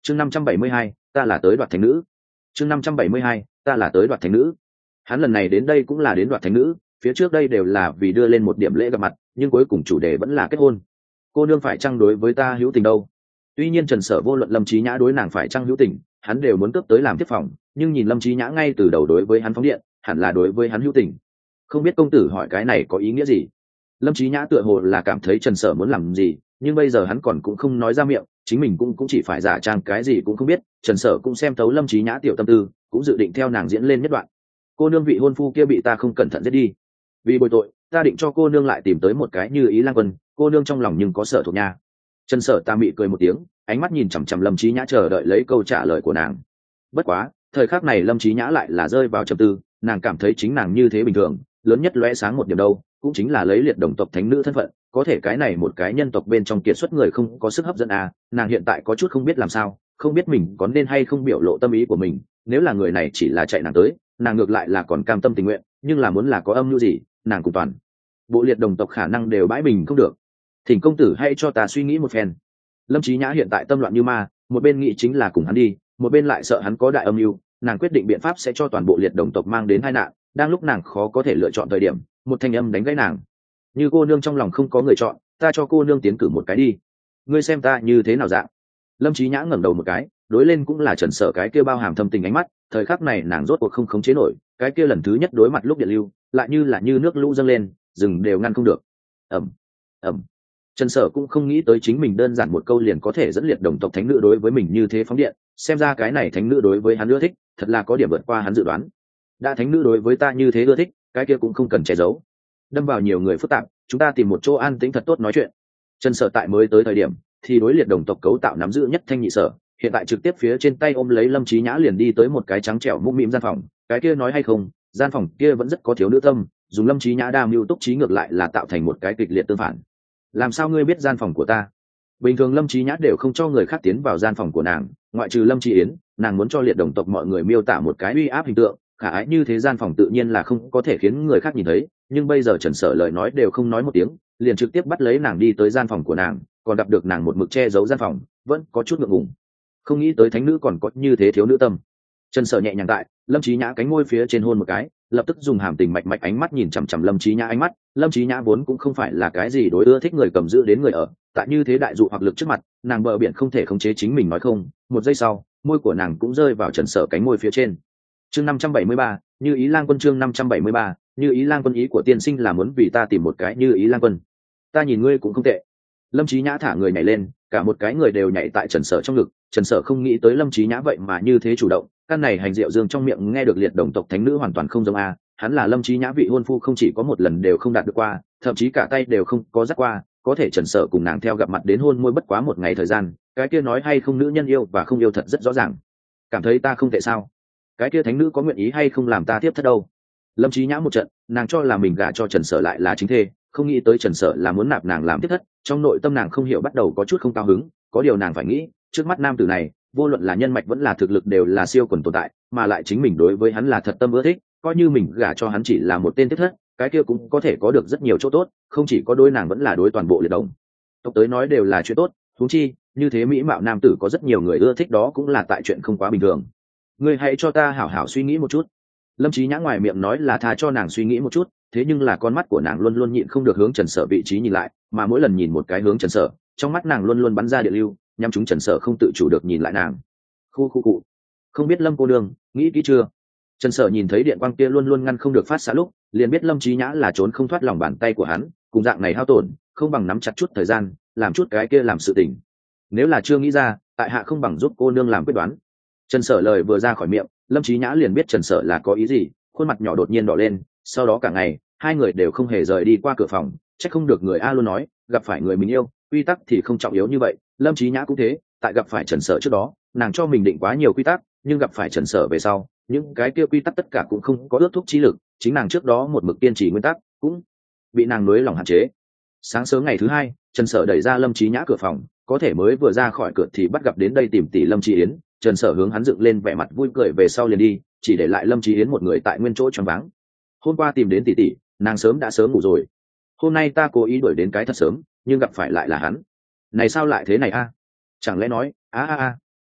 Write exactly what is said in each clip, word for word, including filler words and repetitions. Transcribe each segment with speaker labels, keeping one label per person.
Speaker 1: chương năm trăm bảy mươi hai, ta là tới đoạt thánh nữ. chương năm trăm bảy mươi hai, ta là tới đoạt thánh nữ. Hắn lần này đến đây cũng là đến đoạt thánh nữ, phía trước đây đều là vì đưa lên một điểm lễ gặp mặt, nhưng cuối cùng chủ đề vẫn là kết hôn. Cô nương phải chăng đối với ta hữu tình đâu? Tuy nhiên Trần Sở vô luận Lâm Chí Nhã đối nàng phải chăng hữu tình, hắn đều muốn cướp tới làm tiếp phòng, nhưng nhìn Lâm Chí Nhã ngay từ đầu đối với hắn phóng điện, hẳn là đối với hắn hữu tình. Không biết công tử hỏi cái này có ý nghĩa gì? Lâm Chí Nhã tựa hồ là cảm thấy Trần Sở muốn làm gì, nhưng bây giờ hắn còn cũng không nói ra miệng, chính mình cũng cũng chỉ phải giả trang cái gì cũng không biết. Trần Sở cũng xem thấu Lâm Chí Nhã tiểu tâm tư, cũng dự định theo nàng diễn lên nhất đoạn. Cô nương vị hôn phu kia bị ta không cẩn thận giết đi, vì bồi tội ta định cho cô nương lại tìm tới một cái Như Ý Lang Quân, cô nương trong lòng nhưng có sở thuộc nha. Trần Sở ta mị cười một tiếng, ánh mắt nhìn chằm chằm Lâm Chí Nhã chờ đợi lấy câu trả lời của nàng. Bất quá thời khắc này Lâm Chí Nhã lại là rơi vào trầm tư, nàng cảm thấy chính nàng như thế bình thường, lớn nhất lóe sáng một điểm đâu cũng chính là lấy liệt đồng tộc thánh nữ thân phận, có thể cái này một cái nhân tộc bên trong kiệt xuất người không có sức hấp dẫn à. Nàng hiện tại có chút không biết làm sao, không biết mình có nên hay không biểu lộ tâm ý của mình. Nếu là người này chỉ là chạy nàng tới, nàng ngược lại là còn cam tâm tình nguyện, nhưng là muốn là có âm mưu gì, nàng cùng toàn bộ liệt đồng tộc khả năng đều bãi bình không được. Thỉnh công tử hãy cho ta suy nghĩ một phen. Lâm Chí Nhã hiện tại tâm loạn như ma, một bên nghĩ chính là cùng hắn đi, một bên lại sợ hắn có đại âm mưu. Nàng quyết định biện pháp sẽ cho toàn bộ liệt đồng tộc mang đến tai nạn. Đang lúc nàng khó có thể lựa chọn thời điểm, một thanh âm đánh gãy nàng. Như cô nương trong lòng không có người chọn, ta cho cô nương tiến cử một cái đi, ngươi xem ta như thế nào dạng. Lâm Chí Nhã ngẩng đầu một cái, đối lên cũng là Trần Sở cái kia bao hàm thâm tình ánh mắt. Thời khắc này nàng rốt cuộc không khống chế nổi, cái kia lần thứ nhất đối mặt lúc điện lưu lại như là như nước lũ dâng lên, rừng đều ngăn không được. ầm ầm Trần Sở cũng không nghĩ tới chính mình đơn giản một câu liền có thể dẫn liệt đồng tộc thánh nữ đối với mình như thế phóng điện, xem ra cái này thánh nữ đối với hắn ưa thích, thật là có điểm vượt qua hắn dự đoán. Đã thánh nữ đối với ta như thế ưa thích, cái kia cũng không cần che giấu. Đâm vào nhiều người phức tạp, chúng ta tìm một chỗ an tĩnh thật tốt nói chuyện. Trần Sở tại mới tới thời điểm thì đối liệt đồng tộc cấu tạo nắm giữ nhất thanh nhị sở, hiện tại trực tiếp phía trên tay ôm lấy Lâm Chí Nhã liền đi tới một cái trắng trẻo mũm mĩm gian phòng. Cái kia nói hay không, gian phòng kia vẫn rất có thiếu nữ tâm, dùng Lâm Chí Nhã đa mưu túc trí ngược lại là tạo thành một cái kịch liệt tương phản. Làm sao ngươi biết gian phòng của ta? Bình thường Lâm Chí Nhã đều không cho người khác tiến vào gian phòng của nàng, ngoại trừ Lâm Chí Yến, nàng muốn cho liệt đồng tộc mọi người miêu tả một cái uy áp hình tượng, khả ái như thế gian phòng tự nhiên là không có thể khiến người khác nhìn thấy. Nhưng bây giờ Trần Sở lời nói đều không nói một tiếng, liền trực tiếp bắt lấy nàng đi tới gian phòng của nàng, còn gặp được nàng một mực che giấu gian phòng, vẫn có chút ngượng ngùng. Không nghĩ tới thánh nữ còn có như thế thiếu nữ tâm. Trần Sở nhẹ nhàng tại Lâm Chí Nhã cánh môi phía trên hôn một cái, lập tức dùng hàm tình mạch mạch ánh mắt nhìn chằm chằm Lâm Chí Nhã ánh mắt. Lâm Chí Nhã vốn cũng không phải là cái gì đối ưa thích người cầm giữ đến người ở, tại như thế đại dụ hoặc lực trước mặt, nàng bờ biển không thể khống chế chính mình nói không. Một giây sau, môi của nàng cũng rơi vào Trần Sở cánh môi phía trên. Chương năm trăm bảy mươi ba, Như Ý Lang Quân. Chương năm trăm bảy mươi ba, Như Ý Lang Quân. Ý của tiên sinh là muốn vì ta tìm một cái Như Ý Lang Quân. Ta nhìn ngươi cũng không tệ. Lâm Chí Nhã thả người nhảy lên, cả một cái người đều nhảy tại Trần Sở trong ngực. Trần Sở không nghĩ tới Lâm Chí Nhã vậy mà như thế chủ động, căn này hành diệu dương trong miệng nghe được liệt đồng tộc thánh nữ hoàn toàn không giống a. Hắn là Lâm Chí Nhã vị hôn phu không chỉ có một lần đều không đạt được qua, thậm chí cả tay đều không có dắt qua. Có thể Trần Sở cùng nàng theo gặp mặt đến hôn môi bất quá một ngày thời gian, cái kia nói hay không nữ nhân yêu và không yêu thật rất rõ ràng. Cảm thấy ta không tệ sao? Cái kia thánh nữ có nguyện ý hay không làm ta tiếp thất đâu? Lâm Chí Nhã một trận, nàng cho là mình gả cho Trần Sở lại là chính thê, không nghĩ tới Trần Sở là muốn nạp nàng làm tiếp thất. Trong nội tâm nàng không hiểu bắt đầu có chút không cao hứng, có điều nàng phải nghĩ, trước mắt nam tử này, vô luận là nhân mạch vẫn là thực lực đều là siêu quần tồn tại, mà lại chính mình đối với hắn là thật tâm ưa thích, coi như mình gả cho hắn chỉ là một tên tiếp thất, cái kia cũng có thể có được rất nhiều chỗ tốt, không chỉ có đối nàng vẫn là đối toàn bộ liệt đồng tộc tới nói đều là chuyện tốt. Huống chi như thế mỹ mạo nam tử có rất nhiều người ưa thích, đó cũng là tại chuyện không quá bình thường. Ngươi hãy cho ta hảo hảo suy nghĩ một chút. Lâm Chí Nhã ngoài miệng nói là tha cho nàng suy nghĩ một chút, thế nhưng là con mắt của nàng luôn luôn nhịn không được hướng Trần Sở vị trí nhìn lại, mà mỗi lần nhìn một cái hướng Trần Sở, trong mắt nàng luôn luôn bắn ra điện lưu, nhắm chúng Trần Sở không tự chủ được nhìn lại nàng. Khu khu cụ, không biết Lâm cô nương nghĩ kỹ chưa? Trần Sở nhìn thấy điện quang kia luôn luôn ngăn không được phát xạ lúc, liền biết Lâm Chí Nhã là trốn không thoát lòng bàn tay của hắn, cùng dạng này hao tổn, không bằng nắm chặt chút thời gian, làm chút cái kia làm sự tình. Nếu là chưa nghĩ ra, tại hạ không bằng giúp cô nương làm quyết đoán. Trần Sở lời vừa ra khỏi miệng, Lâm Chí Nhã liền biết Trần Sở là có ý gì, khuôn mặt nhỏ đột nhiên đỏ lên. Sau đó cả ngày hai người đều không hề rời đi qua cửa phòng, chắc không được người A luôn nói, gặp phải người mình yêu, quy tắc thì không trọng yếu như vậy. Lâm Chí Nhã cũng thế, tại gặp phải Trần Sở trước đó, nàng cho mình định quá nhiều quy tắc, nhưng gặp phải Trần Sở về sau, những cái kia quy tắc tất cả cũng không có ước thúc trí lực, chính nàng trước đó một mực kiên trì nguyên tắc cũng bị nàng nới lòng hạn chế. Sáng sớm ngày thứ hai, Trần Sở đẩy ra Lâm Chí Nhã cửa phòng, có thể mới vừa ra khỏi cửa thì bắt gặp đến đây tìm tỷ Lâm Chí Yến. Trần Sở hướng hắn dựng lên vẻ mặt vui cười về sau liền đi, chỉ để lại Lâm Chí Yến một người tại nguyên chỗ choáng váng. Hôm qua tìm đến tỷ tỷ, nàng sớm đã sớm ngủ rồi. Hôm nay ta cố ý đuổi đến cái thật sớm, nhưng gặp phải lại là hắn. Này sao lại thế này a? Chẳng lẽ nói, a a a.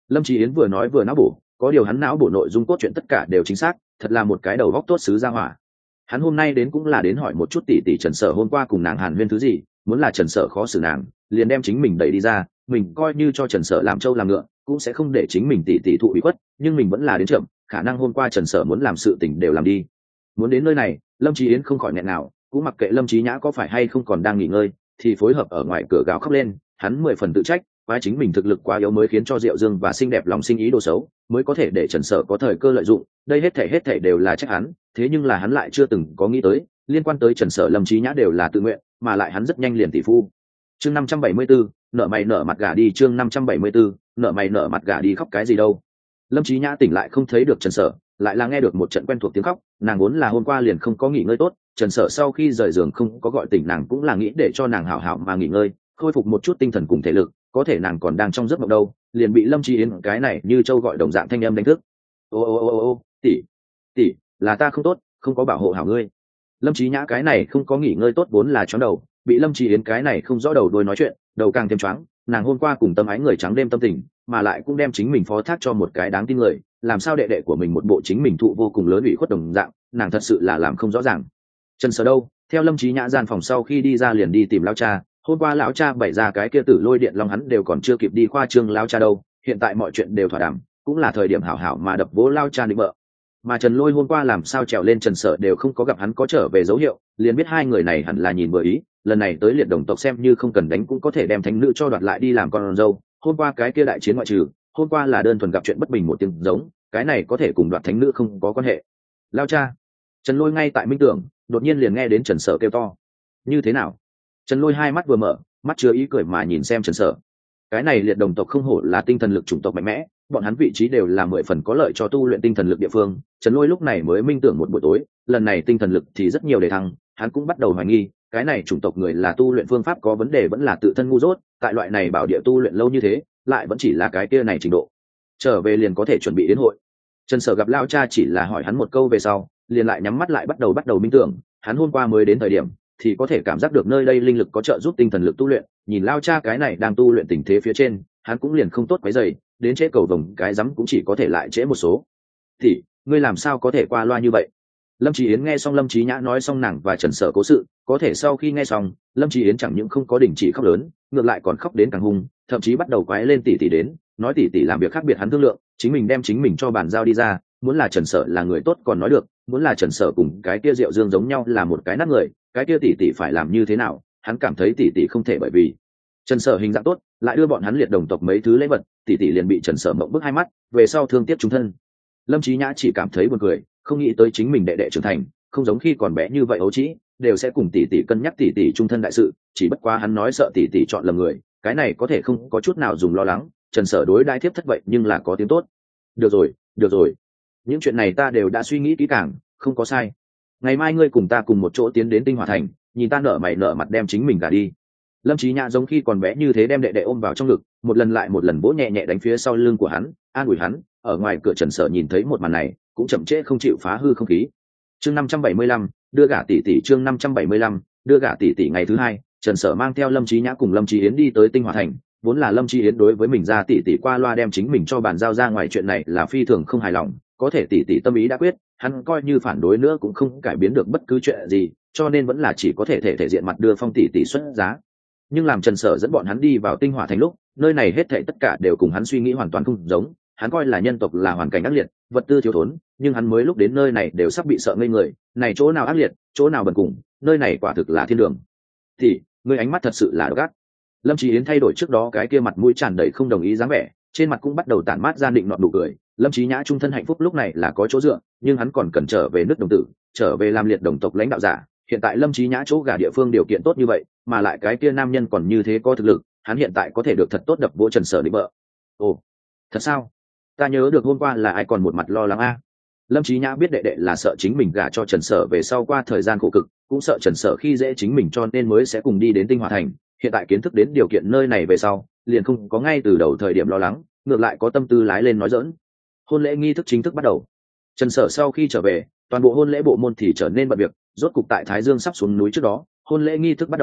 Speaker 1: Lâm Chí Yến vừa nói vừa não bổ, có điều hắn não bổ nội dung cốt truyện tất cả đều chính xác, thật là một cái đầu óc tốt sứ gia hỏa. Hắn hôm nay đến cũng là đến hỏi một chút tỷ tỷ Trần Sở hôm qua cùng nàng hàn huyên thứ gì, muốn là Trần Sở khó xử nàng, liền đem chính mình đẩy đi ra, mình coi như cho Trần Sở làm trâu làm ngựa, cũng sẽ không để chính mình tỷ tỷ thụ ủy khuất, nhưng mình vẫn là đến chậm, khả năng hôm qua Trần Sở muốn làm sự tình đều làm đi. Muốn đến nơi này, Lâm Chí Yến không khỏi nghẹn nào, cũng mặc kệ Lâm Chí Nhã có phải hay không còn đang nghỉ ngơi, thì phối hợp ở ngoài cửa gào khóc lên, hắn mười phần tự trách, quái chính mình thực lực quá yếu mới khiến cho Diệu Dương và xinh đẹp lòng sinh ý đồ xấu, mới có thể để Trần Sở có thời cơ lợi dụng, đây hết thảy hết thảy đều là trách hắn, thế nhưng là hắn lại chưa từng có nghĩ tới, liên quan tới Trần Sở Lâm Chí Nhã đều là tự nguyện, mà lại hắn rất nhanh liền tỷ phu. Chương năm trăm bảy mươi tư, nợ mày nợ mặt gả đi, chương năm trăm bảy mươi tư, nợ mày nợ mặt gả đi, khóc cái gì đâu. Lâm Chí Nhã tỉnh lại không thấy được Trần Sở, lại là nghe được một trận quen thuộc tiếng khóc, nàng vốn là hôm qua liền không có nghỉ ngơi tốt, Trần Sở sau khi rời giường không có gọi tỉnh nàng cũng là nghĩ để cho nàng hảo hảo mà nghỉ ngơi, khôi phục một chút tinh thần cùng thể lực, có thể nàng còn đang trong giấc mộng đâu, liền bị Lâm Chí Yến cái này như châu gọi đồng dạng thanh âm đánh thức. Ô ô ô ô ô, tỷ, tỷ, là ta không tốt, không có bảo hộ hảo ngươi. Lâm Chí Nhã cái này không có nghỉ ngơi tốt vốn là choáng đầu, bị Lâm Chí Yến cái này không rõ đầu đuôi nói chuyện, đầu càng thêm choáng, nàng hôm qua cùng Tâm Ái người trắng đêm tâm tình, mà lại cũng đem chính mình phó thác cho một cái đáng tin người, làm sao đệ đệ của mình một bộ chính mình thụ vô cùng lớn ủy khuất đồng dạng, nàng thật sự là làm không rõ ràng. Trần Sở đâu, theo Lâm Chí Nhã gian phòng sau khi đi ra liền đi tìm lão cha, hôm qua lão cha bày ra cái kia tử lôi điện long hắn đều còn chưa kịp đi khoa trương lão cha đâu, hiện tại mọi chuyện đều thỏa đàm, cũng là thời điểm hảo hảo mà đập vỗ lão cha định bợ. Mà Trần Lôi hôm qua làm sao trèo lên Trần Sở đều không có gặp hắn có trở về dấu hiệu, liền biết hai người này hẳn là nhìn vừa ý, lần này tới liệt đồng tộc xem như không cần đánh cũng có thể đem thánh nữ cho đoạt lại đi làm con dâu. Hôm qua cái kia đại chiến ngoại trừ, hôm qua là đơn thuần gặp chuyện bất bình một tiếng giống, cái này có thể cùng đoạt thánh nữ không có quan hệ. Lao cha. Trần Lôi ngay tại minh tưởng, đột nhiên liền nghe đến Trần Sở kêu to. Như thế nào? Trần Lôi hai mắt vừa mở, mắt chứa ý cười mà nhìn xem Trần Sở. Cái này liệt đồng tộc không hổ là tinh thần lực chủng tộc mạnh mẽ, bọn hắn vị trí đều là mười phần có lợi cho tu luyện tinh thần lực địa phương. Trần Lôi lúc này mới minh tưởng một buổi tối, lần này tinh thần lực thì rất nhiều để thăng, hắn cũng bắt đầu hoài nghi, cái này chủng tộc người là tu luyện phương pháp có vấn đề vẫn là tự thân ngu dốt, tại loại này bảo địa tu luyện lâu như thế, lại vẫn chỉ là cái kia này trình độ. Trở về liền có thể chuẩn bị đến hội. Trần Sở gặp lao cha chỉ là hỏi hắn một câu về sau, liền lại nhắm mắt lại bắt đầu bắt đầu minh tưởng, hắn hôm qua mới đến thời điểm thì có thể cảm giác được nơi đây linh lực có trợ giúp tinh thần lực tu luyện, nhìn lao cha cái này đang tu luyện tình thế phía trên, hắn cũng liền không tốt quấy rầy, đến trễ cầu vồng cái rắm cũng chỉ có thể lại trễ một số. Thì, ngươi làm sao có thể qua loa như vậy? Lâm Chí Yến nghe xong Lâm Chí Nhã nói xong nàng và Trần Sở cố sự, có thể sau khi nghe xong, Lâm Chí Yến chẳng những không có đình chỉ khóc lớn, ngược lại còn khóc đến càng hung, thậm chí bắt đầu quái lên tỷ tỷ đến, nói tỷ tỷ làm việc khác biệt hắn thương lượng, chính mình đem chính mình cho bàn giao đi ra, muốn là Trần Sở là người tốt còn nói được, muốn là Trần Sở cùng cái kia Diệu Dương giống nhau là một cái nát người, cái kia tỷ tỷ phải làm như thế nào? Hắn cảm thấy tỷ tỷ không thể bởi vì Trần Sở hình dạng tốt, lại đưa bọn hắn liệt đồng tộc mấy thứ lễ vật, tỷ tỷ liền bị Trần Sở mộng bức hai mắt, về sau thương tiếc chúng thân. Lâm Chí Nhã chỉ cảm thấy buồn cười, không nghĩ tới chính mình đệ đệ trưởng thành, không giống khi còn bé như vậy ấu trĩ, đều sẽ cùng tỷ tỷ cân nhắc tỷ tỷ trung thân đại sự, chỉ bất quá hắn nói sợ tỷ tỷ chọn lầm người, cái này có thể không có chút nào dùng lo lắng, Trần Sở đối đãi thiếp thất vậy nhưng là có tiếng tốt. Được rồi, được rồi. Những chuyện này ta đều đã suy nghĩ kỹ càng, không có sai. Ngày mai ngươi cùng ta cùng một chỗ tiến đến Tinh Hỏa Thành, nhìn ta nở mày nở mặt đem chính mình gả đi. Lâm Chí Nhã giống khi còn bé như thế đem đệ đệ ôm vào trong ngực, một lần lại một lần vỗ nhẹ nhẹ đánh phía sau lưng của hắn, an ủi hắn. Ở ngoài cửa Trần Sở nhìn thấy một màn này, cũng chậm trễ không chịu phá hư không khí. Chương năm trăm bảy mươi lăm, đưa gả tỷ tỷ, chương năm trăm bảy mươi lăm, đưa gả tỷ tỷ. Ngày thứ hai, Trần Sở mang theo Lâm Chí Nhã cùng Lâm Chí Yến đi tới Tinh Hỏa Thành, vốn là Lâm Chí Yến đối với mình ra tỷ tỷ qua loa đem chính mình cho bàn giao ra ngoài chuyện này là phi thường không hài lòng, có thể tỷ tỷ tâm ý đã quyết, hắn coi như phản đối nữa cũng không cải biến được bất cứ chuyện gì, cho nên vẫn là chỉ có thể thể thể diện mặt đưa Phong tỷ tỷ xuất giá. Nhưng làm Trần Sở dẫn bọn hắn đi vào Tinh Hỏa Thành lúc, nơi này hết thảy tất cả đều cùng hắn suy nghĩ hoàn toàn không giống, hắn coi là nhân tộc là hoàn cảnh ác liệt, vật tư thiếu thốn, nhưng hắn mới lúc đến nơi này đều sắp bị sợ ngây người, này chỗ nào ác liệt, chỗ nào bần cùng, nơi này quả thực là thiên đường. Thì, ngươi ánh mắt thật sự là độc ác. Lâm Chí Yến thay đổi trước đó cái kia mặt mũi tràn đầy không đồng ý dáng vẻ, trên mặt cũng bắt đầu tản mát ra định nọt nụ cười. Lâm Chí Nhã trung thân hạnh phúc lúc này là có chỗ dựa, nhưng hắn còn cần trở về nước đồng tử, trở về làm liệt đồng tộc lãnh đạo giả. Hiện tại Lâm Chí Nhã chỗ gả địa phương điều kiện tốt như vậy, mà lại cái kia nam nhân còn như thế có thực lực, hắn hiện tại có thể được thật tốt đập vỗ Trần Sở định bợ. Ồ, thật sao? Ta nhớ được hôm qua là ai còn một mặt lo lắng a. Lâm Chí Nhã biết đệ đệ là sợ chính mình gả cho Trần Sở về sau qua thời gian khổ cực, cũng sợ Trần Sở khi dễ chính mình cho nên mới sẽ cùng đi đến Tinh Hỏa Thành. Hiện tại kiến thức đến điều kiện nơi này về sau, liền không có ngay từ đầu thời điểm lo lắng, ngược lại có tâm tư lái lên nói giỡn. Hôn lễ nghi thức chính thức bắt đầu. Trần Sở sau khi trở về, toàn bộ hôn lễ bộ môn thì trở nên bận việc, rốt cục tại Thái Dương sắp xuống núi trước đó, hôn lễ nghi thức bắt đầu.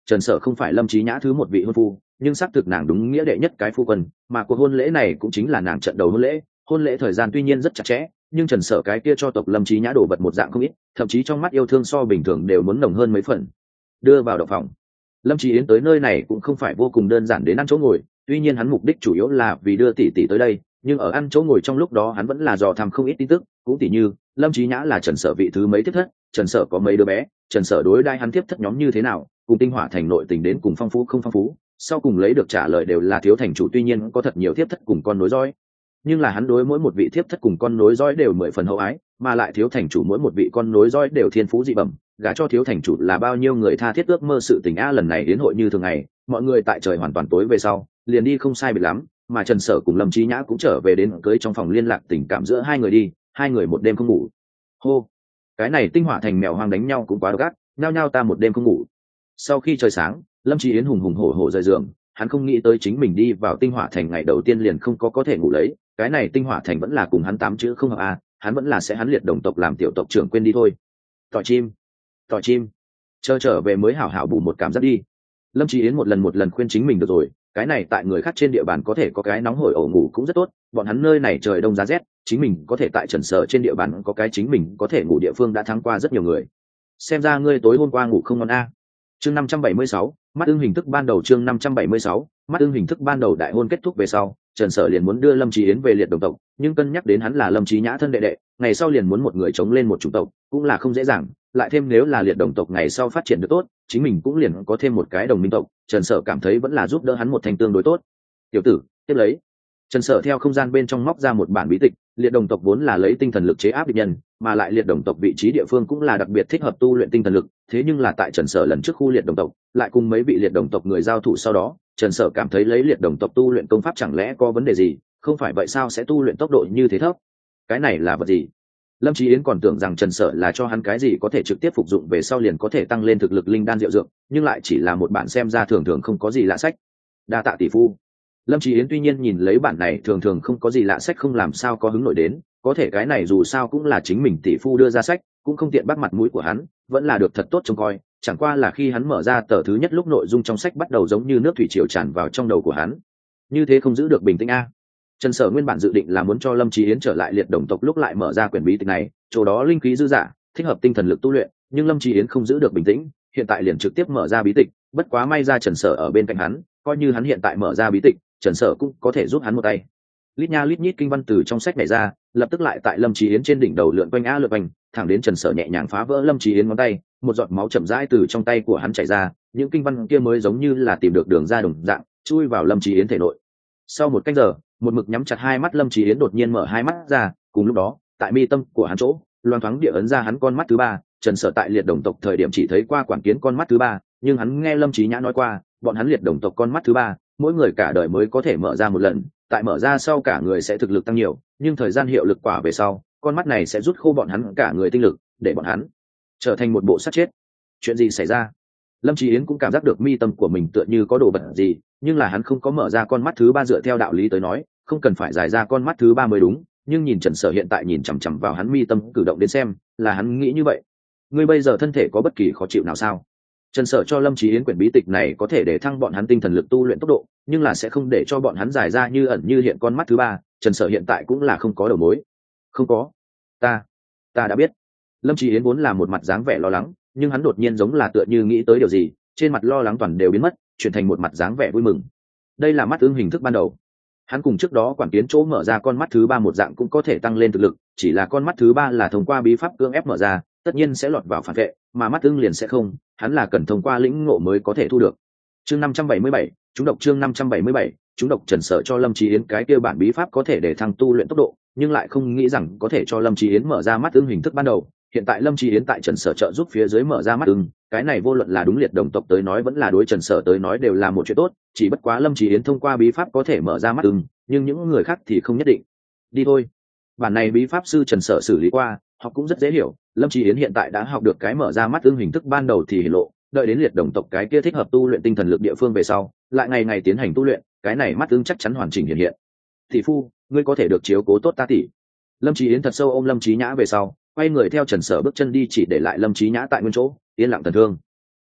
Speaker 1: Trần Sở không phải Lâm Chí Nhã thứ một vị hôn phu, nhưng xác thực nàng đúng nghĩa đệ nhất cái phu quân, mà cuộc hôn lễ này cũng chính là nàng trận đầu hôn lễ. Hôn lễ thời gian tuy nhiên rất chặt chẽ, nhưng Trần Sở cái kia cho tộc Lâm Chí Nhã đổ vật một dạng không ít, thậm chí trong mắt yêu thương so bình thường đều muốn nồng hơn mấy phần. Đưa vào động phòng, Lâm Chí Yến tới nơi này cũng không phải vô cùng đơn giản đến ăn chỗ ngồi, tuy nhiên hắn mục đích chủ yếu là vì đưa tỷ tỷ tới đây, nhưng ở ăn chỗ ngồi trong lúc đó hắn vẫn là dò thăm không ít tin tức, cũng tỷ như Lâm Chí Nhã là Trần Sở vị thứ mấy tiếp thất, Trần Sở có mấy đứa bé, Trần Sở đối đai hắn tiếp thất nhóm như thế nào, cùng Tinh Hỏa Thành nội tình đến cùng phong phú không phong phú. Sau cùng lấy được trả lời đều là thiếu thành chủ tuy nhiên có thật nhiều tiếp thất cùng con nối dõi, nhưng là hắn đối mỗi một vị thiếp thất cùng con nối dõi đều mười phần hậu ái, mà lại thiếu thành chủ mỗi một vị con nối dõi đều thiên phú dị bẩm, gả cho thiếu thành chủ là bao nhiêu người tha thiết ước mơ sự tình a. Lần này đến hội như thường ngày, mọi người tại trời hoàn toàn tối về sau liền đi không sai biệt lắm, mà Trần Sở cùng Lâm Chí Nhã cũng trở về đến cưới trong phòng liên lạc tình cảm giữa hai người đi, hai người một đêm không ngủ. Hô, cái này Tinh Hỏa Thành mèo hoang đánh nhau cũng quá độc ác, nhao nhao ta một đêm không ngủ. Sau khi trời sáng, Lâm Chí Yến hùng hùng hổ hổ rời giường, hắn không nghĩ tới chính mình đi vào Tinh Hỏa Thành ngày đầu tiên liền không có có thể ngủ lấy, cái này Tinh Hỏa Thành vẫn là cùng hắn tám chữ không hợp a, hắn vẫn là sẽ hắn liệt đồng tộc làm tiểu tộc trưởng quên đi thôi. Tỏi chim, tỏi chim, chờ trở về mới hảo hảo bù một cảm giác đi. Lâm Chí Yến một lần một lần khuyên chính mình được rồi, cái này tại người khác trên địa bàn có thể có cái nóng hổi ổ ngủ cũng rất tốt, bọn hắn nơi này trời đông giá rét, chính mình có thể tại Trần Sở trên địa bàn có cái chính mình có thể ngủ địa phương đã thắng qua rất nhiều người. Xem ra ngươi tối hôm qua ngủ không ngon a. Chương năm trăm bảy mươi sáu, mắt ưng hình thức ban đầu chương năm trăm bảy mươi sáu, mắt ưng hình thức ban đầu đại hôn kết thúc về sau, Trần Sở liền muốn đưa Lâm Chí Yến về liệt đồng tộc, nhưng cân nhắc đến hắn là Lâm Chí Nhã thân đệ đệ, ngày sau liền muốn một người chống lên một chủng tộc, cũng là không dễ dàng, lại thêm nếu là liệt đồng tộc ngày sau phát triển được tốt, chính mình cũng liền có thêm một cái đồng minh tộc, Trần Sở cảm thấy vẫn là giúp đỡ hắn một thành tương đối tốt. Tiểu tử, tiếp lấy. Trần Sở theo không gian bên trong móc ra một bản bí tịch, liệt đồng tộc vốn là lấy tinh thần lực chế áp địch nhân, mà lại liệt đồng tộc vị trí địa phương cũng là đặc biệt thích hợp tu luyện tinh thần lực, thế nhưng là tại Trần Sở lần trước khu liệt đồng tộc, lại cùng mấy vị liệt đồng tộc người giao thủ sau đó, Trần Sở cảm thấy lấy liệt đồng tộc tu luyện công pháp chẳng lẽ có vấn đề gì, không phải vậy sao sẽ tu luyện tốc độ như thế thấp? Cái này là vật gì? Lâm Chí Yến còn tưởng rằng Trần Sở là cho hắn cái gì có thể trực tiếp phục dụng về sau liền có thể tăng lên thực lực linh đan diệu dược, nhưng lại chỉ là một bản xem ra thường thường không có gì lạ sách. Đa tạ tỷ phu. Lâm Chí Yến tuy nhiên nhìn lấy bản này thường thường không có gì lạ sách không làm sao có hứng nổi đến, có thể cái này dù sao cũng là chính mình tỷ phu đưa ra sách, cũng không tiện bắt mặt mũi của hắn, vẫn là được thật tốt trông coi, chẳng qua là khi hắn mở ra tờ thứ nhất lúc nội dung trong sách bắt đầu giống như nước thủy triều tràn vào trong đầu của hắn. Như thế không giữ được bình tĩnh a. Trần Sở nguyên bản dự định là muốn cho Lâm Chí Yến trở lại liệt đồng tộc lúc lại mở ra quyển bí tịch này, chỗ đó linh khí dư dả, thích hợp tinh thần lực tu luyện, nhưng Lâm Chí Yến không giữ được bình tĩnh, hiện tại liền trực tiếp mở ra bí tịch, bất quá may ra Trần Sở ở bên cạnh hắn, coi như hắn hiện tại mở ra bí tịch, Trần Sở cũng có thể giúp hắn một tay. Lít nha lít nhít kinh văn từ trong sách này ra, lập tức lại tại Lâm Chí Yến trên đỉnh đầu lượn quanh a lượn quanh, thẳng đến Trần Sở nhẹ nhàng phá vỡ Lâm Chí Yến ngón tay, một giọt máu chậm rãi từ trong tay của hắn chảy ra, những kinh văn kia mới giống như là tìm được đường ra đồng dạng, chui vào Lâm Chí Yến thể nội. Sau một canh giờ, một mực nhắm chặt hai mắt Lâm Chí Yến đột nhiên mở hai mắt ra, cùng lúc đó, tại mi tâm của hắn chỗ, loan thoáng địa ấn ra hắn con mắt thứ ba. Trần Sở tại liệt đồng tộc thời điểm chỉ thấy qua quản kiến con mắt thứ ba, nhưng hắn nghe Lâm Chí Nhã nói qua, bọn hắn liệt đồng tộc con mắt thứ ba, mỗi người cả đời mới có thể mở ra một lần, tại mở ra sau cả người sẽ thực lực tăng nhiều, nhưng thời gian hiệu lực quả về sau, con mắt này sẽ rút khô bọn hắn cả người tinh lực, để bọn hắn trở thành một bộ xác chết. Chuyện gì xảy ra? Lâm Chí Yến cũng cảm giác được mi tâm của mình tựa như có đồ vật gì, nhưng là hắn không có mở ra con mắt thứ ba, dựa theo đạo lý tới nói, không cần phải giải ra con mắt thứ ba mới đúng, nhưng nhìn Trần Sở hiện tại nhìn chằm chằm vào hắn mi tâm cử động đến xem, là hắn nghĩ như vậy. Ngươi bây giờ thân thể có bất kỳ khó chịu nào sao? Trần Sở cho Lâm Chí Yến quyển bí tịch này có thể để thăng bọn hắn tinh thần lực tu luyện tốc độ, nhưng là sẽ không để cho bọn hắn giải ra như ẩn như hiện con mắt thứ ba. Trần Sở hiện tại cũng là không có đầu mối. Không có. Ta, ta đã biết. Lâm Chí Yến vốn là một mặt dáng vẻ lo lắng, nhưng hắn đột nhiên giống là tựa như nghĩ tới điều gì, trên mặt lo lắng toàn đều biến mất, chuyển thành một mặt dáng vẻ vui mừng. Đây là mắt ưng hình thức ban đầu. Hắn cùng trước đó quản kiến chỗ mở ra con mắt thứ ba một dạng cũng có thể tăng lên thực lực, chỉ là con mắt thứ ba là thông qua bí pháp cưỡng ép mở ra, tất nhiên sẽ lọt vào phản vệ, mà mắt ưng liền sẽ không, hắn là cần thông qua lĩnh ngộ mới có thể thu được. Chương năm trăm bảy mươi bảy, chúng độc chương năm trăm bảy mươi bảy, chúng độc. Trần Sở cho Lâm Chí Yến cái kia bản bí pháp có thể để thăng tu luyện tốc độ, nhưng lại không nghĩ rằng có thể cho Lâm Chí Yến mở ra mắt ưng hình thức ban đầu. Hiện tại Lâm Chí Yến tại Trần Sở trợ giúp phía dưới mở ra mắt ưng, cái này vô luận là đúng liệt đồng tộc tới nói vẫn là đối Trần Sở tới nói đều là một chuyện tốt, chỉ bất quá Lâm Chí Yến thông qua bí pháp có thể mở ra mắt ưng, nhưng những người khác thì không nhất định. Đi thôi. Bản này bí pháp sư Trần Sở xử lý qua, họ cũng rất dễ hiểu, Lâm Chí Yến hiện tại đã học được cái mở ra mắt ưng hình thức ban đầu thì hiển lộ, đợi đến liệt đồng tộc cái kia thích hợp tu luyện tinh thần lực địa phương về sau, lại ngày ngày tiến hành tu luyện, cái này mắt ưng chắc chắn hoàn chỉnh hiện hiện. Tỷ phu, ngươi có thể được chiếu cố tốt ta tỷ. Lâm Chí Yến thật sâu ôm Lâm Chí Nhã về sau, quay người theo Trần Sở bước chân đi, chỉ để lại Lâm Chí Nhã tại nguyên chỗ, yên lặng thần thương.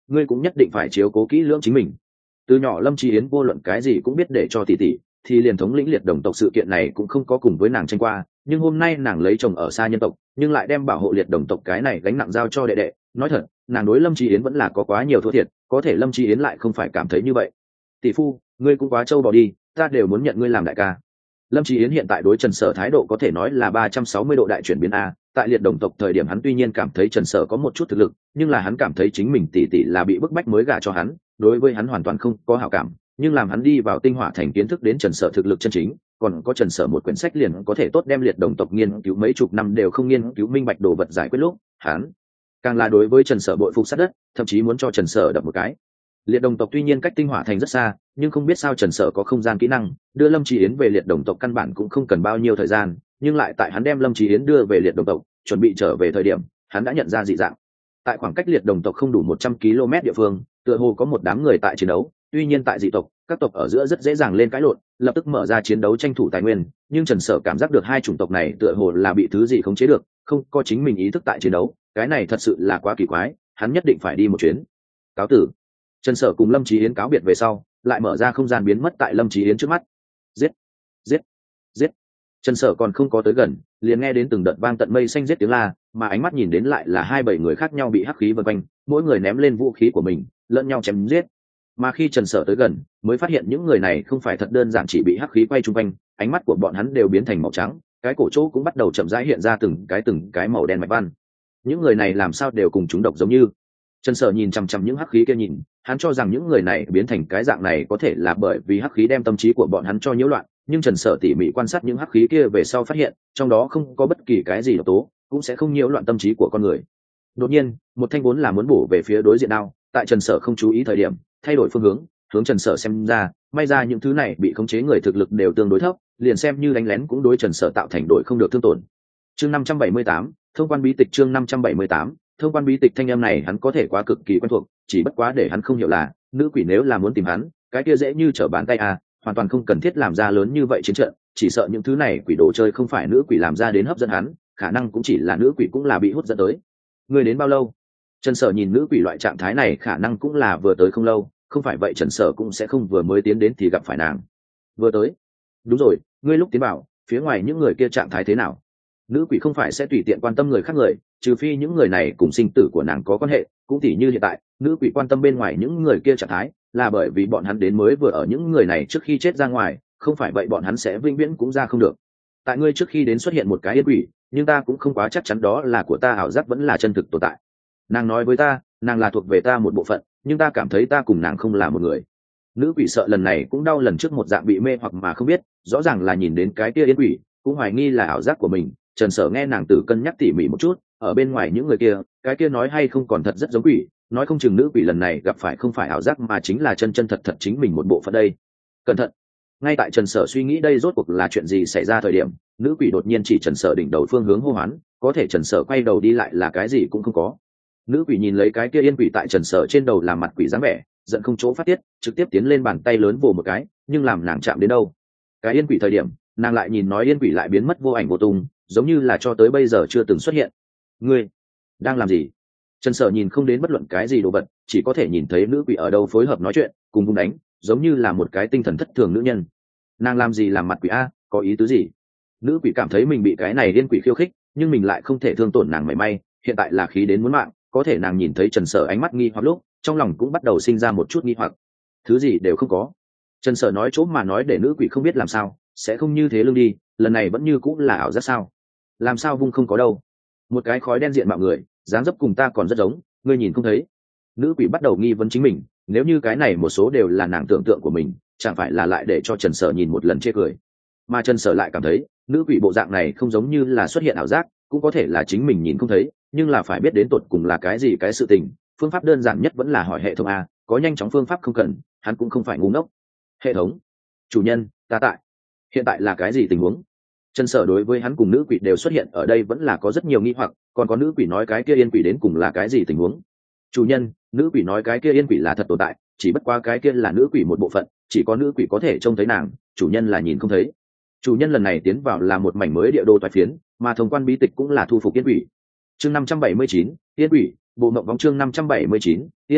Speaker 1: ngươi cũng nhất định phải chiếu cố kỹ lưỡng chính mình. Từ nhỏ Lâm Chí Yến vô luận cái gì cũng biết để cho tỷ tỷ, thì liền thống lĩnh liệt đồng tộc sự kiện này cũng không có cùng với nàng tranh qua, nhưng hôm nay nàng lấy chồng ở xa nhân tộc, nhưng lại đem bảo hộ liệt đồng tộc cái này gánh nặng giao cho đệ đệ. Nói thật, nàng đối Lâm Chí Yến vẫn là có quá nhiều thua thiệt, có thể Lâm Chí Yến lại không phải cảm thấy như vậy. Tỷ phu, ngươi cũng quá trâu bò đi, ta đều muốn nhận ngươi làm đại ca. Lâm Chí Yến hiện tại đối Trần Sở thái độ có thể nói là ba trăm sáu mươi độ đại chuyển biến a. Tại liệt đồng tộc thời điểm hắn tuy nhiên cảm thấy Trần Sở có một chút thực lực, nhưng là hắn cảm thấy chính mình tỷ tỷ là bị bức bách mới gả cho hắn, đối với hắn hoàn toàn không có hảo cảm. Nhưng làm hắn đi vào tinh hỏa thành kiến thức đến Trần Sở thực lực chân chính, còn có Trần Sở một quyển sách liền có thể tốt đem liệt đồng tộc nghiên cứu mấy chục năm đều không nghiên cứu minh bạch đồ vật giải quyết lúc, hắn càng là đối với Trần Sở bội phục sát đất, thậm chí muốn cho Trần Sở đập một cái. Liệt đồng tộc tuy nhiên cách tinh hỏa thành rất xa, nhưng không biết sao Trần Sở có không gian kỹ năng đưa Lâm Chí Yến về liệt đồng tộc căn bản cũng không cần bao nhiêu thời gian, nhưng lại tại hắn đem Lâm Chí Yến đưa về liệt đồng tộc, chuẩn bị trở về thời điểm, hắn đã nhận ra dị dạng. Tại khoảng cách liệt đồng tộc không đủ một trăm ki lô mét địa phương, tựa hồ có một đám người tại chiến đấu, tuy nhiên tại dị tộc, các tộc ở giữa rất dễ dàng lên cãi lộn, lập tức mở ra chiến đấu tranh thủ tài nguyên, nhưng Trần Sở cảm giác được hai chủng tộc này tựa hồ là bị thứ gì khống chế được, không có chính mình ý thức tại chiến đấu, cái này thật sự là quá kỳ quái, hắn nhất định phải đi một chuyến. Cáo tử. Trần Sở cùng Lâm Chí Yến cáo biệt về sau, lại mở ra không gian biến mất tại Lâm Chí Yến trước mắt. Giết, giết, giết. Trần Sở còn không có tới gần, liền nghe đến từng đợt vang tận mây xanh giết tiếng la, mà ánh mắt nhìn đến lại là hai bảy người khác nhau bị hắc khí vây quanh, mỗi người ném lên vũ khí của mình, lẫn nhau chém giết. Mà khi Trần Sở tới gần, mới phát hiện những người này không phải thật đơn giản chỉ bị hắc khí quay chung quanh, ánh mắt của bọn hắn đều biến thành màu trắng, cái cổ chỗ cũng bắt đầu chậm rãi hiện ra từng cái từng cái màu đen mạch văn. Những người này làm sao đều cùng chúng độc giống như. Trần Sở nhìn chằm chằm những hắc khí kia nhìn, hắn cho rằng những người này biến thành cái dạng này có thể là bởi vì hắc khí đem tâm trí của bọn hắn cho nhiễu loạn, nhưng Trần Sở tỉ mỉ quan sát những hắc khí kia về sau phát hiện, trong đó không có bất kỳ cái gì độc tố, cũng sẽ không nhiễu loạn tâm trí của con người. Đột nhiên, một thanh vốn là muốn bổ về phía đối diện đao, tại Trần Sở không chú ý thời điểm, thay đổi phương hướng, hướng Trần Sở xem ra, may ra những thứ này bị khống chế người thực lực đều tương đối thấp, liền xem như đánh lén cũng đối Trần Sở tạo thành đội không được thương tổn. Chương năm trăm bảy mươi tám, thông quan bí tịch chương năm trăm bảy mươi tám, thông quan bí tịch thanh âm này hắn có thể quá cực kỳ quen thuộc, chỉ bất quá để hắn không hiểu là, nữ quỷ nếu là muốn tìm hắn, cái kia dễ như trở bàn tay à, hoàn toàn không cần thiết làm ra lớn như vậy chiến trận, chỉ sợ những thứ này quỷ đồ chơi không phải nữ quỷ làm ra đến hấp dẫn hắn, khả năng cũng chỉ là nữ quỷ cũng là bị hút dẫn tới. Người đến bao lâu? Trần Sở nhìn nữ quỷ loại trạng thái này khả năng cũng là vừa tới không lâu, không phải vậy Trần Sở cũng sẽ không vừa mới tiến đến thì gặp phải nàng. Vừa tới. Đúng rồi, ngươi lúc tiến vào, phía ngoài những người kia trạng thái thế nào? Nữ quỷ không phải sẽ tùy tiện quan tâm người khác người, trừ phi những người này cùng sinh tử của nàng có quan hệ, cũng tỉ như hiện tại, nữ quỷ quan tâm bên ngoài những người kia trạng thái, là bởi vì bọn hắn đến mới vừa ở những người này trước khi chết ra ngoài, không phải vậy bọn hắn sẽ vĩnh viễn cũng ra không được. Tại ngươi trước khi đến xuất hiện một cái yên quỷ, nhưng ta cũng không quá chắc chắn đó là của ta ảo giác vẫn là chân thực tồn tại. Nàng nói với ta, nàng là thuộc về ta một bộ phận, nhưng ta cảm thấy ta cùng nàng không là một người. Nữ quỷ sợ lần này cũng đau lần trước một dạng bị mê hoặc mà không biết, rõ ràng là nhìn đến cái kia yên quỷ, cũng hoài nghi là ảo giác của mình. Trần Sở nghe nàng tử cân nhắc tỉ mỉ một chút, ở bên ngoài những người kia, cái kia nói hay không còn thật rất giống quỷ, nói không chừng nữ quỷ lần này gặp phải không phải ảo giác mà chính là chân chân thật thật chính mình một bộ phận đây. Cẩn thận. Ngay tại Trần Sở suy nghĩ đây rốt cuộc là chuyện gì xảy ra thời điểm, nữ quỷ đột nhiên chỉ Trần Sở đỉnh đầu phương hướng hô hoán, có thể Trần Sở quay đầu đi lại là cái gì cũng không có. Nữ quỷ nhìn lấy cái kia yên quỷ tại Trần Sở trên đầu làm mặt quỷ dáng vẻ, giận không chỗ phát tiết, trực tiếp tiến lên bàn tay lớn vồ một cái, nhưng làm nàng chạm đến đâu. Cái yên quỷ thời điểm, nàng lại nhìn nói yên quỷ lại biến mất vô ảnh vô tung, giống như là cho tới bây giờ chưa từng xuất hiện. Ngươi đang làm gì? Trần Sở nhìn không đến bất luận cái gì đồ vật, chỉ có thể nhìn thấy nữ quỷ ở đâu phối hợp nói chuyện, cùng vung đánh, giống như là một cái tinh thần thất thường nữ nhân. Nàng làm gì làm mặt quỷ a, có ý tứ gì? Nữ quỷ cảm thấy mình bị cái này điên quỷ khiêu khích, nhưng mình lại không thể thương tổn nàng mảy may, hiện tại là khí đến muốn mạng, có thể nàng nhìn thấy Trần Sở ánh mắt nghi hoặc lúc, trong lòng cũng bắt đầu sinh ra một chút nghi hoặc. Thứ gì đều không có. Trần Sở nói chỗ mà nói để nữ quỷ không biết làm sao, sẽ không như thế lương đi, lần này vẫn như cũng là ảo giác sao? Làm sao vung không có đâu? Một cái khói đen diện mạo người, dáng dấp cùng ta còn rất giống, ngươi nhìn không thấy. Nữ quỷ bắt đầu nghi vấn chính mình, nếu như cái này một số đều là nàng tưởng tượng của mình, chẳng phải là lại để cho Trần Sở nhìn một lần chê cười. Mà Trần Sở lại cảm thấy, nữ quỷ bộ dạng này không giống như là xuất hiện ảo giác, cũng có thể là chính mình nhìn không thấy, nhưng là phải biết đến tột cùng là cái gì cái sự tình, phương pháp đơn giản nhất vẫn là hỏi hệ thống a, có nhanh chóng phương pháp không cần, hắn cũng không phải ngu ngốc. Hệ thống, chủ nhân, ta tại. Hiện tại là cái gì tình huống? Trần Sở đối với hắn cùng nữ quỷ đều xuất hiện ở đây vẫn là có rất nhiều nghi hoặc, còn có nữ quỷ nói cái kia yên quỷ đến cùng là cái gì tình huống. Chủ nhân, nữ quỷ nói cái kia yên quỷ là thật tồn tại, chỉ bất qua cái kia là nữ quỷ một bộ phận, chỉ có nữ quỷ có thể trông thấy nàng, chủ nhân là nhìn không thấy. Chủ nhân lần này tiến vào là một mảnh mới địa đô toái phiến, mà thông quan bí tịch cũng là thu phục yên quỷ. Chương năm trăm bảy mươi chín, yên quỷ, bộ mộng vong chương năm trăm bảy mươi chín, yên quỷ,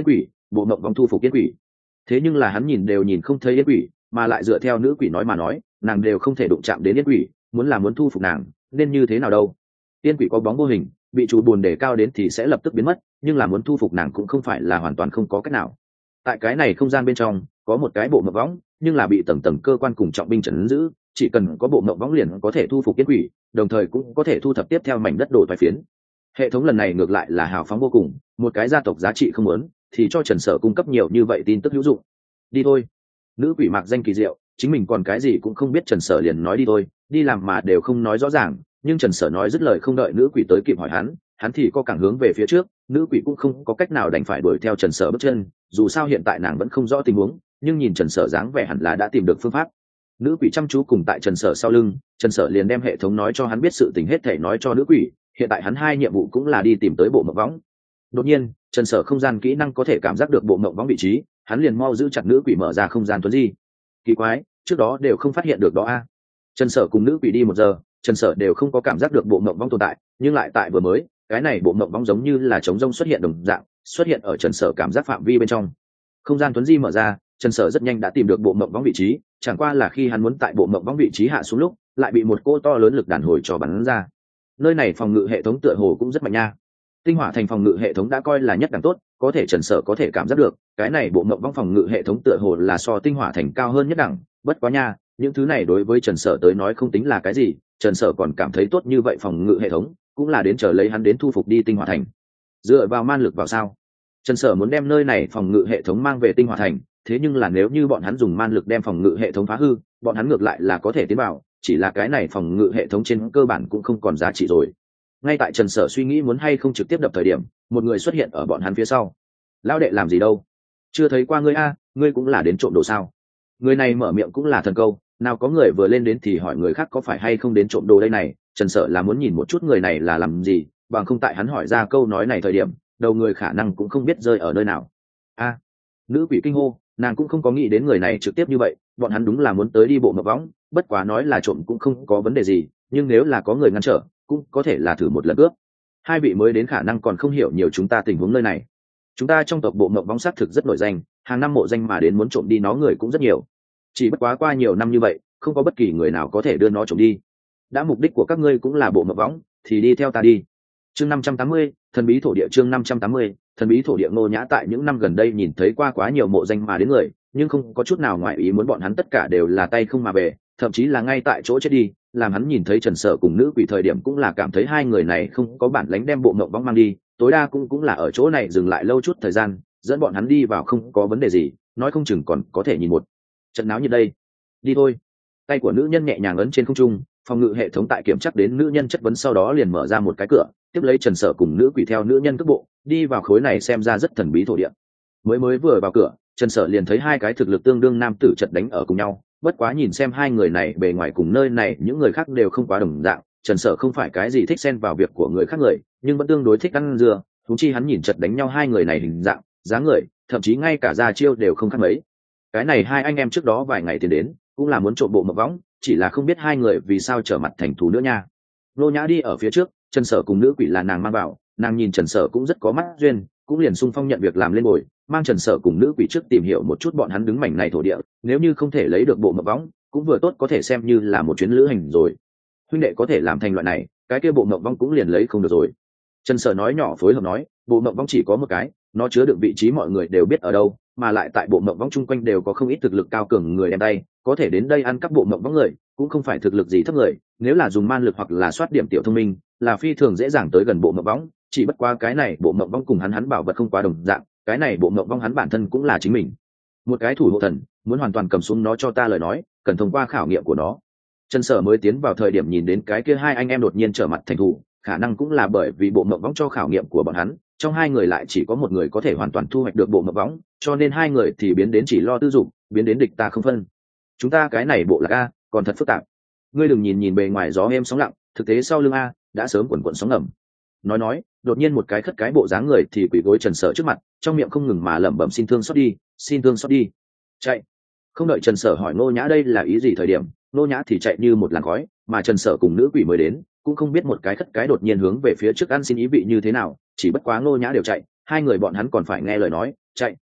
Speaker 1: bộ mộng vong thu phục yên quỷ. Thế nhưng là hắn nhìn đều nhìn không thấy yên quỷ, mà lại dựa theo nữ quỷ nói mà nói, nàng đều không thể đụng chạm đến yên quỷ, muốn là muốn thu phục nàng nên như thế nào đâu. Yên quỷ có bóng vô hình, bị chủ buồn để cao đến thì sẽ lập tức biến mất, nhưng là muốn thu phục nàng cũng không phải là hoàn toàn không có cách nào. Tại cái này không gian bên trong có một cái bộ mộng võng, nhưng là bị tầng tầng cơ quan cùng trọng binh trấn giữ, chỉ cần có bộ mộng võng liền có thể thu phục yên quỷ, đồng thời cũng có thể thu thập tiếp theo mảnh đất đổ toái phiến. Hệ thống lần này ngược lại là hào phóng vô cùng, một cái gia tộc giá trị không muốn thì cho Trần Sở cung cấp nhiều như vậy tin tức hữu dụng. Đi thôi. Nữ quỷ mạc danh kỳ diệu, chính mình còn cái gì cũng không biết, Trần Sở liền nói đi thôi, đi làm mà đều không nói rõ ràng, nhưng Trần Sở nói dứt lời không đợi nữ quỷ tới kịp hỏi hắn, hắn thì có cẳng hướng về phía trước, nữ quỷ cũng không có cách nào đành phải đuổi theo Trần Sở bước chân, dù sao hiện tại nàng vẫn không rõ tình huống, nhưng nhìn Trần Sở dáng vẻ hẳn là đã tìm được phương pháp. Nữ quỷ chăm chú cùng tại Trần Sở sau lưng, Trần Sở liền đem hệ thống nói cho hắn biết sự tình hết thảy nói cho nữ quỷ, hiện tại hắn hai nhiệm vụ cũng là đi tìm tới bộ mộng võng. Đột nhiên, Trần Sở không gian kỹ năng có thể cảm giác được bộ mộng võng vị trí, hắn liền mau giữ chặt nữ quỷ mở ra không gian tuấn di. Kỳ quái, trước đó đều không phát hiện được đó a. Trần Sở cùng nữ quỷ đi một giờ, Trần Sở đều không có cảm giác được bộ mộng võng tồn tại, nhưng lại tại vừa mới, cái này bộ mộng võng giống như là trống rông xuất hiện đồng dạng, xuất hiện ở Trần Sở cảm giác phạm vi bên trong. Không gian tuấn di mở ra, Trần Sở rất nhanh đã tìm được bộ mộng võng vị trí, chẳng qua là khi hắn muốn tại bộ mộng võng vị trí hạ xuống lúc, lại bị một cô to lớn lực đàn hồi cho bắn ra. Nơi này phòng ngự hệ thống tựa hồ cũng rất mạnh nha. Tinh hỏa thành phòng ngự hệ thống đã coi là nhất đẳng tốt, có thể Trần Sở có thể cảm giác được, cái này bộ mộng võng phòng ngự hệ thống tựa hồ là so tinh hỏa thành cao hơn nhất đẳng, bất quá nha, những thứ này đối với Trần Sở tới nói không tính là cái gì, Trần Sở còn cảm thấy tốt như vậy phòng ngự hệ thống, cũng là đến chờ lấy hắn đến thu phục đi tinh hỏa thành. Dựa vào man lực vào sao? Trần Sở muốn đem nơi này phòng ngự hệ thống mang về tinh hỏa thành, thế nhưng là nếu như bọn hắn dùng man lực đem phòng ngự hệ thống phá hư, bọn hắn ngược lại là có thể tiến vào, chỉ là cái này phòng ngự hệ thống trên cơ bản cũng không còn giá trị rồi. Ngay tại Trần Sở suy nghĩ muốn hay không trực tiếp đập thời điểm, một người xuất hiện ở bọn hắn phía sau. Lão đệ làm gì đâu? Chưa thấy qua ngươi a, ngươi cũng là đến trộm đồ sao? Người này mở miệng cũng là thần câu, nào có người vừa lên đến thì hỏi người khác có phải hay không đến trộm đồ đây này. Trần Sở là muốn nhìn một chút người này là làm gì, bằng không tại hắn hỏi ra câu nói này thời điểm, đầu người khả năng cũng không biết rơi ở nơi nào. A, nữ quỷ kinh hô, nàng cũng không có nghĩ đến người này trực tiếp như vậy, bọn hắn đúng là muốn tới đi bộ mộng võng, bất quá nói là trộm cũng không có vấn đề gì, nhưng nếu là có người ngăn trở, cũng có thể là thử một lần cướp. Hai vị mới đến khả năng còn không hiểu nhiều chúng ta tình huống nơi này. Chúng ta trong tộc bộ mộng võng xác thực rất nổi danh, hàng năm mộ danh mà đến muốn trộm đi nó người cũng rất nhiều. Chỉ bất quá qua nhiều năm như vậy, không có bất kỳ người nào có thể đưa nó trộm đi. Đã mục đích của các ngươi cũng là bộ mộng võng, thì đi theo ta đi. Chương năm trăm tám mươi, thần bí thổ địa. Chương năm trăm tám mươi, thần bí thổ địa. Ngô Nhã tại những năm gần đây nhìn thấy qua quá nhiều mộ danh mà đến người, nhưng không có chút nào ngoại ý muốn bọn hắn tất cả đều là tay không mà về, thậm chí là ngay tại chỗ chết đi, làm hắn nhìn thấy Trần Sở cùng nữ quỷ thời điểm cũng là cảm thấy hai người này không có bản lĩnh đem bộ mộng võng mang đi, tối đa cũng cũng là ở chỗ này dừng lại lâu chút thời gian, dẫn bọn hắn đi vào không có vấn đề gì, nói không chừng còn có thể nhìn một trận náo như đây. Đi thôi. Tay của nữ nhân nhẹ nhàng ấn trên không trung, phòng ngự hệ thống tại kiểm chắc đến nữ nhân chất vấn sau đó liền mở ra một cái cửa, tiếp lấy Trần Sở cùng nữ quỷ theo nữ nhân cước bộ đi vào khối này xem ra rất thần bí thổ địa. Mới mới vừa vào cửa, Trần Sở liền thấy hai cái thực lực tương đương nam tử chật đánh ở cùng nhau, bất quá nhìn xem hai người này bề ngoài cùng nơi này những người khác đều không quá đồng dạng, Trần Sở không phải cái gì thích xen vào việc của người khác người, nhưng vẫn tương đối thích ăn dưa, thú chi hắn nhìn chật đánh nhau hai người này hình dạng, dáng người, thậm chí ngay cả ra chiêu đều không khác mấy. Cái này hai anh em trước đó vài ngày tiền đến, cũng là muốn trộm bộ mộng võng, chỉ là không biết hai người vì sao trở mặt thành thù nữa nha. Nô Nhã đi ở phía trước, Trần Sở cùng nữ quỷ là nàng mang vào, nàng nhìn Trần Sở cũng rất có mắt duyên, cũng liền xung phong nhận việc làm lên bồi, mang Trần Sở cùng nữ quỷ trước tìm hiểu một chút bọn hắn đứng mảnh này thổ địa, nếu như không thể lấy được bộ mộng võng, cũng vừa tốt có thể xem như là một chuyến lữ hành rồi. Huynh đệ có thể làm thành loại này, cái kia bộ mộng võng cũng liền lấy không được rồi. Trần Sở nói nhỏ phối hợp nói, bộ mộng võng chỉ có một cái, nó chứa đựng vị trí mọi người đều biết ở đâu, mà lại tại bộ mộng võng chung quanh đều có không ít thực lực cao cường người đem tay, có thể đến đây ăn cắp bộ mộng võng người, cũng không phải thực lực gì thấp người, nếu là dùng man lực hoặc là soát điểm tiểu thông minh, là phi thường dễ dàng tới gần bộ mộng võng, chỉ bất qua cái này bộ mộng võng cùng hắn hắn bảo vật không quá đồng dạng, cái này bộ mộng võng hắn bản thân cũng là chính mình một cái thủ hộ thần, muốn hoàn toàn cầm xuống nó cho ta lời nói, cần thông qua khảo nghiệm của nó. Trần Sở mới tiến vào thời điểm nhìn đến cái kia hai anh em đột nhiên trở mặt thành thủ, khả năng cũng là bởi vì bộ mộng võng cho khảo nghiệm của bọn hắn, trong hai người lại chỉ có một người có thể hoàn toàn thu hoạch được bộ mộng võng, cho nên hai người thì biến đến chỉ lo tư dụng, biến đến địch ta không phân. Chúng ta cái này bộ lạc a, còn thật phức tạp. Ngươi đừng nhìn nhìn bề ngoài gió êm sóng lặng, thực tế sau lưng a đã sớm quần quần sóng ngầm. Nói nói, đột nhiên một cái khất cái bộ dáng người thì quỳ gối Trần Sở trước mặt, trong miệng không ngừng mà lẩm bẩm xin thương xót đi, xin thương xót đi. Chạy. Không đợi Trần Sở hỏi Nô Nhã đây là ý gì thời điểm, Nô Nhã thì chạy như một làn khói, mà Trần Sở cùng nữ quỷ mới đến, cũng không biết một cái khất cái đột nhiên hướng về phía trước ăn xin ý vị như thế nào, chỉ bất quá Nô Nhã đều chạy, hai người bọn hắn còn phải nghe lời nói, chạy.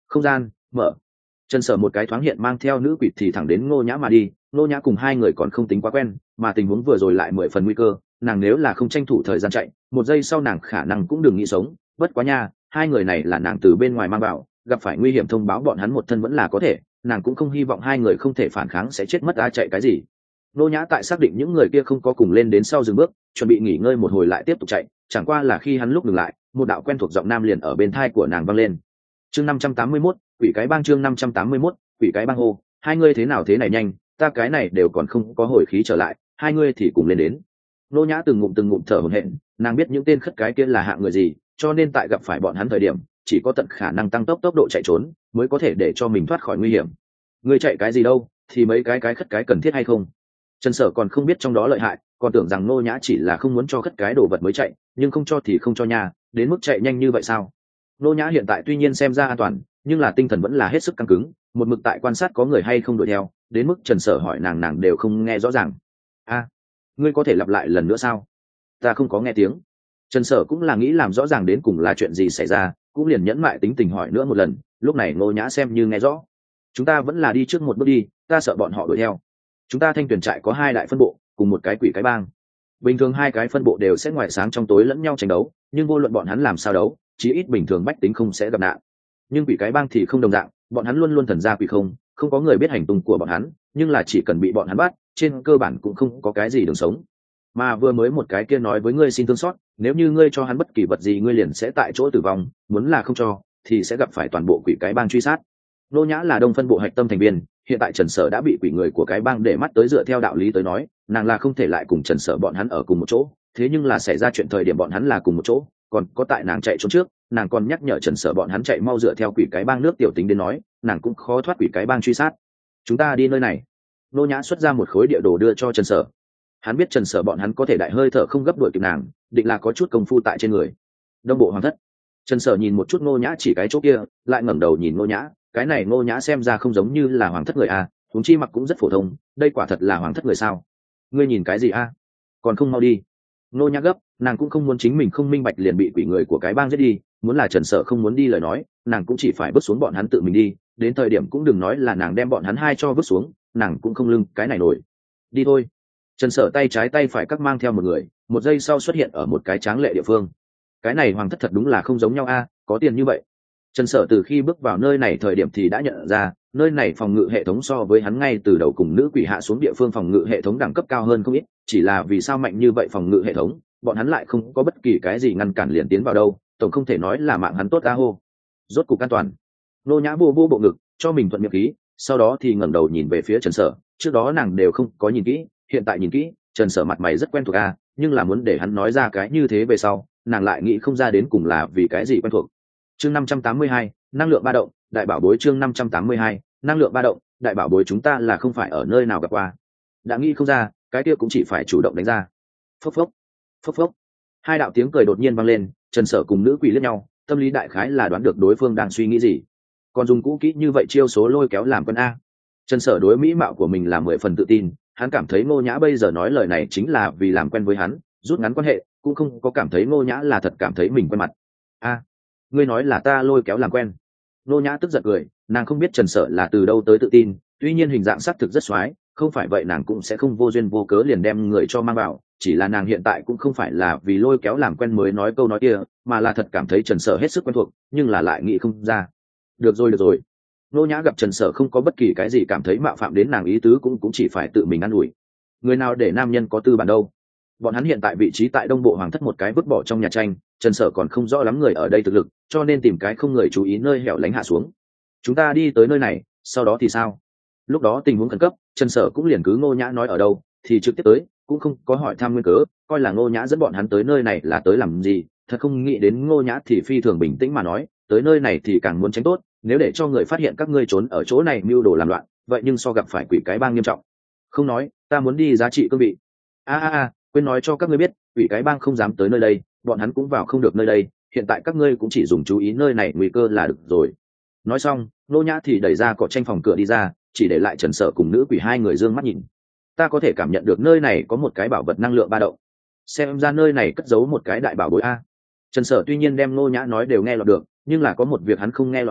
Speaker 1: không gian mở. Trần Sở một cái thoáng hiện mang theo nữ quỷ thì thẳng đến Ngô Nhã mà đi. Ngô Nhã cùng hai người còn không tính quá quen, mà tình huống vừa rồi lại mười phần nguy cơ, nàng nếu là không tranh thủ thời gian chạy, một giây sau nàng khả năng cũng đừng nghĩ sống. Bất quá nha, hai người này là nàng từ bên ngoài mang vào, gặp phải nguy hiểm thông báo bọn hắn một thân vẫn là có thể, nàng cũng không hy vọng hai người không thể phản kháng sẽ chết mất. Ai chạy cái gì? Ngô Nhã tại xác định những người kia không có cùng lên đến sau dừng bước, chuẩn bị nghỉ ngơi một hồi lại tiếp tục chạy, chẳng qua là khi hắn lúc dừng lại, một đạo quen thuộc giọng nam liền ở bên tai của nàng vang lên. Chương năm trăm tám mươi mốt, quỷ cái bang. Chương năm trăm tám mươi mốt, quỷ cái bang. Hô, hai ngươi thế nào thế này nhanh, ta cái này đều còn không có hồi khí trở lại, hai ngươi thì cùng lên đến. Nô Nhã từng ngụm từng ngụm thở hổn hển, nàng biết những tên khất cái kia là hạng người gì, cho nên tại gặp phải bọn hắn thời điểm, chỉ có tận khả năng tăng tốc tốc độ chạy trốn, mới có thể để cho mình thoát khỏi nguy hiểm. Ngươi chạy cái gì đâu, thì mấy cái cái khất cái cần thiết hay không? Trần Sở còn không biết trong đó lợi hại, còn tưởng rằng Nô Nhã chỉ là không muốn cho khất cái đồ vật mới chạy, nhưng không cho thì không cho nha, đến mức chạy nhanh như vậy sao? Nô Nhã hiện tại tuy nhiên xem ra an toàn, nhưng là tinh thần vẫn là hết sức căng cứng, một mực tại quan sát có người hay không đuổi theo, đến mức Trần Sở hỏi nàng nàng đều không nghe rõ ràng. A, ngươi có thể lặp lại lần nữa sao? Ta không có nghe tiếng. Trần Sở cũng là nghĩ làm rõ ràng đến cùng là chuyện gì xảy ra, cũng liền nhẫn mại tính tình hỏi nữa một lần. Lúc này Ngô Nhã xem như nghe rõ. Chúng ta vẫn là đi trước một bước đi, ta sợ bọn họ đuổi theo. Chúng ta Thanh Tuyền trại có hai đại phân bộ, cùng một cái quỷ cái bang. Bình thường hai cái phân bộ đều sẽ ngoài sáng trong tối lẫn nhau tranh đấu, nhưng vô luận bọn hắn làm sao đấu, chí ít bình thường bách tính không sẽ gặp nạn. Nhưng quỷ cái bang thì không đồng dạng, bọn hắn luôn luôn thần ra quỷ không, không có người biết hành tung của bọn hắn, nhưng là chỉ cần bị bọn hắn bắt, trên cơ bản cũng không có cái gì đường sống. Mà vừa mới một cái kia nói với ngươi xin thương xót, nếu như ngươi cho hắn bất kỳ vật gì ngươi liền sẽ tại chỗ tử vong, muốn là không cho thì sẽ gặp phải toàn bộ quỷ cái bang truy sát. Nô Nhã là đông phân bộ hạch tâm thành viên, hiện tại Trần Sở đã bị quỷ người của cái bang để mắt tới, dựa theo đạo lý tới nói, nàng là không thể lại cùng Trần Sở bọn hắn ở cùng một chỗ, thế nhưng là xảy ra chuyện thời điểm bọn hắn là cùng một chỗ, còn có tại nàng chạy trốn trước, nàng còn nhắc nhở Trần Sở bọn hắn chạy mau, dựa theo quỷ cái bang nước tiểu tính đến nói, nàng cũng khó thoát quỷ cái bang truy sát. Chúng ta đi nơi này. Nô Nhã xuất ra một khối địa đồ đưa cho Trần Sở. Hắn biết Trần Sở bọn hắn có thể đại hơi thở không gấp đuổi kịp nàng, định là có chút công phu tại trên người. Đông bộ hoàng thất. Trần Sở nhìn một chút Nô Nhã chỉ cái chỗ kia, lại ngẩng đầu nhìn Nô Nhã, cái này Nô Nhã xem ra không giống như là hoàng thất người a, huống chi mặc cũng rất phổ thông, đây quả thật là hoàng thất người sao? Ngươi nhìn cái gì a? Còn không mau đi. Nô Nhã gấp, nàng cũng không muốn chính mình không minh bạch liền bị quỷ người của cái bang giết đi, muốn là Trần Sở không muốn đi lời nói, nàng cũng chỉ phải bước xuống bọn hắn tự mình đi, đến thời điểm cũng đừng nói là nàng đem bọn hắn hai cho bước xuống, nàng cũng không lưng cái này nổi. Đi thôi. Trần Sở tay trái tay phải các mang theo một người, một giây sau xuất hiện ở một cái tráng lệ địa phương. Cái này hoàng thất thật đúng là không giống nhau a, có tiền như vậy. Trần Sở từ khi bước vào nơi này thời điểm thì đã nhận ra, nơi này phòng ngự hệ thống so với hắn ngay từ đầu cùng nữ quỷ hạ xuống địa phương phòng ngự hệ thống đẳng cấp cao hơn không ít, chỉ là vì sao mạnh như vậy phòng ngự hệ thống, bọn hắn lại không có bất kỳ cái gì ngăn cản liền tiến vào đâu, tổng không thể nói là mạng hắn tốt a hô. Rốt cục an toàn. Nô Nhã vô vô bộ ngực, cho mình thuận miệng khí, sau đó thì ngẩng đầu nhìn về phía Trần Sở, trước đó nàng đều không có nhìn kỹ, hiện tại nhìn kỹ, Trần Sở mặt mày rất quen thuộc a, nhưng là muốn để hắn nói ra cái như thế về sau, nàng lại nghĩ không ra đến cùng là vì cái gì quen thuộc. Chương năm trăm tám mươi hai, năng lượng ba động, đại bảo bối. Chương năm trăm tám mươi hai, năng lượng ba động, đại bảo bối. Chúng ta là không phải ở nơi nào gặp qua. Đã nghĩ không ra, cái kia cũng chỉ phải chủ động đánh ra. Phốc phốc, phốc phốc. Hai đạo tiếng cười đột nhiên vang lên, Trần Sở cùng nữ quỷ liếc nhau, tâm lý đại khái là đoán được đối phương đang suy nghĩ gì. Còn dùng cũ kỹ như vậy chiêu số lôi kéo làm quân a. Trần Sở đối mỹ mạo của mình là mười phần tự tin, hắn cảm thấy Ngô Nhã bây giờ nói lời này chính là vì làm quen với hắn, rút ngắn quan hệ, cũng không có cảm thấy Ngô Nhã là thật cảm thấy mình quen mặt. A, ngươi nói là ta lôi kéo làm quen? Ngô Nhã tức giận cười, nàng không biết Trần Sở là từ đâu tới tự tin, tuy nhiên hình dạng sắc thực rất xoái, không phải vậy nàng cũng sẽ không vô duyên vô cớ liền đem người cho mang vào, chỉ là nàng hiện tại cũng không phải là vì lôi kéo làm quen mới nói câu nói kia, mà là thật cảm thấy Trần Sở hết sức quen thuộc, nhưng là lại nghĩ không ra. Được rồi được rồi. Ngô Nhã gặp Trần Sở không có bất kỳ cái gì cảm thấy mạo phạm đến nàng ý tứ, cũng cũng chỉ phải tự mình ăn ủi. Người nào để nam nhân có tư bản đâu. Bọn hắn hiện tại vị trí tại đông bộ hoàng thất một cái vứt bỏ trong nhà tranh, Trần Sở còn không rõ lắm người ở đây thực lực, cho nên tìm cái không người chú ý nơi hẻo lánh hạ xuống. Chúng ta đi tới nơi này, sau đó thì sao? Lúc đó tình huống khẩn cấp, Trần Sở cũng liền cứ Ngô Nhã nói ở đâu thì trực tiếp tới, cũng không có hỏi thăm nguyên cớ, coi là Ngô Nhã dẫn bọn hắn tới nơi này là tới làm gì, thật không nghĩ đến Ngô Nhã thì phi thường bình tĩnh mà nói, tới nơi này thì càng muốn tránh tốt, nếu để cho người phát hiện các ngươi trốn ở chỗ này mưu đồ làm loạn, vậy nhưng so gặp phải quỷ cái bang nghiêm trọng. Không nói, ta muốn đi giá trị cương vị. A a a, quên nói cho các ngươi biết, quỷ cái bang không dám tới nơi đây, bọn hắn cũng vào không được nơi đây, hiện tại các ngươi cũng chỉ dùng chú ý nơi này nguy cơ là được rồi. Nói xong, Ngô Nhã thì đẩy ra cỏ tranh phòng cửa đi ra, chỉ để lại Trần Sở cùng nữ quỷ hai người dương mắt nhìn. Ta có thể cảm nhận được nơi này có một cái bảo vật năng lượng ba động, xem ra nơi này cất giấu một cái đại bảo bối a. Trần Sở tuy nhiên đem Ngô Nhã nói đều nghe lọt được, nhưng là có một việc hắn không nghe lọt hay,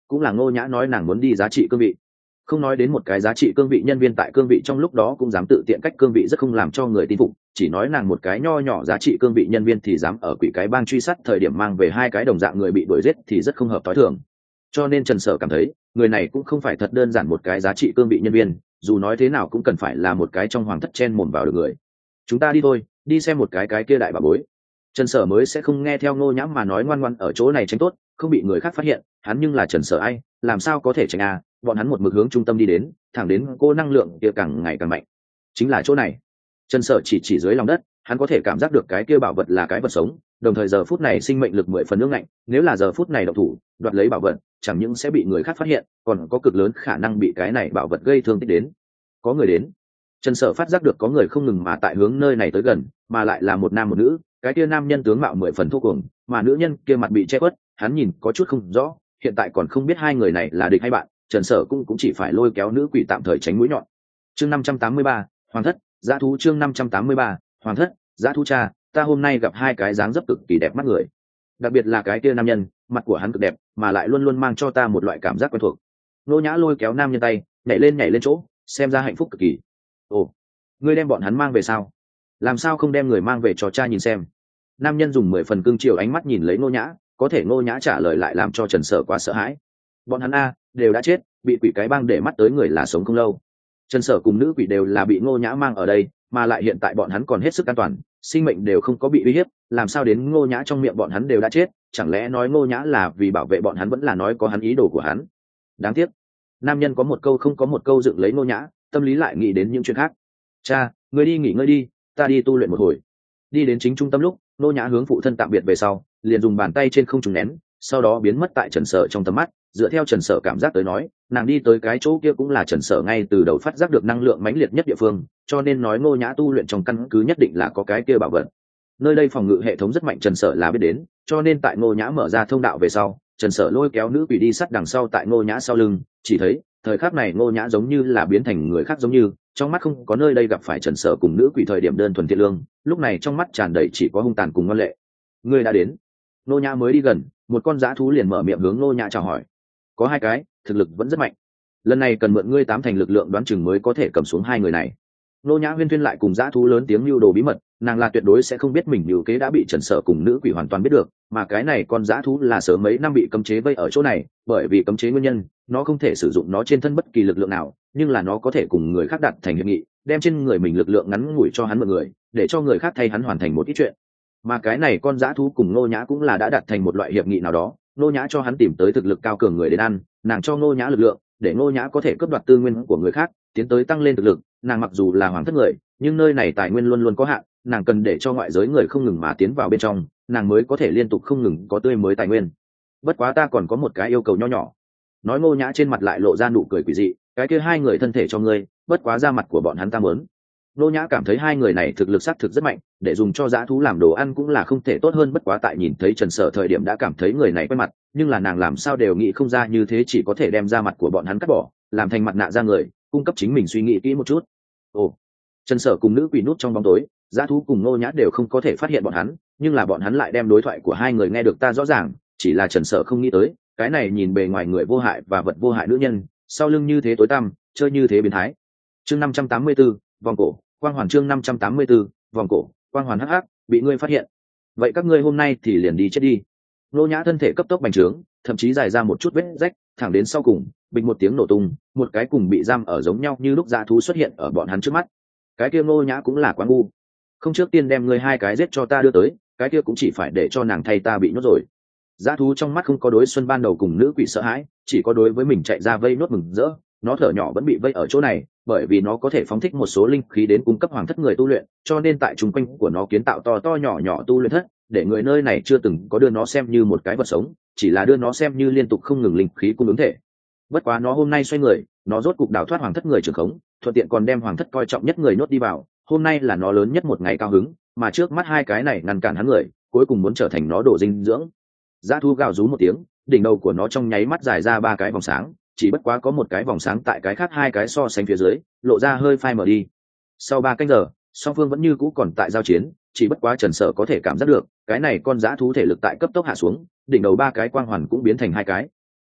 Speaker 1: cũng là Ngô Nhã nói nàng muốn đi giá trị cương vị. Không nói đến một cái giá trị cương vị nhân viên tại cương vị trong lúc đó cũng dám tự tiện cách cương vị rất không làm cho người tin phục, chỉ nói nàng một cái nho nhỏ giá trị cương vị nhân viên thì dám ở quỷ cái bang truy sát thời điểm mang về hai cái đồng dạng người bị đuổi giết thì rất không hợp tối thường. Cho nên Trần Sở cảm thấy người này cũng không phải thật đơn giản một cái giá trị cương vị nhân viên, dù nói thế nào cũng cần phải là một cái trong hoàng thất chen mồm vào được người. Chúng ta đi thôi, đi xem một cái cái kia đại bà bối. Trần Sở mới sẽ không nghe theo Ngô Nhã mà nói ngoan ngoãn ở chỗ này tránh tốt, không bị người khác phát hiện, hắn nhưng là Trần Sở ai, làm sao có thể tránh à, bọn hắn một mực hướng trung tâm đi đến, thẳng đến cô năng lượng kia càng ngày càng mạnh. Chính là chỗ này. Trần Sở chỉ chỉ dưới lòng đất, hắn có thể cảm giác được cái kia bảo vật là cái vật sống, đồng thời giờ phút này sinh mệnh lực mười phần nước ngạnh, nếu là giờ phút này động thủ, đoạt lấy bảo vật, chẳng những sẽ bị người khác phát hiện, còn có cực lớn khả năng bị cái này bảo vật gây thương tích đến. Có người đến. Trần Sở phát giác được có người không ngừng mà tại hướng nơi này tới gần, mà lại là một nam một nữ, cái kia nam nhân tướng mạo mười phần thô cuồng, mà nữ nhân kia mặt bị che khuất, hắn nhìn có chút không rõ, hiện tại còn không biết hai người này là địch hay bạn, Trần Sở cũng cũng chỉ phải lôi kéo nữ quỷ tạm thời tránh mũi nhọn. Chương năm trăm tám mươi ba, Hoàng thất, Dã thú chương năm trăm tám mươi ba, Hoàng thất, Dã thú cha, ta hôm nay gặp hai cái dáng dấp cực kỳ đẹp mắt người. Đặc biệt là cái kia nam nhân, mặt của hắn cực đẹp, mà lại luôn luôn mang cho ta một loại cảm giác quen thuộc. Nô Nhã lôi kéo nam nhân tay, nhảy lên nhảy lên chỗ, xem ra hạnh phúc cực kỳ. Ồ, ngươi đem bọn hắn mang về sao? Làm sao không đem người mang về cho cha nhìn xem? Nam nhân dùng mười phần cương chiều ánh mắt nhìn lấy Nô Nhã, có thể Nô Nhã trả lời lại làm cho Trần Sở quá sợ hãi. Bọn hắn a đều đã chết, bị quỷ cái bang để mắt tới người là sống không lâu. Trần Sở cùng nữ quỷ đều là bị Ngô Nhã mang ở đây, mà lại hiện tại bọn hắn còn hết sức an toàn, sinh mệnh đều không có bị uy hiếp, làm sao đến Ngô Nhã trong miệng bọn hắn đều đã chết, chẳng lẽ nói Ngô Nhã là vì bảo vệ bọn hắn vẫn là nói có hắn ý đồ của hắn. Đáng tiếc, nam nhân có một câu không có một câu dựng lấy Ngô Nhã, tâm lý lại nghĩ đến những chuyện khác. Cha, ngươi đi nghỉ ngơi đi, ta đi tu luyện một hồi. Đi đến chính trung tâm lúc, Ngô Nhã hướng phụ thân tạm biệt về sau, liền dùng bàn tay trên không trùng nén, sau đó biến mất tại Trần Sở trong tầm mắt. Dựa theo Trần Sở cảm giác tới nói, nàng đi tới cái chỗ kia cũng là Trần Sở ngay từ đầu phát giác được năng lượng mãnh liệt nhất địa phương, cho nên nói Ngô Nhã tu luyện trong căn cứ nhất định là có cái kia bảo vật. Nơi đây phòng ngự hệ thống rất mạnh Trần Sở là biết đến, cho nên tại Ngô Nhã mở ra thông đạo về sau, Trần Sở lôi kéo nữ quỷ đi sát đằng sau tại Ngô Nhã sau lưng, chỉ thấy, thời khắc này Ngô Nhã giống như là biến thành người khác giống như, trong mắt không có nơi đây gặp phải Trần Sở cùng nữ quỷ thời điểm đơn thuần thiện lương, lúc này trong mắt tràn đầy chỉ có hung tàn cùng ngoan lệ. Ngươi đã đến. Ngô Nhã mới đi gần, một con dã thú liền mở miệng hướng Ngô Nhã chào hỏi. Có hai cái, thực lực vẫn rất mạnh. Lần này cần mượn ngươi tám thành lực lượng đoán chừng mới có thể cầm xuống hai người này. Ngô Nhã huyên thuyên lại cùng dã thú lớn tiếng lưu đồ bí mật, nàng là tuyệt đối sẽ không biết mình lưu kế đã bị Trần Sở cùng nữ quỷ hoàn toàn biết được, mà cái này con dã thú là sớm mấy năm bị cấm chế vây ở chỗ này, bởi vì cấm chế nguyên nhân, nó không thể sử dụng nó trên thân bất kỳ lực lượng nào, nhưng là nó có thể cùng người khác đặt thành hiệp nghị, đem trên người mình lực lượng ngắn ngủi cho hắn một người, để cho người khác thay hắn hoàn thành một ít chuyện. Mà cái này con dã thú cùng Ngô Nhã cũng là đã đặt thành một loại hiệp nghị nào đó, Ngô Nhã cho hắn tìm tới thực lực cao cường người đến ăn, nàng cho Ngô Nhã lực lượng, để Ngô Nhã có thể cướp đoạt tư nguyên của người khác, tiến tới tăng lên thực lực. Nàng mặc dù là hoàng thất người, nhưng nơi này tài nguyên luôn luôn có hạn, nàng cần để cho ngoại giới người không ngừng mà tiến vào bên trong, nàng mới có thể liên tục không ngừng có tươi mới tài nguyên. Bất quá ta còn có một cái yêu cầu nho nhỏ. Nói Ngô Nhã trên mặt lại lộ ra nụ cười quỷ dị, cái kia hai người thân thể cho ngươi, bất quá da mặt của bọn hắn ta muốn. Ngô Nhã cảm thấy hai người này thực lực xác thực rất mạnh, để dùng cho dã thú làm đồ ăn cũng là không thể tốt hơn, bất quá tại nhìn thấy Trần Sở thời điểm đã cảm thấy người này quen mặt, nhưng là nàng làm sao đều nghĩ không ra như thế, chỉ có thể đem da mặt của bọn hắn cắt bỏ, làm thành mặt nạ da người, cung cấp chính mình suy nghĩ kỹ một chút. Ồ, Trần Sở cùng nữ quỷ nút trong bóng tối, dã thú cùng Ngô Nhã đều không có thể phát hiện bọn hắn, nhưng là bọn hắn lại đem đối thoại của hai người nghe được ta rõ ràng, chỉ là Trần Sở không nghĩ tới, cái này nhìn bề ngoài người vô hại và vật vô hại nữ nhân, sau lưng như thế tối tăm, chơi như thế biến thái. Chương năm trăm tám mươi tư, vòng cổ, quang hoàn chương năm trăm tám mươi tư, vòng cổ, quang hoàn hắc hắc, bị ngươi phát hiện. Vậy các ngươi hôm nay thì liền đi chết đi. Ngô Nhã thân thể cấp tốc bành trướng, thậm chí dài ra một chút vết rách, thẳng đến sau cùng, bình một tiếng nổ tung, một cái cùng bị giam ở giống nhau như lúc dã thú xuất hiện ở bọn hắn trước mắt. Cái kia Ngô Nhã cũng là quá ngu, không trước tiên đem ngươi hai cái giết cho ta đưa tới, cái kia cũng chỉ phải để cho nàng thay ta bị nhốt rồi. Dã thú trong mắt không có đối Xuân ban đầu cùng nữ quỷ sợ hãi, chỉ có đối với mình chạy ra vây nốt mừng rỡ. Nó thở nhỏ vẫn bị vây ở chỗ này, bởi vì nó có thể phóng thích một số linh khí đến cung cấp hoàng thất người tu luyện, cho nên tại trung quanh của nó kiến tạo to to nhỏ nhỏ tu luyện thất, để người nơi này chưa từng có đưa nó xem như một cái vật sống, chỉ là đưa nó xem như liên tục không ngừng linh khí cung ứng thể. Bất quá nó hôm nay xoay người, nó rốt cục đào thoát hoàng thất người trưởng khống, thuận tiện còn đem hoàng thất coi trọng nhất người nhốt đi vào. Hôm nay là nó lớn nhất một ngày cao hứng, mà trước mắt hai cái này ngăn cản hắn người, cuối cùng muốn trở thành nó đổ dinh dưỡng. Dã thú gào rú một tiếng, đỉnh đầu của nó trong nháy mắt dài ra ba cái vòng sáng, chỉ bất quá có một cái vòng sáng tại cái khác hai cái so sánh phía dưới, lộ ra hơi phai mờ đi. Sau ba canh giờ, song phương vẫn như cũ còn tại giao chiến, chỉ bất quá Trần Sở có thể cảm giác được, cái này con dã thú thể lực tại cấp tốc hạ xuống, đỉnh đầu ba cái quang hoàn cũng biến thành hai cái.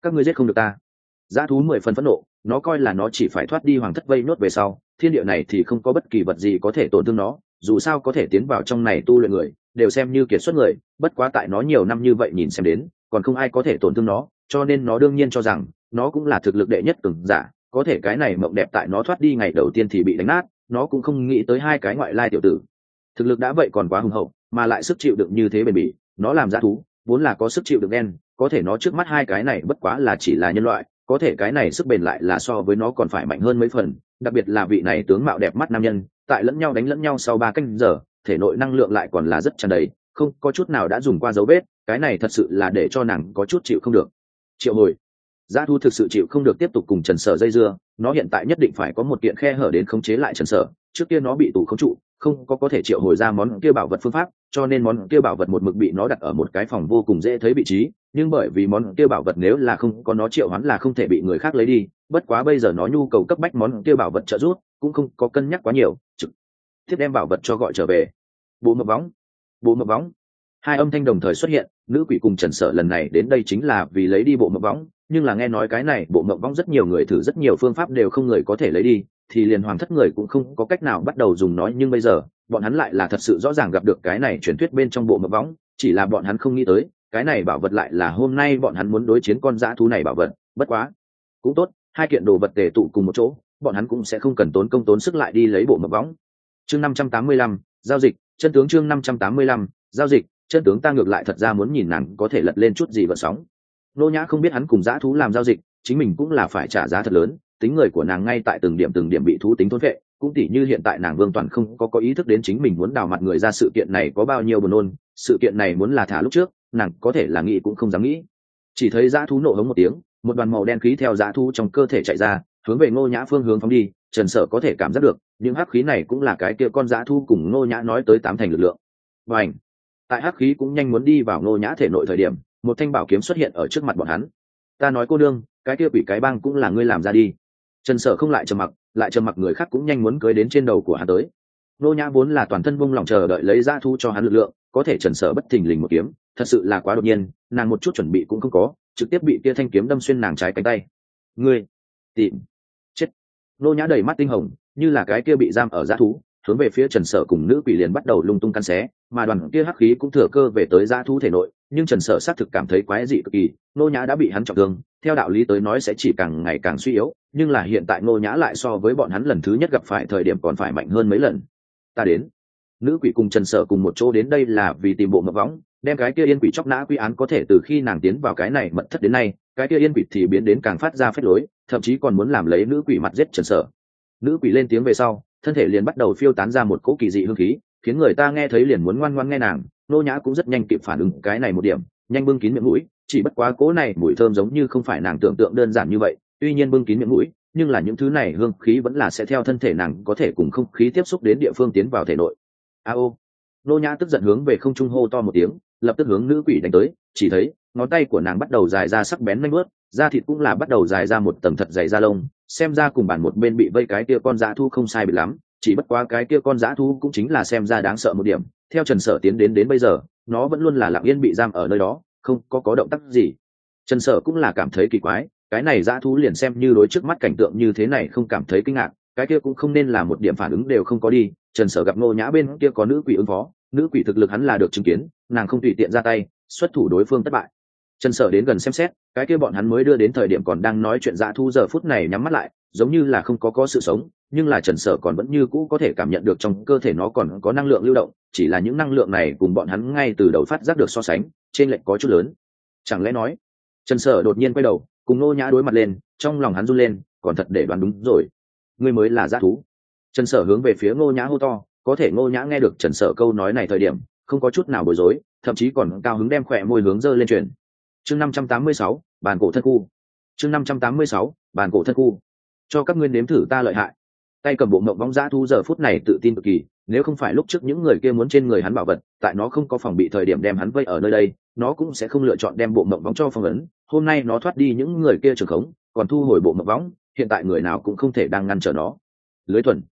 Speaker 1: các ngươi giết không được ta. Dã thú mười phần phẫn nộ, nó coi là nó chỉ phải thoát đi hoàng thất vây nốt về sau, thiên địa này thì không có bất kỳ vật gì có thể tổn thương nó, dù sao có thể tiến vào trong này tu luyện người đều xem như kiệt xuất người, bất quá tại nó nhiều năm như vậy nhìn xem đến còn không ai có thể tổn thương nó, cho nên nó đương nhiên cho rằng nó cũng là thực lực đệ nhất cường giả. Có thể cái này mộng đẹp tại nó thoát đi ngày đầu tiên thì bị đánh nát, nó cũng không nghĩ tới hai cái ngoại lai tiểu tử thực lực đã vậy còn quá hùng hậu, mà lại sức chịu đựng như thế bền bỉ. Nó làm dã thú vốn là có sức chịu đựng đen, có thể nó trước mắt hai cái này bất quá là chỉ là nhân loại, có thể cái này sức bền lại là so với nó còn phải mạnh hơn mấy phần. Đặc biệt là vị này tướng mạo đẹp mắt nam nhân, tại lẫn nhau đánh lẫn nhau sau ba canh giờ, thể nội năng lượng lại còn là rất tràn đầy, không có chút nào đã dùng qua dấu vết, cái này thật sự là để cho nàng có chút chịu không được. Triệu hồi dã thú thực sự chịu không được tiếp tục cùng Trần Sở dây dưa, nó hiện tại nhất định phải có một kiện khe hở đến khống chế lại Trần Sở. Trước kia nó bị tù khống trụ, không có có thể triệu hồi ra món kia bảo vật phương pháp, cho nên món kia bảo vật một mực bị nó đặt ở một cái phòng vô cùng dễ thấy vị trí, nhưng bởi vì món kia bảo vật nếu là không có nó triệu hoán là không thể bị người khác lấy đi. Bất quá bây giờ nó nhu cầu cấp bách món kia bảo vật trợ giúp, cũng không có cân nhắc quá nhiều, trực tiếp đem bảo vật cho gọi trở về. Bộ mập võng, bộ mập võng. Hai âm thanh đồng thời xuất hiện, nữ quỷ cùng Trần Sở lần này đến đây chính là vì lấy đi bộ mập võng, nhưng là nghe nói cái này bộ mập võng rất nhiều người thử rất nhiều phương pháp đều không người có thể lấy đi, thì liền hoàng thất người cũng không có cách nào bắt đầu dùng nó. Nhưng bây giờ bọn hắn lại là thật sự rõ ràng gặp được cái này truyền thuyết bên trong bộ mập võng, chỉ là bọn hắn không nghĩ tới cái này bảo vật lại là hôm nay bọn hắn muốn đối chiến con dã thú này bảo vật. Bất quá cũng tốt, hai kiện đồ vật tề tụ cùng một chỗ, bọn hắn cũng sẽ không cần tốn công tốn sức lại đi lấy bộ mập võng. Chương năm trăm tám mươi lăm giao dịch chân tướng. Chương năm trăm tám mươi lăm giao dịch chân tướng. Ta ngược lại thật ra muốn nhìn nàng có thể lật lên chút gì vận sóng. Nô Nhã không biết hắn cùng dã thú làm giao dịch, chính mình cũng là phải trả giá thật lớn. Tính người của nàng ngay tại từng điểm từng điểm bị thú tính thôn vệ, cũng tỉ như hiện tại nàng Vương Toàn không có có ý thức đến chính mình muốn đào mặt người ra sự kiện này có bao nhiêu buồn nôn. Sự kiện này muốn là thả lúc trước, nàng có thể là nghĩ cũng không dám nghĩ. Chỉ thấy dã thú nộ hống một tiếng, một đoàn màu đen khí theo dã thú trong cơ thể chạy ra, hướng về Ngô Nhã phương hướng phóng đi. Trần Sở có thể cảm giác được, những hắc khí này cũng là cái kia con dã thú cùng Ngô Nhã nói tới tám thành lực lượng. Và ảnh, tại hắc khí cũng nhanh muốn đi vào Ngô Nhã thể nội thời điểm, một thanh bảo kiếm xuất hiện ở trước mặt bọn hắn. Ta nói cô đương, cái kia quỷ cái bang cũng là ngươi làm ra đi. Trần Sở không lại trầm mặc, lại trầm mặc người khác cũng nhanh muốn cưới đến trên đầu của hắn tới. Ngô Nhã vốn là toàn thân vung lòng chờ đợi lấy dã thú cho hắn lực lượng, có thể Trần Sở bất thình lình một kiếm, thật sự là quá đột nhiên, nàng một chút chuẩn bị cũng không có, trực tiếp bị kia thanh kiếm đâm xuyên nàng trái cánh tay. Ngươi tìm chết. Ngô Nhã đầy mắt tinh hồng, như là cái kia bị giam ở dã thú, hướng về phía Trần Sở cùng nữ quỷ liền bắt đầu lung tung căn xé, mà đoàn kia hắc khí cũng thừa cơ về tới dã thú thể nội. Nhưng Trần Sở xác thực cảm thấy quái dị cực kỳ, Ngô Nhã đã bị hắn trọng thương, theo đạo lý tới nói sẽ chỉ càng ngày càng suy yếu, nhưng là hiện tại Ngô Nhã lại so với bọn hắn lần thứ nhất gặp phải thời điểm còn phải mạnh hơn mấy lần. Ta đến. Nữ quỷ cùng Trần Sở cùng một chỗ đến đây là vì tìm bộ mập võng, đem cái kia yên quỷ chóc nã quy án. Có thể từ khi nàng tiến vào cái này mật thất đến nay, cái kia yên quỷ thì biến đến càng phát ra phách lối, thậm chí còn muốn làm lấy nữ quỷ mặt giết Trần Sở. Nữ quỷ lên tiếng về sau, thân thể liền bắt đầu phiêu tán ra một cỗ kỳ dị hương khí, khiến người ta nghe thấy liền muốn ngoan ngoãn nghe nàng. Nô Nhã cũng rất nhanh kịp phản ứng cái này một điểm, nhanh bưng kín miệng mũi, chỉ bất quá cỗ này mùi thơm giống như không phải nàng tưởng tượng đơn giản như vậy. Tuy nhiên bưng kín miệng mũi, nhưng là những thứ này hương khí vẫn là sẽ theo thân thể nàng có thể cùng không khí tiếp xúc đến địa phương tiến vào thể nội. A ô. Nô Nhã tức giận hướng về không trung hô to một tiếng, lập tức hướng nữ quỷ đánh tới. Chỉ thấy ngón tay của nàng bắt đầu dài ra sắc bén nhanh bước, da thịt cũng là bắt đầu dài ra một tầng thật dày da lông, xem ra cùng bản một bên bị vây cái kia con dã thu không sai biệt lắm. Chỉ bất quá cái kia con dã thu cũng chính là xem ra đáng sợ một điểm, theo Trần Sở tiến đến đến bây giờ, nó vẫn luôn là lặng yên bị giam ở nơi đó, không có có động tác gì. Trần Sở cũng là cảm thấy kỳ quái, cái này dã thú liền xem như đối trước mắt cảnh tượng như thế này không cảm thấy kinh ngạc, cái kia cũng không nên là một điểm phản ứng đều không có đi. Trần Sở gặp Ngô Nhã bên kia có nữ quỷ ứng phó, nữ quỷ thực lực hắn là được chứng kiến, nàng không tùy tiện ra tay, xuất thủ đối phương thất bại. Trần Sở đến gần xem xét, cái kia bọn hắn mới đưa đến thời điểm còn đang nói chuyện dã thú giờ phút này nhắm mắt lại, giống như là không có có sự sống, nhưng là Trần Sở còn vẫn như cũ có thể cảm nhận được trong cơ thể nó còn có năng lượng lưu động, chỉ là những năng lượng này cùng bọn hắn ngay từ đầu phát giác được so sánh, trên lệch có chút lớn. Chẳng lẽ nói? Trần Sở đột nhiên quay đầu, cùng Ngô Nhã đối mặt lên, trong lòng hắn run lên, còn thật để đoán đúng rồi. Ngươi mới là dã thú. Trần Sở hướng về phía Ngô Nhã hô to, có thể Ngô Nhã nghe được Trần Sở câu nói này thời điểm, không có chút nào bối rối, thậm chí còn cao hứng đem khỏe môi hướng giơ lên truyền. Chương năm trăm tám mươi sáu, bàn cổ thân khu. Chương năm trăm tám mươi sáu, bàn cổ thân khu. Cho các ngươi nếm thử ta lợi hại. Tay cầm bộ mộng bóng dã thú giờ phút này tự tin cực kỳ, nếu không phải lúc trước những người kia muốn trên người hắn bảo vật, tại nó không có phòng bị thời điểm đem hắn vây ở nơi đây, nó cũng sẽ không lựa chọn đem bộ mộng bóng cho phong ấn. Hôm nay nó thoát đi những người kia trường khống, còn thu hồi bộ mộng bóng, hiện tại người nào cũng không thể đang ngăn trở nó. Lưới thuần.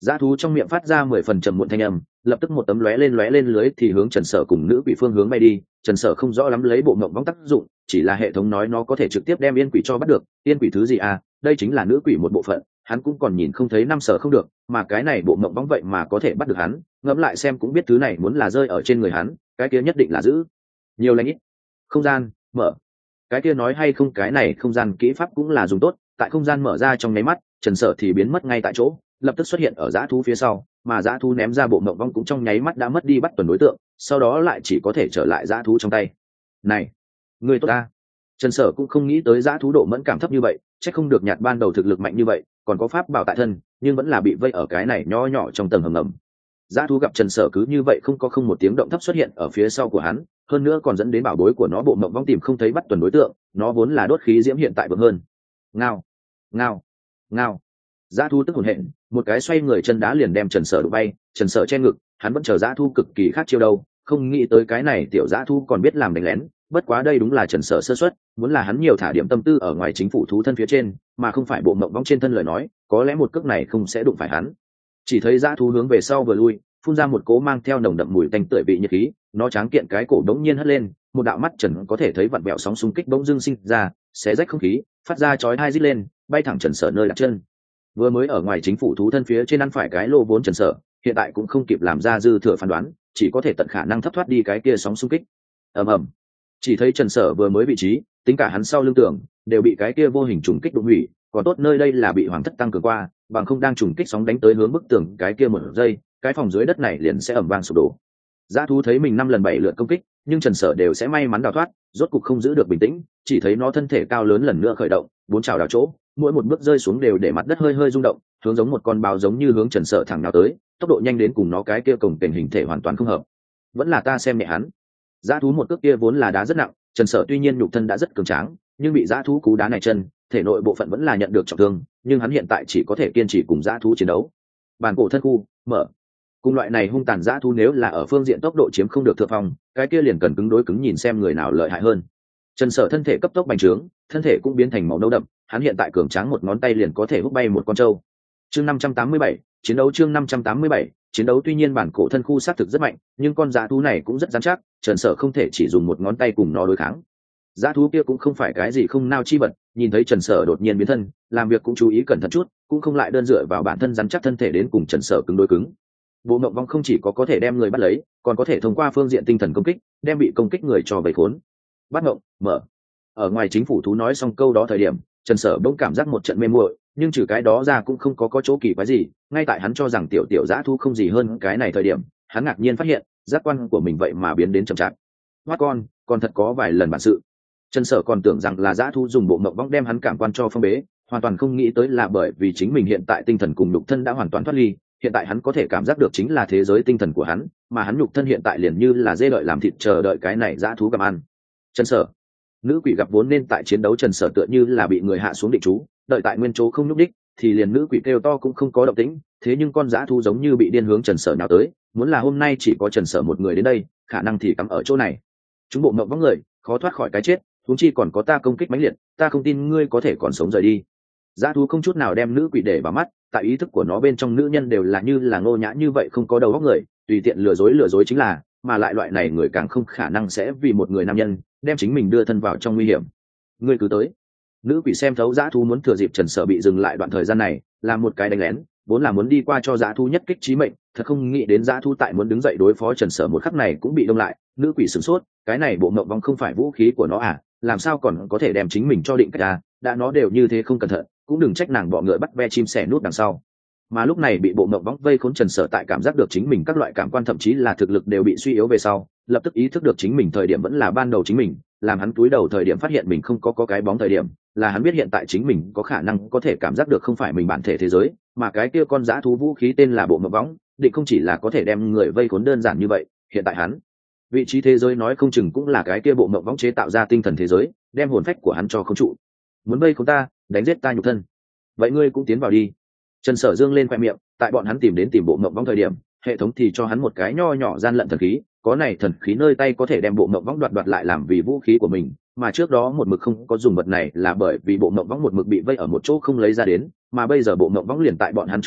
Speaker 1: Dã thú trong miệng phát ra mười phần trầm muộn thanh âm, lập tức một tấm lóe lên lóe lên lưới thì hướng Trần Sở cùng nữ quỷ phương hướng bay đi. Trần Sở không rõ lắm lấy bộ ngộng võng tác dụng, chỉ là hệ thống nói nó có thể trực tiếp đem yên quỷ cho bắt được. Yên quỷ thứ gì à? Đây chính là nữ quỷ một bộ phận, hắn cũng còn nhìn không thấy năm Sở không được, mà cái này bộ ngộng võng vậy mà có thể bắt được hắn, ngẫm lại xem cũng biết thứ này muốn là rơi ở trên người hắn, cái kia nhất định là giữ nhiều lãnh ít. Không gian mở, cái kia nói hay không cái này không gian kỹ pháp cũng là dùng tốt, tại không gian mở ra trong nháy mắt, Trần Sở thì biến mất ngay tại chỗ, lập tức xuất hiện ở dã thú phía sau, mà dã thú ném ra bộ ngộng vong cũng trong nháy mắt đã mất đi bắt tuần đối tượng, sau đó lại chỉ có thể trở lại dã thú trong tay. Này, người tốt ta. Trần Sở cũng không nghĩ tới dã thú độ mẫn cảm thấp như vậy, chắc không được nhạt ban đầu thực lực mạnh như vậy, còn có pháp bảo tại thân, nhưng vẫn là bị vây ở cái này nho nhỏ trong tầng hầm ngầm. Dã thú gặp Trần Sở cứ như vậy không có không một tiếng động thấp xuất hiện ở phía sau của hắn, hơn nữa còn dẫn đến bảo bối của nó bộ ngộng vong tìm không thấy bắt tuần đối tượng, nó vốn là đốt khí diễm hiện tại vượng hơn. Ngao, ngao, ngao. Dã thú tức hồn hện, một cái xoay người chân đá liền đem Trần Sở đụng bay. Trần Sở che ngực, hắn vẫn chờ dã thú cực kỳ khác chiêu đâu, không nghĩ tới cái này tiểu dã thú còn biết làm đánh lén. Bất quá đây đúng là Trần Sở sơ suất, muốn là hắn nhiều thả điểm tâm tư ở ngoài chính phủ thú thân phía trên, mà không phải bộ mộng vong trên thân lời nói, có lẽ một cước này không sẽ đụng phải hắn. Chỉ thấy dã thú hướng về sau vừa lui, phun ra một cỗ mang theo nồng đậm mùi tanh tưởi vị nhiệt khí, nó tráng kiện cái cổ đống nhiên hất lên, một đạo mắt Trần có thể thấy vặn vẹo sóng xung kích bỗng dưng sinh ra, xé rách không khí, phát ra chói tai rít lên, bay thẳng Trần Sở nơi đặt chân. Vừa mới ở ngoài chính phủ thú thân phía trên ăn phải cái lô vốn Trần Sở, hiện tại cũng không kịp làm ra dư thừa phán đoán, chỉ có thể tận khả năng thấp thoát đi cái kia sóng xung kích. Ầm ầm. Chỉ thấy Trần Sở vừa mới vị trí, tính cả hắn sau lưng tường đều bị cái kia vô hình trùng kích đụng hủy, còn tốt nơi đây là bị hoàng thất tăng cường qua, bằng không đang trùng kích sóng đánh tới hướng bức tường cái kia một giây, cái phòng dưới đất này liền sẽ ầm vang sụp đổ. Dã thú thấy mình năm lần bảy lượt công kích, nhưng Trần Sở đều sẽ may mắn đào thoát, rốt cục không giữ được bình tĩnh, chỉ thấy nó thân thể cao lớn lần nữa khởi động, bốn chảo đào chỗ, mỗi một bước rơi xuống đều để mặt đất hơi hơi rung động, hướng giống một con báo giống như hướng Trần Sở thẳng nào tới, tốc độ nhanh đến cùng nó cái kia cồng kềnh hình thể hoàn toàn không hợp. Vẫn là ta xem nhẹ hắn. Dã thú một cước kia vốn là đá rất nặng, Trần Sở tuy nhiên nhục thân đã rất cường tráng, nhưng bị dã thú cú đá này chân, thể nội bộ phận vẫn là nhận được trọng thương, nhưng hắn hiện tại chỉ có thể kiên trì cùng dã thú chiến đấu. Bản cổ thân khu, mở. Cùng loại này hung tàn dã thú nếu là ở phương diện tốc độ chiếm không được thượng phong, cái kia liền cần cứng đối cứng nhìn xem người nào lợi hại hơn. Trần Sở thân thể cấp tốc bành trướng, thân thể cũng biến thành màu nâu đậm, hắn hiện tại cường tráng một ngón tay liền có thể hút bay một con trâu. Chương năm trăm tám mươi bảy, chiến đấu chương năm trăm tám mươi bảy, chiến đấu tuy nhiên bản cổ thân khu sát thực rất mạnh, nhưng con dã thú này cũng rất rắn chắc, Trần Sở không thể chỉ dùng một ngón tay cùng nó đối kháng. Dã thú kia cũng không phải cái gì không nao chi vật, nhìn thấy Trần Sở đột nhiên biến thân, làm việc cũng chú ý cẩn thận chút, cũng không lại đơn dựa vào bản thân rắn chắc thân thể đến cùng Trần Sở cứng đối cứng. Bộ ngộng vong không chỉ có có thể đem người bắt lấy, còn có thể thông qua phương diện tinh thần công kích, đem bị công kích người cho vây khốn. Bắt ngộng, mở. Ở ngoài chính phủ thú nói xong câu đó thời điểm, Trần Sở bỗng cảm giác một trận mê muội, nhưng trừ cái đó ra cũng không có có chỗ kỳ quái gì, ngay tại hắn cho rằng tiểu tiểu dã thú không gì hơn cái này thời điểm, hắn ngạc nhiên phát hiện, giác quan của mình vậy mà biến đến chậm chạp. Hoát con, còn thật có vài lần bản sự. Trần Sở còn tưởng rằng là dã thú dùng bộ ngộng vong đem hắn cảm quan cho phong bế, hoàn toàn không nghĩ tới là bởi vì chính mình hiện tại tinh thần cùng nhục thân đã hoàn toàn thoát ly, hiện tại hắn có thể cảm giác được chính là thế giới tinh thần của hắn, mà hắn nhục thân hiện tại liền như là dê đợi làm thịt chờ đợi cái này dã thú gặm ăn. Trần Sở, nữ quỷ gặp vốn nên tại chiến đấu Trần Sở tựa như là bị người hạ xuống định trú, đợi tại nguyên chỗ không nhúc đích, thì liền nữ quỷ kêu to cũng không có động tĩnh, thế nhưng con dã thú giống như bị điên hướng Trần Sở nào tới, muốn là hôm nay chỉ có Trần Sở một người đến đây, khả năng thì cắm ở chỗ này. Chúng bộ mộng vong người, khó thoát khỏi cái chết, huống chi còn có ta công kích mãnh liệt, ta không tin ngươi có thể còn sống rời đi. Dã thú không chút nào đem nữ quỷ để vào mắt, tại ý thức của nó bên trong nữ nhân đều là như là ngô nhã như vậy không có đầu óc người, tùy tiện lừa dối lừa dối chính là, mà lại loại này người càng không khả năng sẽ vì một người nam nhân đem chính mình đưa thân vào trong nguy hiểm. Ngươi cứ tới. Nữ quỷ xem thấu dã thú muốn thừa dịp Trần Sở bị dừng lại đoạn thời gian này, làm một cái đánh lén, vốn là muốn đi qua cho dã thú nhất kích chí mệnh, thật không nghĩ đến dã thú tại muốn đứng dậy đối phó Trần Sở một khắc này cũng bị đông lại. Nữ quỷ sửng sốt, cái này bộ ngộng vong không phải vũ khí của nó à, làm sao còn có thể đem chính mình cho định cách à, đã nó đều như thế không cẩn thận, cũng đừng trách nàng bọ ngựa bắt ve chim sẻ nút đằng sau. Mà lúc này bị bộ ngộng vong vây khốn Trần Sở tại cảm giác được chính mình các loại cảm quan thậm chí là thực lực đều bị suy yếu về sau, lập tức ý thức được chính mình thời điểm vẫn là ban đầu chính mình, làm hắn cúi đầu thời điểm phát hiện mình không có có cái bóng thời điểm, là hắn biết hiện tại chính mình có khả năng có thể cảm giác được không phải mình bản thể thế giới, mà cái kia con dã thú vũ khí tên là bộ ngộng vong, định không chỉ là có thể đem người vây khốn đơn giản như vậy, hiện tại hắn vị trí thế giới nói không chừng cũng là cái kia bộ ngộng vong chế tạo ra tinh thần thế giới, đem hồn phách của hắn cho không trụ. Muốn vây khốn ta, đánh giết ta nhục thân, vậy ngươi cũng tiến vào đi. Trần Sở dương lên khoe miệng, tại bọn hắn tìm đến tìm bộ ngộng vong thời điểm, hệ thống thì cho hắn một cái nho nhỏ gian lận thần khí, có này thần khí nơi tay có thể đem bộ ngộng vong đoạt đoạt lại làm vì vũ khí của mình, mà trước đó một mực không có dùng vật này là bởi vì bộ ngộng vong một mực bị vây ở một chỗ không lấy ra đến, mà bây giờ bộ ngộng vong liền tại bọn hắn trước mắt,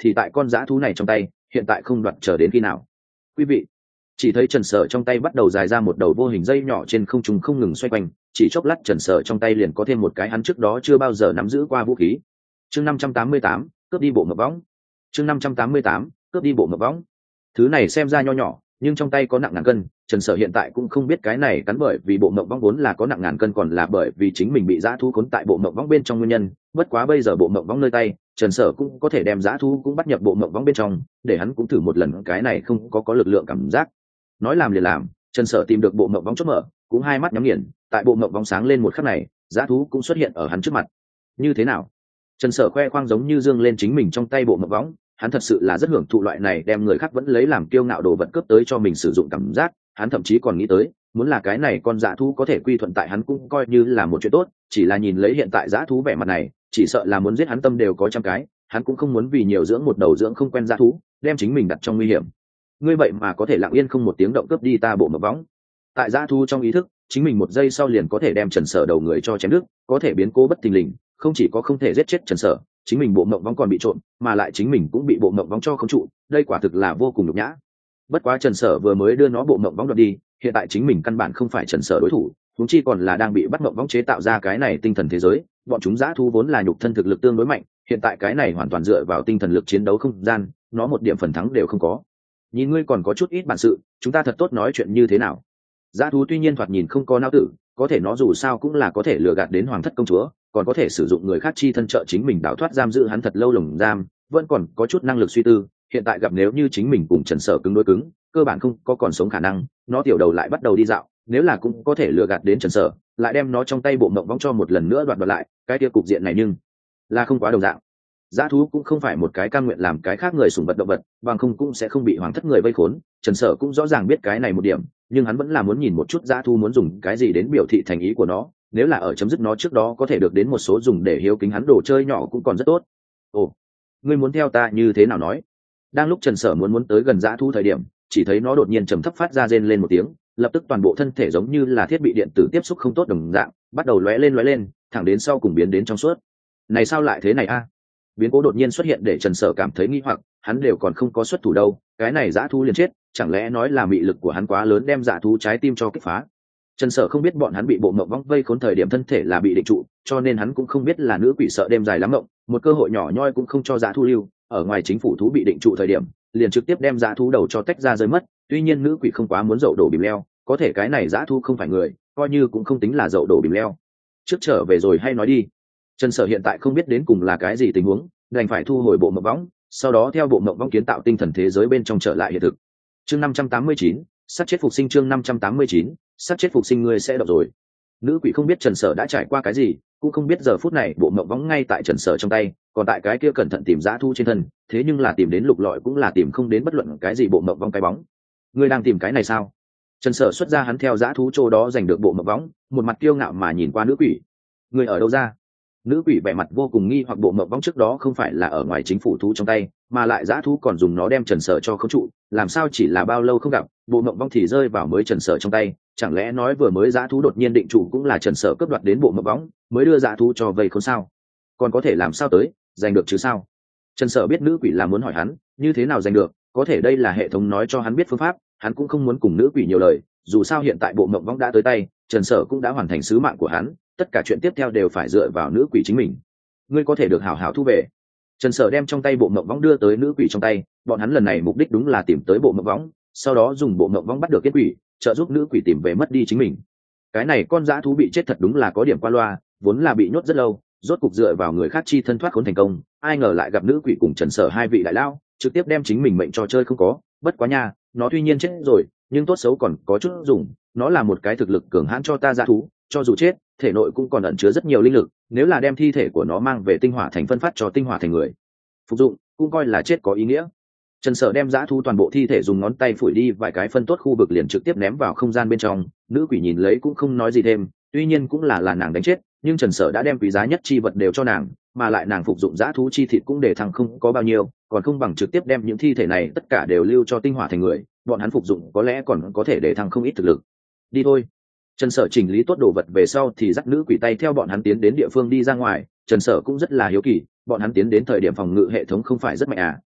Speaker 1: thì tại con dã thú này trong tay hiện tại không đoạt chờ đến khi nào. Quý vị chỉ thấy Trần Sở trong tay bắt đầu dài ra một đầu vô hình dây nhỏ trên không trung không ngừng xoay quanh, chỉ chốc lát Trần Sở trong tay liền có thêm một cái hắn trước đó chưa bao giờ nắm giữ qua vũ khí. Chương năm trăm tám mươi tám, cướp đi bộ ngọc võng. Chương năm trăm tám mươi tám, cướp đi bộ ngọc võng. Thứ này xem ra nho nhỏ, nhưng trong tay có nặng ngàn cân. Trần Sở hiện tại cũng không biết cái này cắn bởi vì bộ ngọc võng vốn là có nặng ngàn cân còn là bởi vì chính mình bị dã thú cuốn tại bộ ngọc võng bên trong nguyên nhân. Bất quá bây giờ bộ ngọc võng nơi tay, Trần Sở cũng có thể đem dã thú cũng bắt nhập bộ ngọc võng bên trong, để hắn cũng thử một lần cái này không có có lực lượng cảm giác. Nói làm liền làm, Trần Sở tìm được bộ ngọc võng chốt mở, cũng hai mắt nhắm nghiền, tại bộ ngọc võng sáng lên một khắc này, dã thú cũng xuất hiện ở hắn trước mặt. Như thế nào? Trần Sở khoe khoang giống như dương lên chính mình trong tay bộ ngọc võng, hắn thật sự là rất hưởng thụ loại này đem người khác vẫn lấy làm kiêu ngạo đồ vật cướp tới cho mình sử dụng cảm giác, hắn thậm chí còn nghĩ tới, muốn là cái này con dã thú có thể quy thuận tại hắn cũng coi như là một chuyện tốt, chỉ là nhìn lấy hiện tại dã thú vẻ mặt này, chỉ sợ là muốn giết hắn tâm đều có trăm cái, hắn cũng không muốn vì nhiều dưỡng một đầu dưỡng không quen dã thú, đem chính mình đặt trong nguy hiểm. Ngươi vậy mà có thể lặng yên không một tiếng động cướp đi ta bộ ngọc võng. Tại dã thú trong ý thức, chính mình một giây sau liền có thể đem Trần Sở đầu người cho chém đứt, có thể biến cố bất thình lình, không chỉ có không thể giết chết Trần Sở, chính mình bộ ngọc võng còn bị trộm, mà lại chính mình cũng bị bộ ngọc võng cho không trụ, đây quả thực là vô cùng nhục nhã. Bất quá Trần Sở vừa mới đưa nó bộ ngọc võng đoạt đi, hiện tại chính mình căn bản không phải Trần Sở đối thủ, huống chi còn là đang bị bắt ngọc võng chế tạo ra cái này tinh thần thế giới, bọn chúng dã thú vốn là nhục thân thực lực tương đối mạnh, hiện tại cái này hoàn toàn dựa vào tinh thần lực chiến đấu không gian, nó một điểm phần thắng đều không có. Nhìn ngươi còn có chút ít bản sự, chúng ta thật tốt nói chuyện như thế nào? Dã thú tuy nhiên thoạt nhìn không có não tử, có thể nó dù sao cũng là có thể lừa gạt đến hoàng thất công chúa, còn có thể sử dụng người khác chi thân trợ chính mình đào thoát giam giữ hắn thật lâu lồng giam, vẫn còn có chút năng lực suy tư. Hiện tại gặp nếu như chính mình cùng Trần Sở cứng đối cứng, cơ bản không có còn sống khả năng, nó tiểu đầu lại bắt đầu đi dạo, nếu là cũng có thể lừa gạt đến Trần Sở, lại đem nó trong tay bộ mộng võng cho một lần nữa đoạt đoạt lại, cái kia cục diện này nhưng là không quá đồng dạng. Dã thú cũng không phải một cái cam nguyện làm cái khác người sủng vật động vật, bằng không cũng sẽ không bị hoàng thất người vây khốn. Trần Sở cũng rõ ràng biết cái này một điểm, nhưng hắn vẫn là muốn nhìn một chút dã thú muốn dùng cái gì đến biểu thị thành ý của nó, nếu là ở chấm dứt nó trước đó có thể được đến một số dùng để hiếu kính hắn đồ chơi nhỏ cũng còn rất tốt. Ồ, ngươi muốn theo ta như thế nào nói? Đang lúc Trần Sở muốn muốn tới gần dã thú thời điểm, chỉ thấy nó đột nhiên trầm thấp phát ra rên lên một tiếng, lập tức toàn bộ thân thể giống như là thiết bị điện tử tiếp xúc không tốt đồng dạng, bắt đầu lóe lên lóe lên, thẳng đến sau cùng biến đến trong suốt. Này sao lại thế này a? Biến cố đột nhiên xuất hiện để Trần Sở cảm thấy nghi hoặc, hắn đều còn không có xuất thủ đâu, cái này dã thú liền chết, chẳng lẽ nói là mị lực của hắn quá lớn đem dã thú trái tim cho kích phá. Trần Sở không biết bọn hắn bị bộ mộng vong vây khốn thời điểm thân thể là bị định trụ, cho nên hắn cũng không biết là nữ quỷ sợ đêm dài lắm mộng, một cơ hội nhỏ nhoi cũng không cho dã thú lưu, ở ngoài chính phủ thú bị định trụ thời điểm, liền trực tiếp đem dã thú đầu cho tách ra rơi mất. Tuy nhiên nữ quỷ không quá muốn dậu đổ bìm leo, có thể cái này dã thú không phải người, coi như cũng không tính là dậu đổ bìm leo. Trước trở về rồi hay nói đi. Trần Sở hiện tại không biết đến cùng là cái gì tình huống, đành phải thu hồi bộ mộng võng, sau đó theo bộ mộng võng kiến tạo tinh thần thế giới bên trong trở lại hiện thực. Chương năm trăm tám mươi chín, sát chết phục sinh. Chương năm trăm tám mươi chín, sát chết phục sinh, ngươi sẽ đọc rồi. Nữ quỷ không biết Trần Sở đã trải qua cái gì, cũng không biết giờ phút này bộ mộng võng ngay tại Trần Sở trong tay, còn tại cái kia cẩn thận tìm dã thu trên thân, thế nhưng là tìm đến lục lọi cũng là tìm không đến bất luận cái gì bộ mộng võng cái bóng. Ngươi đang tìm cái này sao? Trần Sở xuất ra hắn theo dã thú chỗ đó giành được bộ mộng võng, một mặt kiêu ngạo mà nhìn qua nữ quỷ. Ngươi ở đâu ra? Nữ quỷ vẻ mặt vô cùng nghi hoặc, bộ mộng võng trước đó không phải là ở ngoài chính phủ thú trong tay, mà lại dã thú còn dùng nó đem Trần Sở cho khống trụ, làm sao chỉ là bao lâu không gặp, bộ mộng võng thì rơi vào mới Trần Sở trong tay, chẳng lẽ nói vừa mới dã thú đột nhiên định trụ cũng là Trần Sở cướp đoạt đến bộ mộng võng, mới đưa dã thú cho vây khốn sao? Còn có thể làm sao tới, giành được chứ sao? Trần Sở biết nữ quỷ là muốn hỏi hắn, như thế nào giành được, có thể đây là hệ thống nói cho hắn biết phương pháp, hắn cũng không muốn cùng nữ quỷ nhiều lời, dù sao hiện tại bộ mộng võng đã tới tay, Trần Sở cũng đã hoàn thành sứ mạng của hắn, tất cả chuyện tiếp theo đều phải dựa vào nữ quỷ chính mình. Ngươi có thể được hảo hảo thu về. Trần Sở đem trong tay bộ mộng võng đưa tới nữ quỷ trong tay, bọn hắn lần này mục đích đúng là tìm tới bộ mộng võng, sau đó dùng bộ mộng võng bắt được kết quỷ, trợ giúp nữ quỷ tìm về mất đi chính mình. Cái này con dã thú bị chết thật đúng là có điểm qua loa, vốn là bị nhốt rất lâu, rốt cục dựa vào người khác chi thân thoát khốn thành công, ai ngờ lại gặp nữ quỷ cùng Trần Sở hai vị đại lao, trực tiếp đem chính mình mệnh cho chơi không có. Bất quá nha, nó tuy nhiên chết rồi, nhưng tốt xấu còn có chút dùng, nó là một cái thực lực cường hãn cho ta dã thú, cho dù chết, thể nội cũng còn ẩn chứa rất nhiều linh lực, nếu là đem thi thể của nó mang về tinh hỏa thành phân phát cho tinh hỏa thành người phục dụng, cũng coi là chết có ý nghĩa. Trần Sở đem dã thú toàn bộ thi thể dùng ngón tay phủi đi vài cái phân tốt khu vực liền trực tiếp ném vào không gian bên trong, nữ quỷ nhìn lấy cũng không nói gì thêm, tuy nhiên cũng là là nàng đánh chết, nhưng Trần Sở đã đem quý giá nhất chi vật đều cho nàng, mà lại nàng phục dụng dã thú chi thịt cũng để thằng không có bao nhiêu, còn không bằng trực tiếp đem những thi thể này tất cả đều lưu cho tinh hỏa thành người, bọn hắn phục dụng có lẽ còn có thể để thằng không ít thực lực. Đi thôi. Trần Sở chỉnh lý tốt đồ vật về sau thì dắt nữ quỷ tay theo bọn hắn tiến đến địa phương đi ra ngoài. Trần Sở cũng rất là hiếu kỳ, bọn hắn tiến đến thời điểm phòng ngự hệ thống không phải rất mạnh à,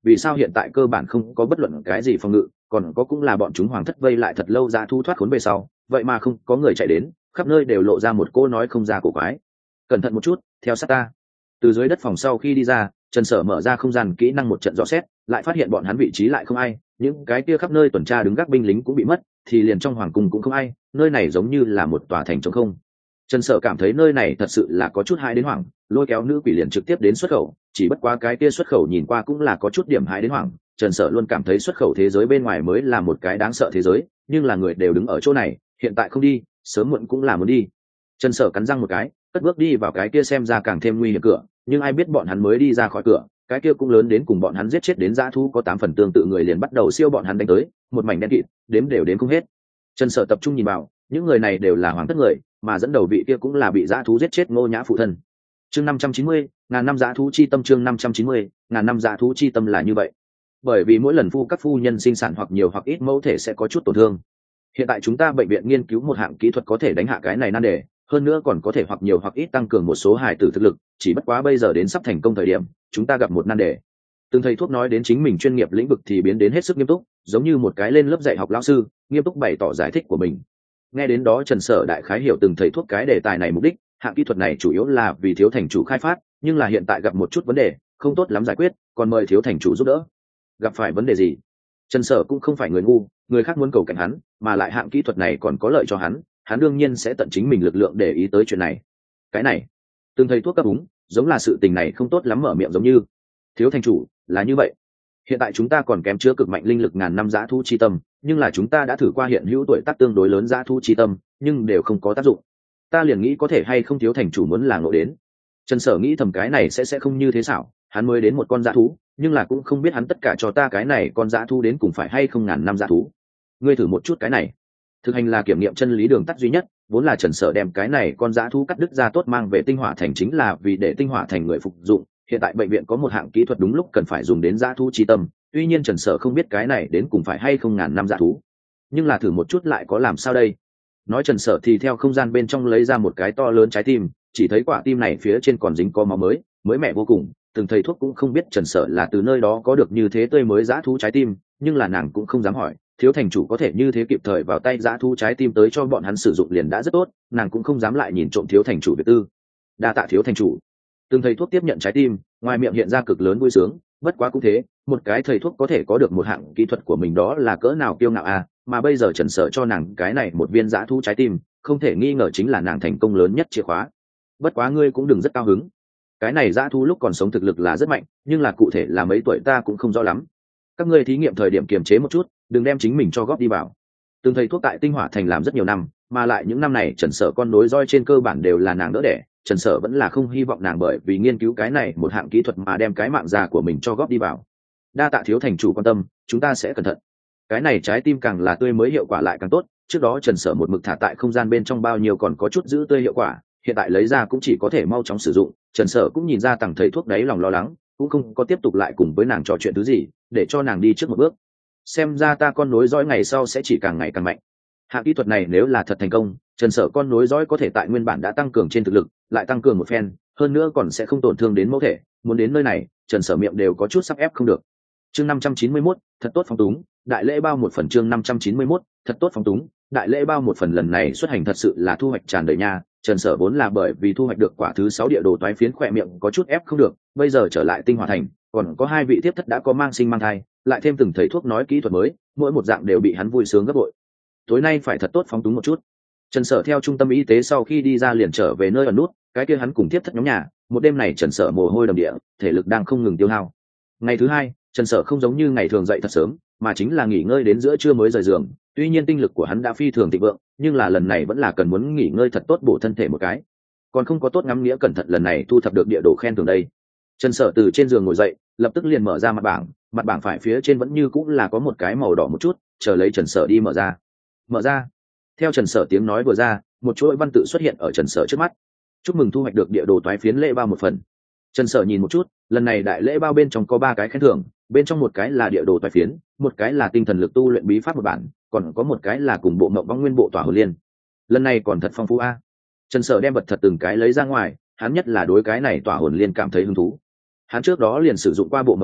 Speaker 1: vì sao hiện tại cơ bản không có bất luận cái gì phòng ngự, còn có cũng là bọn chúng hoàng thất vây lại thật lâu dã thú thoát khốn về sau, vậy mà không có người chạy đến, khắp nơi đều lộ ra một cô nói không ra cổ quái. Cẩn thận một chút, theo sát ta. Từ dưới đất phòng sau khi đi ra, Trần Sở mở ra không gian kỹ năng một trận dò xét, lại phát hiện bọn hắn vị trí lại không ai, những cái kia khắp nơi tuần tra đứng gác binh lính cũng bị mất, thì liền trong hoàng cung cũng không ai, nơi này giống như là một tòa thành trống không. Trần Sở cảm thấy nơi này thật sự là có chút hại đến hoảng, lôi kéo nữ quỷ liền trực tiếp đến xuất khẩu, chỉ bất quá cái kia xuất khẩu nhìn qua cũng là có chút điểm hại đến hoảng. Trần Sở luôn cảm thấy xuất khẩu thế giới bên ngoài mới là một cái đáng sợ thế giới, nhưng là người đều đứng ở chỗ này, hiện tại không đi, sớm muộn cũng là muốn đi. Trần Sở cắn răng một cái, cất bước đi vào cái kia xem ra càng thêm nguy hiểm cửa, nhưng ai biết bọn hắn mới đi ra khỏi cửa, cái kia cũng lớn đến cùng bọn hắn giết chết đến dã thú có tám phần tương tự người liền bắt đầu siêu bọn hắn đánh tới, một mảnh đen kịt, đếm đều đếm không hết. Trần Sở tập trung nhìn vào, những người này đều là hoàng thất người, mà dẫn đầu vị kia cũng là bị dã thú giết chết Ngô Nhã phụ thân. Chương năm trăm chín mươi, ngàn năm dã thú chi tâm chương năm trăm chín mươi, ngàn năm dã thú chi tâm là như vậy. Bởi vì mỗi lần phu các phu nhân sinh sản hoặc nhiều hoặc ít mẫu thể sẽ có chút tổn thương. Hiện tại chúng ta bệnh viện nghiên cứu một hạng kỹ thuật có thể đánh hạ cái này nan đề, hơn nữa còn có thể hoặc nhiều hoặc ít tăng cường một số hài tử thực lực, chỉ bất quá bây giờ đến sắp thành công thời điểm, chúng ta gặp một nan đề. Từng thầy thuốc nói đến chính mình chuyên nghiệp lĩnh vực thì biến đến hết sức nghiêm túc, giống như một cái lên lớp dạy học lão sư, nghiêm túc bày tỏ giải thích của mình. Nghe đến đó Trần Sở đại khái hiểu từng thầy thuốc cái đề tài này mục đích, hạng kỹ thuật này chủ yếu là vì thiếu thành chủ khai phát, nhưng là hiện tại gặp một chút vấn đề, không tốt lắm giải quyết, còn mời thiếu thành chủ giúp đỡ. Gặp phải vấn đề gì? Trần Sở cũng không phải người ngu, người khác muốn cầu cạnh hắn, mà lại hạng kỹ thuật này còn có lợi cho hắn, hắn đương nhiên sẽ tận chính mình lực lượng để ý tới chuyện này. Cái này, từng thầy thuốc cấp úng, giống là sự tình này không tốt lắm mở miệng giống như. Thiếu thành chủ, là như vậy. Hiện tại chúng ta còn kém chứa cực mạnh linh lực ngàn năm dã thú chi tâm, nhưng là chúng ta đã thử qua hiện hữu tuổi tác tương đối lớn dã thú chi tâm, nhưng đều không có tác dụng. Ta liền nghĩ có thể hay không thiếu thành chủ muốn là ngộ đến. Trần Sở nghĩ thầm cái này sẽ sẽ không như thế xảo, hắn mới đến một con dã thú, nhưng là cũng không biết hắn tất cả cho ta cái này con dã thú đến cùng phải hay không ngàn năm dã thú. Ngươi thử một chút cái này. Thực hành là kiểm nghiệm chân lý đường tắt duy nhất, vốn là Trần Sở đem cái này con dã thú cắt đứt ra tốt mang về tinh hỏa thành chính là vì để tinh hỏa thành người phục dụng. Hiện tại bệnh viện có một hạng kỹ thuật đúng lúc cần phải dùng đến dã thú chi tâm, tuy nhiên Trần Sở không biết cái này đến cùng phải hay không ngàn năm dã thú, nhưng là thử một chút lại có làm sao đây. Nói Trần Sở thì theo không gian bên trong lấy ra một cái to lớn trái tim, chỉ thấy quả tim này phía trên còn dính có máu mới, mới mẻ vô cùng. Từng thầy thuốc cũng không biết Trần Sở là từ nơi đó có được như thế tươi mới dã thú trái tim, nhưng là nàng cũng không dám hỏi, thiếu thành chủ có thể như thế kịp thời vào tay dã thú trái tim tới cho bọn hắn sử dụng liền đã rất tốt, nàng cũng không dám lại nhìn trộm thiếu thành chủ việc tư. Đa tạ thiếu thành chủ. Từng thầy thuốc tiếp nhận trái tim, ngoài miệng hiện ra cực lớn vui sướng, bất quá cũng thế, một cái thầy thuốc có thể có được một hạng kỹ thuật của mình đó là cỡ nào kiêu ngạo à, mà bây giờ Trần Sở cho nàng cái này một viên dã thú trái tim, không thể nghi ngờ chính là nàng thành công lớn nhất chìa khóa. Bất quá ngươi cũng đừng rất cao hứng. Cái này dã thú lúc còn sống thực lực là rất mạnh, nhưng là cụ thể là mấy tuổi ta cũng không rõ lắm. Các ngươi thí nghiệm thời điểm kiềm chế một chút, đừng đem chính mình cho góp đi vào. Từng thầy thuốc tại Tinh Hỏa Thành làm rất nhiều năm, mà lại những năm này Trần Sở con nối roi trên cơ bản đều là nàng đỡ đẻ, Trần Sở vẫn là không hy vọng nàng bởi vì nghiên cứu cái này một hạng kỹ thuật mà đem cái mạng già của mình cho góp đi vào. Đa tạ thiếu thành chủ quan tâm, chúng ta sẽ cẩn thận. Cái này trái tim càng là tươi mới hiệu quả lại càng tốt, trước đó Trần Sở một mực thả tại không gian bên trong bao nhiêu còn có chút giữ tươi hiệu quả, hiện tại lấy ra cũng chỉ có thể mau chóng sử dụng. Trần Sở cũng nhìn ra tầng thầy thuốc đấy lòng lo lắng, cũng không có tiếp tục lại cùng với nàng trò chuyện thứ gì, để cho nàng đi trước một bước. Xem ra ta con nối dõi ngày sau sẽ chỉ càng ngày càng mạnh. Hạng kỹ thuật này nếu là thật thành công, Trần Sở con nối dõi có thể tại nguyên bản đã tăng cường trên thực lực, lại tăng cường một phen, hơn nữa còn sẽ không tổn thương đến mẫu thể. Muốn đến nơi này, Trần Sở miệng đều có chút sắp ép không được. Chương năm trăm chín mươi mốt, thật tốt phong túng, đại lễ bao một phần chương năm trăm chín mươi mốt, thật tốt phong túng, đại lễ bao một phần lần này xuất hành thật sự là thu hoạch tràn đầy nha. Trần Sở vốn là bởi vì thu hoạch được quả thứ sáu địa đồ toái phiến khỏe miệng có chút ép không được, bây giờ trở lại Tinh Hỏa Thành, còn có hai vị tiếp thất đã có mang sinh mang thai, lại thêm từng thầy thuốc nói kỹ thuật mới, mỗi một dạng đều bị hắn vui sướng gấp bội. Tối nay phải thật tốt phóng túng một chút. Trần Sở theo trung tâm y tế sau khi đi ra liền trở về nơi ở nút, cái kia hắn cùng tiếp thất nhóm nhà, một đêm này Trần Sở mồ hôi đầm địa, thể lực đang không ngừng tiêu hao. Ngày thứ hai, Trần Sở không giống như ngày thường dậy thật sớm, mà chính là nghỉ ngơi đến giữa trưa mới rời giường. Tuy nhiên tinh lực của hắn đã phi thường thịnh vượng, nhưng là lần này vẫn là cần muốn nghỉ ngơi thật tốt bổ thân thể một cái. Còn không có tốt ngắm nghĩa cẩn thận lần này thu thập được địa đồ khen thưởng đây. Trần Sở từ trên giường ngồi dậy, lập tức liền mở ra mặt bảng, mặt bảng phải phía trên vẫn như cũng là có một cái màu đỏ một chút, chờ lấy Trần Sở đi mở ra. Mở ra. Theo Trần Sở tiếng nói vừa ra, một chuỗi văn tự xuất hiện ở Trần Sở trước mắt. Chúc mừng thu hoạch được địa đồ toái phiến lễ bao một phần. Trần Sở nhìn một chút, lần này đại lễ bao bên trong có ba cái khen thưởng, bên trong một cái là địa đồ toái phiến, một cái là tinh thần lực tu luyện bí pháp một bản, còn có một cái là cùng bộ mộng băng nguyên bộ tỏa hồn liên. Lần này còn thật phong phú a. Trần Sở đem vật thật từng cái lấy ra ngoài, hắn nhất là đối cái này tỏa hồn liên cảm thấy hứng thú. Hắn trước đó liền sử dụng qua bộ mộng võng,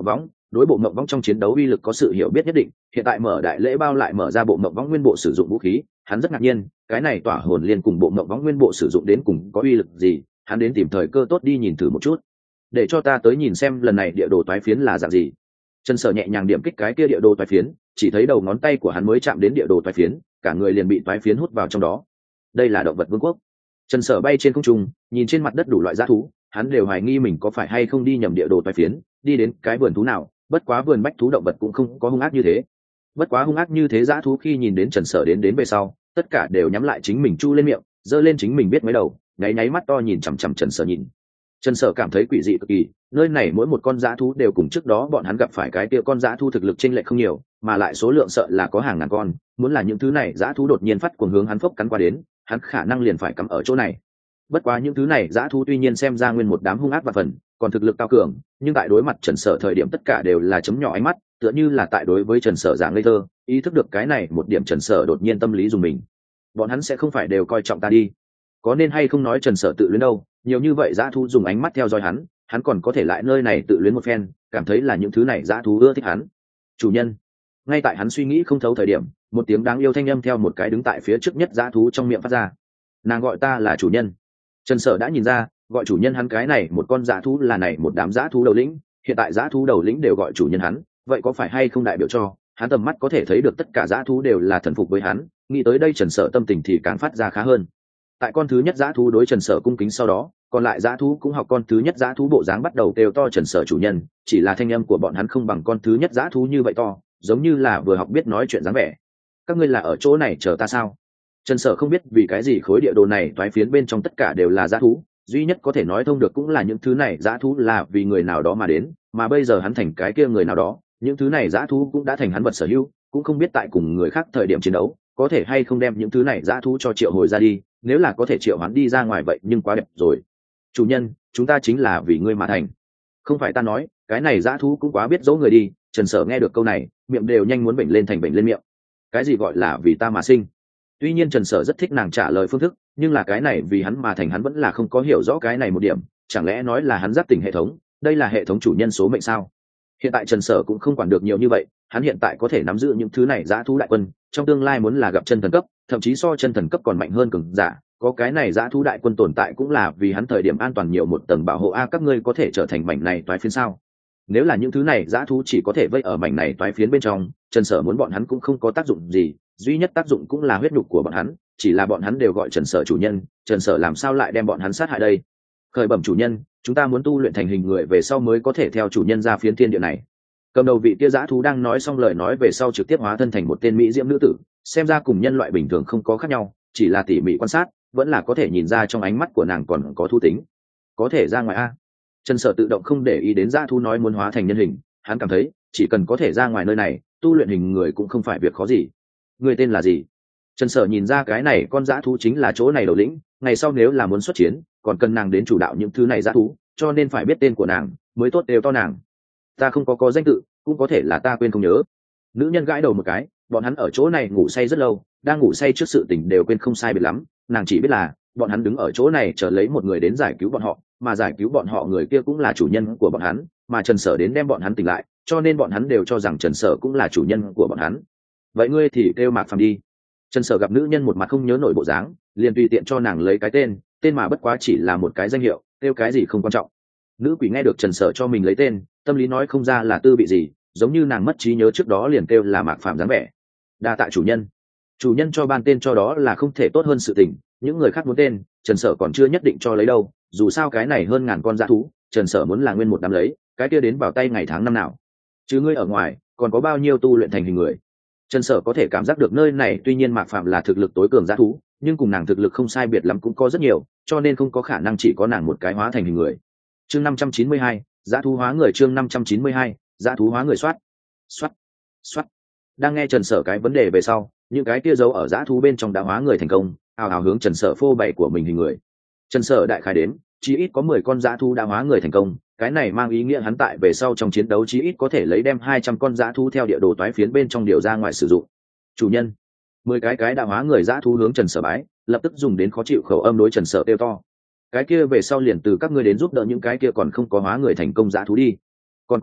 Speaker 1: đối bộ mộng võng trong chiến đấu uy lực có sự hiểu biết nhất định, hiện tại mở đại lễ bao lại mở ra bộ mộng võng nguyên bộ sử dụng vũ khí, hắn rất ngạc nhiên, cái này tỏa hồn liên cùng bộ mộng võng nguyên bộ sử dụng đến cùng có uy lực gì, hắn đến tìm thời cơ tốt đi nhìn thử một chút. Để cho ta tới nhìn xem lần này địa đồ toái phiến là dạng gì. Trần Sở nhẹ nhàng điểm kích cái kia địa đồ toái phiến, chỉ thấy đầu ngón tay của hắn mới chạm đến địa đồ toái phiến, cả người liền bị toái phiến hút vào trong đó. Đây là động vật vương quốc. Trần Sở bay trên không trung, nhìn trên mặt đất đủ loại dã thú, hắn đều hoài nghi mình có phải hay không đi nhầm địa đồ toái phiến, đi đến cái vườn thú nào, bất quá vườn bách thú động vật cũng không có hung ác như thế. Bất quá hung ác như thế dã thú khi nhìn đến Trần Sở đến đến về sau, tất cả đều nhắm lại chính mình chu lên miệng, giơ lên chính mình biết mấy đầu, nháy nháy mắt to nhìn chằm chằm Trần Sở nhìn. Trần Sở cảm thấy quỷ dị cực kỳ, nơi này mỗi một con dã thú đều cùng trước đó bọn hắn gặp phải cái kia con dã thú thực lực chênh lệch không nhiều, mà lại số lượng sợ là có hàng ngàn con, muốn là những thứ này dã thú đột nhiên phát cuồng hướng hắn phốc cắn qua đến, hắn khả năng liền phải cắm ở chỗ này. Bất quá những thứ này dã thú tuy nhiên xem ra nguyên một đám hung ác và phần, còn thực lực cao cường, nhưng tại đối mặt Trần Sở thời điểm tất cả đều là chấm nhỏ ánh mắt, tựa như là tại đối với Trần Sở dạng ngây thơ, ý thức được cái này một điểm Trần Sở đột nhiên tâm lý dùng mình. Bọn hắn sẽ không phải đều coi trọng ta đi, có nên hay không nói Trần Sở tự luyến đâu, nhiều như vậy dã thú dùng ánh mắt theo dõi hắn, hắn còn có thể lại nơi này tự luyến một phen, cảm thấy là những thứ này dã thú ưa thích hắn. Chủ nhân. Ngay tại hắn suy nghĩ không thấu thời điểm, một tiếng đáng yêu thanh âm theo một cái đứng tại phía trước nhất dã thú trong miệng phát ra. Nàng gọi ta là chủ nhân. Trần Sở đã nhìn ra, gọi chủ nhân hắn cái này một con dã thú là này một đám dã thú đầu lĩnh, hiện tại dã thú đầu lĩnh đều gọi chủ nhân hắn, vậy có phải hay không đại biểu cho hắn tầm mắt có thể thấy được tất cả dã thú đều là thần phục với hắn, nghĩ tới đây Trần Sở tâm tình thì càng phát ra khá hơn. Tại con thứ nhất dã thú đối Trần Sở cung kính sau đó, còn lại dã thú cũng học con thứ nhất dã thú bộ dáng bắt đầu kêu to Trần Sở chủ nhân, chỉ là thanh âm của bọn hắn không bằng con thứ nhất dã thú như vậy to, giống như là vừa học biết nói chuyện dáng vẻ. Các ngươi là ở chỗ này chờ ta sao? Trần Sở không biết vì cái gì khối địa đồ này toái phiến bên trong tất cả đều là dã thú, duy nhất có thể nói thông được cũng là những thứ này dã thú là vì người nào đó mà đến, mà bây giờ hắn thành cái kia người nào đó, những thứ này dã thú cũng đã thành hắn vật sở hữu, cũng không biết tại cùng người khác thời điểm chiến đấu, có thể hay không đem những thứ này dã thú cho triệu hồi ra đi, nếu là có thể triệu hắn đi ra ngoài vậy nhưng quá đẹp rồi. Chủ nhân, chúng ta chính là vì ngươi mà thành. Không phải ta nói, cái này dã thú cũng quá biết dỗ người đi. Trần Sở nghe được câu này, miệng đều nhanh muốn bệnh lên thành bệnh lên miệng. Cái gì gọi là vì ta mà sinh? Tuy nhiên Trần Sở rất thích nàng trả lời phương thức, nhưng là cái này vì hắn mà thành hắn vẫn là không có hiểu rõ cái này một điểm, chẳng lẽ nói là hắn giác tỉnh hệ thống, đây là hệ thống chủ nhân số mệnh sao? Hiện tại Trần Sở cũng không quản được nhiều như vậy, hắn hiện tại có thể nắm giữ những thứ này dã thú đại quân, trong tương lai muốn là gặp chân thần cấp, thậm chí so chân thần cấp còn mạnh hơn cường giả, có cái này dã thú đại quân tồn tại cũng là vì hắn thời điểm an toàn nhiều một tầng bảo hộ a. Các ngươi có thể trở thành mảnh này toái phiến sao? Nếu là những thứ này dã thú chỉ có thể vây ở mảnh này toái phiến bên trong, Trần Sở muốn bọn hắn cũng không có tác dụng gì, duy nhất tác dụng cũng là huyết nhục của bọn hắn, chỉ là bọn hắn đều gọi Trần Sở chủ nhân, Trần Sở làm sao lại đem bọn hắn sát hại đây? Khởi bẩm chủ nhân, chúng ta muốn tu luyện thành hình người về sau mới có thể theo chủ nhân ra phiến thiên địa này. Cầm đầu vị kia dã thú đang nói xong lời nói về sau trực tiếp hóa thân thành một tên mỹ diễm nữ tử, xem ra cùng nhân loại bình thường không có khác nhau, chỉ là tỉ mỉ quan sát vẫn là có thể nhìn ra trong ánh mắt của nàng còn có thú tính. Có thể ra ngoài a? Trần Sở tự động không để ý đến dã thú nói muốn hóa thành nhân hình, hắn cảm thấy chỉ cần có thể ra ngoài nơi này, tu luyện hình người cũng không phải việc khó gì. Người tên là gì? Trần Sở nhìn ra cái này con dã thú chính là chỗ này đầu lĩnh, ngày sau nếu là muốn xuất chiến, còn cần nàng đến chủ đạo những thứ này dã thú, cho nên phải biết tên của nàng mới tốt đều to nàng. Ta không có có danh tự, cũng có thể là ta quên không nhớ. Nữ nhân gãi đầu một cái, bọn hắn ở chỗ này ngủ say rất lâu, đang ngủ say trước sự tình đều quên không sai biệt lắm, nàng chỉ biết là bọn hắn đứng ở chỗ này chờ lấy một người đến giải cứu bọn họ, mà giải cứu bọn họ người kia cũng là chủ nhân của bọn hắn, mà Trần Sở đến đem bọn hắn tỉnh lại, cho nên bọn hắn đều cho rằng Trần Sở cũng là chủ nhân của bọn hắn. Vậy ngươi thì kêu Mạc Phàm đi. Trần Sở gặp nữ nhân một mặt không nhớ nổi bộ dáng, liền tùy tiện cho nàng lấy cái tên, tên mà bất quá chỉ là một cái danh hiệu, kêu cái gì không quan trọng. Nữ quỷ nghe được Trần Sở cho mình lấy tên, tâm lý nói không ra là tư vị gì, giống như nàng mất trí nhớ trước đó liền kêu là Mạc Phàm dáng vẻ. Đa tạ chủ nhân. Chủ nhân cho ban tên cho đó là không thể tốt hơn sự tình, những người khác muốn tên, Trần Sở còn chưa nhất định cho lấy đâu, dù sao cái này hơn ngàn con dã thú, Trần Sở muốn là nguyên một đám lấy, cái kia đến vào tay ngày tháng năm nào. Chứ ngươi ở ngoài, còn có bao nhiêu tu luyện thành hình người. Trần Sở có thể cảm giác được nơi này tuy nhiên Mạc Phàm là thực lực tối cường dã thú, nhưng cùng nàng thực lực không sai biệt lắm cũng có rất nhiều, cho nên không có khả năng chỉ có nàng một cái hóa thành hình người. Chương năm trăm chín mươi hai, dã thú hóa người. Chương năm trăm chín mươi hai, dã thú hóa người. Soát, soát, soát. Đang nghe Trần Sở cái vấn đề về sau, những cái kia giấu ở dã thú bên trong đã hóa người thành công, ào ào hướng Trần Sở phô bày của mình hình người. Trần Sở đại khái đến, chí ít có mười con dã thú đã hóa người thành công, cái này mang ý nghĩa hắn tại về sau trong chiến đấu chí ít có thể lấy đem hai trăm con dã thú theo địa đồ toái phiến bên trong điều ra ngoài sử dụng. Chủ nhân, mười cái cái đã hóa người dã thú hướng Trần Sở bái, lập tức dùng đến khó chịu khẩu âm đối Trần Sở kêu to. Cái kia về sau liền từ các ngươi đến giúp đỡ những cái kia còn không có hóa người thành công dã thú đi. Còn có,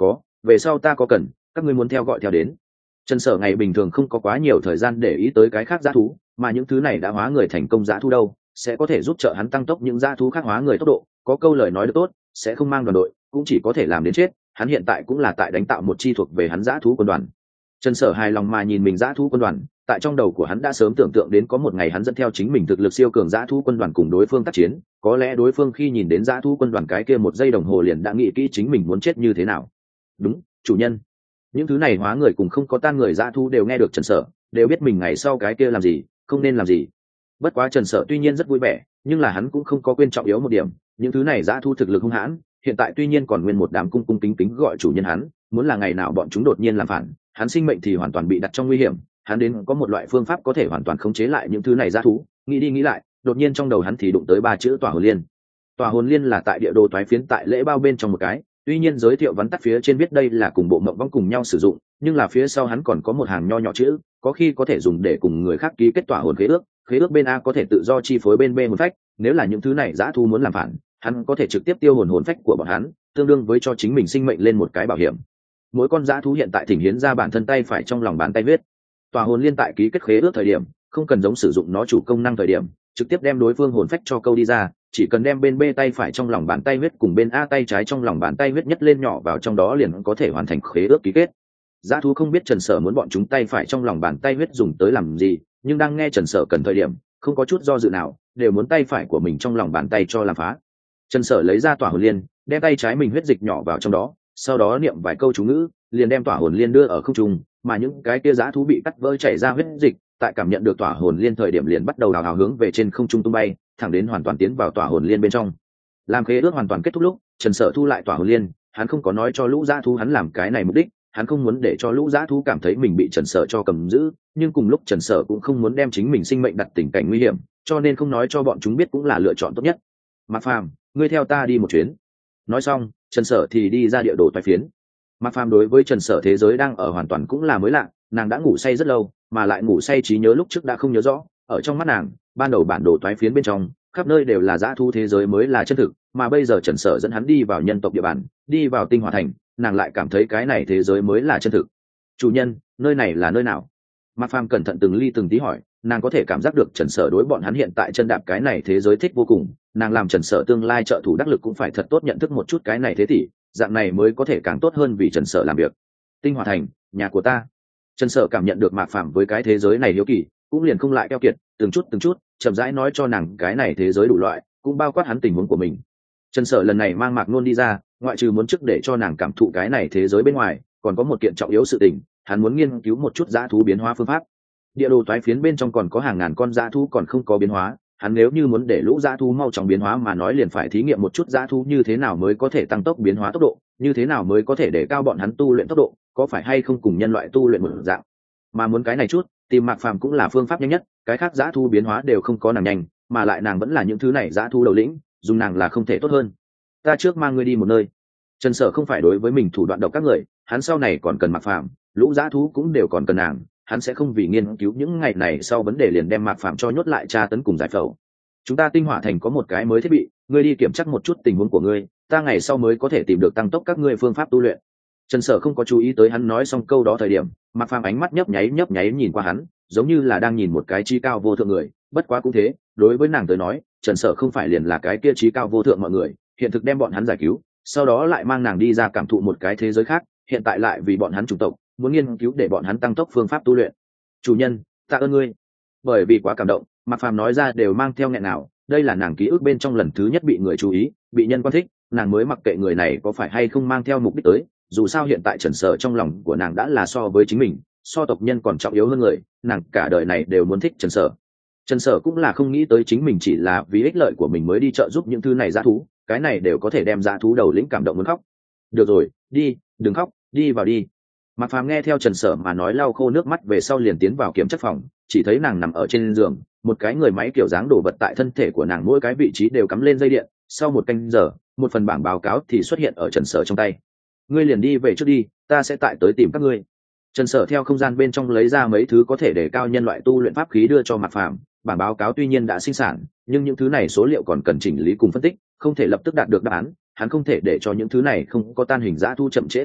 Speaker 1: về sau ta có cần các ngươi muốn theo gọi theo đến. Trần Sở ngày bình thường không có quá nhiều thời gian để ý tới cái khác dã thú, mà những thứ này đã hóa người thành công dã thú đâu sẽ có thể giúp trợ hắn tăng tốc những dã thú khác hóa người tốc độ. Có câu lời nói được tốt, sẽ không mang đoàn đội cũng chỉ có thể làm đến chết. Hắn hiện tại cũng là tại đánh tạo một chi thuộc về hắn dã thú quân đoàn. Trần Sở hài lòng mà nhìn mình dã thú quân đoàn, tại trong đầu của hắn đã sớm tưởng tượng đến có một ngày hắn dẫn theo chính mình thực lực siêu cường dã thú quân đoàn cùng đối phương tác chiến. Có lẽ đối phương khi nhìn đến dã thú quân đoàn cái kia một giây đồng hồ liền đã nghĩ kỹ chính mình muốn chết như thế nào. Đúng, chủ nhân. Những thứ này hóa người cùng không có tan người dã thú đều nghe được Trần Sở, đều biết mình ngày sau cái kia làm gì, không nên làm gì. Bất quá Trần Sở tuy nhiên rất vui vẻ, nhưng là hắn cũng không có quên trọng yếu một điểm, những thứ này dã thú thực lực hung hãn, hiện tại tuy nhiên còn nguyên một đám cung cung kính kính gọi chủ nhân hắn, muốn là ngày nào bọn chúng đột nhiên làm phản, hắn sinh mệnh thì hoàn toàn bị đặt trong nguy hiểm. Hắn đến có một loại phương pháp có thể hoàn toàn khống chế lại những thứ này dã thú. Nghĩ đi nghĩ lại, đột nhiên trong đầu hắn thì đụng tới ba chữ Tỏa Hồn Liên. Tỏa Hồn Liên là tại địa đồ toái phiến tại lễ bao bên trong một cái, tuy nhiên giới thiệu vắn tắt phía trên biết đây là cùng bộ mộng vong cùng nhau sử dụng, nhưng là phía sau hắn còn có một hàng nho nhỏ chữ, có khi có thể dùng để cùng người khác ký kết tỏa hồn khế ước. Khế ước bên A có thể tự do chi phối bên B hồn phách, nếu là những thứ này dã thú muốn làm phản, hắn có thể trực tiếp tiêu hồn hồn phách của bọn hắn, tương đương với cho chính mình sinh mệnh lên một cái bảo hiểm. Mỗi con dã thú hiện tại thỉnh hiến ra bản thân tay phải trong lòng bàn tay huyết. Tỏa hồn liên tại ký kết khế ước thời điểm, không cần giống sử dụng nó chủ công năng thời điểm, trực tiếp đem đối phương hồn phách cho câu đi ra, chỉ cần đem bên B tay phải trong lòng bàn tay huyết cùng bên A tay trái trong lòng bàn tay huyết nhất lên nhỏ vào trong đó liền có thể hoàn thành khế ước ký kết. Dã thú không biết Trần Sở muốn bọn chúng tay phải trong lòng bàn tay huyết dùng tới làm gì, nhưng đang nghe Trần Sở cần thời điểm, không có chút do dự nào, đều muốn tay phải của mình trong lòng bàn tay cho làm phá. Trần Sở lấy ra tỏa hồn liên, đem tay trái mình huyết dịch nhỏ vào trong đó, sau đó niệm vài câu chú ngữ, liền đem tỏa hồn liên đưa ở không trung, mà những cái kia dã thú bị cắt vỡ chảy ra huyết dịch, tại cảm nhận được tỏa hồn liên thời điểm liền bắt đầu đào hào hướng về trên không trung tung bay, thẳng đến hoàn toàn tiến vào tỏa hồn liên bên trong. Làm khế ước hoàn toàn kết thúc lúc, Trần Sở thu lại tỏa hồn liên, hắn không có nói cho lũ dã thú hắn làm cái này mục đích, hắn không muốn để cho lũ dã thú cảm thấy mình bị Trần Sở cho cầm giữ, nhưng cùng lúc Trần Sở cũng không muốn đem chính mình sinh mệnh đặt tình cảnh nguy hiểm, cho nên không nói cho bọn chúng biết cũng là lựa chọn tốt nhất. Mạc Phàm, ngươi theo ta đi một chuyến. Nói xong, Trần Sở thì đi ra địa đồ toái phiến. Mạc Phàm đối với Trần Sở thế giới đang ở hoàn toàn cũng là mới lạ, nàng đã ngủ say rất lâu, mà lại ngủ say trí nhớ lúc trước đã không nhớ rõ, ở trong mắt nàng, ban đầu bản đồ toái phiến bên trong, khắp nơi đều là dã thú thế giới mới là chân thực, mà bây giờ Trần Sở dẫn hắn đi vào nhân tộc địa bàn, đi vào Tinh Hỏa Thành, nàng lại cảm thấy cái này thế giới mới là chân thực. Chủ nhân, nơi này là nơi nào? Mạc Phàm cẩn thận từng ly từng tí hỏi, nàng có thể cảm giác được Trần Sở đối bọn hắn hiện tại chân đạp cái này thế giới thích vô cùng, nàng làm Trần Sở tương lai trợ thủ đắc lực cũng phải thật tốt nhận thức một chút cái này thế tỷ, dạng này mới có thể càng tốt hơn vì Trần Sở làm việc. Tinh Hỏa Thành, nhà của ta. Trần Sở cảm nhận được Mạc Phàm với cái thế giới này hiếu kỳ, cũng liền không lại keo kiệt, từng chút từng chút, chậm rãi nói cho nàng cái này thế giới đủ loại, cũng bao quát hắn tình huống của mình. Trần Sở lần này mang Mạc Nôn đi ra, ngoại trừ muốn trước để cho nàng cảm thụ cái này thế giới bên ngoài, còn có một kiện trọng yếu sự tình, hắn muốn nghiên cứu một chút dã thú biến hóa phương pháp. Địa đồ toái phiến bên trong còn có hàng ngàn con dã thú còn không có biến hóa, hắn nếu như muốn để lũ dã thú mau chóng biến hóa mà nói liền phải thí nghiệm một chút dã thú như thế nào mới có thể tăng tốc biến hóa tốc độ, như thế nào mới có thể để cao bọn hắn tu luyện tốc độ, có phải hay không cùng nhân loại tu luyện một dạng. Mà muốn cái này chút, tìm Mạc Phàm cũng là phương pháp nhanh nhất, cái khác dã thú biến hóa đều không có nàng nhanh, mà lại nàng vẫn là những thứ này dã thú đầu lĩnh, dùng nàng là không thể tốt hơn. Ta trước mang ngươi đi một nơi. Trần Sở không phải đối với mình thủ đoạn độc các người, hắn sau này còn cần Mạc Phàm, lũ dã thú cũng đều còn cần nàng, hắn sẽ không vì nghiên cứu những ngày này sau vấn đề liền đem Mạc Phàm cho nhốt lại tra tấn cùng giải phẫu. Chúng ta Tinh Hỏa Thành có một cái mới thiết bị, ngươi đi kiểm tra một chút tình huống của ngươi, ta ngày sau mới có thể tìm được tăng tốc các ngươi phương pháp tu luyện. Trần Sở không có chú ý tới hắn nói xong câu đó thời điểm, Mạc Phàm ánh mắt nhấp nháy nhấp nháy nhìn qua hắn, giống như là đang nhìn một cái trí cao vô thượng người, bất quá cũng thế, đối với nàng tới nói, Trần Sở không phải liền là cái kia trí cao vô thượng mọi người, hiện thực đem bọn hắn giải cứu, sau đó lại mang nàng đi ra cảm thụ một cái thế giới khác, hiện tại lại vì bọn hắn chủng tộc, muốn nghiên cứu để bọn hắn tăng tốc phương pháp tu luyện. Chủ nhân, tạ ơn ngươi. Bởi vì quá cảm động, Mạc Phàm nói ra đều mang theo nghẹn nào, đây là nàng ký ức bên trong lần thứ nhất bị người chú ý, bị nhân quan thích, nàng mới mặc kệ người này có phải hay không mang theo mục đích tới, dù sao hiện tại Trần Sở trong lòng của nàng đã là so với chính mình, so tộc nhân còn trọng yếu hơn người, nàng cả đời này đều muốn thích Trần Sở. Trần Sở cũng là không nghĩ tới chính mình chỉ là vì ích lợi của mình mới đi trợ giúp những thứ này dã thú, cái này đều có thể đem dã thú đầu lĩnh cảm động muốn khóc. Được rồi, đi, đừng khóc, đi vào đi. Mạc Phàm nghe theo Trần Sở mà nói lau khô nước mắt về sau liền tiến vào kiểm chất phòng, chỉ thấy nàng nằm ở trên giường, một cái người máy kiểu dáng đổ vật tại thân thể của nàng mỗi cái vị trí đều cắm lên dây điện, sau một canh giờ, một phần bảng báo cáo thì xuất hiện ở Trần Sở trong tay. Ngươi liền đi về trước đi, ta sẽ tại tới tìm các ngươi. Trần Sở theo không gian bên trong lấy ra mấy thứ có thể để cao nhân loại tu luyện pháp khí đưa cho Mạc Phàm, bảng báo cáo tuy nhiên đã sinh sản, nhưng những thứ này số liệu còn cần chỉnh lý cùng phân tích, không thể lập tức đạt được đáp án, hắn không thể để cho những thứ này không có tan hình dã thu chậm trễ tu luyện,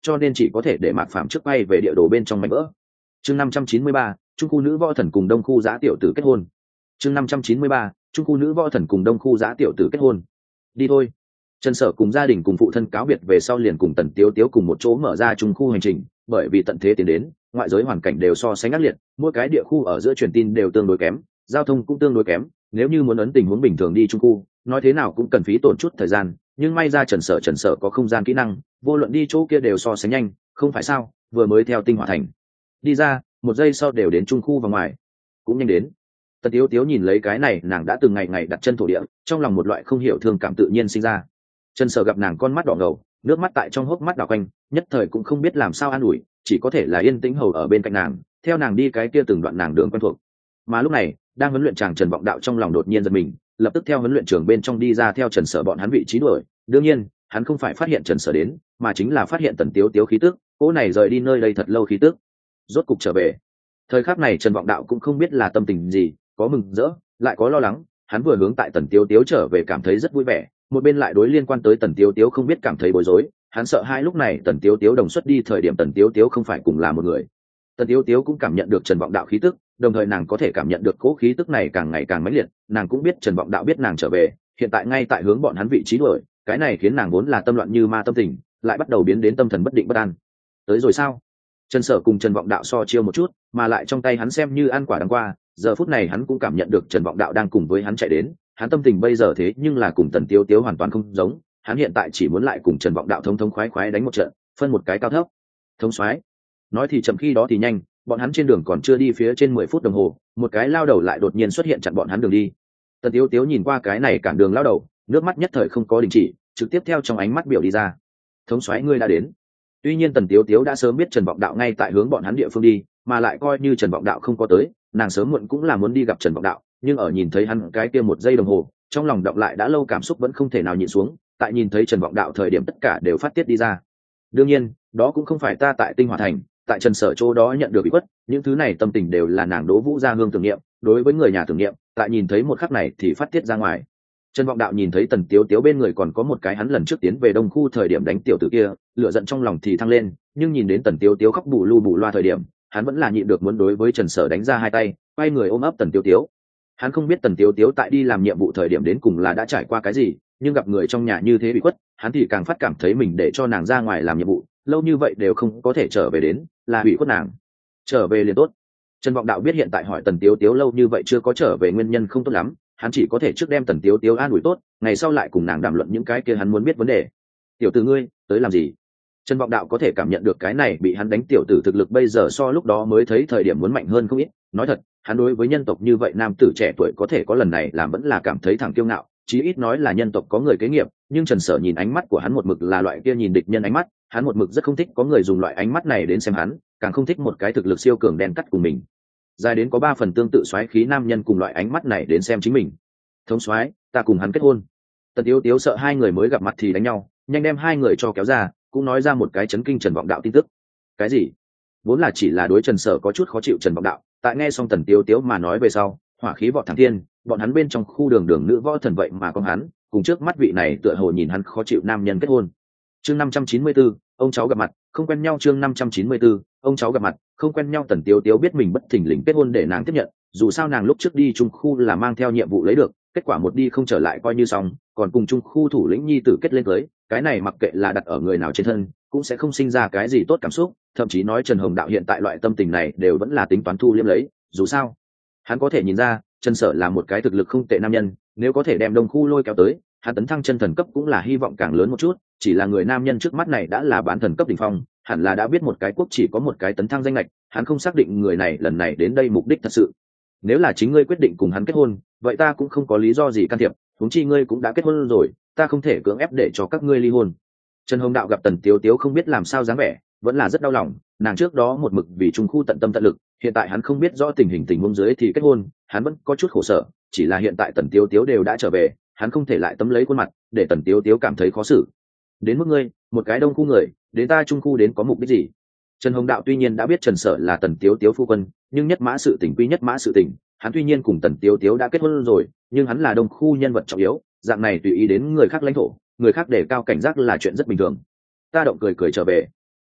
Speaker 1: cho nên chỉ có thể để Mạc Phàm trước bay về địa đồ bên trong mảnh vỡ. Chương năm trăm chín mươi ba, trung khu nữ võ thần cùng đông khu giã tiểu tử kết hôn. Chương năm trăm chín mươi ba, trung khu nữ võ thần cùng đông khu giã tiểu tử kết hôn. Đi thôi. Trần Sở cùng gia đình cùng phụ thân cáo biệt về sau liền cùng Tần Tiếu Tiếu cùng một chỗ mở ra trung khu hành trình, bởi vì tận thế tiến đến, ngoại giới hoàn cảnh đều so sánh ác liệt, mỗi cái địa khu ở giữa truyền tin đều tương đối kém, giao thông cũng tương đối kém, nếu như muốn ấn tình huống bình thường đi trung khu, nói thế nào cũng cần phí tổn chút thời gian, nhưng may ra Trần Sở Trần Sở có không gian kỹ năng, vô luận đi chỗ kia đều so sánh nhanh, không phải sao? Vừa mới theo Tinh Hỏa Thành đi ra, một giây sau đều đến trung khu và ngoài, cũng nhanh đến. Tần Tiếu Tiếu nhìn lấy cái này, nàng đã từng ngày ngày đặt chân thổ địa, trong lòng một loại không hiểu thương cảm tự nhiên sinh ra. Trần Sở gặp nàng con mắt đỏ ngầu, nước mắt tại trong hốc mắt đảo quanh, nhất thời cũng không biết làm sao an ủi, chỉ có thể là yên tĩnh hầu ở bên cạnh nàng, theo nàng đi cái kia từng đoạn nàng đường quen thuộc. Mà lúc này, đang huấn luyện chàng Trần Vọng Đạo trong lòng đột nhiên giật mình, lập tức theo huấn luyện trường bên trong đi ra theo Trần Sở bọn hắn vị trí đuổi. Đương nhiên, hắn không phải phát hiện Trần Sở đến, mà chính là phát hiện Tần Tiếu Tiếu khí tức, cô này rời đi nơi đây thật lâu khí tức, rốt cục trở về. Thời khắc này Trần Vọng Đạo cũng không biết là tâm tình gì, có mừng rỡ, lại có lo lắng, hắn vừa hướng tại Tần Tiếu Tiếu trở về cảm thấy rất vui vẻ, một bên lại đối liên quan tới Tần Tiếu Tiếu không biết cảm thấy bối rối, hắn sợ hai lúc này Tần Tiếu Tiếu đồng xuất đi thời điểm Tần Tiếu Tiếu không phải cùng là một người. Tần Tiếu Tiếu cũng cảm nhận được Trần Vọng Đạo khí tức, đồng thời nàng có thể cảm nhận được cố khí tức này càng ngày càng mãnh liệt, nàng cũng biết Trần Vọng Đạo biết nàng trở về, hiện tại ngay tại hướng bọn hắn vị trí đuổi, cái này khiến nàng vốn là tâm loạn như ma tâm tình, lại bắt đầu biến đến tâm thần bất định bất an. Tới rồi sao? Trần Sở cùng Trần Vọng Đạo so chiêu một chút, mà lại trong tay hắn xem như ăn quả đắng qua, giờ phút này hắn cũng cảm nhận được Trần Vọng Đạo đang cùng với hắn chạy đến, hắn tâm tình bây giờ thế nhưng là cùng Tần Tiếu Tiếu hoàn toàn không giống, hắn hiện tại chỉ muốn lại cùng Trần Vọng Đạo thống thống khoái khoái đánh một trận, phân một cái cao thấp. Thống soái. Nói thì chậm khi đó thì nhanh, bọn hắn trên đường còn chưa đi phía trên mười phút đồng hồ, một cái lao đầu lại đột nhiên xuất hiện chặn bọn hắn đường đi. Tần Tiếu Tiếu nhìn qua cái này cản đường lao đầu, nước mắt nhất thời không có đình chỉ, trực tiếp theo trong ánh mắt biểu đi ra. Thống soái ngươi đã đến. Tuy nhiên Tần Tiếu Tiếu đã sớm biết Trần Vọng Đạo ngay tại hướng bọn hắn địa phương đi, mà lại coi như Trần Vọng Đạo không có tới, nàng sớm muộn cũng là muốn đi gặp Trần Vọng Đạo, nhưng ở nhìn thấy hắn cái kia một giây đồng hồ, trong lòng động lại đã lâu cảm xúc vẫn không thể nào nhịn xuống, tại nhìn thấy Trần Vọng Đạo thời điểm tất cả đều phát tiết đi ra. Đương nhiên, đó cũng không phải ta tại Tinh Hỏa Thành, tại Trần Sở chỗ đó nhận được bị khuất, những thứ này tâm tình đều là nàng Đỗ Vũ gia hương tưởng niệm, đối với người nhà tưởng niệm, tại nhìn thấy một khắc này thì phát tiết ra ngoài. Trần Vọng Đạo nhìn thấy Tần Tiếu Tiếu bên người còn có một cái hắn lần trước tiến về Đông khu thời điểm đánh tiểu tử kia, lửa giận trong lòng thì thăng lên, nhưng nhìn đến Tần Tiếu Tiếu khóc bù lu bù loa thời điểm, hắn vẫn là nhịn được muốn đối với Trần Sở đánh ra hai tay, quay người ôm ấp Tần Tiếu Tiếu. Hắn không biết Tần Tiếu Tiếu tại đi làm nhiệm vụ thời điểm đến cùng là đã trải qua cái gì, nhưng gặp người trong nhà như thế bị khuất, hắn thì càng phát cảm thấy mình để cho nàng ra ngoài làm nhiệm vụ, lâu như vậy đều không có thể trở về đến, là bị khuất nàng. Trở về liền tốt. Trần Vọng Đạo biết hiện tại hỏi Tần Tiếu Tiếu lâu như vậy chưa có trở về nguyên nhân không tốt lắm, hắn chỉ có thể trước đem Tần Tiếu Tiếu an ủi tốt, ngày sau lại cùng nàng đàm luận những cái kia hắn muốn biết vấn đề. Tiểu tử ngươi, tới làm gì? Trần Vọng Đạo có thể cảm nhận được cái này bị hắn đánh tiểu tử thực lực bây giờ so lúc đó mới thấy thời điểm muốn mạnh hơn không ít, nói thật, hắn đối với nhân tộc như vậy nam tử trẻ tuổi có thể có lần này làm vẫn là cảm thấy thẳng kiêu ngạo, chí ít nói là nhân tộc có người kế nghiệp, nhưng Trần Sở nhìn ánh mắt của hắn một mực là loại kia nhìn địch nhân ánh mắt, hắn một mực rất không thích có người dùng loại ánh mắt này đến xem hắn, càng không thích một cái thực lực siêu cường đen cắt cùng mình. Dài đến có ba phần tương tự soái khí nam nhân cùng loại ánh mắt này đến xem chính mình. Thống soái, ta cùng hắn kết hôn. Tần Tiếu Tiếu sợ hai người mới gặp mặt thì đánh nhau, nhanh đem hai người cho kéo ra, cũng nói ra một cái chấn kinh Trần Vọng Đạo tin tức. Cái gì? Vốn là chỉ là đối Trần Sở có chút khó chịu Trần Vọng Đạo, tại nghe xong Tần Tiếu Tiếu mà nói về sau, hỏa khí vọt thẳng thiên, bọn hắn bên trong khu đường đường nữ võ thần vậy mà con hắn, cùng trước mắt vị này tựa hồ nhìn hắn khó chịu nam nhân kết hôn. Chương năm trăm chín mươi tư, ông cháu gặp mặt, không quen nhau. Chương năm trăm chín mươi tư, ông cháu gặp mặt, không quen nhau. Tần Tiếu Tiếu biết mình bất thình lình kết hôn để nàng tiếp nhận, dù sao nàng lúc trước đi trung khu là mang theo nhiệm vụ lấy được, kết quả một đi không trở lại coi như xong, còn cùng trung khu thủ lĩnh nhi tử kết lên cưới, cái này mặc kệ là đặt ở người nào trên thân, cũng sẽ không sinh ra cái gì tốt cảm xúc, thậm chí nói Trần Hồng Đạo hiện tại loại tâm tình này đều vẫn là tính toán thu liêm lấy, dù sao, hắn có thể nhìn ra, Trần Sở là một cái thực lực không tệ nam nhân, nếu có thể đem Đông khu lôi kéo tới, hắn tấn thăng chân thần cấp cũng là hy vọng càng lớn một chút, chỉ là người nam nhân trước mắt này đã là bán thần cấp đỉnh phong, hẳn là đã biết một cái quốc chỉ có một cái tấn thăng danh lệch, hắn không xác định người này lần này đến đây mục đích thật sự. Nếu là chính ngươi quyết định cùng hắn kết hôn, vậy ta cũng không có lý do gì can thiệp, huống chi ngươi cũng đã kết hôn rồi, ta không thể cưỡng ép để cho các ngươi ly hôn. Trần Hồng Đạo gặp Tần Tiếu Tiếu không biết làm sao dáng vẻ, vẫn là rất đau lòng, nàng trước đó một mực vì trung khu tận tâm tận lực, hiện tại hắn không biết rõ tình hình tình huống dưới thì kết hôn, hắn vẫn có chút khổ sở, chỉ là hiện tại Tần Tiếu Tiếu đều đã trở về, hắn không thể lại tấm lấy khuôn mặt, để Tần Tiếu Tiếu cảm thấy khó xử. Đến mức ngươi, một cái đông khu người, đến ta trung khu đến có mục đích gì? Trần Hồng Đạo tuy nhiên đã biết Trần Sở là Tần Tiếu Tiếu phu quân, nhưng nhất mã sự tình quy nhất mã sự tình, hắn tuy nhiên cùng Tần Tiếu Tiếu đã kết hôn rồi, nhưng hắn là đông khu nhân vật trọng yếu, dạng này tùy ý đến người khác lãnh thổ, người khác đề cao cảnh giác là chuyện rất bình thường. Ta động cười cười trở về.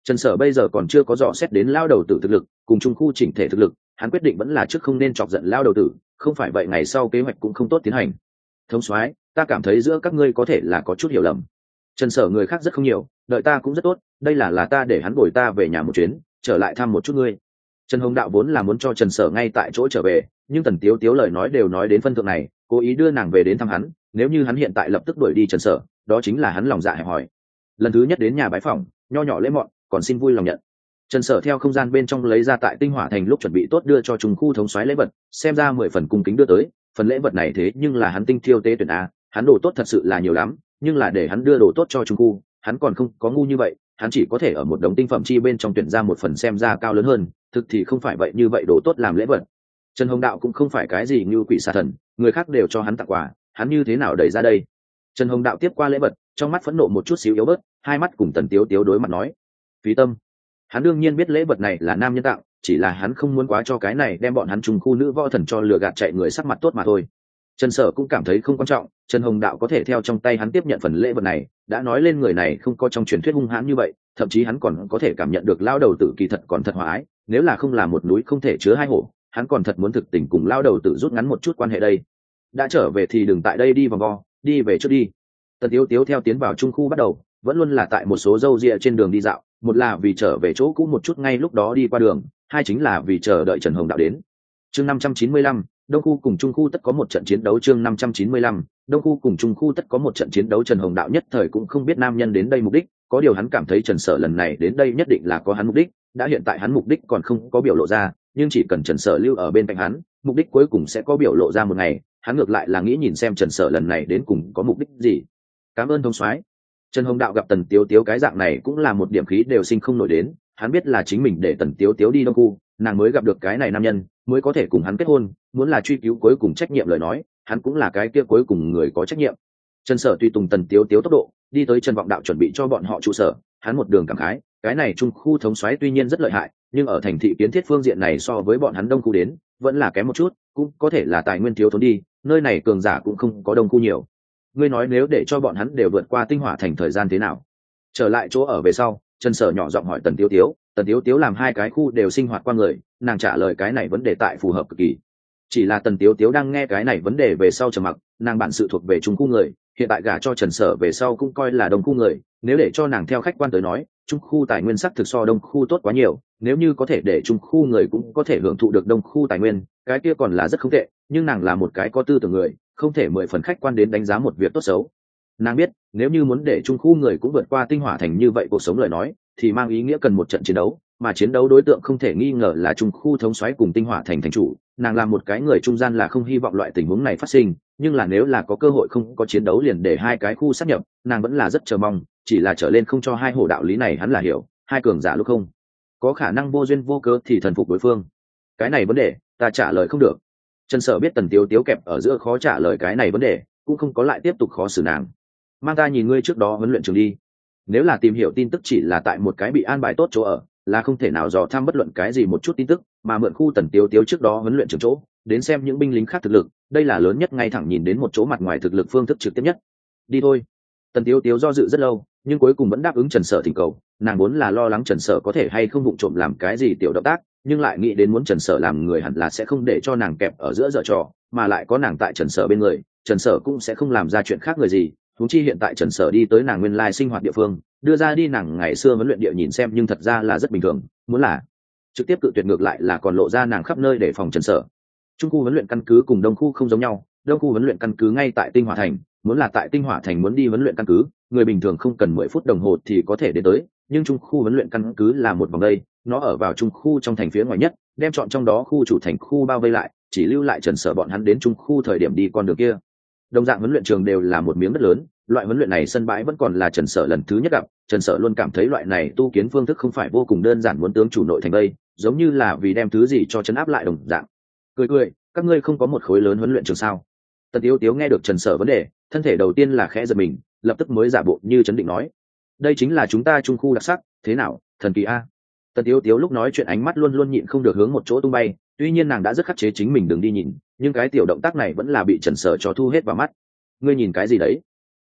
Speaker 1: Trần Sở bây giờ còn chưa có dò xét đến lao đầu tử thực lực cùng trung khu chỉnh thể thực lực, hắn quyết định vẫn là trước không nên chọc giận lao đầu tử, không phải vậy ngày sau kế hoạch cũng không tốt tiến hành. Thống soái, ta cảm thấy giữa các ngươi có thể là có chút hiểu lầm. Trần Sở người khác rất không nhiều, đợi ta cũng rất tốt, đây là là ta để hắn bồi ta về nhà một chuyến, trở lại thăm một chút ngươi. Trần Hồng Đạo vốn là muốn cho Trần Sở ngay tại chỗ trở về, nhưng Tần Tiếu Tiếu lời nói đều nói đến phân thượng này, cố ý đưa nàng về đến thăm hắn, nếu như hắn hiện tại lập tức đuổi đi Trần Sở, đó chính là hắn lòng dạ hẹp hòi. Lần thứ nhất đến nhà bái phỏng, nho nhỏ lễ mọn, còn xin vui lòng nhận. Trần Sở theo không gian bên trong lấy ra tại Tinh Hỏa Thành lúc chuẩn bị tốt đưa cho trùng khu thống soái lễ vật, xem ra mười phần cung kính đưa tới, phần lễ vật này thế nhưng là hắn tinh thiêu tế tuyển a, hắn đồ tốt thật sự là nhiều lắm, nhưng là để hắn đưa đồ tốt cho trùng khu, hắn còn không có ngu như vậy, hắn chỉ có thể ở một đống tinh phẩm chi bên trong tuyển ra một phần xem ra cao lớn hơn, thực thì không phải vậy như vậy đồ tốt làm lễ vật. Trần Hồng Đạo cũng không phải cái gì như quỷ xà thần, người khác đều cho hắn tặng quà, hắn như thế nào đẩy ra đây? Trần Hồng Đạo tiếp qua lễ vật, trong mắt phẫn nộ một chút xíu yếu bớt, hai mắt cùng Tần Tiếu Tiếu đối mặt nói: "Phí tâm." Hắn đương nhiên biết lễ vật này là nam nhân tặng, chỉ là hắn không muốn quá cho cái này đem bọn hắn trùng khu nữ võ thần cho lừa gạt chạy người sắc mặt tốt mà thôi. Trần Sở cũng cảm thấy không quan trọng, Trần Hồng Đạo có thể theo trong tay hắn tiếp nhận phần lễ vật này, đã nói lên người này không có trong truyền thuyết hung hãn như vậy, thậm chí hắn còn có thể cảm nhận được lao đầu tử kỳ thật còn thật hòa ái, nếu là không là một núi không thể chứa hai hổ, hắn còn thật muốn thực tình cùng lao đầu tử rút ngắn một chút quan hệ đây. Đã trở về thì đừng tại đây đi vòng vo, đi về trước đi. Tần Tiếu Tiếu theo tiến vào trung khu bắt đầu, vẫn luôn là tại một số dâu ria trên đường đi dạo, một là vì trở về chỗ cũ một chút ngay lúc đó đi qua đường, hai chính là vì chờ đợi Trần Hồng Đạo đến. Chương năm trăm chín mươi lăm, Đông khu cùng Trung khu tất có một trận chiến đấu. Chương năm trăm chín mươi lăm, Đông khu cùng Trung khu tất có một trận chiến đấu. Trần Hồng Đạo nhất thời cũng không biết nam nhân đến đây mục đích, có điều hắn cảm thấy Trần Sở lần này đến đây nhất định là có hắn mục đích, đã hiện tại hắn mục đích còn không có biểu lộ ra, nhưng chỉ cần Trần Sở lưu ở bên cạnh hắn, mục đích cuối cùng sẽ có biểu lộ ra một ngày, hắn ngược lại là nghĩ nhìn xem Trần Sở lần này đến cùng có mục đích gì. Cảm ơn thống soái. Trần Hồng Đạo gặp Tần Tiếu Tiếu cái dạng này cũng là một điểm khí đều sinh không nổi đến, hắn biết là chính mình để Tần Tiếu Tiếu đi Đông khu, nàng mới gặp được cái này nam nhân, mới có thể cùng hắn kết hôn, muốn là truy cứu cuối cùng trách nhiệm lời nói, hắn cũng là cái kia cuối cùng người có trách nhiệm. Trần Sở tùy tùng Tần Tiếu Tiếu tốc độ, đi tới Trần Vọng Đạo chuẩn bị cho bọn họ trụ sở, hắn một đường cảm khái, cái này Trung khu thống soái tuy nhiên rất lợi hại, nhưng ở thành thị kiến thiết phương diện này so với bọn hắn Đông khu đến, vẫn là kém một chút, cũng có thể là tài nguyên thiếu thốn đi, nơi này cường giả cũng không có Đông khu nhiều. Ngươi nói nếu để cho bọn hắn đều vượt qua Tinh Hỏa Thành thời gian thế nào? Trở lại chỗ ở về sau, Trần Sở nhỏ giọng hỏi Tần Tiếu Tiếu, Tần Tiếu Tiếu làm hai cái khu đều sinh hoạt qua người, nàng trả lời cái này vấn đề tại phù hợp cực kỳ. Chỉ là Tần Tiếu Tiếu đang nghe cái này vấn đề về sau trầm mặc, nàng bản sự thuộc về Trung khu người, hiện tại gả cho Trần Sở về sau cũng coi là Đông khu người, nếu để cho nàng theo khách quan tới nói, Trung khu tài nguyên sắc thực so Đông khu tốt quá nhiều, nếu như có thể để Trung khu người cũng có thể hưởng thụ được Đông khu tài nguyên, cái kia còn là rất không tệ, nhưng nàng là một cái có tư tưởng người, không thể mười phần khách quan đến đánh giá một việc tốt xấu. Nàng biết, nếu như muốn để Trung khu người cũng vượt qua Tinh Hỏa Thành như vậy cuộc sống lời nói, thì mang ý nghĩa cần một trận chiến đấu, mà chiến đấu đối tượng không thể nghi ngờ là Trung khu thống soái cùng Tinh Hỏa Thành thành chủ. Nàng là một cái người trung gian là không hy vọng loại tình huống này phát sinh, nhưng là nếu là có cơ hội không có chiến đấu liền để hai cái khu sát nhập, nàng vẫn là rất chờ mong, chỉ là trở lên không cho hai hổ đạo lý này hắn là hiểu, hai cường giả lúc không có khả năng vô duyên vô cớ thì thần phục đối phương. Cái này vấn đề, ta trả lời không được. Trần Sở biết Tần Tiếu Tiếu kẹp ở giữa khó trả lời cái này vấn đề, cũng không có lại tiếp tục khó xử nàng. Mang ta nhìn ngươi trước đó huấn luyện trường đi. Nếu là tìm hiểu tin tức chỉ là tại một cái bị an bài tốt chỗ ở, là không thể nào dò thăm bất luận cái gì một chút tin tức, mà mượn khu Tần Tiếu Tiếu trước đó huấn luyện trường chỗ, đến xem những binh lính khác thực lực, đây là lớn nhất ngay thẳng nhìn đến một chỗ mặt ngoài thực lực phương thức trực tiếp nhất. Đi thôi. Tần Tiếu Tiếu do dự rất lâu, nhưng cuối cùng vẫn đáp ứng Trần Sở thỉnh cầu, nàng muốn là lo lắng Trần Sở có thể hay không vụng trộm làm cái gì tiểu động tác, nhưng lại nghĩ đến muốn Trần Sở làm người hẳn là sẽ không để cho nàng kẹp ở giữa giở trò, mà lại có nàng tại Trần Sở bên người, Trần Sở cũng sẽ không làm ra chuyện khác người gì. Huống chi hiện tại Trần Sở đi tới nàng nguyên lai sinh hoạt địa phương, đưa ra đi nàng ngày xưa huấn luyện địa nhìn xem nhưng thật ra là rất bình thường, muốn là trực tiếp cự tuyệt ngược lại là còn lộ ra nàng khắp nơi để phòng Trần Sở. Trung khu huấn luyện căn cứ cùng Đông khu không giống nhau, Đông khu huấn luyện căn cứ ngay tại Tinh Hỏa Thành, muốn là tại Tinh Hỏa Thành muốn đi huấn luyện căn cứ, người bình thường không cần mười phút đồng hồ thì có thể đến tới, nhưng Trung khu huấn luyện căn cứ là một vòng đây, nó ở vào Trung khu trong thành phía ngoài nhất, đem chọn trong đó khu chủ thành khu bao vây lại, chỉ lưu lại Trần Sở bọn hắn đến Trung khu thời điểm đi con đường kia. Đồng dạng huấn luyện trường đều là một miếng đất lớn, loại huấn luyện này sân bãi vẫn còn là Trần Sở lần thứ nhất gặp, Trần Sở luôn cảm thấy loại này tu kiến phương thức không phải vô cùng đơn giản muốn tướng chủ nội thành đây, giống như là vì đem thứ gì cho trấn áp lại đồng dạng. Cười cười, các ngươi không có một khối lớn huấn luyện trường sao? Tần Tiếu Tiếu nghe được Trần Sở vấn đề, thân thể đầu tiên là khẽ giật mình, lập tức mới giả bộ như trấn định nói: đây chính là chúng ta Trung khu đặc sắc, thế nào, thần kỳ a? Tần Tiếu Tiếu lúc nói chuyện ánh mắt luôn luôn nhịn không được hướng một chỗ tung bay, tuy nhiên nàng đã rất khắc chế chính mình đừng đi nhìn, nhưng cái tiểu động tác này vẫn là bị Trần Sở cho thu hết vào mắt. Ngươi nhìn cái gì đấy?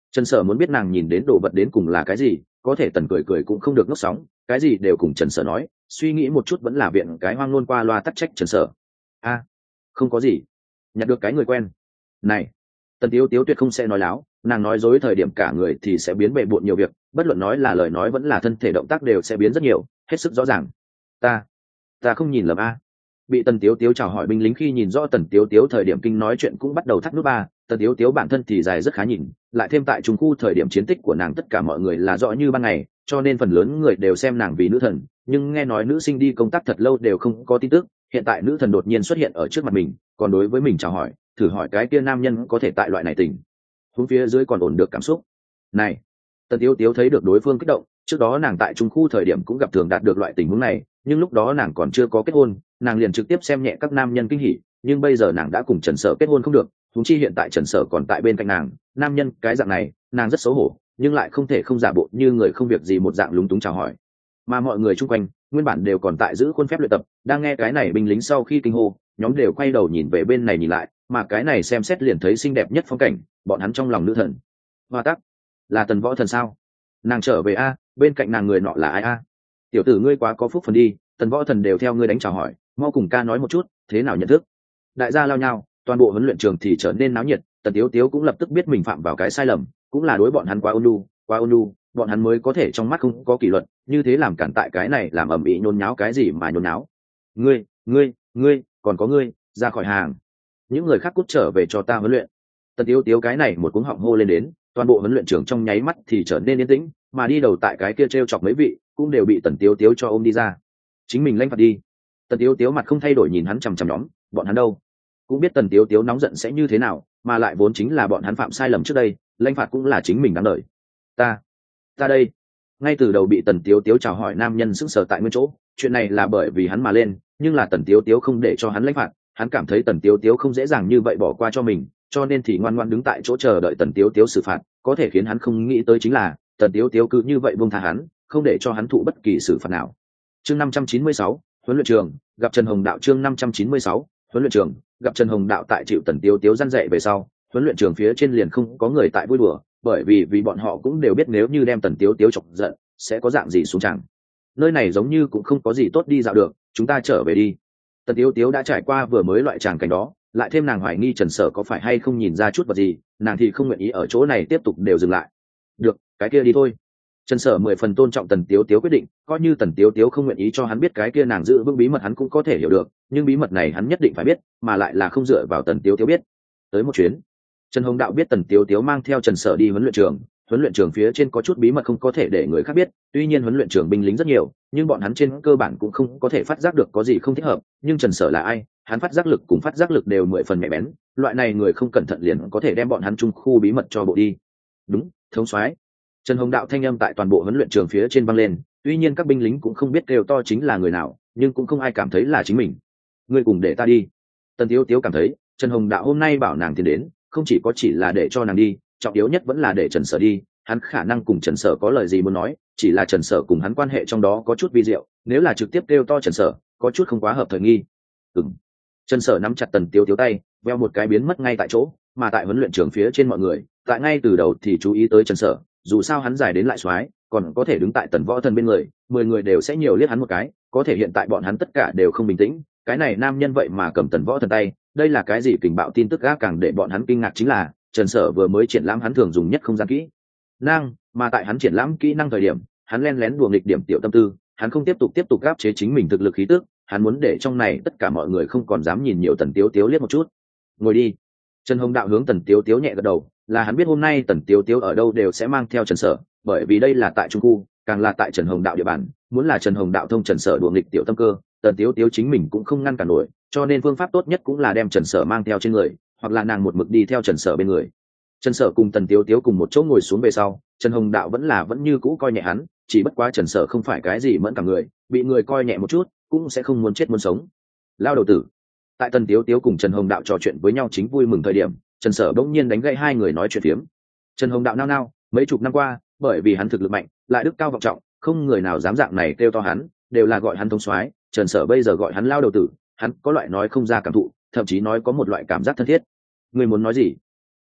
Speaker 1: Trần Sở muốn biết nàng nhìn đến đồ vật đến cùng là cái gì, có thể tần cười cười cũng không được ngốc sóng, cái gì đều cùng Trần Sở nói, suy nghĩ một chút vẫn là viện cái hoang ngôn qua loa tắc trách Trần Sở. A, không có gì, nhặt được cái người quen. Này, Tần Tiếu Tiếu tuyệt không sẽ nói láo, nàng nói dối thời điểm cả người thì sẽ biến bề bộn nhiều việc, bất luận nói là lời nói vẫn là thân thể động tác đều sẽ biến rất nhiều, hết sức rõ ràng. Ta, ta không nhìn lầm a. Bị Tần Tiếu Tiếu chào hỏi binh lính khi nhìn rõ Tần Tiếu Tiếu thời điểm kinh nói chuyện cũng bắt đầu thắt nút ba. Tần Tiếu Tiếu bản thân thì dài rất khá nhìn, lại thêm tại trung khu thời điểm chiến tích của nàng tất cả mọi người là rõ như ban ngày, cho nên phần lớn người đều xem nàng vì nữ thần. Nhưng nghe nói nữ sinh đi công tác thật lâu đều không có tin tức, hiện tại nữ thần đột nhiên xuất hiện ở trước mặt mình, còn đối với mình chào hỏi, thử hỏi cái kia nam nhân có thể tại loại này tình huống phía dưới còn ổn được cảm xúc này. Tần Tiếu Tiếu thấy được đối phương kích động, trước đó nàng tại trung khu thời điểm cũng gặp thường đạt được loại tình huống này, nhưng lúc đó nàng còn chưa có kết hôn, nàng liền trực tiếp xem nhẹ các nam nhân kinh hỉ, nhưng bây giờ nàng đã cùng Trần Sở kết hôn không được, huống chi hiện tại Trần Sở còn tại bên cạnh nàng, nam nhân cái dạng này, nàng rất xấu hổ, nhưng lại không thể không giả bộ như người không việc gì một dạng lúng túng chào hỏi. Mà mọi người chung quanh, nguyên bản đều còn tại giữ khuôn phép luyện tập, đang nghe cái này binh lính sau khi kinh hô, nhóm đều quay đầu nhìn về bên này nhìn lại, mà cái này xem xét liền thấy xinh đẹp nhất phong cảnh, bọn hắn trong lòng nữ thần. Hoa Tắc, là Tần Võ Thần sao? Nàng trở về a, bên cạnh nàng người nọ là ai a? Tiểu tử ngươi quá có phúc phần đi, Tần Võ Thần đều theo ngươi đánh chào hỏi, mau cùng ca nói một chút, thế nào nhận thức? Đại gia lao nhau, toàn bộ huấn luyện trường thì trở nên náo nhiệt, Tần Tiếu Tiếu cũng lập tức biết mình phạm vào cái sai lầm, cũng là đối bọn hắn quá ôn nhu, quá ôn nhu, bọn hắn mới có thể trong mắt không có kỷ luật, như thế làm cản tại cái này làm ầm ĩ nhốn nháo cái gì mà nhốn nháo. Ngươi, ngươi, ngươi, còn có ngươi, ra khỏi hàng. Những người khác cút trở về cho ta huấn luyện. Tần Tiếu Tiếu cái này một cuống họng hô lên đến, toàn bộ huấn luyện trường trong nháy mắt thì trở nên yên tĩnh, mà đi đầu tại cái kia trêu chọc mấy vị, cũng đều bị Tần Tiếu Tiếu cho ôm đi ra. Chính mình lãnh phạt đi. Tần Tiếu Tiếu mặt không thay đổi nhìn hắn chằm chằm nhóm, bọn hắn đâu? Cũng biết Tần Tiếu Tiếu nóng giận sẽ như thế nào, mà lại vốn chính là bọn hắn phạm sai lầm trước đây, lãnh phạt cũng là chính mình đáng đợi. Ta, ta đây. Ngay từ đầu bị Tần Tiếu Tiếu chào hỏi nam nhân sững sờ tại nguyên chỗ, chuyện này là bởi vì hắn mà lên, nhưng là Tần Tiếu Tiếu không để cho hắn lãnh phạt, hắn cảm thấy Tần Tiếu Tiếu không dễ dàng như vậy bỏ qua cho mình, cho nên thì ngoan ngoãn đứng tại chỗ chờ đợi Tần Tiếu Tiếu xử phạt. Có thể khiến hắn không nghĩ tới chính là Tần Tiếu Tiếu cứ như vậy buông tha hắn, không để cho hắn thụ bất kỳ xử phạt nào. Chương năm trăm chín mươi sáu, huấn luyện trường, gặp Trần Hồng Đạo. Chương năm trăm chín mươi sáu, huấn luyện trường, gặp Trần Hồng Đạo. Tại chịu Tần Tiếu Tiếu răn dạy về sau, huấn luyện trường phía trên liền không có người tại vui đùa, bởi vì vì bọn họ cũng đều biết nếu như đem Tần Tiếu Tiếu chọc giận, sẽ có dạng gì xuống chẳng. Nơi này giống như cũng không có gì tốt đi dạo được, chúng ta trở về đi. Tần Tiếu Tiếu đã trải qua vừa mới loại tràng cảnh đó, lại thêm nàng hoài nghi Trần Sở có phải hay không nhìn ra chút vật gì, nàng thì không nguyện ý ở chỗ này tiếp tục đều dừng lại. Được, cái kia đi thôi. Trần Sở mười phần tôn trọng Tần Tiếu Tiếu quyết định, coi như Tần Tiếu Tiếu không nguyện ý cho hắn biết cái kia nàng giữ vững bí mật hắn cũng có thể hiểu được, nhưng bí mật này hắn nhất định phải biết, mà lại là không dựa vào Tần Tiếu Tiếu biết. Tới một chuyến. Trần Hồng Đạo biết Tần Tiếu Tiếu mang theo Trần Sở đi huấn luyện trường, huấn luyện trường phía trên có chút bí mật không có thể để người khác biết, tuy nhiên huấn luyện trường binh lính rất nhiều, nhưng bọn hắn trên cơ bản cũng không có thể phát giác được có gì không thích hợp, nhưng Trần Sở là ai, hắn phát giác lực cùng phát giác lực đều mười phần nhạy bén, loại này người không cẩn thận liền có thể đem bọn hắn trung khu bí mật cho bộ đi. Đúng, thống soái. Trần Hồng Đạo thanh âm tại toàn bộ huấn luyện trường phía trên vang lên, tuy nhiên các binh lính cũng không biết kêu to chính là người nào, nhưng cũng không ai cảm thấy là chính mình. Ngươi cùng để ta đi. Tần Tiếu Tiếu cảm thấy, Trần Hồng Đạo hôm nay bảo nàng tiến đến, không chỉ có chỉ là để cho nàng đi, trọng yếu nhất vẫn là để Trần Sở đi, hắn khả năng cùng Trần Sở có lời gì muốn nói, chỉ là Trần Sở cùng hắn quan hệ trong đó có chút vi diệu, nếu là trực tiếp kêu to Trần Sở, có chút không quá hợp thời nghi. Ừm. Trần Sở nắm chặt Tần Tiếu Tiếu tay, veo một cái biến mất ngay tại chỗ, mà tại huấn luyện trường phía trên mọi người, tại ngay từ đầu thì chú ý tới Trần Sở, dù sao hắn dài đến lại soái, còn có thể đứng tại Tần Võ Thần bên người, mười người đều sẽ nhiều liếc hắn một cái, có thể hiện tại bọn hắn tất cả đều không bình tĩnh, cái này nam nhân vậy mà cầm Tần Võ Thần tay, đây là cái gì kình bạo tin tức gác càng để bọn hắn kinh ngạc chính là, Trần Sở vừa mới triển lãm hắn thường dùng nhất không gian kỹ năng, mà tại hắn triển lãm kỹ năng thời điểm, hắn len lén đùa nghịch điểm tiểu tâm tư, hắn không tiếp tục tiếp tục áp chế chính mình thực lực khí tức, hắn muốn để trong này tất cả mọi người không còn dám nhìn nhiều Tần Tiếu Tiếu liếc một chút. Ngồi đi. Trần Hồng Đạo hướng Tần Tiếu Tiếu nhẹ gật đầu, là hắn biết hôm nay Tần Tiếu Tiếu ở đâu đều sẽ mang theo Trần Sở, bởi vì đây là tại trung khu, càng là tại Trần Hồng Đạo địa bàn, muốn là Trần Hồng Đạo thông Trần Sở đùa nghịch tiểu tâm cơ, Tần Tiếu Tiếu chính mình cũng không ngăn cản nổi, cho nên phương pháp tốt nhất cũng là đem Trần Sở mang theo trên người, hoặc là nàng một mực đi theo Trần Sở bên người. Trần Sở cùng Tần Tiếu Tiếu cùng một chỗ ngồi xuống về sau, Trần Hồng Đạo vẫn là vẫn như cũ coi nhẹ hắn, chỉ bất quá Trần Sở không phải cái gì mẫn cả người, bị người coi nhẹ một chút, cũng sẽ không muốn chết muốn sống. Lao đầu tử. Tại Tần Tiếu Tiếu cùng Trần Hồng Đạo trò chuyện với nhau chính vui mừng thời điểm, Trần Sở bỗng nhiên đánh gãy hai người nói chuyện phiếm. Trần Hồng Đạo nao nao, mấy chục năm qua, bởi vì hắn thực lực mạnh, lại đức cao vọng trọng, không người nào dám dạng này kêu to hắn, đều là gọi hắn thống soái. Trần Sở bây giờ gọi hắn lao đầu tử, hắn có loại nói không ra cảm thụ, thậm chí nói có một loại cảm giác thân thiết. Ngươi muốn nói gì?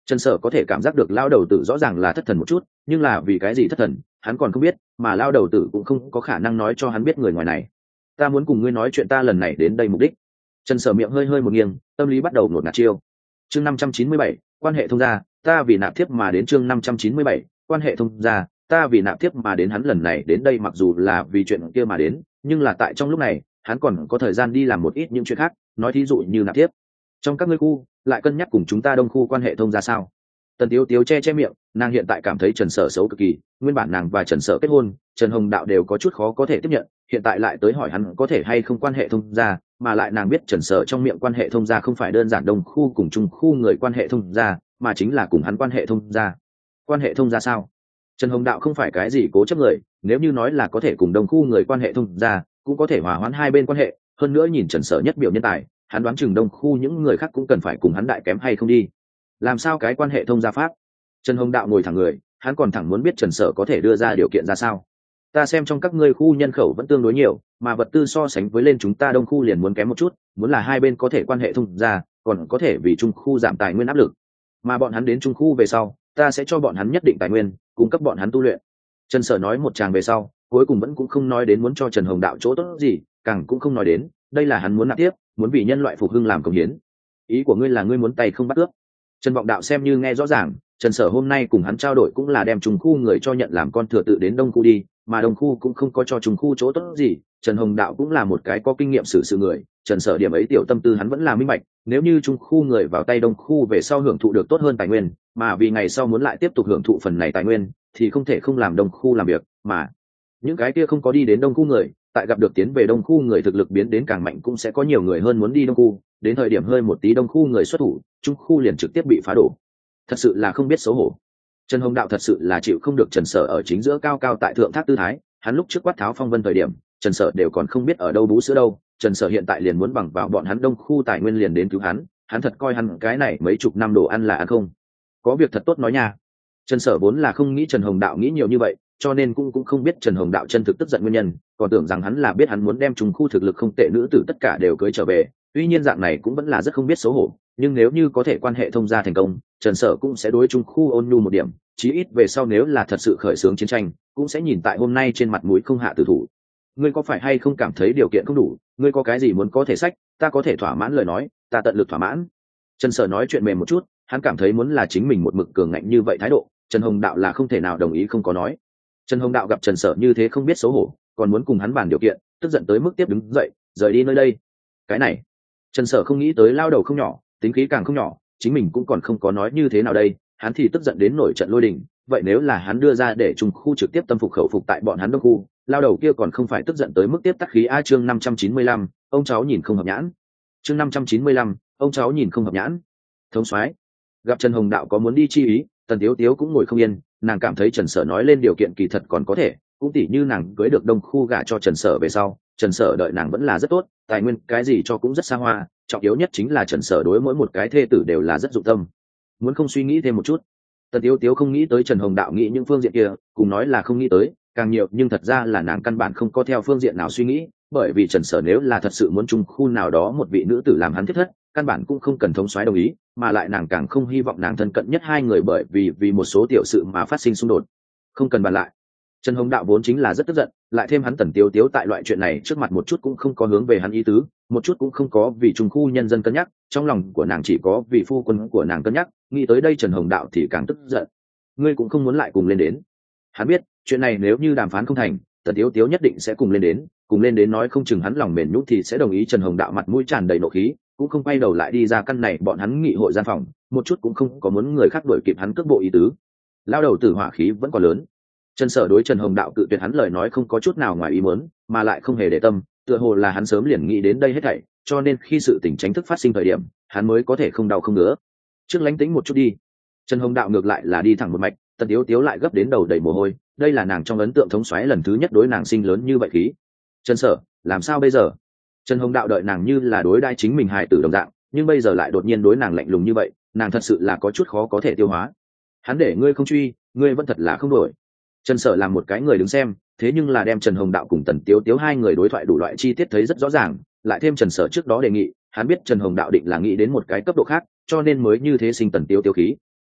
Speaker 1: Trần Sở có thể cảm giác được lao đầu tử rõ ràng là thất thần một chút, nhưng là vì cái gì thất thần hắn còn không biết, mà lao đầu tử cũng không có khả năng nói cho hắn biết người ngoài này. Ta muốn cùng ngươi nói chuyện ta lần này đến đây mục đích. Trần Sở miệng hơi hơi một nghiêng, tâm lý bắt đầu nổi ngạt chiêu. Chương năm trăm chín mươi bảy, quan hệ thông gia, ta vì nạp thiếp mà đến. Chương năm trăm chín mươi bảy, quan hệ thông gia, ta vì nạp thiếp mà đến. Hắn lần này đến đây mặc dù là vì chuyện kia mà đến, nhưng là tại trong lúc này, hắn còn có thời gian đi làm một ít những chuyện khác, nói thí dụ như nạp thiếp. Trong các ngươi khu, lại cân nhắc cùng chúng ta đông khu quan hệ thông gia sao? Tần Tiếu Tiếu che che miệng, nàng hiện tại cảm thấy Trần Sở xấu cực kỳ, nguyên bản nàng và Trần Sở kết hôn, Trần Hồng Đạo đều có chút khó có thể tiếp nhận, hiện tại lại tới hỏi hắn có thể hay không quan hệ thông gia, mà lại nàng biết Trần Sở trong miệng quan hệ thông gia không phải đơn giản đông khu cùng trung khu người quan hệ thông gia, mà chính là cùng hắn quan hệ thông gia. Quan hệ thông gia sao? Trần Hồng Đạo không phải cái gì cố chấp người, nếu như nói là có thể cùng đông khu người quan hệ thông gia, cũng có thể hòa hoãn hai bên quan hệ, hơn nữa nhìn Trần Sở nhất biểu nhân tài, hắn đoán chừng đông khu những người khác cũng cần phải cùng hắn đại kém hay không đi. Làm sao cái quan hệ thông gia pháp? Trần Hồng Đạo ngồi thẳng người, hắn còn thẳng muốn biết Trần Sở có thể đưa ra điều kiện ra sao. Ta xem trong các ngươi khu nhân khẩu vẫn tương đối nhiều, mà vật tư so sánh với lên chúng ta đông khu liền muốn kém một chút, muốn là hai bên có thể quan hệ thông gia, còn có thể vì trung khu giảm tài nguyên áp lực. Mà bọn hắn đến trung khu về sau, ta sẽ cho bọn hắn nhất định tài nguyên, cung cấp bọn hắn tu luyện. Trần Sở nói một tràng về sau, cuối cùng vẫn cũng không nói đến muốn cho Trần Hồng Đạo chỗ tốt gì, càng cũng không nói đến, đây là hắn muốn nạp tiếp, muốn vì nhân loại phục hưng làm công hiến. Ý của ngươi là ngươi muốn tay không bắt cướp? Trần Vọng Đạo xem như nghe rõ ràng, Trần Sở hôm nay cùng hắn trao đổi cũng là đem trung khu người cho nhận làm con thừa tự đến đông khu đi, mà đông khu cũng không có cho trung khu chỗ tốt gì. Trần Hồng Đạo cũng là một cái có kinh nghiệm xử sự người, Trần Sở điểm ấy tiểu tâm tư hắn vẫn là minh bạch, nếu như trung khu người vào tay đông khu về sau hưởng thụ được tốt hơn tài nguyên, mà vì ngày sau muốn lại tiếp tục hưởng thụ phần này tài nguyên, thì không thể không làm đông khu làm việc, mà những cái kia không có đi đến đông khu người, tại gặp được tiến về đông khu người thực lực biến đến càng mạnh cũng sẽ có nhiều người hơn muốn đi đông khu, đến thời điểm hơi một tí đông khu người xuất thủ, trung khu liền trực tiếp bị phá đổ. Thật sự là không biết xấu hổ. Trần Hồng Đạo thật sự là chịu không được Trần Sở ở chính giữa cao cao tại thượng thác tư thái, hắn lúc trước quát tháo phong vân thời điểm, Trần Sở đều còn không biết ở đâu bú sữa đâu, Trần Sở hiện tại liền muốn bằng vào bọn hắn đông khu tài nguyên liền đến cứu hắn, hắn thật coi hắn cái này mấy chục năm đồ ăn là ăn không. Có việc thật tốt nói nha. Trần Sở vốn là không nghĩ Trần Hồng Đạo nghĩ nhiều như vậy, cho nên cũng cũng không biết Trần Hồng Đạo chân thực tức giận nguyên nhân, còn tưởng rằng hắn là biết hắn muốn đem trung khu thực lực không tệ nữ tử tất cả đều cưới trở về, tuy nhiên dạng này cũng vẫn là rất không biết xấu hổ, nhưng nếu như có thể quan hệ thông gia thành công, Trần Sở cũng sẽ đối trung khu ôn nhu một điểm, chí ít về sau nếu là thật sự khởi xướng chiến tranh, cũng sẽ nhìn tại hôm nay trên mặt mũi không hạ tử thủ. Ngươi có phải hay không cảm thấy điều kiện không đủ, ngươi có cái gì muốn có thể sách, ta có thể thỏa mãn lời nói, ta tận lực thỏa mãn. Trần Sở nói chuyện mềm một chút, hắn cảm thấy muốn là chính mình một mực cường ngạnh như vậy thái độ, Trần Hồng Đạo là không thể nào đồng ý không có nói. Trần Hồng Đạo gặp Trần Sở như thế không biết xấu hổ, còn muốn cùng hắn bàn điều kiện, tức giận tới mức tiếp đứng dậy, rời đi nơi đây. Cái này, Trần Sở không nghĩ tới lao đầu không nhỏ, tính khí càng không nhỏ, chính mình cũng còn không có nói như thế nào đây, hắn thì tức giận đến nổi trận lôi đình. Vậy nếu là hắn đưa ra để trung khu trực tiếp tâm phục khẩu phục tại bọn hắn đông khu, lao đầu kia còn không phải tức giận tới mức tiếp tắc khí. A chương năm trăm chín mươi lăm, ông cháu nhìn không hợp nhãn. Chương năm trăm chín mươi lăm, ông cháu nhìn không hợp nhãn. Thống soái gặp Trần Hồng Đạo có muốn đi chi ý, Tần Tiếu Tiếu cũng ngồi không yên, nàng cảm thấy Trần Sở nói lên điều kiện kỳ thật còn có thể, cũng tỉ như nàng cưới được đông khu gả cho Trần Sở về sau, Trần Sở đợi nàng vẫn là rất tốt, tài nguyên cái gì cho cũng rất xa hoa, trọng yếu nhất chính là Trần Sở đối mỗi một cái thê tử đều là rất dụng tâm. Muốn không suy nghĩ thêm một chút. Tần Tiếu Tiếu không nghĩ tới Trần Hồng Đạo nghĩ những phương diện kia, cùng nói là không nghĩ tới, càng nhiều nhưng thật ra là nàng căn bản không có theo phương diện nào suy nghĩ, bởi vì Trần Sở nếu là thật sự muốn trung khu nào đó một vị nữ tử làm hắn thiết thất, căn bản cũng không cần thống soái đồng ý, mà lại nàng càng không hy vọng nàng thân cận nhất hai người bởi vì vì một số tiểu sự mà phát sinh xung đột. Không cần bàn lại. Trần Hồng Đạo vốn chính là rất tức giận, lại thêm hắn Tần Tiếu Tiếu tại loại chuyện này trước mặt một chút cũng không có hướng về hắn ý tứ, một chút cũng không có vì trung khu nhân dân cân nhắc, trong lòng của nàng chỉ có vì phu quân của nàng cân nhắc, nghĩ tới đây Trần Hồng Đạo thì càng tức giận. Ngươi cũng không muốn lại cùng lên đến. Hắn biết, chuyện này nếu như đàm phán không thành, Tần Tiếu Tiếu nhất định sẽ cùng lên đến, cùng lên đến nói không chừng hắn lòng mềm nhũn thì sẽ đồng ý. Trần Hồng Đạo mặt mũi tràn đầy nộ khí, cũng không quay đầu lại đi ra căn này bọn hắn nghị hội gian phòng, một chút cũng không có muốn người khác đuổi kịp hắn cước bộ ý tứ. Lao đầu tử hỏa khí vẫn còn lớn. Trần Sở đối Trần Hồng Đạo cự tuyệt hắn lời nói không có chút nào ngoài ý muốn, mà lại không hề để tâm, tựa hồ là hắn sớm liền nghĩ đến đây hết thảy, cho nên khi sự tình tránh thức phát sinh thời điểm, hắn mới có thể không đau không ngứa. Trước lánh tĩnh một chút đi. Trần Hồng Đạo ngược lại là đi thẳng một mạch, Tần Tiếu Tiếu lại gấp đến đầu đầy mồ hôi, đây là nàng trong ấn tượng thống soái lần thứ nhất đối nàng sinh lớn như vậy khí. Trần Sở, làm sao bây giờ? Trần Hồng Đạo đợi nàng như là đối đãi chính mình hài tử đồng dạng, nhưng bây giờ lại đột nhiên đối nàng lạnh lùng như vậy, nàng thật sự là có chút khó có thể tiêu hóa. Hắn để ngươi không truy, ngươi vẫn thật là không đổi. Trần Sở làm một cái người đứng xem, thế nhưng là đem Trần Hồng Đạo cùng Tần Tiếu Tiếu hai người đối thoại đủ loại chi tiết thấy rất rõ ràng, lại thêm Trần Sở trước đó đề nghị, hắn biết Trần Hồng Đạo định là nghĩ đến một cái cấp độ khác, cho nên mới như thế sinh Tần Tiếu Tiếu khí.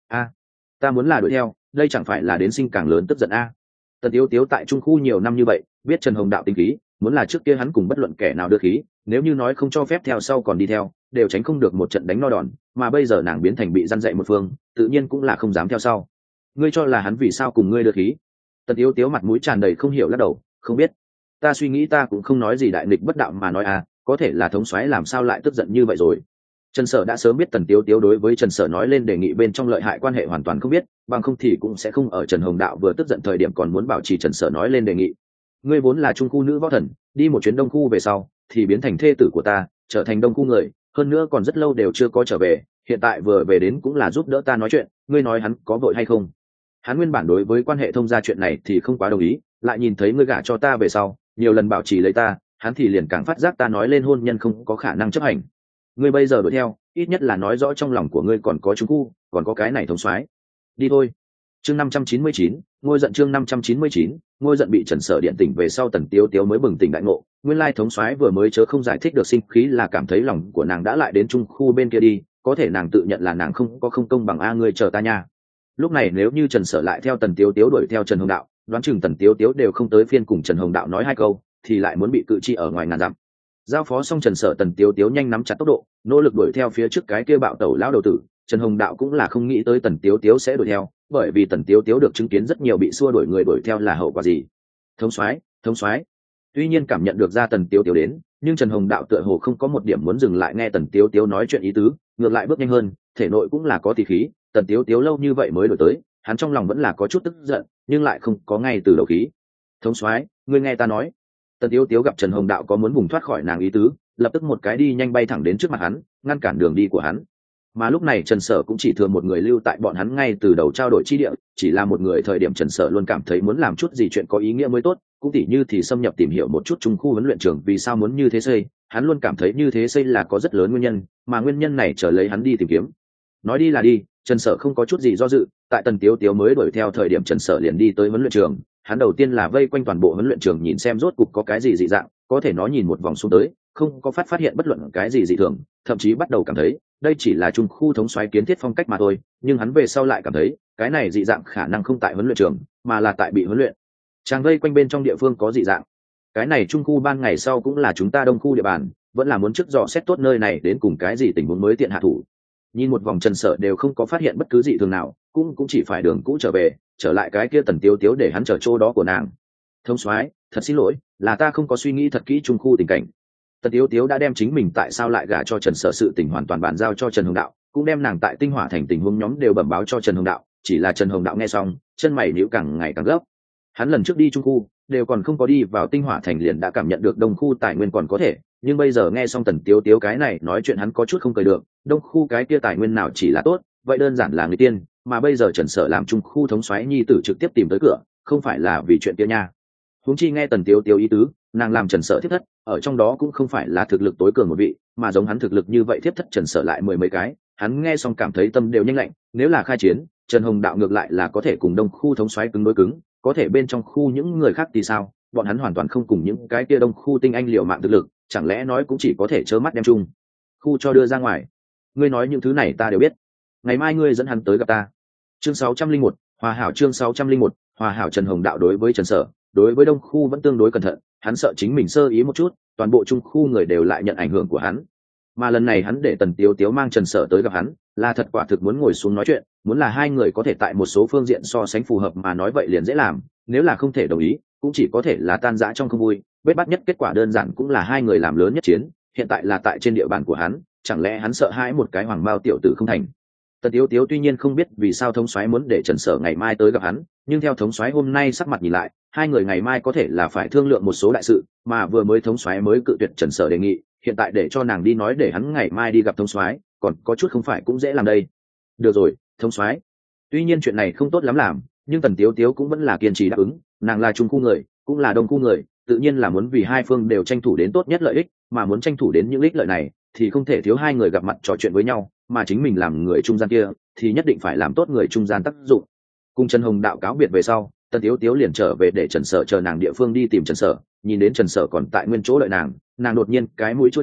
Speaker 1: a ta muốn là đuổi theo, đây chẳng phải là đến sinh càng lớn tức giận a. Tần Tiếu Tiếu tại Trung khu nhiều năm như vậy, biết Trần Hồng Đạo tính khí, muốn là trước kia hắn cùng bất luận kẻ nào đưa khí, nếu như nói không cho phép theo sau còn đi theo, đều tránh không được một trận đánh no đòn, mà bây giờ nàng biến thành bị răn dạy một phương, tự nhiên cũng là không dám theo sau. Ngươi cho là hắn vì sao cùng ngươi đưa khí? Tần Tiếu Tiếu mặt mũi tràn đầy không hiểu lắc đầu, không biết. Ta suy nghĩ ta cũng không nói gì đại nghịch bất đạo mà nói à, có thể là thống soái làm sao lại tức giận như vậy rồi. Trần Sở đã sớm biết Tần Tiếu Tiếu đối với Trần Sở nói lên đề nghị bên trong lợi hại quan hệ hoàn toàn không biết, bằng không thì cũng sẽ không ở Trần Hồng Đạo vừa tức giận thời điểm còn muốn bảo trì Trần Sở nói lên đề nghị. Ngươi vốn là trung khu nữ võ thần, đi một chuyến đông khu về sau, thì biến thành thê tử của ta, trở thành đông khu người, hơn nữa còn rất lâu đều chưa có trở về, hiện tại vừa về đến cũng là giúp đỡ ta nói chuyện, ngươi nói hắn có vội hay không? Hắn nguyên bản đối với quan hệ thông gia chuyện này thì không quá đồng ý, lại nhìn thấy ngươi gả cho ta về sau, nhiều lần bảo trì lấy ta, hắn thì liền càng phát giác ta nói lên hôn nhân không có khả năng chấp hành. Ngươi bây giờ đuổi theo, ít nhất là nói rõ trong lòng của ngươi còn có trung khu, còn có cái này thống soái. Đi thôi. Chương năm trăm chín mươi chín, ngôi giận chương năm trăm chín mươi chín, ngôi giận bị Trần Sở điện tỉnh về sau Tần Tiếu Tiếu mới bừng tỉnh đại ngộ, nguyên lai thống soái vừa mới chớ không giải thích được sinh khí là cảm thấy lòng của nàng đã lại đến trung khu bên kia đi, có thể nàng tự nhận là nàng không có không công bằng a ngươi chờ ta nha. Lúc này nếu như Trần Sở lại theo Tần Tiếu Tiếu đuổi theo Trần Hồng Đạo, đoán chừng Tần Tiếu Tiếu đều không tới phiên cùng Trần Hồng Đạo nói hai câu, thì lại muốn bị cự chi ở ngoài ngàn dặm. Giao phó xong Trần Sở, Tần Tiếu Tiếu nhanh nắm chặt tốc độ, nỗ lực đuổi theo phía trước cái kia bạo tẩu lão đầu tử. Trần Hồng Đạo cũng là không nghĩ tới Tần Tiếu Tiếu sẽ đuổi theo, bởi vì Tần Tiếu Tiếu được chứng kiến rất nhiều bị xua đuổi người đuổi theo là hậu quả gì. Thống soái, thống soái. Tuy nhiên cảm nhận được ra Tần Tiếu Tiếu đến, nhưng Trần Hồng Đạo tựa hồ không có một điểm muốn dừng lại nghe Tần Tiếu Tiếu nói chuyện ý tứ, ngược lại bước nhanh hơn, thể nội cũng là có tỷ khí. Tần Tiếu Tiếu lâu như vậy mới đổi tới, hắn trong lòng vẫn là có chút tức giận, nhưng lại không có ngay từ đầu khí. Thống soái, ngươi nghe ta nói. Tần Tiếu Tiếu gặp Trần Hồng Đạo có muốn vùng thoát khỏi nàng ý tứ, lập tức một cái đi nhanh bay thẳng đến trước mặt hắn, ngăn cản đường đi của hắn. Mà lúc này Trần Sở cũng chỉ thừa một người lưu tại bọn hắn ngay từ đầu trao đổi chi địa, chỉ là một người thời điểm Trần Sở luôn cảm thấy muốn làm chút gì chuyện có ý nghĩa mới tốt, cũng tỉ như thì xâm nhập tìm hiểu một chút trung khu huấn luyện trường vì sao muốn như thế xây, hắn luôn cảm thấy như thế xây là có rất lớn nguyên nhân, mà nguyên nhân này trở lấy hắn đi tìm kiếm. Nói đi là đi, Trần Sở không có chút gì do dự, tại Tần Tiếu Tiếu mới đuổi theo thời điểm Trần Sở liền đi tới huấn luyện trường, hắn đầu tiên là vây quanh toàn bộ huấn luyện trường nhìn xem rốt cục có cái gì dị dạng, có thể nó nhìn một vòng xuống tới, không có phát phát hiện bất luận cái gì dị thường, thậm chí bắt đầu cảm thấy đây chỉ là trung khu thống soái kiến thiết phong cách mà thôi, nhưng hắn về sau lại cảm thấy cái này dị dạng khả năng không tại huấn luyện trường, mà là tại bị huấn luyện. Trang vây quanh bên trong địa phương có dị dạng. Cái này trung khu ban ngày sau cũng là chúng ta đông khu địa bàn, vẫn là muốn trước dò xét tốt nơi này đến cùng cái gì tình huống mới tiện hạ thủ. Nhìn một vòng Trần Sở đều không có phát hiện bất cứ dị thường nào, cũng cũng chỉ phải đường cũ trở về, trở lại cái kia Tần Tiếu Tiếu để hắn chờ chỗ đó của nàng. Thông soái, thật xin lỗi, là ta không có suy nghĩ thật kỹ trung khu tình cảnh. Tần Tiếu Tiếu đã đem chính mình tại sao lại gả cho Trần Sở sự tình hoàn toàn bàn giao cho Trần Hồng Đạo, cũng đem nàng tại Tinh Hỏa Thành tình huống nhóm đều bẩm báo cho Trần Hồng Đạo, chỉ là Trần Hồng Đạo nghe xong, chân mày nhíu càng ngày càng gấp. Hắn lần trước đi trung khu, đều còn không có đi vào Tinh Hỏa Thành liền đã cảm nhận được đông khu tài nguyên còn có thể, nhưng bây giờ nghe xong Tần Tiếu Tiếu cái này nói chuyện hắn có chút không cười được, đông khu cái kia tài nguyên nào chỉ là tốt, vậy đơn giản là người tiên, mà bây giờ Trần Sở làm trung khu thống soái nhi tử trực tiếp tìm tới cửa, không phải là vì chuyện kia nha. Huống chi nghe Tần Tiếu Tiếu ý tứ, nàng làm Trần Sở thiết thất, ở trong đó cũng không phải là thực lực tối cường một vị, mà giống hắn thực lực như vậy thiết thất Trần Sở lại mười mấy cái, hắn nghe xong cảm thấy tâm đều nhanh lạnh, nếu là khai chiến, Trần Hồng Đạo ngược lại là có thể cùng đông khu thống soái cứng đối cứng, có thể bên trong khu những người khác thì sao, bọn hắn hoàn toàn không cùng những cái kia đông khu tinh anh liều mạng thực lực, chẳng lẽ nói cũng chỉ có thể trơ mắt đem chung khu cho đưa ra ngoài. Ngươi nói những thứ này ta đều biết, ngày mai ngươi dẫn hắn tới gặp ta. Chương sáu trăm linh một, Hòa hảo chương sáu trăm linh một, Hòa hảo. Trần Hồng Đạo đối với Trần Sở, đối với đông khu vẫn tương đối cẩn thận, hắn sợ chính mình sơ ý một chút, toàn bộ trung khu người đều lại nhận ảnh hưởng của hắn. Mà lần này hắn để Tần Tiếu Tiếu mang Trần Sở tới gặp hắn, là thật quả thực muốn ngồi xuống nói chuyện, muốn là hai người có thể tại một số phương diện so sánh phù hợp mà nói vậy liền dễ làm, nếu là không thể đồng ý, cũng chỉ có thể là tan rã trong không vui, bết bát nhất kết quả đơn giản cũng là hai người làm lớn nhất chiến, hiện tại là tại trên địa bàn của hắn, chẳng lẽ hắn sợ hãi một cái hoàng bao tiểu tử không thành. Tần Tiếu Tiếu tuy nhiên không biết vì sao thống soái muốn để Trần Sở ngày mai tới gặp hắn, nhưng theo thống soái hôm nay sắc mặt nhìn lại, hai người ngày mai có thể là phải thương lượng một số đại sự, mà vừa mới thống soái mới cự tuyệt Trần Sở đề nghị, hiện tại để cho nàng đi nói để hắn ngày mai đi gặp thống soái, còn có chút không phải cũng dễ làm đây. Được rồi, thống soái. Tuy nhiên chuyện này không tốt lắm làm, nhưng Tần Tiếu Tiếu cũng vẫn là kiên trì đáp ứng, nàng là trung khu người, cũng là đông khu người, tự nhiên là muốn vì hai phương đều tranh thủ đến tốt nhất lợi ích, mà muốn tranh thủ đến những ích lợi này, thì không thể thiếu hai người gặp mặt trò chuyện với nhau, mà chính mình làm người trung gian kia, thì nhất định phải làm tốt người trung gian tác dụng. Cùng Trần Hồng Đạo cáo biệt về sau, Tần Tiếu Tiếu liền trở về để Trần Sở chờ nàng địa phương đi tìm Trần Sở, nhìn đến Trần Sở còn tại nguyên chỗ đợi nàng, nàng đột nhiên cái mũi chua chua,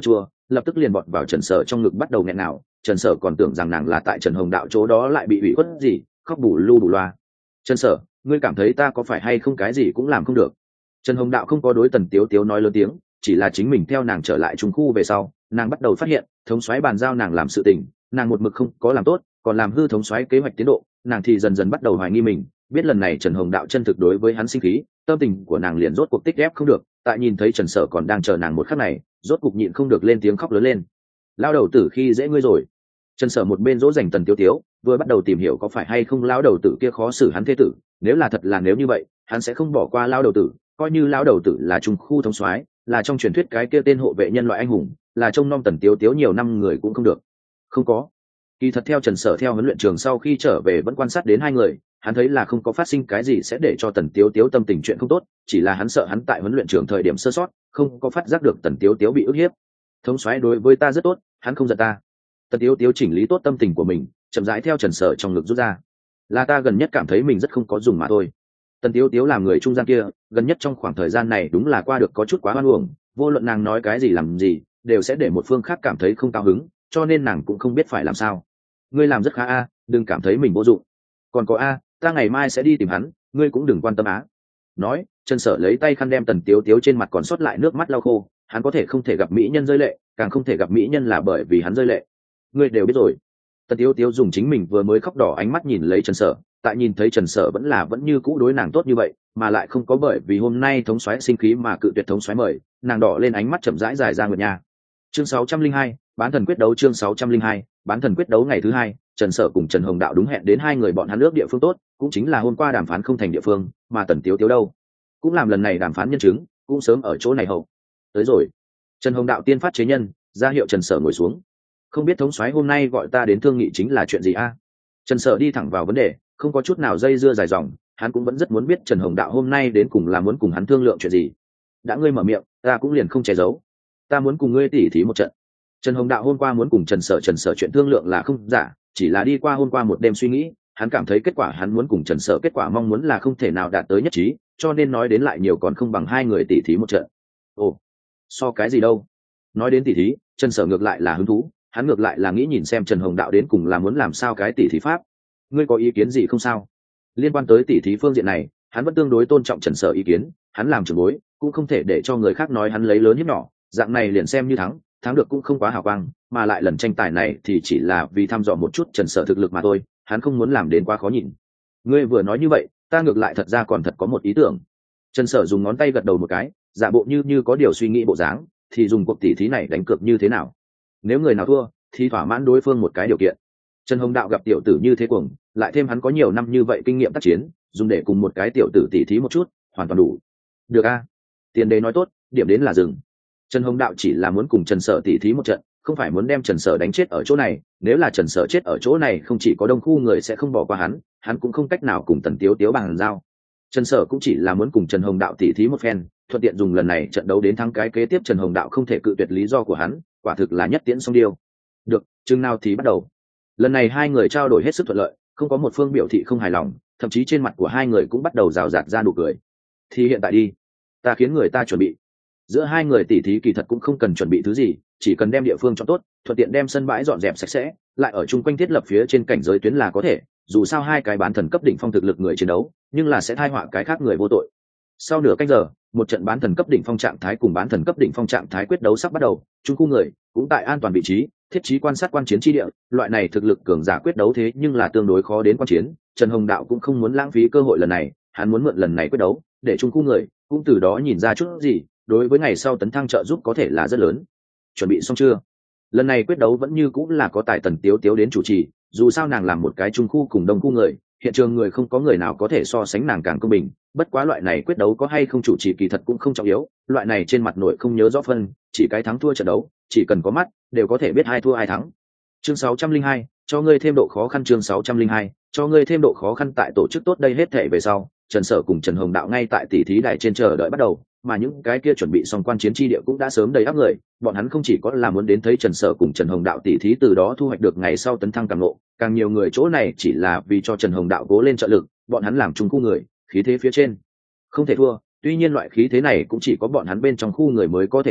Speaker 1: lập tức liền bọt vào Trần Sở trong ngực bắt đầu nghẹn nào. Trần Sở còn tưởng rằng nàng là tại Trần Hồng Đạo chỗ đó lại bị ủy khuất gì, khóc bù lu bù loa. Trần Sở, ngươi cảm thấy ta có phải hay không cái gì cũng làm không được? Trần Hồng Đạo không có đối Tần Tiếu Tiếu nói lớn tiếng, chỉ là chính mình theo nàng trở lại trung khu về sau, nàng bắt đầu phát hiện thống soái bàn giao nàng làm sự tình, nàng một mực không có làm tốt, còn làm hư thống soái kế hoạch tiến độ, nàng thì dần dần bắt đầu hoài nghi mình. Biết lần này Trần Hồng Đạo chân thực đối với hắn sinh khí, tâm tình của nàng liền rốt cuộc tích ép không được, tại nhìn thấy Trần Sở còn đang chờ nàng một khắc này, rốt cuộc nhịn không được lên tiếng khóc lớn lên. Lao đầu tử khi dễ ngươi rồi. Trần Sở một bên dỗ dành Tần Tiếu Tiếu, vừa bắt đầu tìm hiểu có phải hay không lão đầu tử kia khó xử hắn thế tử, nếu là thật là nếu như vậy, hắn sẽ không bỏ qua lão đầu tử, coi như lão đầu tử là trung khu thống soái, là trong truyền thuyết cái kia tên hộ vệ nhân loại anh hùng, là trông nom Tần Tiếu Tiếu nhiều năm người cũng không được. Không có. Kỳ thật theo Trần Sở theo huấn luyện trường sau khi trở về vẫn quan sát đến hai người, hắn thấy là không có phát sinh cái gì sẽ để cho Tần Tiếu Tiếu tâm tình chuyện không tốt, chỉ là hắn sợ hắn tại huấn luyện trường thời điểm sơ sót, không có phát giác được Tần Tiếu Tiếu bị ức hiếp. Thống soái đối với ta rất tốt, hắn không giận ta. Tần Tiếu Tiếu chỉnh lý tốt tâm tình của mình, chậm rãi theo Trần Sở trong ngực rút ra. Là ta gần nhất cảm thấy mình rất không có dùng mà thôi. Tần Tiếu Tiếu làm người trung gian kia, gần nhất trong khoảng thời gian này đúng là qua được có chút quá hoan uổng, vô luận nàng nói cái gì làm gì, đều sẽ để một phương khác cảm thấy không cao hứng, cho nên nàng cũng không biết phải làm sao. Ngươi làm rất khá a, đừng cảm thấy mình vô dụng. Còn có a, ta ngày mai sẽ đi tìm hắn, ngươi cũng đừng quan tâm á. Nói, Trần Sở lấy tay khăn đem Tần Tiếu Tiếu trên mặt còn sót lại nước mắt lau khô, hắn có thể không thể gặp mỹ nhân rơi lệ, càng không thể gặp mỹ nhân là bởi vì hắn rơi lệ. Ngươi đều biết rồi. Tần Tiếu Tiếu dùng chính mình vừa mới khóc đỏ ánh mắt nhìn lấy Trần Sở, tại nhìn thấy Trần Sở vẫn là vẫn như cũ đối nàng tốt như vậy, mà lại không có bởi vì hôm nay thống soái sinh khí mà cự tuyệt thống soái mời, nàng đỏ lên ánh mắt chậm rãi dài ra nguyệt nha. Chương sáu trăm linh hai, bán thần quyết đấu. Chương sáu trăm linh hai, bán thần quyết đấu. Ngày thứ hai, Trần Sở cùng Trần Hồng Đạo đúng hẹn đến hai người bọn hắn ước địa phương tốt, cũng chính là hôm qua đàm phán không thành địa phương, mà Tần Tiếu Tiếu đâu cũng làm lần này đàm phán nhân chứng, cũng sớm ở chỗ này hậu. Tới rồi. Trần Hồng Đạo tiên phát chế nhân, ra hiệu Trần Sở ngồi xuống. Không biết thống soái hôm nay gọi ta đến thương nghị chính là chuyện gì a? Trần Sở đi thẳng vào vấn đề, không có chút nào dây dưa dài dòng, hắn cũng vẫn rất muốn biết Trần Hồng Đạo hôm nay đến cùng là muốn cùng hắn thương lượng chuyện gì. Đã ngươi mở miệng, ta cũng liền không che giấu. Ta muốn cùng ngươi tỉ thí một trận. Trần Hồng Đạo hôm qua muốn cùng Trần Sở Trần Sở chuyện thương lượng là không giả, chỉ là đi qua hôm qua một đêm suy nghĩ, hắn cảm thấy kết quả hắn muốn cùng Trần Sở kết quả mong muốn là không thể nào đạt tới nhất trí, cho nên nói đến lại nhiều còn không bằng hai người tỉ thí một trận. Ồ, so cái gì đâu? Nói đến tỉ thí, Trần Sở ngược lại là hứng thú, hắn ngược lại là nghĩ nhìn xem Trần Hồng Đạo đến cùng là muốn làm sao cái tỉ thí pháp. Ngươi có ý kiến gì không sao? Liên quan tới tỉ thí phương diện này, hắn vẫn tương đối tôn trọng Trần Sở ý kiến, hắn làm trưởng bối, cũng không thể để cho người khác nói hắn lấy lớn hiếp nhỏ, dạng này liền xem như thắng, thắng được cũng không quá hào quang, mà lại lần tranh tài này thì chỉ là vì thăm dò một chút Trần Sở thực lực mà thôi, hắn không muốn làm đến quá khó nhìn. Ngươi vừa nói như vậy, ta ngược lại thật ra còn thật có một ý tưởng. Trần Sở dùng ngón tay gật đầu một cái, giả bộ như như có điều suy nghĩ bộ dáng, thì dùng cuộc tỉ thí này đánh cược như thế nào? Nếu người nào thua, thì thỏa mãn đối phương một cái điều kiện. Trần Hồng Đạo gặp tiểu tử như thế cuồng, lại thêm hắn có nhiều năm như vậy kinh nghiệm tác chiến, dùng để cùng một cái tiểu tử tỉ thí một chút, hoàn toàn đủ. Được a, tiền đề nói tốt, điểm đến là dừng. Trần Hồng Đạo chỉ là muốn cùng Trần Sở tỉ thí một trận, không phải muốn đem Trần Sở đánh chết ở chỗ này. Nếu là Trần Sở chết ở chỗ này, không chỉ có đông khu người sẽ không bỏ qua hắn, hắn cũng không cách nào cùng Tần Tiếu Tiếu bằng giao. Trần Sở cũng chỉ là muốn cùng Trần Hồng Đạo tỉ thí một phen, thuận tiện dùng lần này trận đấu đến thắng cái kế tiếp. Trần Hồng Đạo không thể cự tuyệt lý do của hắn, quả thực là nhất tiễn song điêu. Được, chừng nào thì bắt đầu. Lần này hai người trao đổi hết sức thuận lợi, không có một phương biểu thị không hài lòng, thậm chí trên mặt của hai người cũng bắt đầu rào rạt ra nụ cười. Thì hiện tại đi, ta khiến người ta chuẩn bị. Giữa hai người tỉ thí kỳ thật cũng không cần chuẩn bị thứ gì, chỉ cần đem địa phương cho tốt, thuận tiện đem sân bãi dọn dẹp sạch sẽ, lại ở chung quanh thiết lập phía trên cảnh giới tuyến là có thể. Dù sao hai cái bán thần cấp đỉnh phong thực lực người chiến đấu, nhưng là sẽ thai họa cái khác người vô tội. Sau nửa canh giờ, một trận bán thần cấp đỉnh phong trạng thái cùng bán thần cấp đỉnh phong trạng thái quyết đấu sắp bắt đầu, chung khu người cũng tại an toàn vị trí, thiết trí quan sát quan chiến chi địa. Loại này thực lực cường giả quyết đấu thế nhưng là tương đối khó đến quan chiến, Trần Hồng Đạo cũng không muốn lãng phí cơ hội lần này, hắn muốn mượn lần này quyết đấu để chung khu người cũng từ đó nhìn ra chút gì, đối với ngày sau tấn thăng trợ giúp có thể là rất lớn. Chuẩn bị xong chưa? Lần này quyết đấu vẫn như cũng là có tài Tần Tiếu Tiếu đến chủ trì, dù sao nàng làm một cái trung khu cùng đông khu người, hiện trường người không có người nào có thể so sánh nàng càng công bình. Bất quá loại này quyết đấu có hay không chủ trì kỳ thật cũng không trọng yếu, loại này trên mặt nội không nhớ rõ phân, chỉ cái thắng thua trận đấu, chỉ cần có mắt đều có thể biết ai thua ai thắng. Chương sáu trăm linh hai, cho ngươi thêm độ khó khăn. Chương sáu trăm linh hai, cho ngươi thêm độ khó khăn. Tại tổ chức tốt đây hết thể về sau, Trần Sở cùng Trần Hồng Đạo ngay tại tỷ thí đài trên chờ đợi bắt đầu, mà những cái kia chuẩn bị xong quan chiến chi địa cũng đã sớm đầy áp người. Bọn hắn không chỉ có là muốn đến thấy Trần Sở cùng Trần Hồng Đạo tỷ thí, từ đó thu hoạch được ngày sau tấn thăng càng lộ, càng nhiều người chỗ này chỉ là vì cho Trần Hồng Đạo cố lên trợ lực. Bọn hắn làm chung khu người, khí thế phía trên không thể thua, tuy nhiên loại khí thế này cũng chỉ có bọn hắn bên trong khu người mới có thể có,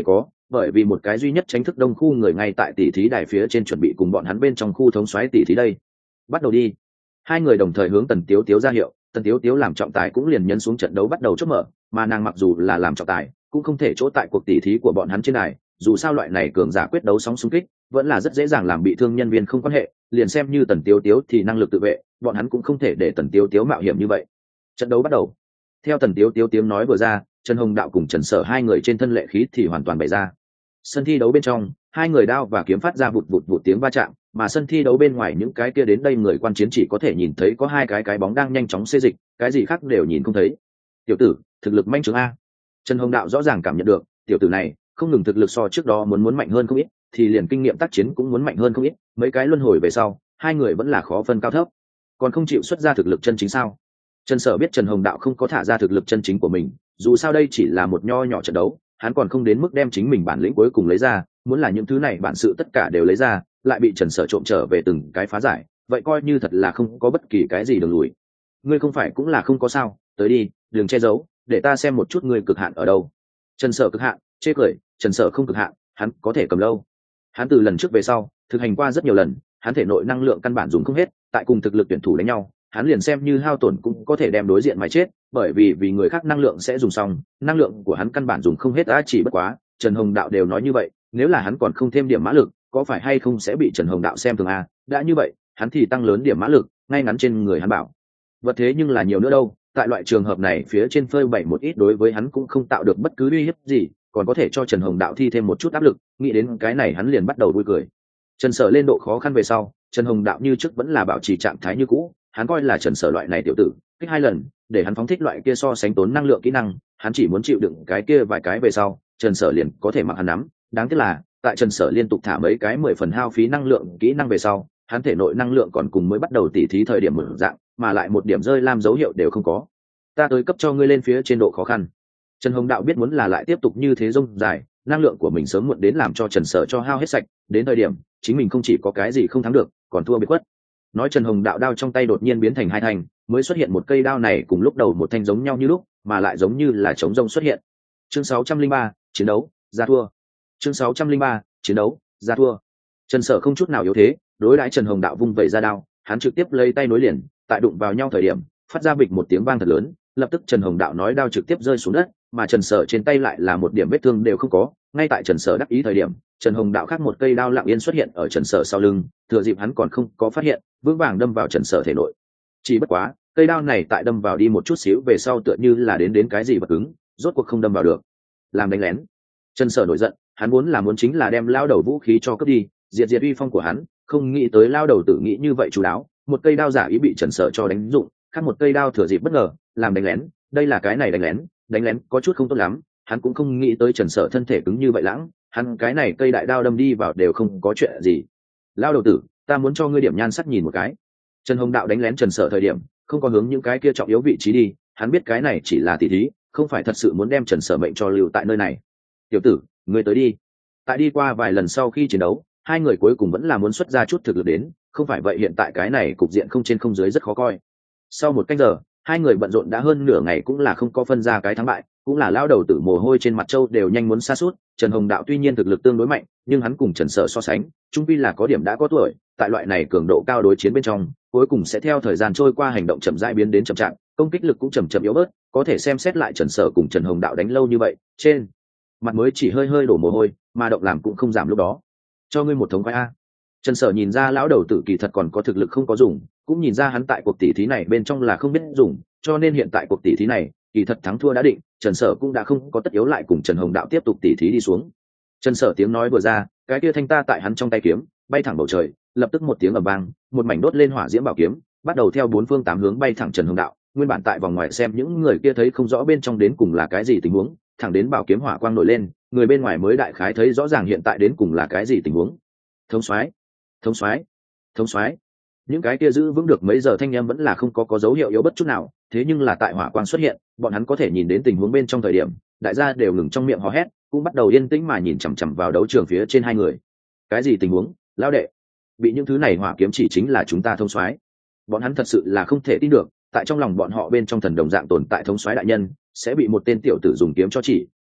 Speaker 1: bởi vì một cái duy nhất tránh thức đông khu người ngay tại tỷ thí đài phía trên chuẩn bị cùng bọn hắn bên trong khu thống soái tỷ thí đây. Bắt đầu đi. Hai người đồng thời hướng Tần Tiếu Tiếu ra hiệu, Tần Tiếu Tiếu làm trọng tài cũng liền nhấn xuống trận đấu bắt đầu chốt mở, mà nàng mặc dù là làm trọng tài cũng không thể chỗ tại cuộc tỷ thí của bọn hắn trên đài, dù sao loại này cường giả quyết đấu sóng xung kích vẫn là rất dễ dàng làm bị thương nhân viên không quan hệ, liền xem như Tần Tiếu Tiếu thì năng lực tự vệ, bọn hắn cũng không thể để Tần Tiếu Tiếu mạo hiểm như vậy. Trận đấu bắt đầu. Theo Tần Tiếu Tiếu tiếng nói vừa ra, Trần Hồng Đạo cùng Trần Sở hai người trên thân lệ khí thì hoàn toàn bày ra. Sân thi đấu bên trong, hai người đao và kiếm phát ra vụt vụt vụt tiếng va chạm, mà sân thi đấu bên ngoài những cái kia đến đây người quan chiến chỉ có thể nhìn thấy có hai cái cái bóng đang nhanh chóng xê dịch, cái gì khác đều nhìn không thấy. Tiểu tử, thực lực manh chứng a. Trần Hồng Đạo rõ ràng cảm nhận được, tiểu tử này không ngừng thực lực so trước đó muốn muốn mạnh hơn không ít, thì liền kinh nghiệm tác chiến cũng muốn mạnh hơn không ít, mấy cái luân hồi về sau, hai người vẫn là khó phân cao thấp. Còn không chịu xuất ra thực lực chân chính sao? Trần Sở biết Trần Hồng Đạo không có thả ra thực lực chân chính của mình, dù sao đây chỉ là một nho nhỏ trận đấu, hắn còn không đến mức đem chính mình bản lĩnh cuối cùng lấy ra, muốn là những thứ này bản sự tất cả đều lấy ra, lại bị Trần Sở trộm trở về từng cái phá giải, vậy coi như thật là không có bất kỳ cái gì đường lùi. Ngươi không phải cũng là không có sao, tới đi, đừng che giấu, để ta xem một chút ngươi cực hạn ở đâu. Trần Sở cực hạn, chê cười, Trần Sở không cực hạn, hắn có thể cầm lâu. Hắn từ lần trước về sau, thực hành qua rất nhiều lần, hắn thể nội năng lượng căn bản dùng không hết, tại cùng thực lực tuyển thủ đánh nhau, hắn liền xem như hao tổn cũng có thể đem đối diện mà chết, bởi vì vì người khác năng lượng sẽ dùng xong, năng lượng của hắn căn bản dùng không hết, đã chỉ bất quá, Trần Hồng Đạo đều nói như vậy, nếu là hắn còn không thêm điểm mã lực, có phải hay không sẽ bị Trần Hồng Đạo xem thường a? Đã như vậy, hắn thì tăng lớn điểm mã lực, ngay ngắn trên người hắn bảo. Vật thế nhưng là nhiều nữa đâu, tại loại trường hợp này phía trên phơi bày một ít đối với hắn cũng không tạo được bất cứ uy hiếp gì, còn có thể cho Trần Hồng Đạo thi thêm một chút áp lực, nghĩ đến cái này hắn liền bắt đầu vui cười. Trần Sở lên độ khó khăn về sau, Trần Hồng Đạo như trước vẫn là bảo trì trạng thái như cũ, hắn coi là Trần Sở loại này tiểu tử, kích hai lần, để hắn phóng thích loại kia so sánh tốn năng lượng kỹ năng, hắn chỉ muốn chịu đựng cái kia vài cái về sau, Trần Sở liền có thể mặc hắn nắm, đáng tiếc là, tại Trần Sở liên tục thả mấy cái mười phần hao phí năng lượng kỹ năng về sau, hắn thể nội năng lượng còn cùng mới bắt đầu tỉ thí thời điểm mở dạng, mà lại một điểm rơi lam dấu hiệu đều không có. Ta tới cấp cho ngươi lên phía trên độ khó khăn. Trần Hồng Đạo biết muốn là lại tiếp tục như thế rông dài, năng lượng của mình sớm muộn đến làm cho Trần Sở cho hao hết sạch, đến thời điểm chính mình không chỉ có cái gì không thắng được, còn thua biệt khuất. Nói Trần Hồng Đạo đao trong tay đột nhiên biến thành hai thanh, mới xuất hiện một cây đao này cùng lúc đầu một thanh giống nhau như lúc, mà lại giống như là trống rông xuất hiện. Chương sáu trăm linh ba, chiến đấu, ra thua. Chương sáu trăm linh ba, chiến đấu, ra thua. Trần Sở không chút nào yếu thế, đối đãi Trần Hồng Đạo vung vẩy ra đao, hắn trực tiếp lấy tay nối liền, tại đụng vào nhau thời điểm, phát ra bịch một tiếng vang thật lớn, lập tức Trần Hồng Đạo nói đao trực tiếp rơi xuống đất, mà Trần Sở trên tay lại là một điểm vết thương đều không có. Ngay tại Trần Sở đắc ý thời điểm, Trần Hồng Đạo khác một cây đao lặng yên xuất hiện ở Trần Sở sau lưng, thừa dịp hắn còn không có phát hiện, vững vàng đâm vào Trần Sở thể nội. Chỉ bất quá, cây đao này tại đâm vào đi một chút xíu về sau tựa như là đến đến cái gì vật cứng, rốt cuộc không đâm vào được. Làm đánh lén. Trần Sở nổi giận, hắn muốn là muốn chính là đem lao đầu vũ khí cho cướp đi, diệt diệt uy phong của hắn, không nghĩ tới lao đầu tự nghĩ như vậy chú đáo, một cây đao giả ý bị Trần Sở cho đánh dụng, khác một cây đao thừa dịp bất ngờ, làm đánh lén, đây là cái này đánh lén, đánh lén có chút không tốt lắm, hắn cũng không nghĩ tới Trần Sở thân thể cứng như vậy lãng, hắn cái này cây đại đao đâm đi vào đều không có chuyện gì. Lao đầu tử, ta muốn cho ngươi điểm nhan sắc nhìn một cái. Trần Hồng Đạo đánh lén Trần Sở thời điểm, không có hướng những cái kia trọng yếu vị trí đi, hắn biết cái này chỉ là tỉ thí, không phải thật sự muốn đem Trần Sở mệnh cho lưu tại nơi này. Tiểu tử, ngươi tới đi. Tại đi qua vài lần sau khi chiến đấu, hai người cuối cùng vẫn là muốn xuất ra chút thực lực đến, không phải vậy hiện tại cái này cục diện không trên không dưới rất khó coi. Sau một canh giờ, hai người bận rộn đã hơn nửa ngày cũng là không có phân ra cái thắng bại, cũng là lao đầu tử mồ hôi trên mặt trâu đều nhanh muốn sa sút. Trần Hồng Đạo tuy nhiên thực lực tương đối mạnh, nhưng hắn cùng Trần Sở so sánh, chung quy là có điểm đã có tuổi, tại loại này cường độ cao đối chiến bên trong, cuối cùng sẽ theo thời gian trôi qua hành động chậm rãi biến đến chậm chạp, công kích lực cũng chậm chậm yếu bớt, có thể xem xét lại Trần Sở cùng Trần Hồng Đạo đánh lâu như vậy, trên mặt mới chỉ hơi hơi đổ mồ hôi, mà động làm cũng không giảm lúc đó. Cho ngươi một thống khoái a. Trần Sở nhìn ra lão đầu tử kỳ thật còn có thực lực không có dùng, cũng nhìn ra hắn tại cuộc tỷ thí này bên trong là không biết dùng, cho nên hiện tại cuộc tỷ thí này, kỳ thật thắng thua đã định, Trần Sở cũng đã không có tất yếu lại cùng Trần Hồng Đạo tiếp tục tỷ thí đi xuống. Trần Sở tiếng nói vừa ra, cái kia thanh ta tại hắn trong tay kiếm, bay thẳng bầu trời, lập tức một tiếng ầm vang, một mảnh đốt lên hỏa diễm bảo kiếm, bắt đầu theo bốn phương tám hướng bay thẳng Trần Hồng Đạo. Nguyên bản tại vòng ngoài xem những người kia thấy không rõ bên trong đến cùng là cái gì tình huống, thẳng đến bảo kiếm hỏa quang nổi lên, người bên ngoài mới đại khái thấy rõ ràng hiện tại đến cùng là cái gì tình huống. Thống soái, thống soái, thống soái. Những cái kia giữ vững được mấy giờ thanh em vẫn là không có có dấu hiệu yếu bất chút nào, thế nhưng là tại hỏa quang xuất hiện, bọn hắn có thể nhìn đến tình huống bên trong thời điểm, đại gia đều ngừng trong miệng hò hét, cũng bắt đầu yên tĩnh mà nhìn chằm chằm vào đấu trường phía trên hai người. Cái gì tình huống, lão đệ? Bị những thứ này hỏa kiếm chỉ chính là chúng ta thống soái. Bọn hắn thật sự là không thể tin được, tại trong lòng bọn họ bên trong thần đồng dạng tồn tại thống soái đại nhân, sẽ bị một tên tiểu tử dùng kiếm cho chỉ,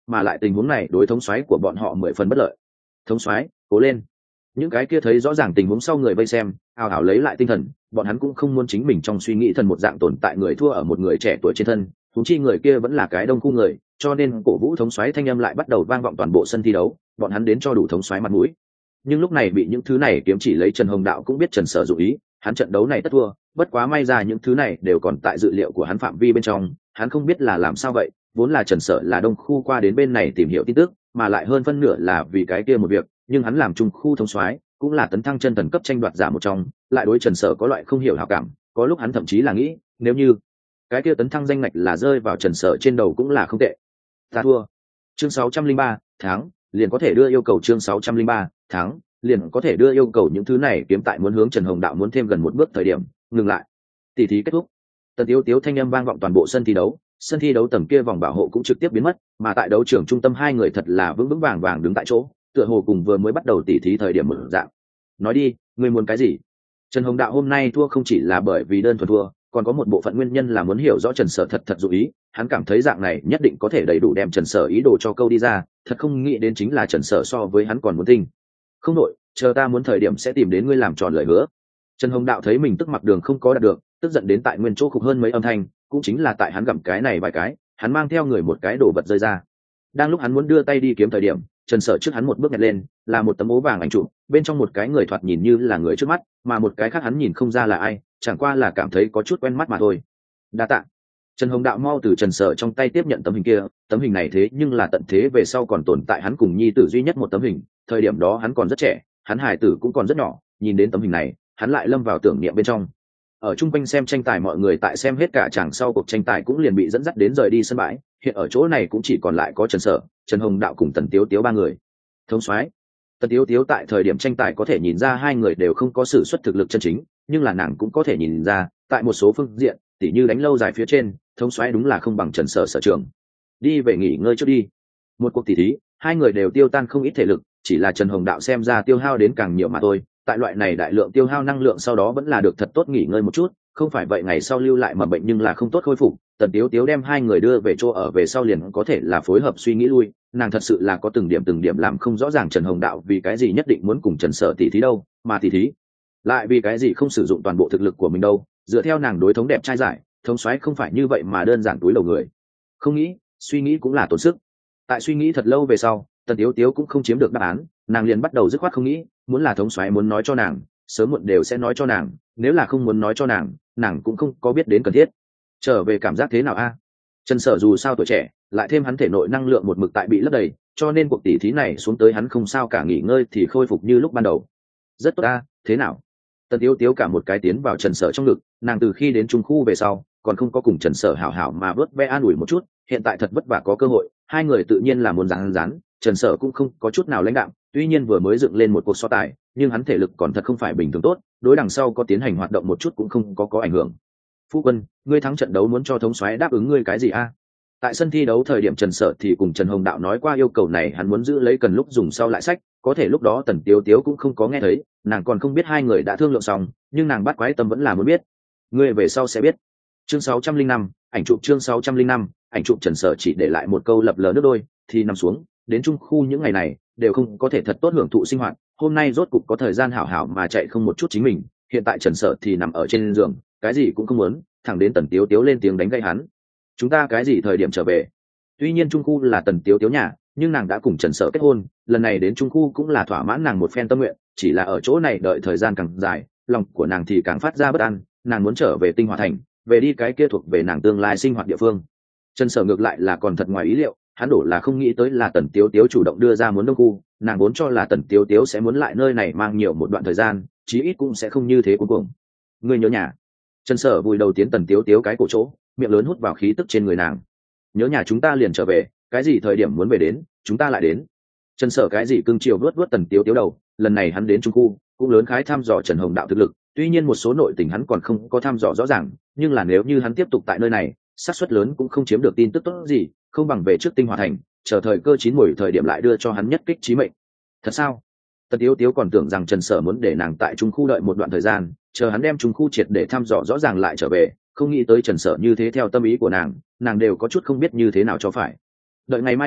Speaker 1: mà lại tình huống này đối thống soái của bọn họ mười phần bất lợi. Thống soái, cố lên. Những cái kia thấy rõ ràng tình huống sau người vây xem ào ào lấy lại tinh thần, bọn hắn cũng không muốn chính mình trong suy nghĩ thần một dạng tồn tại người thua ở một người trẻ tuổi trên thân, thúng chi người kia vẫn là cái đông khu người, cho nên cổ vũ thống soái thanh âm lại bắt đầu vang vọng toàn bộ sân thi đấu, bọn hắn đến cho đủ thống soái mặt mũi. Nhưng lúc này bị những thứ này kiếm chỉ lấy Trần Hồng Đạo cũng biết Trần Sở dụng ý, hắn trận đấu này tất thua, bất quá may ra những thứ này đều còn tại dự liệu của hắn phạm vi bên trong, hắn không biết là làm sao vậy, vốn là Trần Sở là đông khu qua đến bên này tìm hiểu tin tức, mà lại hơn phân nửa là vì cái kia một việc, nhưng hắn làm trung khu thống soái, cũng là tấn thăng chân thần cấp tranh đoạt giả một trong, lại đối Trần Sở có loại không hiểu hảo cảm, có lúc hắn thậm chí là nghĩ, nếu như cái kia tấn thăng danh ngạch là rơi vào Trần Sở trên đầu cũng là không tệ. Ta thua. Chương sáu trăm linh ba, tháng, liền có thể đưa yêu cầu chương sáu trăm linh ba, tháng, liền có thể đưa yêu cầu những thứ này kiếm tại muốn hướng Trần Hồng Đạo muốn thêm gần một bước thời điểm, ngừng lại. Tỷ thí kết thúc. Tần Tiếu Tiếu thanh âm vang vọng toàn bộ sân thi đấu, sân thi đấu tầng kia vòng bảo hộ cũng trực tiếp biến mất, mà tại đấu trường trung tâm hai người thật là vững vững vàng vàng đứng tại chỗ, tựa hồ cùng vừa mới bắt đầu tỉ thí thời điểm mở dạng. Nói đi, ngươi muốn cái gì? Trần Hồng Đạo hôm nay thua không chỉ là bởi vì đơn thuần thua, còn có một bộ phận nguyên nhân là muốn hiểu rõ Trần Sở thật thật dụ ý, hắn cảm thấy dạng này nhất định có thể đầy đủ đem Trần Sở ý đồ cho câu đi ra, thật không nghĩ đến chính là Trần Sở so với hắn còn muốn tinh. Không đội, chờ ta muốn thời điểm sẽ tìm đến ngươi làm tròn lời hứa. Trần Hồng Đạo thấy mình tức mặc đường không có đạt được, tức giận đến tại nguyên chỗ khục hơn mấy âm thanh, cũng chính là tại hắn gặm cái này vài cái, hắn mang theo người một cái đồ vật rơi ra. Đang lúc hắn muốn đưa tay đi kiếm thời điểm, Trần Sở trước hắn một bước nhặt lên, là một tấm ố vàng ảnh chụp, bên trong một cái người thoạt nhìn như là người trước mắt, mà một cái khác hắn nhìn không ra là ai, chẳng qua là cảm thấy có chút quen mắt mà thôi. Đa tạ. Trần Hồng Đạo mau từ Trần Sở trong tay tiếp nhận tấm hình kia, tấm hình này thế nhưng là tận thế về sau còn tồn tại hắn cùng nhi tử duy nhất một tấm hình, thời điểm đó hắn còn rất trẻ, hắn hài tử cũng còn rất nhỏ, nhìn đến tấm hình này, hắn lại lâm vào tưởng niệm bên trong. Ở trung quanh xem tranh tài mọi người tại xem hết cả chàng sau cuộc tranh tài cũng liền bị dẫn dắt đến rời đi sân bãi, hiện ở chỗ này cũng chỉ còn lại có Trần Sở, Trần Hồng Đạo cùng Tần Tiếu Tiếu ba người. Thống soái, Tần Tiếu Tiếu tại thời điểm tranh tài có thể nhìn ra hai người đều không có sự xuất thực lực chân chính, nhưng là nàng cũng có thể nhìn ra, tại một số phương diện, tỉ như đánh lâu dài phía trên, thống soái đúng là không bằng Trần Sở sở trường. Đi về nghỉ ngơi trước đi. Một cuộc tỉ thí, hai người đều tiêu tan không ít thể lực, chỉ là Trần Hồng Đạo xem ra tiêu hao đến càng nhiều mà thôi. Tại loại này đại lượng tiêu hao năng lượng sau đó vẫn là được thật tốt nghỉ ngơi một chút, không phải vậy ngày sau lưu lại mầm bệnh nhưng là không tốt khôi phục. Tần Tiếu Tiếu đem hai người đưa về chỗ ở về sau liền có thể là phối hợp suy nghĩ lui, nàng thật sự là có từng điểm từng điểm làm không rõ ràng Trần Hồng Đạo vì cái gì nhất định muốn cùng Trần Sở tỉ thí đâu, mà tỉ thí lại vì cái gì không sử dụng toàn bộ thực lực của mình đâu. Dựa theo nàng đối thống đẹp trai giải, thống soái không phải như vậy mà đơn giản túi đầu người. Không nghĩ, suy nghĩ cũng là tốn sức. Tại suy nghĩ thật lâu về sau, Tần Tiếu Tiếu cũng không chiếm được đáp án, nàng liền bắt đầu dứt khoát không nghĩ, muốn là thống soái muốn nói cho nàng, sớm muộn đều sẽ nói cho nàng, nếu là không muốn nói cho nàng, nàng cũng không có biết đến cần thiết. Trở về cảm giác thế nào a? Trần Sở dù sao tuổi trẻ, lại thêm hắn thể nội năng lượng một mực tại bị lấp đầy, cho nên cuộc tỉ thí này xuống tới hắn không sao cả, nghỉ ngơi thì khôi phục như lúc ban đầu. Rất tốt a, thế nào? Tần Tiếu Tiếu cả một cái tiến vào Trần Sở trong ngực, nàng từ khi đến trung khu về sau, còn không có cùng Trần Sở hảo hảo mà vớt ve an ủi một chút, hiện tại thật vất vả có cơ hội, hai người tự nhiên là muốn rắn rắn, Trần Sở cũng không có chút nào lãnh đạm, tuy nhiên vừa mới dựng lên một cuộc so tài, nhưng hắn thể lực còn thật không phải bình thường tốt, đối đằng sau có tiến hành hoạt động một chút cũng không có có ảnh hưởng. Phu quân, ngươi thắng trận đấu muốn cho thống soái đáp ứng ngươi cái gì a? Tại sân thi đấu thời điểm Trần Sở thì cùng Trần Hồng Đạo nói qua yêu cầu này hắn muốn giữ lấy cần lúc dùng sau lại sách, có thể lúc đó Tần Tiếu Tiếu cũng không có nghe thấy, nàng còn không biết hai người đã thương lượng xong, nhưng nàng bắt quái tâm vẫn là muốn biết. Ngươi về sau sẽ biết. Chương sáu trăm linh năm, ảnh chụp chương sáu trăm linh năm, ảnh chụp Trần Sở chỉ để lại một câu lập lờ nước đôi, thì nằm xuống, đến trung khu những ngày này đều không có thể thật tốt hưởng thụ sinh hoạt, hôm nay rốt cục có thời gian hảo hảo mà chạy không một chút chính mình, hiện tại Trần Sở thì nằm ở trên giường, cái gì cũng không muốn, thẳng đến Tần Tiếu Tiếu lên tiếng đánh gây hắn. Chúng ta cái gì thời điểm trở về? Tuy nhiên trung khu là Tần Tiếu Tiếu nhà, nhưng nàng đã cùng Trần Sở kết hôn, lần này đến trung khu cũng là thỏa mãn nàng một phen tâm nguyện, chỉ là ở chỗ này đợi thời gian càng dài, lòng của nàng thì càng phát ra bất an, nàng muốn trở về Tinh Hòa Thành, về đi cái kia thuộc về nàng tương lai sinh hoạt địa phương. Trần Sở ngược lại là còn thật ngoài ý liệu, hắn đổ là không nghĩ tới là Tần Tiếu Tiếu chủ động đưa ra muốn đông khu, nàng vốn cho là Tần Tiếu Tiếu sẽ muốn lại nơi này mang nhiều một đoạn thời gian, chí ít cũng sẽ không như thế cuối cùng. Ngươi nhớ nhà? Trần Sở vùi đầu tiến Tần Tiếu Tiếu cái cổ chỗ, miệng lớn hút vào khí tức trên người nàng. Nhớ nhà chúng ta liền trở về, cái gì thời điểm muốn về đến, chúng ta lại đến. Trần Sở cái gì cưng chiều vuốt vuốt Tần Tiếu Tiếu đầu, lần này hắn đến trung khu, cũng lớn khái thăm dò Trần Hồng Đạo thực lực, tuy nhiên một số nội tình hắn còn không có thăm dò rõ ràng, nhưng là nếu như hắn tiếp tục tại nơi này, xác suất lớn cũng không chiếm được tin tức tốt gì, không bằng về trước Tinh Hòa Thành, chờ thời cơ chín muồi thời điểm lại đưa cho hắn nhất kích chí mệnh. Thật sao? Tần Tiếu Tiếu còn tưởng rằng Trần Sở muốn để nàng tại trung khu đợi một đoạn thời gian, chờ hắn đem trung khu triệt để thăm dò rõ ràng lại trở về, không nghĩ tới Trần Sở như thế theo tâm ý của nàng, nàng đều có chút không biết như thế nào cho phải. Đợi ngày mai đi,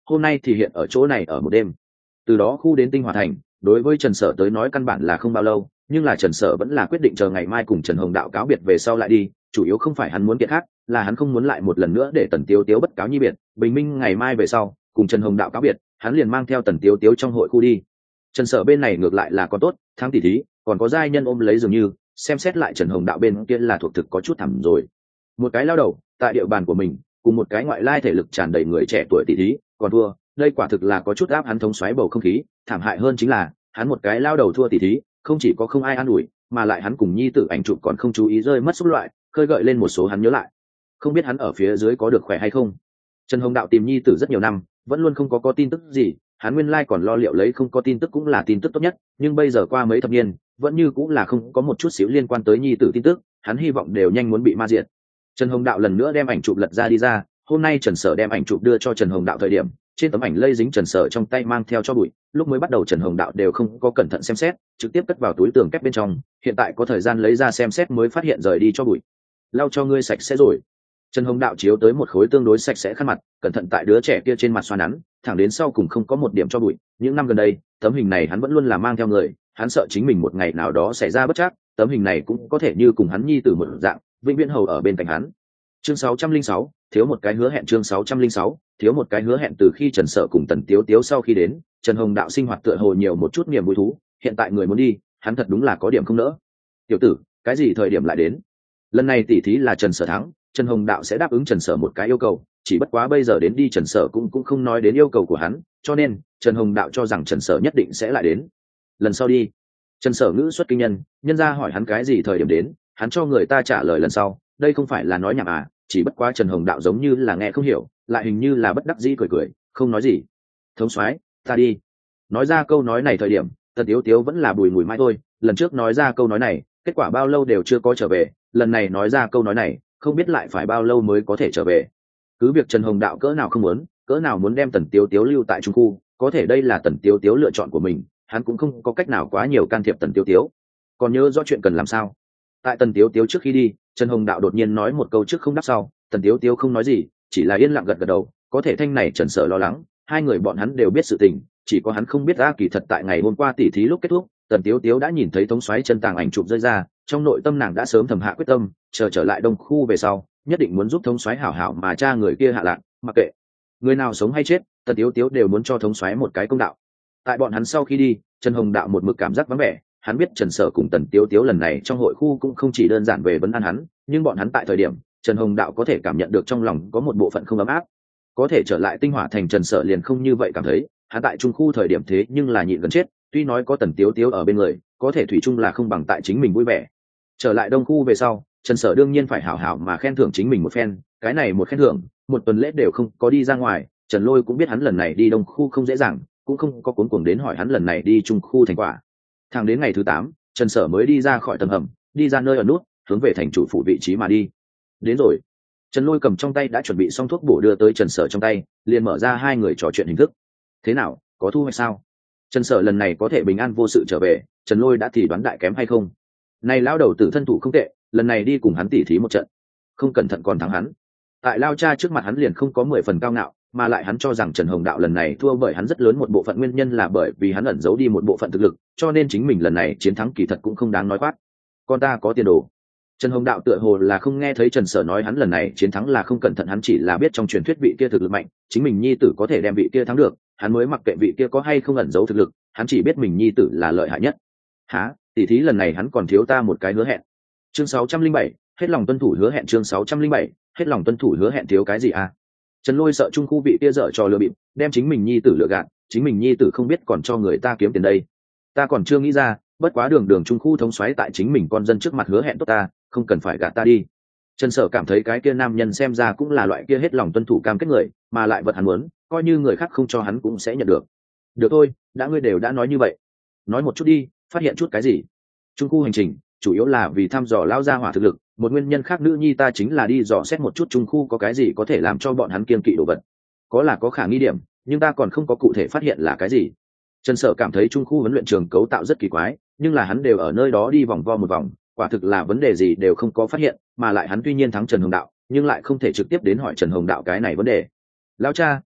Speaker 1: hôm nay thì hiện ở chỗ này ở một đêm. Từ đó khu đến Tinh Hòa Thành, đối với Trần Sở tới nói căn bản là không bao lâu, nhưng là Trần Sở vẫn là quyết định chờ ngày mai cùng Trần Hồng Đạo cáo biệt về sau lại đi, chủ yếu không phải hắn muốn kiện khác, là hắn không muốn lại một lần nữa để Tần Tiếu Tiếu bất cáo nhi biệt. Bình minh ngày mai về sau, cùng Trần Hồng Đạo cáo biệt, hắn liền mang theo Tần Tiếu Tiếu trong hội khu đi. Trần Sở bên này ngược lại là có tốt, thắng tỷ thí, còn có giai nhân ôm lấy dường như, xem xét lại Trần Hồng Đạo bên kia là thuộc thực có chút thẳm rồi. Một cái lao đầu, tại địa bàn của mình, cùng một cái ngoại lai thể lực tràn đầy người trẻ tuổi tỷ thí, còn thua, đây quả thực là có chút áp hắn thống xoáy bầu không khí, thảm hại hơn chính là, hắn một cái lao đầu thua tỷ thí, không chỉ có không ai an ủi, mà lại hắn cùng nhi tử ảnh chụp còn không chú ý rơi mất xúc loại, khơi gợi lên một số hắn nhớ lại. Không biết hắn ở phía dưới có được khỏe hay không. Trần Hồng Đạo tìm nhi tử rất nhiều năm, vẫn luôn không có có tin tức gì, hắn nguyên lai còn lo liệu lấy không có tin tức cũng là tin tức tốt nhất, nhưng bây giờ qua mấy thập niên, vẫn như cũng là không có một chút xíu liên quan tới nhi tử tin tức, hắn hy vọng đều nhanh muốn bị ma diệt. Trần Hồng Đạo lần nữa đem ảnh chụp lật ra đi ra, hôm nay Trần Sở đem ảnh chụp đưa cho Trần Hồng Đạo thời điểm, trên tấm ảnh lây dính Trần Sở trong tay mang theo cho bụi, lúc mới bắt đầu Trần Hồng Đạo đều không có cẩn thận xem xét, trực tiếp cất vào túi tường kép bên trong, hiện tại có thời gian lấy ra xem xét mới phát hiện rời đi cho bụi. Lau cho ngươi sạch sẽ rồi. Trần Hồng Đạo chiếu tới một khối tương đối sạch sẽ khăn mặt, cẩn thận tại đứa trẻ kia trên mặt xoa nắn, thẳng đến sau cùng không có một điểm cho bụi. Những năm gần đây, tấm hình này hắn vẫn luôn là mang theo người, hắn sợ chính mình một ngày nào đó xảy ra bất trắc, tấm hình này cũng có thể như cùng hắn nhi tử một dạng, vĩnh viễn hầu ở bên cạnh hắn. Chương sáu trăm linh sáu, thiếu một cái hứa hẹn. Chương sáu trăm linh sáu, thiếu một cái hứa hẹn. Từ khi Trần Sở cùng Tần Tiếu Tiếu sau khi đến, Trần Hồng Đạo sinh hoạt tựa hồ nhiều một chút niềm vui thú, hiện tại người muốn đi, hắn thật đúng là có điểm không nỡ. Tiểu tử, cái gì thời điểm lại đến? Lần này tỷ thí là Trần Sở thắng, Trần Hồng Đạo sẽ đáp ứng Trần Sở một cái yêu cầu, chỉ bất quá bây giờ đến đi Trần Sở cũng cũng không nói đến yêu cầu của hắn, cho nên Trần Hồng Đạo cho rằng Trần Sở nhất định sẽ lại đến. Lần sau đi. Trần Sở ngữ xuất kinh nhân, nhân ra hỏi hắn cái gì thời điểm đến, hắn cho người ta trả lời lần sau, đây không phải là nói nhảm à, chỉ bất quá Trần Hồng Đạo giống như là nghe không hiểu, lại hình như là bất đắc dĩ cười cười, không nói gì. Thống soái, ta đi. Nói ra câu nói này thời điểm, Tần Tiếu Tiếu vẫn là bùi ngùi mãi thôi, lần trước nói ra câu nói này, kết quả bao lâu đều chưa có trở về, lần này nói ra câu nói này, không biết lại phải bao lâu mới có thể trở về. Cứ việc Trần Hồng Đạo cỡ nào không muốn, cỡ nào muốn đem Tần Tiếu Tiếu lưu tại trung khu, có thể đây là Tần Tiếu Tiếu lựa chọn của mình, hắn cũng không có cách nào quá nhiều can thiệp Tần Tiếu Tiếu. Còn nhớ rõ chuyện cần làm sao? Tại Tần Tiếu Tiếu trước khi đi, Trần Hồng Đạo đột nhiên nói một câu trước không đáp sau, Tần Tiếu Tiếu không nói gì, chỉ là yên lặng gật gật đầu, có thể thanh này Trần Sở lo lắng, hai người bọn hắn đều biết sự tình, chỉ có hắn không biết ra kỳ thật tại ngày hôm qua tỉ thí lúc kết thúc, Tần Tiếu Tiếu đã nhìn thấy thống soái chân tàng ảnh chụp rơi ra, trong nội tâm nàng đã sớm thầm hạ quyết tâm, chờ trở lại đông khu về sau, nhất định muốn giúp thống soái hảo hảo mà cha người kia hạ lạc, mặc kệ người nào sống hay chết, Tần Tiếu Tiếu đều muốn cho thống soái một cái công đạo. Tại bọn hắn sau khi đi, Trần Hồng Đạo một mực cảm giác vắng vẻ, hắn biết Trần Sở cùng Tần Tiếu Tiếu lần này trong hội khu cũng không chỉ đơn giản về vấn an hắn, nhưng bọn hắn tại thời điểm, Trần Hồng Đạo có thể cảm nhận được trong lòng có một bộ phận không ấm áp. Có thể trở lại Tinh Hỏa Thành Trần Sở liền không như vậy cảm thấy, hắn tại trung khu thời điểm thế nhưng là nhịn gần chết, tuy nói có Tần Tiếu Tiếu ở bên người, có thể thủy chung là không bằng tại chính mình vui vẻ. Trở lại đông khu về sau, Trần Sở đương nhiên phải hảo hảo mà khen thưởng chính mình một phen, cái này một khen thưởng, một tuần lễ đều không có đi ra ngoài, Trần Lôi cũng biết hắn lần này đi đông khu không dễ dàng, cũng không có cuống cuồng đến hỏi hắn lần này đi trung khu thành quả. Thẳng đến ngày thứ tám, Trần Sở mới đi ra khỏi tầng hầm, đi ra nơi ở nút, hướng về thành chủ phủ vị trí mà đi. Đến rồi. Trần Lôi cầm trong tay đã chuẩn bị xong thuốc bổ đưa tới Trần Sở trong tay, liền mở ra hai người trò chuyện hình thức. Thế nào, có thu hoạch sao? Trần Sở lần này có thể bình an vô sự trở về, Trần Lôi đã thì đoán đại kém hay không? Này lão đầu tử thân thủ không tệ, lần này đi cùng hắn tỉ thí một trận, không cẩn thận còn thắng hắn. Tại lao cha trước mặt hắn liền không có mười phần cao ngạo, mà lại hắn cho rằng Trần Hồng Đạo lần này thua bởi hắn rất lớn một bộ phận nguyên nhân là bởi vì hắn ẩn giấu đi một bộ phận thực lực, cho nên chính mình lần này chiến thắng kỳ thật cũng không đáng nói quát. Con ta có tiền đồ. Trần Hồng Đạo tựa hồ là không nghe thấy Trần Sở nói hắn lần này chiến thắng là không cẩn thận, hắn chỉ là biết trong truyền thuyết vị kia thực lực mạnh, chính mình nhi tử có thể đem vị kia thắng được, hắn mới mặc kệ vị kia có hay không ẩn giấu thực lực, hắn chỉ biết mình nhi tử là lợi hại nhất. Hả? Tỷ thí lần này hắn còn thiếu ta một cái hứa hẹn. Chương sáu trăm linh bảy, hết lòng tuân thủ hứa hẹn. Chương sáu trăm linh bảy, hết lòng tuân thủ hứa hẹn. Thiếu cái gì à? Trần Lôi sợ trung khu vị kia dở trò lừa bịp, đem chính mình nhi tử lừa gạt, chính mình nhi tử không biết còn cho người ta kiếm tiền đây. Ta còn chưa nghĩ ra, bất quá đường đường trung khu thống soái tại chính mình con dân trước mặt hứa hẹn tốt ta, không cần phải gạt ta đi. Trần Sở cảm thấy cái kia nam nhân xem ra cũng là loại kia hết lòng tuân thủ cam kết người, mà lại vật hắn muốn, coi như người khác không cho hắn cũng sẽ nhận được. Được thôi, đã ngươi đều đã nói như vậy, nói một chút đi, phát hiện chút cái gì? Trung khu hành trình chủ yếu là vì thăm dò lao gia hỏa thực lực, một nguyên nhân khác nữ nhi ta chính là đi dò xét một chút trung khu có cái gì có thể làm cho bọn hắn kiêng kỵ đồ vật. Có là có khả nghi điểm, nhưng ta còn không có cụ thể phát hiện là cái gì. Trần Sở cảm thấy trung khu huấn luyện trường cấu tạo rất kỳ quái, nhưng là hắn đều ở nơi đó đi vòng vo một vòng, quả thực là vấn đề gì đều không có phát hiện, mà lại hắn tuy nhiên thắng Trần Hồng Đạo, nhưng lại không thể trực tiếp đến hỏi Trần Hồng Đạo cái này vấn đề. Lão cha,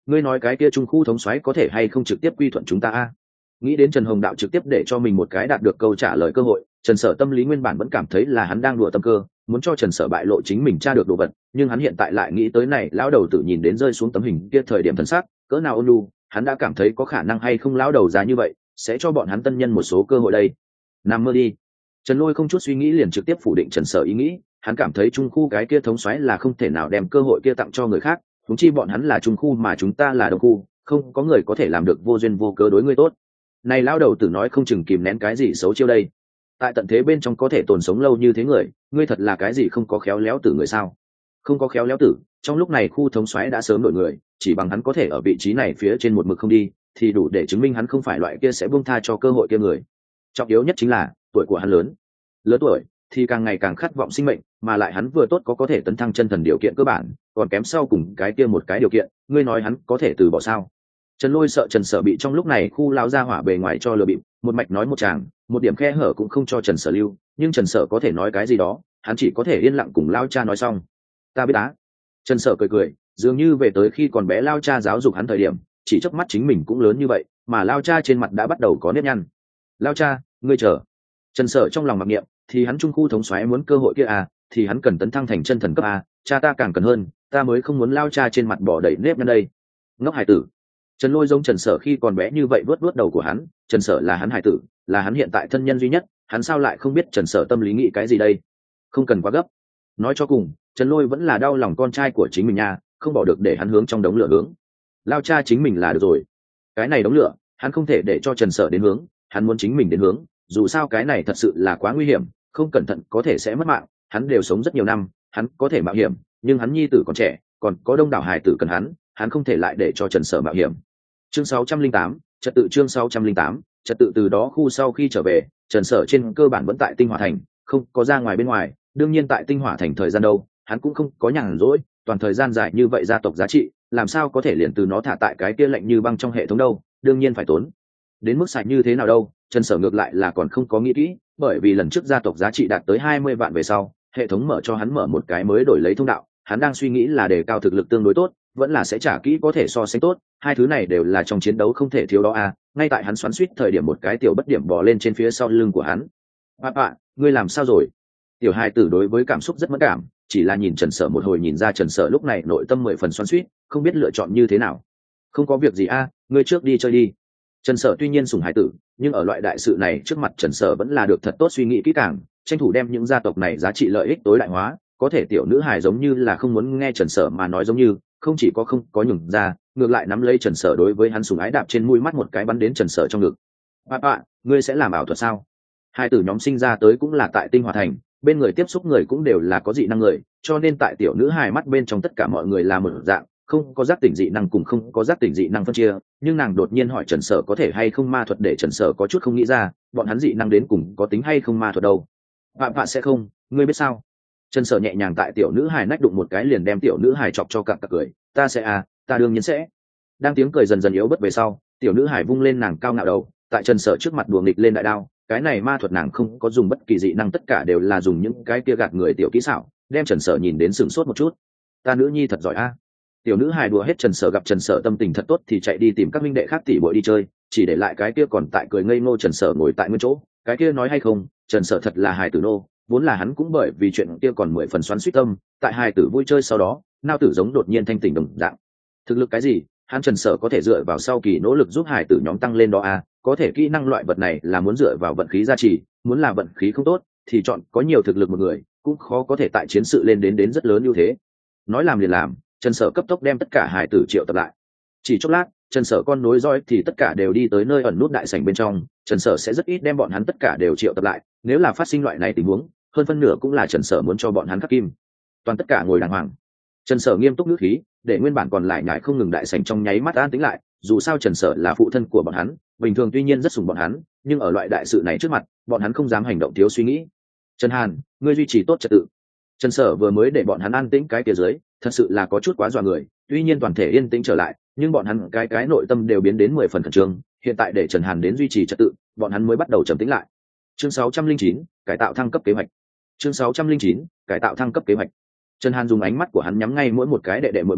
Speaker 1: ngươi nói cái kia trung khu thống soái có thể hay không trực tiếp quy thuận chúng ta a? Nghĩ đến Trần Hồng Đạo trực tiếp để cho mình một cái đạt được câu trả lời cơ hội, Trần Sở tâm lý nguyên bản vẫn cảm thấy là hắn đang đùa tâm cơ, muốn cho Trần Sở bại lộ chính mình tra được đồ vật, nhưng hắn hiện tại lại nghĩ tới này lão đầu tử nhìn đến rơi xuống tấm hình kia thời điểm thần sắc, cỡ nào ôn nhu, hắn đã cảm thấy có khả năng hay không lão đầu già như vậy, sẽ cho bọn hắn tân nhân một số cơ hội đây. Nằm mơ đi. Trần Lôi không chút suy nghĩ liền trực tiếp phủ định Trần Sở ý nghĩ, hắn cảm thấy trung khu cái kia thống soái là không thể nào đem cơ hội kia tặng cho người khác, huống chi bọn hắn là trung khu mà chúng ta là đông khu, không có người có thể làm được vô duyên vô cớ đối ngươi tốt. Này lão đầu tử nói không chừng kìm nén cái gì xấu chiêu đây. Tại tận thế bên trong có thể tồn sống lâu như thế người, ngươi thật là cái gì không có khéo léo tử người sao? Không có khéo léo tử, trong lúc này khu thống soái đã sớm đổi người, chỉ bằng hắn có thể ở vị trí này phía trên một mực không đi, thì đủ để chứng minh hắn không phải loại kia sẽ buông tha cho cơ hội kia người. Trọng yếu nhất chính là tuổi của hắn lớn. Lớn tuổi thì càng ngày càng khát vọng sinh mệnh, mà lại hắn vừa tốt có có thể tấn thăng chân thần điều kiện cơ bản, còn kém sau cùng cái kia một cái điều kiện, ngươi nói hắn có thể từ bỏ sao? Trần Lôi sợ Trần Sở bị trong lúc này khu lão gia hỏa bề ngoài cho lừa bịp, một mạch nói một chàng, một điểm khe hở cũng không cho Trần Sở lưu, nhưng Trần Sở có thể nói cái gì đó, hắn chỉ có thể yên lặng cùng lão cha nói xong. Ta biết á. Trần Sở cười cười, dường như về tới khi còn bé lão cha giáo dục hắn thời điểm, chỉ chớp mắt chính mình cũng lớn như vậy, mà lão cha trên mặt đã bắt đầu có nếp nhăn. Lão cha, ngươi chờ. Trần Sở trong lòng mặc niệm, thì hắn trung khu thống soái muốn cơ hội kia à, thì hắn cần tấn thăng thành chân thần cấp a, cha ta càng cần hơn, ta mới không muốn lão cha trên mặt bỏ đầy nếp nhăn đây. Ngốc hải tử. Trần Lôi giống Trần Sở khi còn bé như vậy vớt vớt đầu của hắn, Trần Sở là hắn hải tử, là hắn hiện tại thân nhân duy nhất, hắn sao lại không biết Trần Sở tâm lý nghĩ cái gì đây? Không cần quá gấp. Nói cho cùng, Trần Lôi vẫn là đau lòng con trai của chính mình nha, không bỏ được để hắn hướng trong đống lửa hướng. Lao cha chính mình là được rồi. Cái này đống lửa, hắn không thể để cho Trần Sở đến hướng, hắn muốn chính mình đến hướng, dù sao cái này thật sự là quá nguy hiểm, không cẩn thận có thể sẽ mất mạng, hắn đều sống rất nhiều năm, hắn có thể mạo hiểm, nhưng hắn nhi tử còn trẻ, còn có đông đảo hải tử cần hắn, hắn không thể lại để cho Trần Sở mạo hiểm. Chương sáu trăm linh tám, trật tự chương sáu trăm linh tám, trật tự từ đó khu sau khi trở về, Trần Sở trên cơ bản vẫn tại Tinh Hỏa Thành, không có ra ngoài bên ngoài, đương nhiên tại Tinh Hỏa Thành thời gian đâu, hắn cũng không có nhàn rỗi, toàn thời gian dài như vậy gia tộc giá trị, làm sao có thể liền từ nó thả tại cái kia lạnh như băng trong hệ thống đâu, đương nhiên phải tốn. Đến mức xài như thế nào đâu, Trần Sở ngược lại là còn không có nghĩ kỹ, bởi vì lần trước gia tộc giá trị đạt tới hai mươi vạn về sau, hệ thống mở cho hắn mở một cái mới đổi lấy thông đạo, hắn đang suy nghĩ là đề cao thực lực tương đối tốt, vẫn là sẽ trả kỹ có thể so sánh tốt, hai thứ này đều là trong chiến đấu không thể thiếu đó à, ngay tại hắn xoắn xuýt thời điểm một cái tiểu bất điểm bò lên trên phía sau lưng của hắn. Papa, ngươi làm sao rồi? Tiểu hai tử đối với cảm xúc rất mẫn cảm, chỉ là nhìn Trần Sở một hồi nhìn ra Trần Sở lúc này nội tâm mười phần xoắn xuýt, không biết lựa chọn như thế nào. Không có việc gì a, à, ngươi trước đi chơi đi. Trần Sở tuy nhiên sủng hải tử, nhưng ở loại đại sự này trước mặt Trần Sở vẫn là được thật tốt suy nghĩ kỹ càng, tranh thủ đem những gia tộc này giá trị lợi ích tối đại hóa, có thể tiểu nữ hài giống như là không muốn nghe Trần Sở mà nói giống như, không chỉ có không có nhường ra, ngược lại nắm lấy Trần Sở đối với hắn sủng ái đạp trên mũi mắt một cái bắn đến Trần Sở trong ngực. Papa, ngươi sẽ làm ảo thuật sao? Hai tử nhóm sinh ra tới cũng là tại Tinh Hỏa Thành, bên người tiếp xúc người cũng đều là có dị năng người, cho nên tại tiểu nữ hài mắt bên trong tất cả mọi người là một dạng, không có giác tỉnh dị năng cùng không có giác tỉnh dị năng phân chia, nhưng nàng đột nhiên hỏi Trần Sở có thể hay không ma thuật để Trần Sở có chút không nghĩ ra, bọn hắn dị năng đến cùng có tính hay không ma thuật đâu. Papa sẽ không, ngươi biết sao? Trần Sở nhẹ nhàng tại tiểu nữ hài nách đụng một cái liền đem tiểu nữ hài chọc cho cặp cặp cười, ta sẽ à, ta đương nhiên sẽ. Đang tiếng cười dần dần yếu bớt về sau, tiểu nữ hài vung lên nàng cao ngạo đầu, tại Trần Sở trước mặt đùa nghịch lên đại đao, cái này ma thuật nàng không có dùng bất kỳ dị năng, tất cả đều là dùng những cái kia gạt người tiểu kỹ xảo, đem Trần Sở nhìn đến sửng sốt một chút. Ta nữ nhi thật giỏi a. À. Tiểu nữ hài đùa hết Trần Sở, gặp Trần Sở tâm tình thật tốt thì chạy đi tìm các minh đệ khác tỉ muội đi chơi, chỉ để lại cái kia còn tại cười ngây ngô Trần Sở ngồi tại nguyên chỗ, cái kia nói hay không, Trần Sở thật là hài tử nô, vốn là hắn cũng bởi vì chuyện kia còn mười phần xoắn suýt tâm, tại hài tử vui chơi sau đó, nao tử giống đột nhiên thanh tỉnh đồng dạng. Thực lực cái gì, hắn Trần Sở có thể dựa vào sau kỳ nỗ lực giúp hài tử nhóm tăng lên đó à, có thể kỹ năng loại vật này là muốn dựa vào vận khí gia trì, muốn là vận khí không tốt thì chọn có nhiều thực lực một người cũng khó có thể tại chiến sự lên đến đến rất lớn ưu thế. Nói làm liền làm, Trần Sở cấp tốc đem tất cả hài tử triệu tập lại. Chỉ chốc lát, Trần Sở con nối dõi thì tất cả đều đi tới nơi ẩn nút đại sảnh bên trong, Trần Sở sẽ rất ít đem bọn hắn tất cả đều triệu tập lại, nếu là phát sinh loại này tình huống, hơn phân nửa cũng là Trần Sở muốn cho bọn hắn khắc kim. Toàn tất cả ngồi đàng hoàng. Trần Sở nghiêm túc ngữ khí, để nguyên bản còn lại nhải không ngừng đại sảnh trong nháy mắt an tĩnh lại, dù sao Trần Sở là phụ thân của bọn hắn, bình thường tuy nhiên rất sủng bọn hắn, nhưng ở loại đại sự này trước mặt, bọn hắn không dám hành động thiếu suy nghĩ. Trần Hàn, ngươi duy trì tốt trật tự. Trần Sở vừa mới để bọn hắn an tĩnh cái kia dưới, thật sự là có chút quá dọa người, tuy nhiên toàn thể yên tĩnh trở lại, nhưng bọn hắn cái cái nội tâm đều biến đến mười phần khẩn trương, hiện tại để Trần Hàn đến duy trì trật tự, bọn hắn mới bắt đầu trầm tĩnh lại. Chương sáu trăm linh chín, cải tạo thăng cấp kế hoạch. Chương sáu trăm linh chín, cải tạo thăng cấp kế hoạch. Trần Hàn dùng ánh mắt của hắn nhắm ngay mỗi một cái đệ đệ muội muội,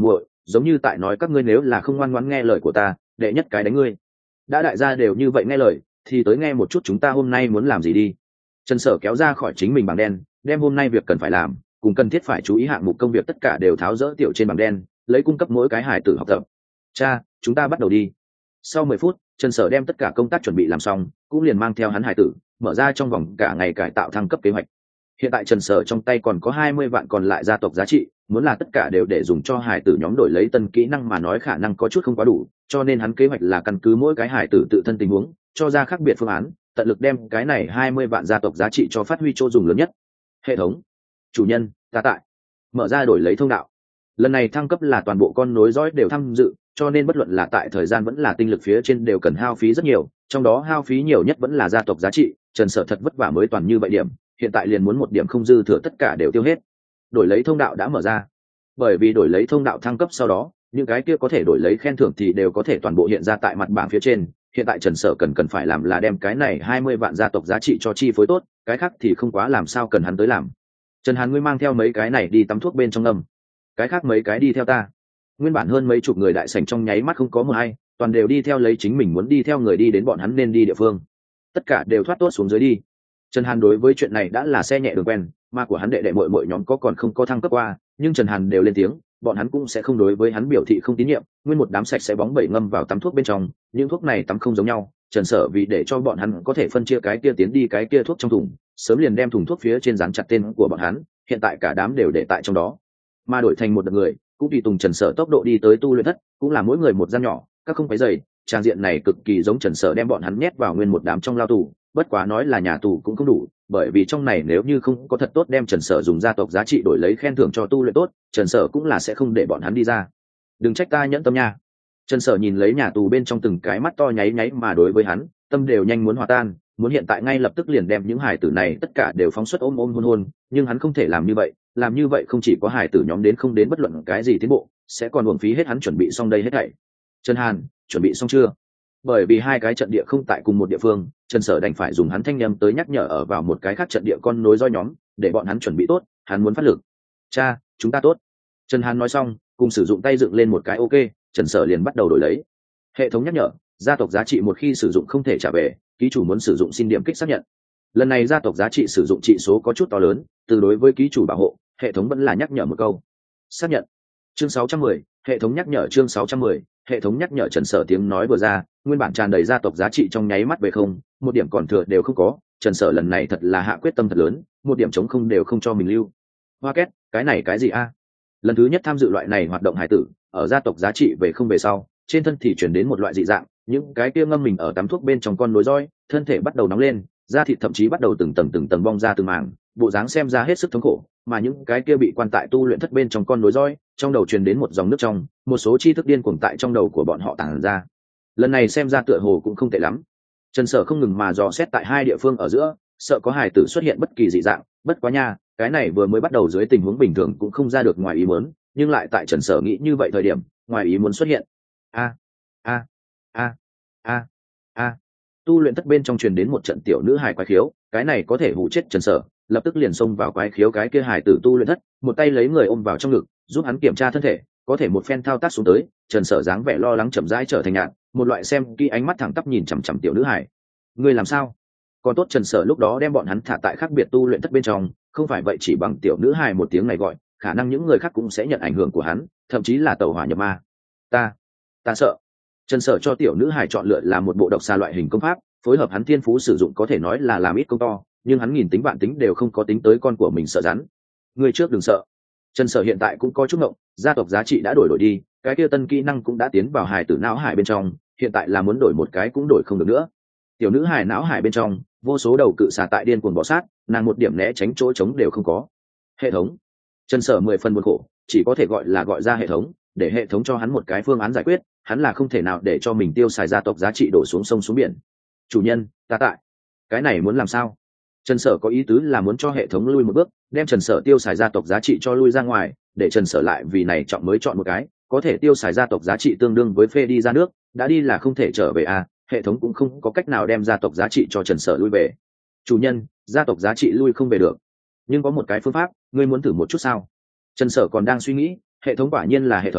Speaker 1: giống như tại nói các ngươi nếu là không ngoan ngoãn nghe lời của ta, đệ nhất cái đánh ngươi. Đã đại gia đều như vậy nghe lời, thì tới nghe một chút chúng ta hôm nay muốn làm gì đi. Trần Sở kéo ra khỏi chính mình bảng đen, đem hôm nay việc cần phải làm cùng cần thiết phải chú ý hạng mục công việc tất cả đều tháo dỡ tiểu trên bảng đen, lấy cung cấp mỗi cái hải tử học tập. Cha, chúng ta bắt đầu đi. Sau mười phút, Trần Sở đem tất cả công tác chuẩn bị làm xong, cũng liền mang theo hắn hải tử mở ra trong vòng cả ngày cải tạo thăng cấp kế hoạch. Hiện tại Trần Sở trong tay còn có hai mươi vạn còn lại gia tộc giá trị, muốn là tất cả đều để dùng cho hải tử nhóm đổi lấy tân kỹ năng mà nói khả năng có chút không quá đủ, cho nên hắn kế hoạch là căn cứ mỗi cái hải tử tự thân tình huống, cho ra khác biệt phương án, tận lực đem cái này hai mươi vạn gia tộc giá trị cho phát huy chỗ dùng lớn nhất. Hệ thống, chủ nhân, ta tại. Mở ra đổi lấy thông đạo. Lần này thăng cấp là toàn bộ con nối dõi đều tham dự, cho nên bất luận là tại thời gian vẫn là tinh lực phía trên đều cần hao phí rất nhiều, trong đó hao phí nhiều nhất vẫn là gia tộc giá trị. Trần Sở thật vất vả mới toàn như vậy điểm, hiện tại liền muốn một điểm không dư thừa tất cả đều tiêu hết. Đổi lấy thông đạo đã mở ra. Bởi vì đổi lấy thông đạo thăng cấp sau đó, những cái kia có thể đổi lấy khen thưởng thì đều có thể toàn bộ hiện ra tại mặt bảng phía trên. Hiện tại Trần Sở cần cần phải làm là đem cái này hai mươi vạn gia tộc giá trị cho chi phối tốt, cái khác thì không quá làm sao cần hắn tới làm. Trần Hàn ngươi mang theo mấy cái này đi tắm thuốc bên trong ngầm, cái khác mấy cái đi theo ta. Nguyên bản hơn mấy chục người đại sảnh trong nháy mắt không có một ai, toàn đều đi theo lấy chính mình muốn đi theo người đi đến bọn hắn nên đi địa phương. Tất cả đều thoát tốt xuống dưới đi. Trần Hàn đối với chuyện này đã là xe nhẹ đường quen, mà của hắn đệ đệ muội muội nhóm có còn không có thăng cấp qua, nhưng Trần Hàn đều lên tiếng, bọn hắn cũng sẽ không đối với hắn biểu thị không tín nhiệm. Nguyên một đám sạch sẽ bóng bẩy ngâm vào tắm thuốc bên trong, những thuốc này tắm không giống nhau. Trần Sở vì để cho bọn hắn có thể phân chia cái kia tiến đi cái kia thuốc trong thùng, sớm liền đem thùng thuốc phía trên dán chặt tên của bọn hắn, hiện tại cả đám đều để tại trong đó. Mà đổi thành một đợt người, cũng tùy tùng Trần Sở tốc độ đi tới tu luyện thất, cũng là mỗi người một gian nhỏ, các không phải dày, trang diện này cực kỳ giống Trần Sở đem bọn hắn nhét vào nguyên một đám trong lao tù, bất quá nói là nhà tù cũng không đủ, bởi vì trong này nếu như không có thật tốt đem Trần Sở dùng gia tộc giá trị đổi lấy khen thưởng cho tu luyện tốt, Trần Sở cũng là sẽ không để bọn hắn đi ra. Đừng trách ta nhẫn tâm nha. Trần Sở nhìn lấy nhà tù bên trong từng cái mắt to nháy nháy mà đối với hắn, tâm đều nhanh muốn hòa tan, muốn hiện tại ngay lập tức liền đem những hải tử này tất cả đều phóng xuất ôm ôm hôn hôn, nhưng hắn không thể làm như vậy, làm như vậy không chỉ có hải tử nhóm đến không đến bất luận cái gì tiến bộ, sẽ còn uổng phí hết hắn chuẩn bị xong đây hết thảy. Trần Hàn, chuẩn bị xong chưa? Bởi vì hai cái trận địa không tại cùng một địa phương, Trần Sở đành phải dùng hắn thanh nhâm tới nhắc nhở ở vào một cái khác trận địa con nối roi nhóm, để bọn hắn chuẩn bị tốt, hắn muốn phát lực. Cha, chúng ta tốt. Trần Hàn nói xong, cùng sử dụng tay dựng lên một cái ok, Trần Sở liền bắt đầu đổi lấy. Hệ thống nhắc nhở, gia tộc giá trị một khi sử dụng không thể trả về, ký chủ muốn sử dụng xin điểm kích xác nhận. Lần này gia tộc giá trị sử dụng trị số có chút to lớn, từ đối với ký chủ bảo hộ, hệ thống vẫn là nhắc nhở một câu. Xác nhận. Chương sáu trăm mười, hệ thống nhắc nhở chương sáu trăm mười, hệ thống nhắc nhở. Trần Sở tiếng nói vừa ra, nguyên bản tràn đầy gia tộc giá trị trong nháy mắt về không, một điểm còn thừa đều không có. Trần Sở lần này thật là hạ quyết tâm thật lớn, một điểm chống không đều không cho mình lưu. Hoa két, cái này cái gì a? Lần thứ nhất tham dự loại này hoạt động hải tử, ở gia tộc giá trị về không về sau, trên thân thì chuyển đến một loại dị dạng, những cái kia ngâm mình ở tắm thuốc bên trong con nối roi, thân thể bắt đầu nóng lên, da thịt thậm chí bắt đầu từng tầng từng tầng bong ra từng mảng, bộ dáng xem ra hết sức thống khổ, mà những cái kia bị quan tại tu luyện thất bên trong con nối roi, trong đầu truyền đến một dòng nước trong, một số tri thức điên cuồng tại trong đầu của bọn họ tàng ra. Lần này xem ra tựa hồ cũng không tệ lắm. Trần Sở không ngừng mà dò xét tại hai địa phương ở giữa, sợ có hài tử xuất hiện bất kỳ dị dạng, bất quá nha, cái này vừa mới bắt đầu dưới tình huống bình thường cũng không ra được ngoài ý muốn, nhưng lại tại Trần Sở nghĩ như vậy thời điểm, ngoài ý muốn xuất hiện. A a a a a tu luyện thất bên trong truyền đến một trận tiểu nữ hài quái khiếu, cái này có thể hù chết Trần Sở, lập tức liền xông vào quái khiếu cái kia hài tử tu luyện thất, một tay lấy người ôm vào trong ngực, giúp hắn kiểm tra thân thể, có thể một phen thao tác xuống tới, Trần Sở dáng vẻ lo lắng chậm rãi trở thành nhạt, một loại xem kỹ ánh mắt thẳng tắp nhìn chằm chằm tiểu nữ hài. Ngươi làm sao? Còn tốt Trần Sở lúc đó đem bọn hắn thả tại khác biệt tu luyện thất bên trong, không phải vậy chỉ bằng tiểu nữ hài một tiếng này gọi, khả năng những người khác cũng sẽ nhận ảnh hưởng của hắn, thậm chí là tẩu hỏa nhập ma. Ta, ta sợ. Trần Sở cho tiểu nữ hài chọn lựa là một bộ độc xà loại hình công pháp, phối hợp hắn thiên phú sử dụng có thể nói là làm ít công to, nhưng hắn nghìn tính vạn tính đều không có tính tới con của mình sợ rắn. Người trước đừng sợ. Trần Sở hiện tại cũng có chút ngộng, gia tộc giá trị đã đổi đổi đi, cái kia tân kỹ năng cũng đã tiến vào hài tử não hải bên trong, hiện tại là muốn đổi một cái cũng đổi không được nữa. Tiểu nữ hài não hải bên trong, vô số đầu cự xà tại điên cuồng bò sát, nàng một điểm né tránh chỗ trống đều không có. Hệ thống. Trần Sở mười phần buồn khổ, chỉ có thể gọi là gọi ra hệ thống, để hệ thống cho hắn một cái phương án giải quyết, hắn là không thể nào để cho mình tiêu xài gia tộc giá trị đổ xuống sông xuống biển. Chủ nhân, ta tại. Cái này muốn làm sao? Trần Sở có ý tứ là muốn cho hệ thống lui một bước, đem Trần Sở tiêu xài gia tộc giá trị cho lui ra ngoài, để Trần Sở lại vì này chọn mới chọn một cái, có thể tiêu xài gia tộc giá trị tương đương với phê đi ra nước, đã đi là không thể trở về à, hệ thống cũng không có cách nào đem gia tộc giá trị cho Trần Sở lui về. Chủ nhân, gia tộc giá trị lui không về được, nhưng có một cái phương pháp, ngươi muốn thử một chút sao? Trần Sở còn đang suy nghĩ, hệ thống quả nhiên là hệ thống,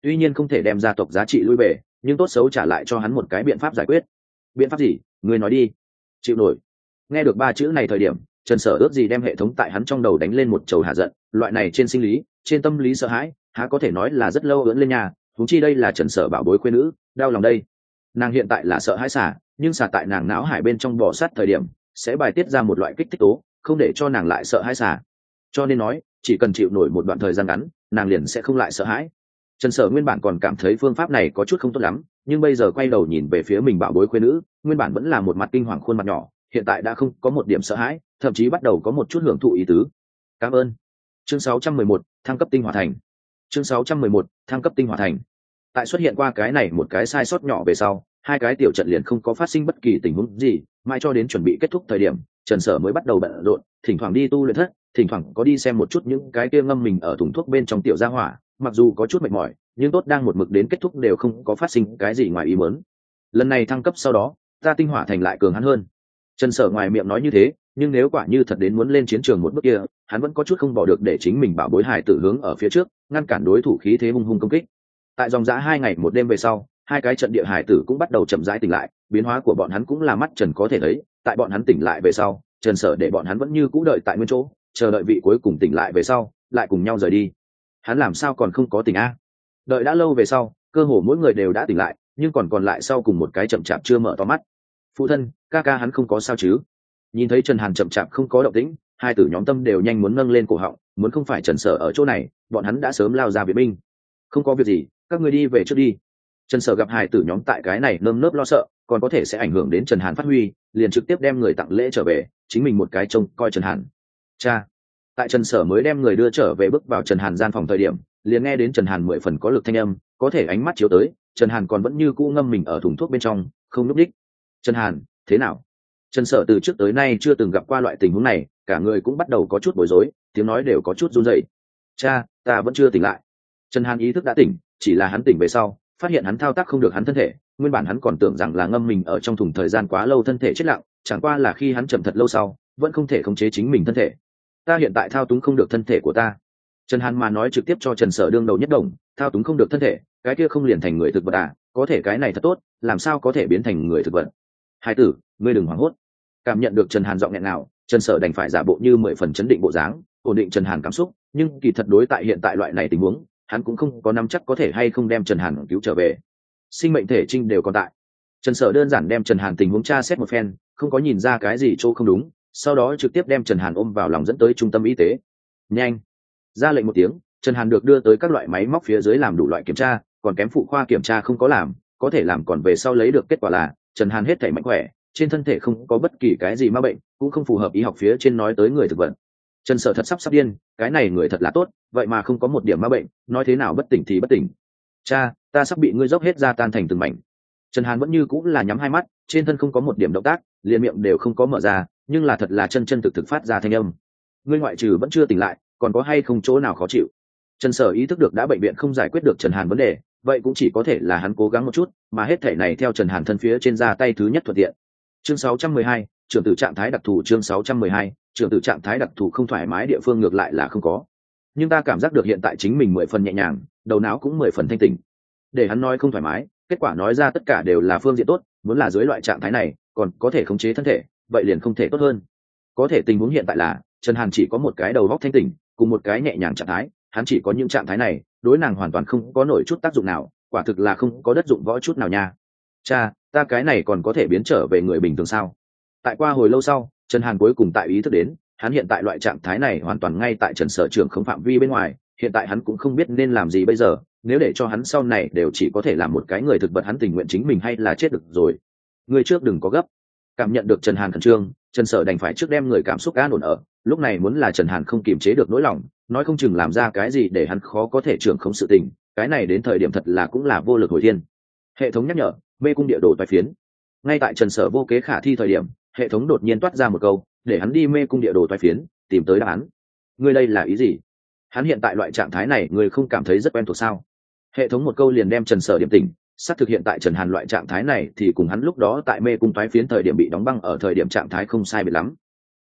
Speaker 1: tuy nhiên không thể đem gia tộc giá trị lui về, nhưng tốt xấu trả lại cho hắn một cái biện pháp giải quyết. Biện pháp gì? Ngươi nói đi. Chịu nổi. Nghe được ba chữ này thời điểm, Trần Sở ước gì đem hệ thống tại hắn trong đầu đánh lên một chầu hạ giận, loại này trên sinh lý, trên tâm lý sợ hãi, há có thể nói là rất lâu ưỡn lên nhà, huống chi đây là Trần Sở bảo bối khuê nữ, đau lòng đây. Nàng hiện tại là sợ hãi xả, nhưng xả tại nàng não hải bên trong bò sát thời điểm, sẽ bài tiết ra một loại kích thích tố, không để cho nàng lại sợ hãi xả. Cho nên nói, chỉ cần chịu nổi một đoạn thời gian ngắn, nàng liền sẽ không lại sợ hãi. Trần Sở nguyên bản còn cảm thấy phương pháp này có chút không tốt lắm, nhưng bây giờ quay đầu nhìn về phía mình bảo bối khuê nữ, nguyên bản vẫn là một mặt kinh hoàng khuôn mặt nhỏ, hiện tại đã không có một điểm sợ hãi, thậm chí bắt đầu có một chút hưởng thụ ý tứ. Cảm ơn. Chương sáu trăm mười một, thăng cấp tinh hỏa thành. Chương sáu trăm mười một, thăng cấp tinh hỏa thành. Tại xuất hiện qua cái này một cái sai sót nhỏ về sau, hai cái tiểu trận liền không có phát sinh bất kỳ tình huống gì, mãi cho đến chuẩn bị kết thúc thời điểm, Trần Sở mới bắt đầu bận rộn, thỉnh thoảng đi tu luyện thất, thỉnh thoảng có đi xem một chút những cái kia ngâm mình ở thùng thuốc bên trong tiểu gia hỏa, mặc dù có chút mệt mỏi, nhưng tốt đang một mực đến kết thúc đều không có phát sinh cái gì ngoài ý muốn. Lần này thăng cấp sau đó, ta tinh hỏa thành lại cường hắn hơn. Trần Sở ngoài miệng nói như thế, nhưng nếu quả như thật đến muốn lên chiến trường một bước kia, hắn vẫn có chút không bỏ được để chính mình bảo bối hài tử hướng ở phía trước, ngăn cản đối thủ khí thế hung hung công kích. Tại dòng dã hai ngày một đêm về sau, hai cái trận địa hài tử cũng bắt đầu chậm rãi tỉnh lại, biến hóa của bọn hắn cũng là mắt Trần có thể thấy. Tại bọn hắn tỉnh lại về sau, Trần Sở để bọn hắn vẫn như cũ đợi tại nguyên chỗ, chờ đợi vị cuối cùng tỉnh lại về sau, lại cùng nhau rời đi. Hắn làm sao còn không có tỉnh a? Đợi đã lâu về sau, cơ hồ mỗi người đều đã tỉnh lại, nhưng còn còn lại sau cùng một cái chậm chạp chưa mở to mắt. Phụ thân, ca ca hắn không có sao chứ? Nhìn thấy Trần Hàn chậm chạp không có động tĩnh, hai tử nhóm tâm đều nhanh muốn nâng lên cổ họng, muốn không phải Trần Sở ở chỗ này, bọn hắn đã sớm lao ra viện binh. Không có việc gì, các ngươi đi về trước đi. Trần Sở gặp hai tử nhóm tại cái này nơm nớp lo sợ, còn có thể sẽ ảnh hưởng đến Trần Hàn phát huy, liền trực tiếp đem người tặng lễ trở về, chính mình một cái trông coi Trần Hàn. Cha. Tại Trần Sở mới đem người đưa trở về bước vào Trần Hàn gian phòng thời điểm, liền nghe đến Trần Hàn mười phần có lực thanh âm, có thể ánh mắt chiếu tới, Trần Hàn còn vẫn như cũ ngâm mình ở thùng thuốc bên trong, không núp đích. Trần Hàn, thế nào? Trần Sở từ trước tới nay chưa từng gặp qua loại tình huống này, cả người cũng bắt đầu có chút bối rối, tiếng nói đều có chút run rẩy. Cha, ta vẫn chưa tỉnh lại. Trần Hàn ý thức đã tỉnh, chỉ là hắn tỉnh về sau, phát hiện hắn thao tác không được hắn thân thể, nguyên bản hắn còn tưởng rằng là ngâm mình ở trong thùng thời gian quá lâu thân thể chết lặng, chẳng qua là khi hắn chậm thật lâu sau, vẫn không thể khống chế chính mình thân thể. Ta hiện tại thao túng không được thân thể của ta. Trần Hàn mà nói trực tiếp cho Trần Sở đương đầu nhất đồng, thao túng không được thân thể, cái kia không liền thành người thực vật à? Có thể cái này thật tốt, làm sao có thể biến thành người thực vật? Hai tử, ngươi đừng hoảng hốt. Cảm nhận được Trần Hàn giọng nghẹn nào, Trần Sở đành phải giả bộ như mười phần chấn định bộ dáng, ổn định Trần Hàn cảm xúc, nhưng kỳ thật đối tại hiện tại loại này tình huống, hắn cũng không có nắm chắc có thể hay không đem Trần Hàn cứu trở về. Sinh mệnh thể trinh đều còn tại. Trần Sở đơn giản đem Trần Hàn tình huống tra xét một phen, không có nhìn ra cái gì chỗ không đúng, sau đó trực tiếp đem Trần Hàn ôm vào lòng dẫn tới trung tâm y tế. Nhanh! Ra lệnh một tiếng, Trần Hàn được đưa tới các loại máy móc phía dưới làm đủ loại kiểm tra, còn kém phụ khoa kiểm tra không có làm, có thể làm còn về sau lấy được kết quả là Trần Hàn hết thảy mạnh khỏe, trên thân thể không có bất kỳ cái gì ma bệnh, cũng không phù hợp y học phía trên nói tới người thực vật. Trần Sở thật sắp sắp điên, cái này người thật là tốt, vậy mà không có một điểm ma bệnh, nói thế nào bất tỉnh thì bất tỉnh. Cha, ta sắp bị ngươi dốc hết ra tan thành từng mảnh. Trần Hàn vẫn như cũng là nhắm hai mắt, trên thân không có một điểm động tác, liền miệng đều không có mở ra, nhưng là thật là chân chân thực thực phát ra thanh âm. Ngươi ngoại trừ vẫn chưa tỉnh lại, còn có hay không chỗ nào khó chịu? Trần Sở ý thức được đã bệnh viện không giải quyết được Trần Hàn vấn đề, vậy cũng chỉ có thể là hắn cố gắng một chút, mà hết thể này theo Trần Hàn thân phía trên ra tay thứ nhất thuận tiện. Chương sáu trăm mười hai, trưởng tử trạng thái đặc thù. Chương sáu trăm mười hai, trưởng tử trạng thái đặc thù không thoải mái địa phương ngược lại là không có, nhưng ta cảm giác được hiện tại chính mình mười phần nhẹ nhàng, đầu não cũng mười phần thanh tỉnh. Để hắn nói không thoải mái, kết quả nói ra tất cả đều là phương diện tốt, muốn là dưới loại trạng thái này còn có thể khống chế thân thể, vậy liền không thể tốt hơn. Có thể tình huống hiện tại là Trần Hàn chỉ có một cái đầu óc thanh tỉnh, cùng một cái nhẹ nhàng trạng thái, hắn chỉ có những trạng thái này, đối nàng hoàn toàn không có nổi chút tác dụng nào, quả thực là không có đất dụng võ chút nào nha. Cha, ta cái này còn có thể biến trở về người bình thường sao? Tại qua hồi lâu sau, Trần Hàn cuối cùng tại ý thức đến, hắn hiện tại loại trạng thái này hoàn toàn ngay tại Trần Sở trưởng không phạm vi bên ngoài, hiện tại hắn cũng không biết nên làm gì bây giờ, nếu để cho hắn sau này đều chỉ có thể làm một cái người thực vật, hắn tình nguyện chính mình hay là chết được rồi. Người trước đừng có gấp. Cảm nhận được Trần Hàn khẩn trương, Trần Sở đành phải trước đem người cảm xúc an ổn ở, lúc này muốn là Trần Hàn không kiềm chế được nỗi lòng, nói không chừng làm ra cái gì để hắn khó có thể trưởng khống sự tình, cái này đến thời điểm thật là cũng là vô lực hồi thiên. Hệ thống nhắc nhở, mê cung địa đồ toái phiến. Ngay tại Trần Sở vô kế khả thi thời điểm, hệ thống đột nhiên toát ra một câu, để hắn đi mê cung địa đồ toái phiến, tìm tới đáp án. Ngươi đây là ý gì? Hắn hiện tại loại trạng thái này, người không cảm thấy rất quen thuộc sao? Hệ thống một câu liền đem Trần Sở điểm tỉnh, xác thực hiện tại Trần Hàn loại trạng thái này thì cùng hắn lúc đó tại mê cung toái phiến thời điểm bị đóng băng ở thời điểm trạng thái không sai biệt lắm.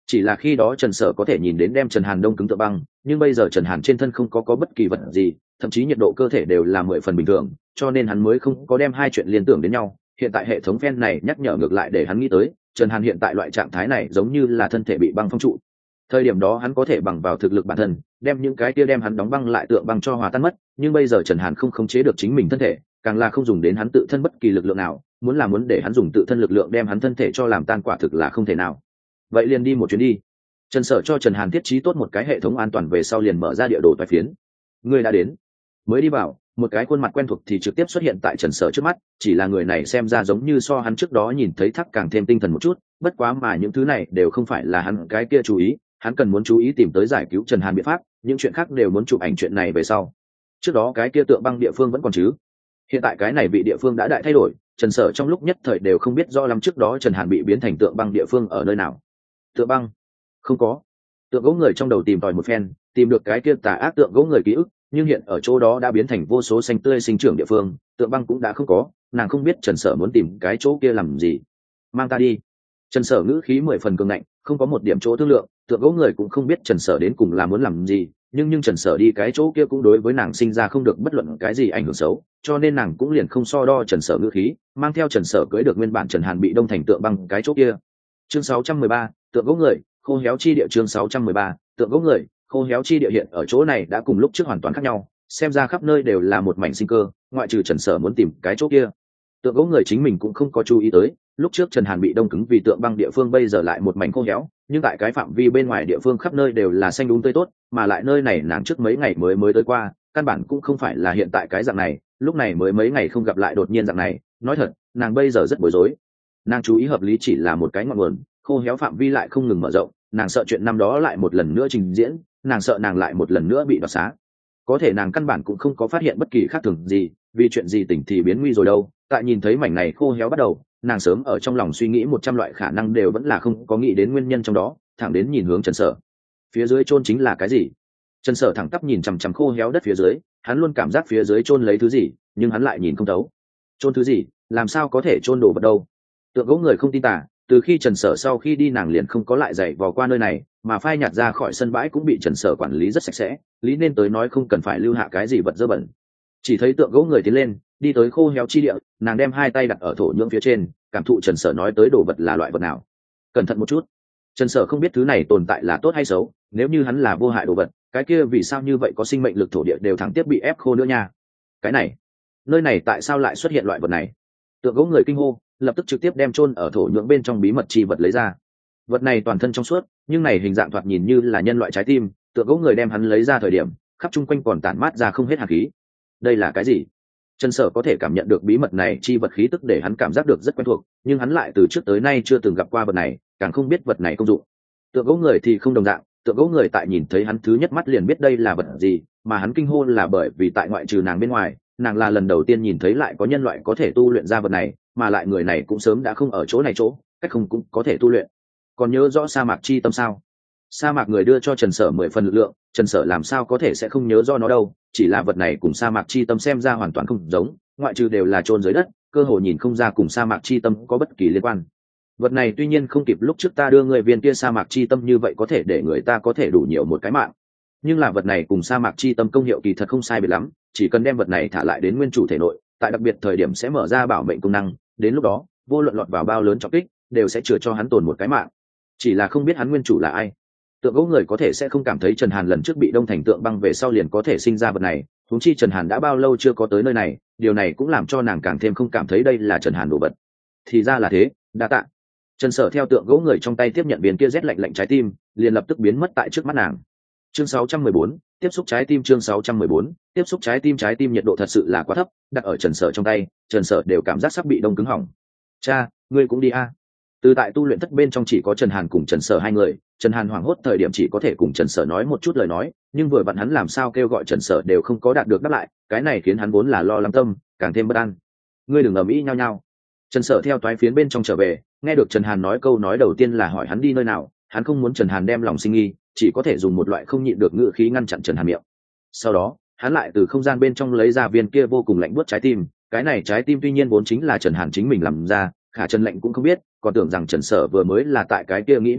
Speaker 1: Chỉ là khi đó Trần Sở có thể nhìn đến đem Trần Hàn đông cứng tựa băng, nhưng bây giờ Trần Hàn trên thân không có có bất kỳ vật gì, thậm chí nhiệt độ cơ thể đều là mười phần bình thường, cho nên hắn mới không có đem hai chuyện liên tưởng đến nhau. Hiện tại hệ thống fan này nhắc nhở ngược lại để hắn nghĩ tới, Trần Hàn hiện tại loại trạng thái này giống như là thân thể bị băng phong trụ. Thời điểm đó hắn có thể bằng vào thực lực bản thân, đem những cái kia đem hắn đóng băng lại tượng băng cho hòa tan mất, nhưng bây giờ Trần Hàn không khống chế được chính mình thân thể, càng là không dùng đến hắn tự thân bất kỳ lực lượng nào, muốn là muốn để hắn dùng tự thân lực lượng đem hắn thân thể cho làm tan quả thực là không thể nào. Vậy liền đi một chuyến đi. Trần Sở cho Trần Hàn thiết trí tốt một cái hệ thống an toàn về sau liền mở ra địa đồ toái phiến. Người đã đến. Mới đi vào, một cái khuôn mặt quen thuộc thì trực tiếp xuất hiện tại Trần Sở trước mắt, chỉ là người này xem ra giống như so hắn trước đó nhìn thấy Thắc càng thêm tinh thần một chút, bất quá mà những thứ này đều không phải là hắn cái kia chú ý, hắn cần muốn chú ý tìm tới giải cứu Trần Hàn biện pháp, những chuyện khác đều muốn chụp ảnh chuyện này về sau. Trước đó cái kia tượng băng địa phương vẫn còn chứ? Hiện tại cái này bị địa phương đã đại thay đổi, Trần Sở trong lúc nhất thời đều không biết rõ lắm trước đó Trần Hàn bị biến thành tượng băng địa phương ở nơi nào. Tượng băng? Không có. Tượng gỗ người trong đầu tìm tòi một phen, tìm được cái kia tà ác tượng gỗ người ký ức, nhưng hiện ở chỗ đó đã biến thành vô số xanh tươi sinh trưởng địa phương, tượng băng cũng đã không có, nàng không biết Trần Sở muốn tìm cái chỗ kia làm gì. Mang ta đi. Trần Sở ngữ khí mười phần cường ngạnh, không có một điểm chỗ thương lượng, tượng gỗ người cũng không biết Trần Sở đến cùng là muốn làm gì, nhưng nhưng Trần Sở đi cái chỗ kia cũng đối với nàng sinh ra không được bất luận cái gì ảnh hưởng xấu, cho nên nàng cũng liền không so đo Trần Sở ngữ khí, mang theo Trần Sở cưới được nguyên bản Trần Hàn bị đông thành tượng băng cái chỗ kia. Chương sáu trăm mười ba, tượng gỗ người, khô héo chi địa. Chương sáu trăm mười ba, tượng gỗ người, khô héo chi địa. Hiện ở chỗ này đã cùng lúc trước hoàn toàn khác nhau, xem ra khắp nơi đều là một mảnh sinh cơ, ngoại trừ Trần Sở muốn tìm cái chỗ kia. Tượng gỗ người chính mình cũng không có chú ý tới, lúc trước Trần Hàn bị đông cứng vì tượng băng địa phương bây giờ lại một mảnh khô héo, nhưng tại cái phạm vi bên ngoài địa phương khắp nơi đều là xanh đúng tươi tốt, mà lại nơi này nàng trước mấy ngày mới mới tới qua, căn bản cũng không phải là hiện tại cái dạng này, lúc này mới mấy ngày không gặp lại đột nhiên dạng này, nói thật, nàng bây giờ rất bối rối. Nàng chú ý hợp lý chỉ là một cái ngọn nguồn, khô héo phạm vi lại không ngừng mở rộng, nàng sợ chuyện năm đó lại một lần nữa trình diễn, nàng sợ nàng lại một lần nữa bị đoạt xá. Có thể nàng căn bản cũng không có phát hiện bất kỳ khác thường gì, vì chuyện gì tỉnh thì biến nguy rồi đâu. Tại nhìn thấy mảnh này khô héo bắt đầu, nàng sớm ở trong lòng suy nghĩ một trăm loại khả năng đều vẫn là không có nghĩ đến nguyên nhân trong đó, thẳng đến nhìn hướng Trần Sở. Phía dưới chôn chính là cái gì? Trần Sở thẳng tắp nhìn chằm chằm khô héo đất phía dưới, hắn luôn cảm giác phía dưới chôn lấy thứ gì, nhưng hắn lại nhìn không thấu. Chôn thứ gì? Làm sao có thể chôn đồ vật đâu? Tượng gỗ người không tin tả, từ khi Trần Sở sau khi đi nàng liền không có lại dậy vò qua nơi này, mà phai nhạt ra khỏi sân bãi cũng bị Trần Sở quản lý rất sạch sẽ, lý nên tới nói không cần phải lưu hạ cái gì vật dơ bẩn. Chỉ thấy tượng gỗ người tiến lên, đi tới khô héo chi địa, nàng đem hai tay đặt ở thổ nhưỡng phía trên, cảm thụ Trần Sở nói tới đồ vật là loại vật nào. Cẩn thận một chút. Trần Sở không biết thứ này tồn tại là tốt hay xấu, nếu như hắn là vô hại đồ vật, cái kia vì sao như vậy có sinh mệnh lực thổ địa đều thẳng tiếp bị ép khô nữa nha. Cái này, nơi này tại sao lại xuất hiện loại vật này? Tượng gỗ người kinh hô, lập tức trực tiếp đem chôn ở thổ nhưỡng bên trong bí mật chi vật lấy ra. Vật này toàn thân trong suốt, nhưng này hình dạng thoạt nhìn như là nhân loại trái tim, tượng gỗ người đem hắn lấy ra thời điểm, khắp chung quanh còn tản mát ra không hết hàn khí. Đây là cái gì? Trần Sở có thể cảm nhận được bí mật này chi vật khí tức để hắn cảm giác được rất quen thuộc, nhưng hắn lại từ trước tới nay chưa từng gặp qua vật này, càng không biết vật này công dụng. Tượng gỗ người thì không đồng dạng, tượng gỗ người tại nhìn thấy hắn thứ nhất mắt liền biết đây là vật gì, mà hắn kinh hô là bởi vì tại ngoại trừ nàng bên ngoài, nàng là lần đầu tiên nhìn thấy lại có nhân loại có thể tu luyện ra vật này, mà lại người này cũng sớm đã không ở chỗ này chỗ, cách không cũng có thể tu luyện. Còn nhớ rõ sa mạc chi tâm sao? Sa mạc người đưa cho Trần Sở mười phần lực lượng, Trần Sở làm sao có thể sẽ không nhớ do nó đâu, chỉ là vật này cùng sa mạc chi tâm xem ra hoàn toàn không giống, ngoại trừ đều là chôn dưới đất, cơ hồ nhìn không ra cùng sa mạc chi tâm có bất kỳ liên quan. Vật này tuy nhiên không kịp lúc trước ta đưa người viên kia sa mạc chi tâm như vậy có thể để người ta có thể đủ nhiều một cái mạng, nhưng là vật này cùng sa mạc chi tâm công hiệu kỳ thật không sai biệt lắm, chỉ cần đem vật này thả lại đến nguyên chủ thể nội, tại đặc biệt thời điểm sẽ mở ra bảo mệnh công năng, đến lúc đó vô luận lọt vào bao lớn trọng kích đều sẽ chừa cho hắn tồn một cái mạng. Chỉ là không biết hắn nguyên chủ là ai. Tượng gỗ người có thể sẽ không cảm thấy Trần Hàn lần trước bị đông thành tượng băng về sau liền có thể sinh ra vật này, huống chi Trần Hàn đã bao lâu chưa có tới nơi này, điều này cũng làm cho nàng càng thêm không cảm thấy đây là Trần Hàn đồ vật. Thì ra là thế, đa tạ. Trần Sở theo tượng gỗ người trong tay tiếp nhận viên kia rét lạnh lạnh trái tim, liền lập tức biến mất tại trước mắt nàng. Chương sáu trăm mười bốn, tiếp xúc trái tim. Chương sáu trăm mười bốn, tiếp xúc trái tim. Trái tim nhiệt độ thật sự là quá thấp, đặt ở Trần Sở trong tay, Trần Sở đều cảm giác sắp bị đông cứng hỏng. Cha, ngươi cũng đi a. Từ tại tu luyện thất bên trong chỉ có Trần Hàn cùng Trần Sở hai người, Trần Hàn hoảng hốt thời điểm chỉ có thể cùng Trần Sở nói một chút lời nói, nhưng vừa vặn hắn làm sao kêu gọi Trần Sở đều không có đạt được đáp lại, cái này khiến hắn vốn là lo lắng tâm càng thêm bất an. Ngươi đừng ầm ĩ nhau nhau. Trần Sở theo toái phiến bên trong trở về, nghe được Trần Hàn nói câu nói đầu tiên là hỏi hắn đi nơi nào, hắn không muốn Trần Hàn đem lòng sinh nghi, chỉ có thể dùng một loại không nhịn được ngữ khí ngăn chặn Trần Hàn miệng. Sau đó, hắn lại từ không gian bên trong lấy ra viên kia vô cùng lạnh buốt trái tim, cái này trái tim tuy nhiên vốn chính là Trần Hàn chính mình làm ra, Khả Trần Lệnh cũng không biết, còn tưởng rằng Trần Sở vừa mới là tại cái kia nghĩ biện pháp,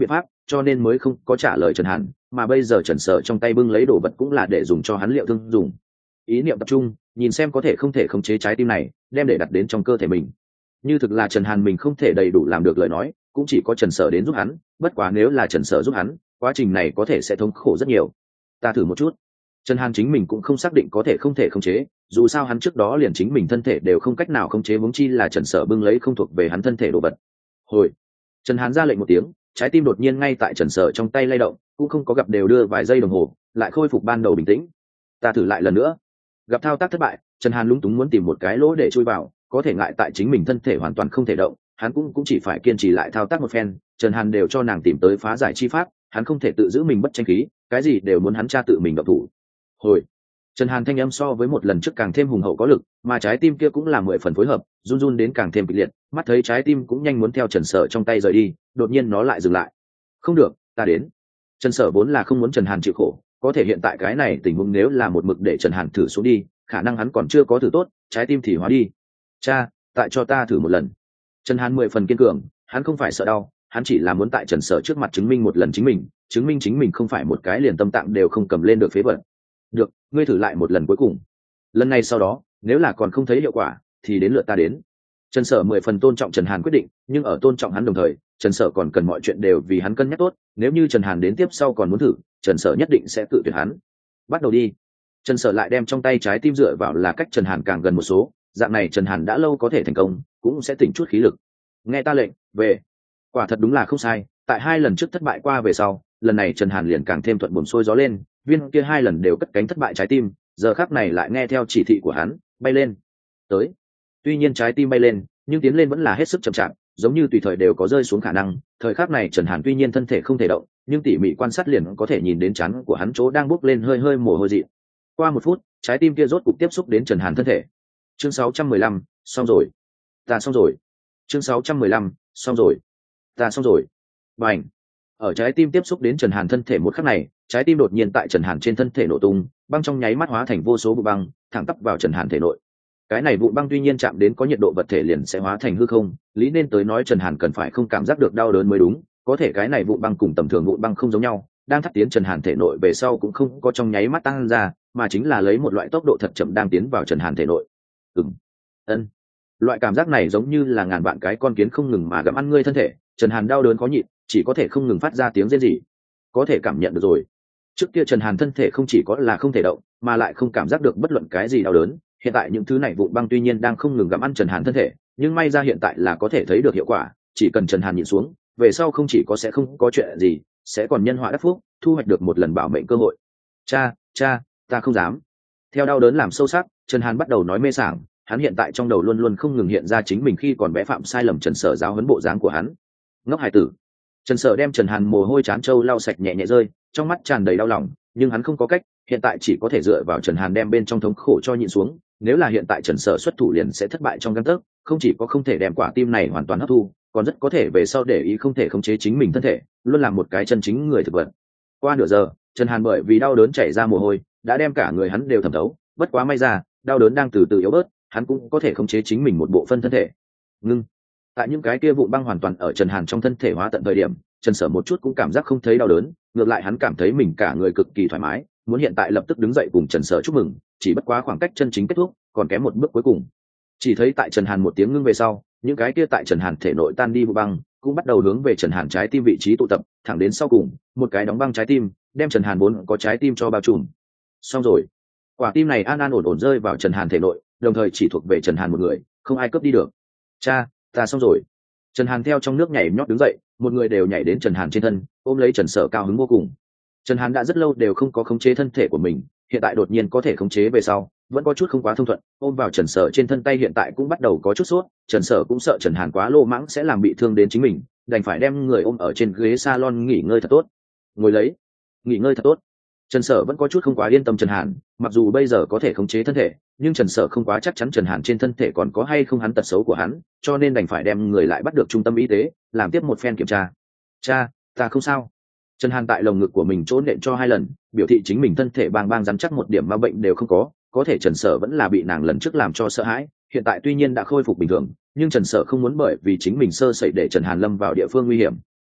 Speaker 1: cho nên mới không có trả lời Trần Hàn, mà bây giờ Trần Sở trong tay bưng lấy đồ vật cũng là để dùng cho hắn liệu thương dùng. Ý niệm tập trung, nhìn xem có thể không thể khống chế trái tim này, đem để đặt đến trong cơ thể mình. Như thực là Trần Hàn mình không thể đầy đủ làm được lời nói, cũng chỉ có Trần Sở đến giúp hắn, bất quá nếu là Trần Sở giúp hắn, quá trình này có thể sẽ thống khổ rất nhiều. Ta thử một chút. Trần Hàn chính mình cũng không xác định có thể không thể khống chế, dù sao hắn trước đó liền chính mình thân thể đều không cách nào khống chế, huống chi là Trần Sở bưng lấy không thuộc về hắn thân thể đồ vật. Hồi. Trần Hàn ra lệnh một tiếng, trái tim đột nhiên ngay tại Trần Sở trong tay lay động, cũng không có gặp đều đưa vài giây đồng hồ, lại khôi phục ban đầu bình tĩnh. Ta thử lại lần nữa. Gặp thao tác thất bại, Trần Hàn lúng túng muốn tìm một cái lỗ để chui vào, có thể ngại tại chính mình thân thể hoàn toàn không thể động, hắn cũng cũng chỉ phải kiên trì lại thao tác một phen. Trần Hàn đều cho nàng tìm tới phá giải chi pháp, hắn không thể tự giữ mình bất tranh khí, cái gì đều muốn hắn tra tự mình động thủ. Hồi. Trần Hàn thanh âm so với một lần trước càng thêm hùng hậu có lực, mà trái tim kia cũng là mười phần phối hợp, run run đến càng thêm kịch liệt, mắt thấy trái tim cũng nhanh muốn theo Trần Sở trong tay rời đi, đột nhiên nó lại dừng lại. Không được, ta đến. Trần Sở vốn là không muốn Trần Hàn chịu khổ, có thể hiện tại cái này tình huống nếu là một mực để Trần Hàn thử xuống đi, khả năng hắn còn chưa có thử tốt, trái tim thì hóa đi. Cha, tại cho ta thử một lần. Trần Hàn mười phần kiên cường, hắn không phải sợ đau, hắn chỉ là muốn tại Trần Sở trước mặt chứng minh một lần chính mình, chứng minh chính mình không phải một cái liền tâm tạng đều không cầm lên được phế vật. Được, ngươi thử lại một lần cuối cùng. Lần này sau đó, nếu là còn không thấy hiệu quả, thì đến lượt ta đến. Trần Sở mười phần tôn trọng Trần Hàn quyết định, nhưng ở tôn trọng hắn đồng thời, Trần Sở còn cần mọi chuyện đều vì hắn cân nhắc tốt, nếu như Trần Hàn đến tiếp sau còn muốn thử, Trần Sở nhất định sẽ tự tuyệt hắn. Bắt đầu đi. Trần Sở lại đem trong tay trái tim dựa vào là cách Trần Hàn càng gần một số, dạng này Trần Hàn đã lâu có thể thành công, cũng sẽ tỉnh chút khí lực. Nghe ta lệnh, về. Quả thật đúng là không sai, tại hai lần trước thất bại qua về sau, lần này Trần Hàn liền càng thêm thuận buồm xuôi gió lên, viên kia hai lần đều cất cánh thất bại trái tim, giờ khắc này lại nghe theo chỉ thị của hắn, bay lên. Tới. Tuy nhiên trái tim bay lên, nhưng tiến lên vẫn là hết sức chậm chạp, giống như tùy thời đều có rơi xuống khả năng. Thời khắc này Trần Hàn tuy nhiên thân thể không thể động, nhưng tỉ mỉ quan sát liền có thể nhìn đến trán của hắn chỗ đang bốc lên hơi hơi mồ hôi dị. Qua một phút, trái tim kia rốt cục tiếp xúc đến Trần Hàn thân thể. Chương sáu trăm mười lăm, xong rồi. Ta xong rồi. Chương sáu trăm mười lăm, xong rồi. Ta xong rồi. Bành. Ở trái tim tiếp xúc đến Trần Hàn thân thể một khắc này, trái tim đột nhiên tại Trần Hàn trên thân thể nổ tung, băng trong nháy mắt hóa thành vô số vụ băng, thẳng tắp vào Trần Hàn thể nội. Cái này vụ băng tuy nhiên chạm đến có nhiệt độ vật thể liền sẽ hóa thành hư không, lý nên tới nói Trần Hàn cần phải không cảm giác được đau đớn mới đúng, có thể cái này vụ băng cùng tầm thường vụ băng không giống nhau, đang thắt tiến Trần Hàn thể nội về sau cũng không có trong nháy mắt tăng ra, mà chính là lấy một loại tốc độ thật chậm đang tiến vào Trần Hàn thể nội. Ừm. Ân. Loại cảm giác này giống như là ngàn vạn cái con kiến không ngừng mà gặm ăn ngươi thân thể, Trần Hàn đau đớn khó nhịn, chỉ có thể không ngừng phát ra tiếng rên rỉ. Có thể cảm nhận được rồi. Trước kia Trần Hàn thân thể không chỉ có là không thể động, mà lại không cảm giác được bất luận cái gì đau đớn, hiện tại những thứ này vụn băng tuy nhiên đang không ngừng gặm ăn Trần Hàn thân thể, nhưng may ra hiện tại là có thể thấy được hiệu quả, chỉ cần Trần Hàn nhìn xuống, về sau không chỉ có sẽ không có chuyện gì, sẽ còn nhân họa đắc phúc, thu hoạch được một lần bảo mệnh cơ hội. Cha, cha, ta không dám. Theo đau đớn làm sâu sắc, Trần Hàn bắt đầu nói mê sảng, hắn hiện tại trong đầu luôn luôn không ngừng hiện ra chính mình khi còn bé phạm sai lầm Trần Sở giáo huấn bộ dáng của hắn. Ngốc hài tử. Trần Sở đem Trần Hàn mồ hôi trán trâu lau sạch nhẹ nhẹ rơi, trong mắt tràn đầy đau lòng, nhưng hắn không có cách, hiện tại chỉ có thể dựa vào Trần Hàn đem bên trong thống khổ cho nhịn xuống, nếu là hiện tại Trần Sở xuất thủ liền sẽ thất bại trong gang tấc, không chỉ có không thể đem quả tim này hoàn toàn hấp thu, còn rất có thể về sau để ý không thể khống chế chính mình thân thể, luôn làm một cái chân chính người thực vật. Qua nửa giờ, Trần Hàn bởi vì đau đớn chảy ra mồ hôi, đã đem cả người hắn đều thẩm thấu, bất quá may ra, đau đớn đang từ từ yếu bớt, hắn cũng có thể khống chế chính mình một bộ phân thân thể. Ngưng. Tại những cái kia vụn băng hoàn toàn ở Trần Hàn trong thân thể hóa tận thời điểm, Trần Sở một chút cũng cảm giác không thấy đau đớn, ngược lại hắn cảm thấy mình cả người cực kỳ thoải mái, muốn hiện tại lập tức đứng dậy cùng Trần Sở chúc mừng, chỉ bất quá khoảng cách chân chính kết thúc, còn kém một bước cuối cùng. Chỉ thấy tại Trần Hàn một tiếng ngưng về sau, những cái kia tại Trần Hàn thể nội tan đi vụ băng, cũng bắt đầu hướng về Trần Hàn trái tim vị trí tụ tập, thẳng đến sau cùng, một cái đóng băng trái tim, đem Trần Hàn vốn có trái tim cho bao trùm. Xong rồi, quả tim này an an ổn ổn rơi vào Trần Hàn thể nội, đồng thời chỉ thuộc về Trần Hàn một người, không ai cướp đi được. Cha, ta xong rồi. Trần Hàn theo trong nước nhảy nhót đứng dậy, một người đều nhảy đến Trần Hàn trên thân, ôm lấy Trần Sở cao hứng vô cùng. Trần Hàn đã rất lâu đều không có khống chế thân thể của mình, hiện tại đột nhiên có thể khống chế về sau, vẫn có chút không quá thông thuận, ôm vào Trần Sở trên thân tay hiện tại cũng bắt đầu có chút sốt, Trần Sở cũng sợ Trần Hàn quá lô mãng sẽ làm bị thương đến chính mình, đành phải đem người ôm ở trên ghế salon nghỉ ngơi thật tốt. Ngồi lấy, nghỉ ngơi thật tốt. Trần Sở vẫn có chút không quá yên tâm Trần Hàn, mặc dù bây giờ có thể khống chế thân thể, nhưng Trần Sở không quá chắc chắn Trần Hàn trên thân thể còn có hay không hắn tật xấu của hắn, cho nên đành phải đem người lại bắt được trung tâm y tế, làm tiếp một phen kiểm tra. Cha, ta không sao. Trần Hàn tại lồng ngực của mình trốn nện cho hai lần, biểu thị chính mình thân thể bang bang rắn chắc một điểm ma bệnh đều không có, có thể Trần Sở vẫn là bị nàng lần trước làm cho sợ hãi, hiện tại tuy nhiên đã khôi phục bình thường, nhưng Trần Sở không muốn bởi vì chính mình sơ sẩy để Trần Hàn lâm vào địa phương nguy hiểm.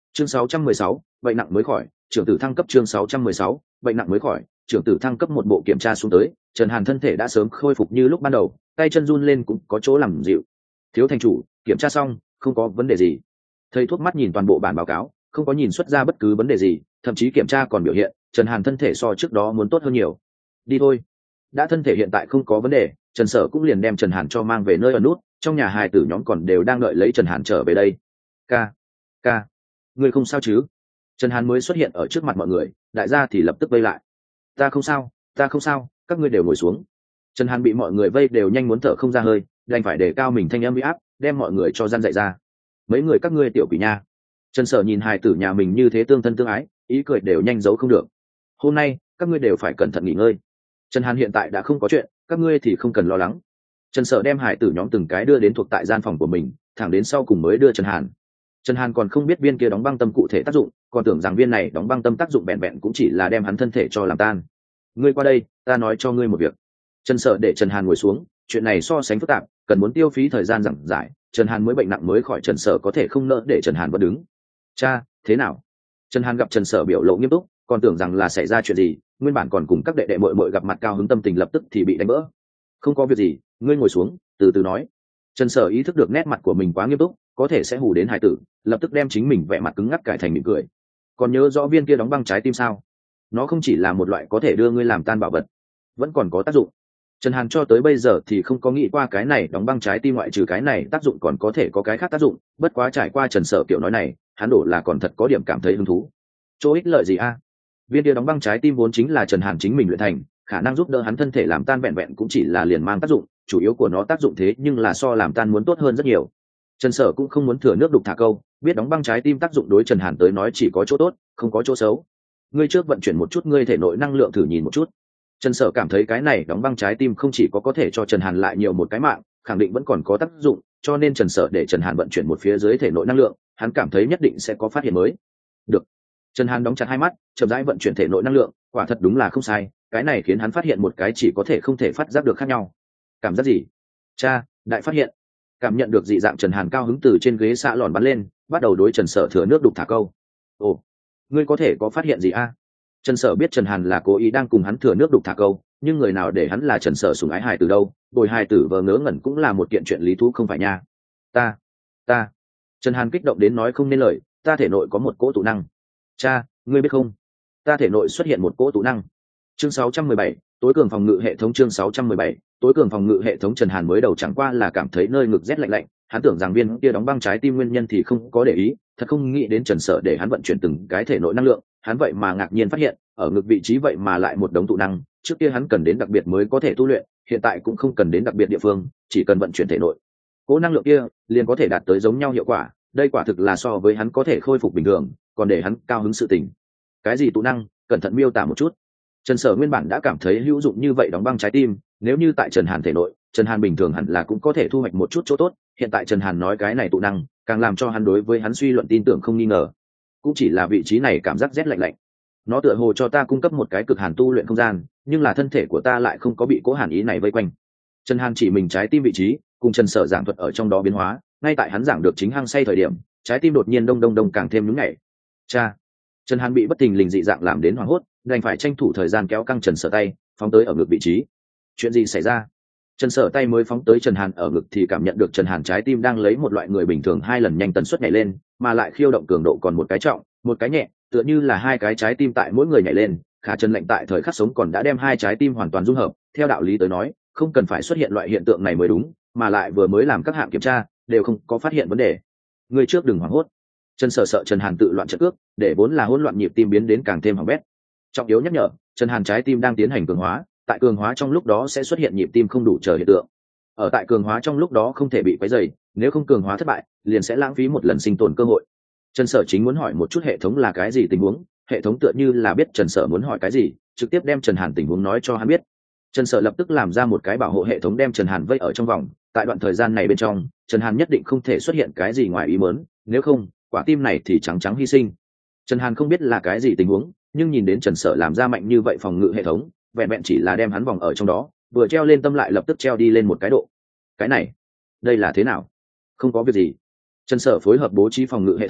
Speaker 1: chương sáu trăm mười sáu, bệnh nặng mới khỏi, trưởng tử thăng cấp. Chương sáu trăm mười sáu, bệnh nặng mới khỏi, trưởng tử thăng cấp. Một bộ kiểm tra xuống tới, Trần Hàn thân thể đã sớm khôi phục như lúc ban đầu, tay chân run lên cũng có chỗ làm dịu. Thiếu thành chủ, kiểm tra xong, không có vấn đề gì. Thầy thuốc mắt nhìn toàn bộ bản báo cáo, không có nhìn xuất ra bất cứ vấn đề gì, thậm chí kiểm tra còn biểu hiện Trần Hàn thân thể so trước đó muốn tốt hơn nhiều. Đi thôi. Đã thân thể hiện tại không có vấn đề, Trần Sở cũng liền đem Trần Hàn cho mang về nơi ở nút, trong nhà hài tử nhóm còn đều đang đợi lấy Trần Hàn trở về đây. Ca, ca, ngươi không sao chứ? Trần Hàn mới xuất hiện ở trước mặt mọi người, đại gia thì lập tức vây lại. Ta không sao, ta không sao, các ngươi đều ngồi xuống. Trần Hàn bị mọi người vây đều nhanh muốn thở không ra hơi, đành phải đề cao mình thanh âm uy áp, đem mọi người cho gian dạy ra. Mấy người các ngươi tiểu quỷ nha. Trần Sở nhìn hài tử nhà mình như thế tương thân tương ái, ý cười đều nhanh giấu không được. Hôm nay các ngươi đều phải cẩn thận nghỉ ngơi. Trần Hàn hiện tại đã không có chuyện, các ngươi thì không cần lo lắng. Trần Sở đem hài tử nhóm từng cái đưa đến thuộc tại gian phòng của mình, thẳng đến sau cùng mới đưa Trần Hàn. Trần Hàn còn không biết viên kia đóng băng tâm cụ thể tác dụng, còn tưởng rằng viên này đóng băng tâm tác dụng bẹn bẹn cũng chỉ là đem hắn thân thể cho làm tan. Ngươi qua đây, ta nói cho ngươi một việc. Trần Sở để Trần Hàn ngồi xuống, chuyện này so sánh phức tạp, cần muốn tiêu phí thời gian giảng giải. Trần Hàn mới bệnh nặng mới khỏi, Trần Sở có thể không nỡ để Trần Hàn vẫn đứng. Cha, thế nào? Trần Hàn gặp Trần Sở biểu lộ nghiêm túc, còn tưởng rằng là xảy ra chuyện gì, nguyên bản còn cùng các đệ đệ muội muội gặp mặt cao hứng tâm tình lập tức thì bị đánh vỡ. Không có việc gì, ngươi ngồi xuống, từ từ nói. Trần Sở ý thức được nét mặt của mình quá nghiêm túc, có thể sẽ hù đến hải tử, lập tức đem chính mình vẻ mặt cứng ngắc cải thành mỉm cười. Còn nhớ rõ viên kia đóng băng trái tim sao? Nó không chỉ là một loại có thể đưa ngươi làm tan bảo vật, vẫn còn có tác dụng. Trần Hàn cho tới bây giờ thì không có nghĩ qua cái này đóng băng trái tim ngoại trừ cái này tác dụng còn có thể có cái khác tác dụng, bất quá trải qua Trần Sở kiểu nói này, hắn đổ là còn thật có điểm cảm thấy hứng thú. Chỗ ích lợi gì a? Viên kia đóng băng trái tim vốn chính là Trần Hàn chính mình luyện thành, khả năng giúp đỡ hắn thân thể làm tan vẹn vẹn cũng chỉ là liền mang tác dụng, chủ yếu của nó tác dụng thế nhưng là so làm tan muốn tốt hơn rất nhiều. Trần Sở cũng không muốn thừa nước đục thả câu, biết đóng băng trái tim tác dụng đối Trần Hàn tới nói chỉ có chỗ tốt, không có chỗ xấu. Ngươi trước vận chuyển một chút ngươi thể nội năng lượng thử nhìn một chút. Trần Sở cảm thấy cái này đóng băng trái tim không chỉ có có thể cho Trần Hàn lại nhiều một cái mạng, khẳng định vẫn còn có tác dụng, cho nên Trần Sở để Trần Hàn vận chuyển một phía dưới thể nội năng lượng, hắn cảm thấy nhất định sẽ có phát hiện mới. Được. Trần Hàn đóng chặt hai mắt, chậm rãi vận chuyển thể nội năng lượng, quả thật đúng là không sai, cái này khiến hắn phát hiện một cái chỉ có thể không thể phát giác được khác nhau. Cảm giác gì? Cha, đại phát hiện. Cảm nhận được dị dạng, Trần Hàn cao hứng từ trên ghế xạ lòn bắn lên, bắt đầu đối Trần Sở thừa nước đục thả câu. Ồ, ngươi có thể có phát hiện gì a? Trần Sở biết Trần Hàn là cố ý đang cùng hắn thừa nước đục thả câu, nhưng người nào để hắn là Trần Sở sủng ái hài tử đâu, bồi hài tử vờ ngớ ngẩn cũng là một kiện chuyện lý thú không phải nha. Ta, ta. Trần Hàn kích động đến nói không nên lời, ta thể nội có một cỗ tụ năng. Cha, ngươi biết không? Ta thể nội xuất hiện một cỗ tụ năng. Chương sáu trăm mười bảy, tối cường phòng ngự hệ thống. Chương sáu trăm mười bảy, tối cường phòng ngự hệ thống. Trần Hàn mới đầu chẳng qua là cảm thấy nơi ngực rét lạnh lạnh, hắn tưởng rằng viên kia đóng băng trái tim nguyên nhân thì không có để ý, thật không nghĩ đến Trần Sở để hắn vận chuyển từng cái thể nội năng lượng, hắn vậy mà ngạc nhiên phát hiện, ở ngực vị trí vậy mà lại một đống tụ năng, trước kia hắn cần đến đặc biệt mới có thể tu luyện, hiện tại cũng không cần đến đặc biệt địa phương, chỉ cần vận chuyển thể nội. Cỗ năng lượng kia liền có thể đạt tới giống nhau hiệu quả, đây quả thực là so với hắn có thể khôi phục bình thường, còn để hắn cao hứng sự tình. Cái gì tụ năng, cẩn thận miêu tả một chút. Trần Sở nguyên bản đã cảm thấy hữu dụng như vậy đóng băng trái tim, nếu như tại Trần Hàn thể nội, Trần Hàn bình thường hẳn là cũng có thể thu hoạch một chút chỗ tốt, hiện tại Trần Hàn nói cái này tụ năng, càng làm cho hắn đối với hắn suy luận tin tưởng không nghi ngờ. Cũng chỉ là vị trí này cảm giác rét lạnh lạnh. Nó tựa hồ cho ta cung cấp một cái cực hàn tu luyện không gian, nhưng là thân thể của ta lại không có bị cố hàn ý này vây quanh. Trần Hàn chỉ mình trái tim vị trí, cùng Trần Sở giảng thuật ở trong đó biến hóa, ngay tại hắn giảng được chính hăng say thời điểm, trái tim đột nhiên đông đông đông càng thêm nhún nhảy. Cha. Trần Hàn bị bất thình lình dị dạng làm đến hoảng hốt, đành phải tranh thủ thời gian kéo căng Trần Sở tay, phóng tới ở ngực vị trí. Chuyện gì xảy ra? Trần Sở tay mới phóng tới Trần Hàn ở ngực thì cảm nhận được Trần Hàn trái tim đang lấy một loại người bình thường hai lần nhanh tần suất nhảy lên, mà lại khiêu động cường độ còn một cái trọng, một cái nhẹ, tựa như là hai cái trái tim tại mỗi người nhảy lên. Khả Trần lệnh tại thời khắc sống còn đã đem hai trái tim hoàn toàn dung hợp, theo đạo lý tới nói, không cần phải xuất hiện loại hiện tượng này mới đúng, mà lại vừa mới làm các hạng kiểm tra, đều không có phát hiện vấn đề. Người trước đừng hoảng hốt. Trần Sở sợ Trần Hàn tự loạn trận ước, để vốn là hỗn loạn nhịp tim biến đến càng thêm hỏng bét. Trọng yếu nhắc nhở, Trần Hàn trái tim đang tiến hành cường hóa, tại cường hóa trong lúc đó sẽ xuất hiện nhịp tim không đủ chờ hiện tượng. Ở tại cường hóa trong lúc đó không thể bị quấy rầy, nếu không cường hóa thất bại, liền sẽ lãng phí một lần sinh tồn cơ hội. Trần Sở chính muốn hỏi một chút hệ thống là cái gì tình huống, hệ thống tựa như là biết Trần Sở muốn hỏi cái gì, trực tiếp đem Trần Hàn tình huống nói cho hắn biết. Trần Sở lập tức làm ra một cái bảo hộ hệ thống đem Trần Hàn vây ở trong vòng, tại đoạn thời gian này bên trong, Trần Hàn nhất định không thể xuất hiện cái gì ngoài ý muốn, nếu không, quả tim này thì trắng trắng hy sinh. Trần Hàn không biết là cái gì tình huống, nhưng nhìn đến Trần Sở làm ra mạnh như vậy phòng ngự hệ thống, vẹn vẹn chỉ là đem hắn vòng ở trong đó, vừa treo lên tâm lại lập tức treo đi lên một cái độ. Cái này, đây là thế nào? Không có việc gì. Trần Sở phối hợp bố trí phòng ngự hệ thống,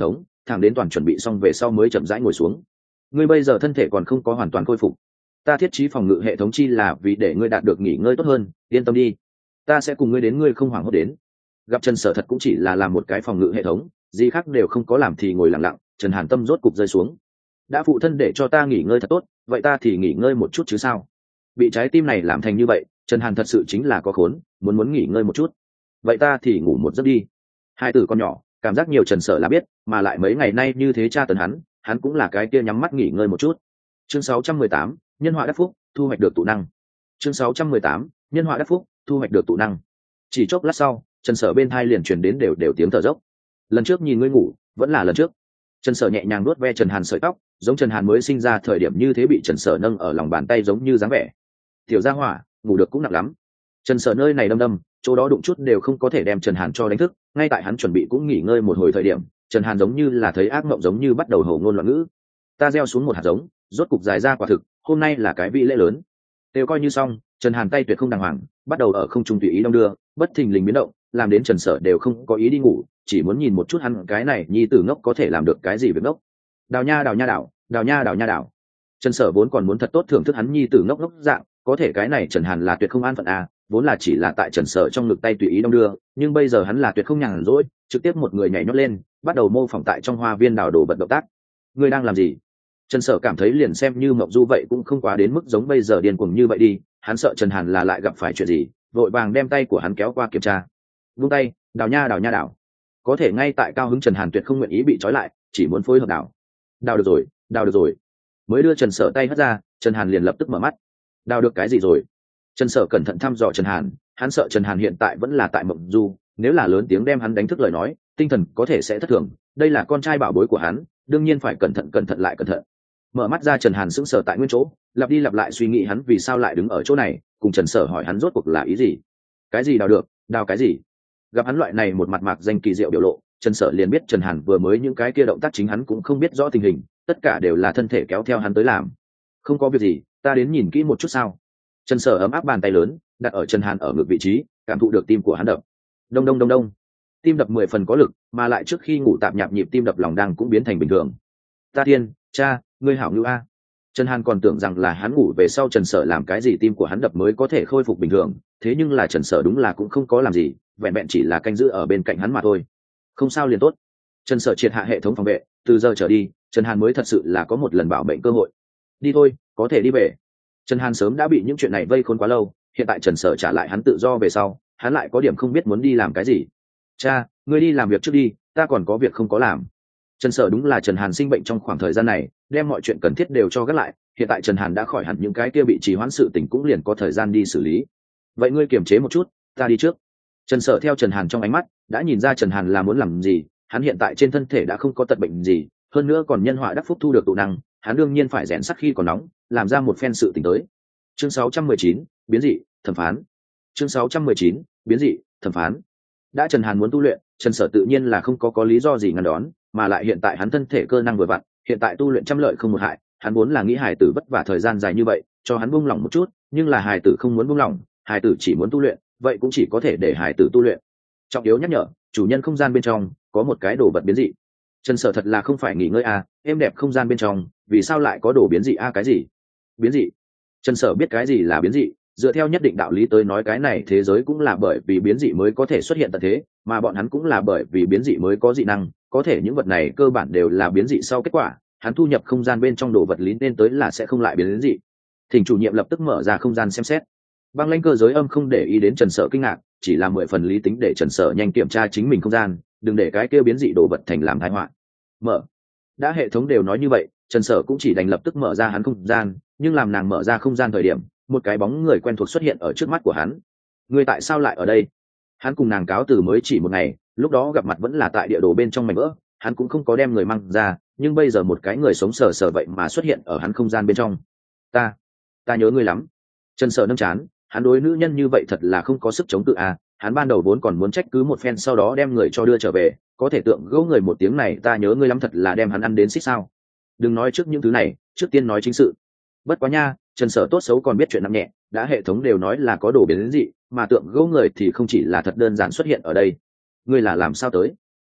Speaker 1: thẳng đến toàn chuẩn bị xong về sau mới chậm rãi ngồi xuống. Ngươi bây giờ thân thể còn không có hoàn toàn khôi phục, ta thiết trí phòng ngự hệ thống chi là vì để ngươi đạt được nghỉ ngơi tốt hơn, yên tâm đi, ta sẽ cùng ngươi đến ngươi không hoảng hốt đến. Gặp Trần Sở thật cũng chỉ là làm một cái phòng ngự hệ thống, gì khác đều không có làm thì ngồi lặng lặng. Trần Hàn tâm rốt cục rơi xuống. Đã phụ thân để cho ta nghỉ ngơi thật tốt, vậy ta thì nghỉ ngơi một chút chứ sao? Bị trái tim này làm thành như vậy, Trần Hàn thật sự chính là có khốn, muốn muốn nghỉ ngơi một chút. Vậy ta thì ngủ một giấc đi. Hai tử con nhỏ, cảm giác nhiều Trần Sở là biết, mà lại mấy ngày nay như thế tra tấn hắn, hắn cũng là cái kia nhắm mắt nghỉ ngơi một chút. Chương sáu trăm mười tám, nhân họa đắc phúc, thu hoạch được tụ năng. Chương sáu trăm mười tám, nhân họa đắc phúc, thu hoạch được tụ năng. Chỉ chốc lát sau, Trần Sở bên thai liền truyền đến đều đều tiếng thở dốc. Lần trước nhìn ngươi ngủ, vẫn là lần trước. Trần Sở nhẹ nhàng nuốt ve Trần Hàn sợi tóc, giống Trần Hàn mới sinh ra thời điểm như thế bị Trần Sở nâng ở lòng bàn tay giống như dáng vẻ. Tiểu gia hỏa, ngủ được cũng nặng lắm. Trần Sở nơi này đâm đâm, chỗ đó đụng chút đều không có thể đem Trần Hàn cho đánh thức, ngay tại hắn chuẩn bị cũng nghỉ ngơi một hồi thời điểm, Trần Hàn giống như là thấy ác mộng giống như bắt đầu hổ ngôn loạn ngữ. Ta gieo xuống một hạt giống, rốt cục dài ra quả thực, hôm nay là cái vị lễ lớn. Đều coi như xong, Trần Hàn tay tuyệt không đàng hoàng, bắt đầu ở không trung tùy ý đong đưa, bất thình lình biến động, làm đến Trần Sở đều không có ý đi ngủ, chỉ muốn nhìn một chút hắn cái này nhi tử ngốc có thể làm được cái gì việc ngốc. Đào nha đào nha đào, đào nha đào nha đào. Trần Sở vốn còn muốn thật tốt thưởng thức hắn nhi tử ngốc ngốc dạng, có thể cái này Trần Hàn là tuyệt không an phận à, vốn là chỉ là tại Trần Sở trong ngực tay tùy ý đong đưa, nhưng bây giờ hắn là tuyệt không nhàn rỗi, trực tiếp một người nhảy nhót lên, bắt đầu mô phỏng tại trong hoa viên đào đồ vật động tác. Ngươi đang làm gì? Trần Sở cảm thấy liền xem như mộng du vậy cũng không quá đến mức giống bây giờ điên cuồng như vậy đi, hắn sợ Trần Hàn là lại gặp phải chuyện gì, vội vàng đem tay của hắn kéo qua kiểm tra. Vung tay, đào nha đào nha đào. Có thể ngay tại cao hứng Trần Hàn tuyệt không nguyện ý bị trói lại, chỉ muốn phối hợp đào. Đào được rồi, đào được rồi. Mới đưa Trần Sở tay hất ra, Trần Hàn liền lập tức mở mắt. Đào được cái gì rồi? Trần Sở cẩn thận thăm dò Trần Hàn, hắn sợ Trần Hàn hiện tại vẫn là tại mộng du, nếu là lớn tiếng đem hắn đánh thức lời nói, tinh thần có thể sẽ thất thường, đây là con trai bảo bối của hắn, đương nhiên phải cẩn thận cẩn thận lại cẩn thận. Mở mắt ra Trần Hàn sững sờ tại nguyên chỗ, lặp đi lặp lại suy nghĩ hắn vì sao lại đứng ở chỗ này, cùng Trần Sở hỏi hắn rốt cuộc là ý gì. Cái gì đào được, đào cái gì? Gặp hắn loại này một mặt mạc danh kỳ diệu biểu lộ, Trần Sở liền biết Trần Hàn vừa mới những cái kia động tác chính hắn cũng không biết rõ tình hình, tất cả đều là thân thể kéo theo hắn tới làm. Không có việc gì, ta đến nhìn kỹ một chút sao? Trần Sở ấm áp bàn tay lớn đặt ở Trần Hàn ở ngực vị trí, cảm thụ được tim của hắn đập. Đông đông đông đông. Tim đập mười phần có lực, mà lại trước khi ngủ tạp nhạp nhịp tim đập lòng đang cũng biến thành bình thường. Ta thiên, cha, ngươi hảo như a. Trần Hàn còn tưởng rằng là hắn ngủ về sau Trần Sở làm cái gì tim của hắn đập mới có thể khôi phục bình thường, thế nhưng là Trần Sở đúng là cũng không có làm gì, vẹn vẹn chỉ là canh giữ ở bên cạnh hắn mà thôi. Không sao liền tốt. Trần Sở triệt hạ hệ thống phòng vệ, từ giờ trở đi, Trần Hàn mới thật sự là có một lần bảo mệnh cơ hội. Đi thôi, có thể đi về. Trần Hàn sớm đã bị những chuyện này vây khốn quá lâu, hiện tại Trần Sở trả lại hắn tự do về sau, hắn lại có điểm không biết muốn đi làm cái gì. Cha, ngươi đi làm việc trước đi, ta còn có việc không có làm. Trần Sở đúng là Trần Hàn sinh bệnh trong khoảng thời gian này, đem mọi chuyện cần thiết đều cho gác lại, hiện tại Trần Hàn đã khỏi hẳn những cái kia bị trì hoãn sự tình cũng liền có thời gian đi xử lý. Vậy ngươi kiềm chế một chút, ta đi trước. Trần Sở theo Trần Hàn trong ánh mắt, đã nhìn ra Trần Hàn là muốn làm gì, hắn hiện tại trên thân thể đã không có tật bệnh gì, hơn nữa còn nhân họa đắc phúc thu được tụ năng, hắn đương nhiên phải rèn sắt khi còn nóng, làm ra một phen sự tình tới. Chương sáu trăm mười chín, biến dị, thẩm phán. Chương sáu trăm mười chín, biến dị, thẩm phán. Đã Trần Hàn muốn tu luyện, Trần Sở tự nhiên là không có có lý do gì ngăn đón, mà lại hiện tại hắn thân thể cơ năng vừa vặn, hiện tại tu luyện trăm lợi không một hại, hắn muốn là nghĩ hài tử vất vả thời gian dài như vậy, cho hắn buông lỏng một chút, nhưng là hài tử không muốn buông lỏng, hài tử chỉ muốn tu luyện, vậy cũng chỉ có thể để hài tử tu luyện. Trọng yếu nhắc nhở, chủ nhân không gian bên trong có một cái đồ vật biến dị. Trần Sở thật là không phải nghỉ ngơi à, êm đẹp không gian bên trong, vì sao lại có đồ biến dị a à, cái gì? Biến dị? Trần Sở biết cái gì là biến dị, dựa theo nhất định đạo lý tới nói cái này thế giới cũng là bởi vì biến dị mới có thể xuất hiện tận thế, mà bọn hắn cũng là bởi vì biến dị mới có dị năng, có thể những vật này cơ bản đều là biến dị sau kết quả, hắn thu nhập không gian bên trong đồ vật lý nên tới là sẽ không lại biến dị. Thỉnh chủ nhiệm lập tức mở ra không gian xem xét. Băng lãnh cơ giới âm không để ý đến Trần Sở kinh ngạc, chỉ là mười phần lý tính để Trần Sở nhanh kiểm tra chính mình không gian, đừng để cái kia biến dị đồ vật thành làm tai họa. Mở. Đã hệ thống đều nói như vậy, Trần Sở cũng chỉ đành lập tức mở ra hắn không gian, nhưng làm nàng mở ra không gian thời điểm, một cái bóng người quen thuộc xuất hiện ở trước mắt của hắn. Người tại sao lại ở đây? Hắn cùng nàng cáo từ mới chỉ một ngày, lúc đó gặp mặt vẫn là tại địa đồ bên trong mảnh vỡ, hắn cũng không có đem người mang ra, nhưng bây giờ một cái người sống sờ sờ vậy mà xuất hiện ở hắn không gian bên trong. Ta, ta nhớ ngươi lắm. Trần Sở nâng chán, hắn đối nữ nhân như vậy thật là không có sức chống cự à, hắn ban đầu vốn còn muốn trách cứ một phen sau đó đem người cho đưa trở về, có thể tượng gẫu người một tiếng này ta nhớ ngươi lắm thật là đem hắn ăn đến xích sao. Đừng nói trước những thứ này, trước tiên nói chính sự. Bất quá nha, Trần Sở tốt xấu còn biết chuyện nặng nhẹ, đã hệ thống đều nói là có đồ biến dị, mà tượng gẫu người thì không chỉ là thật đơn giản xuất hiện ở đây. Ngươi là làm sao tới?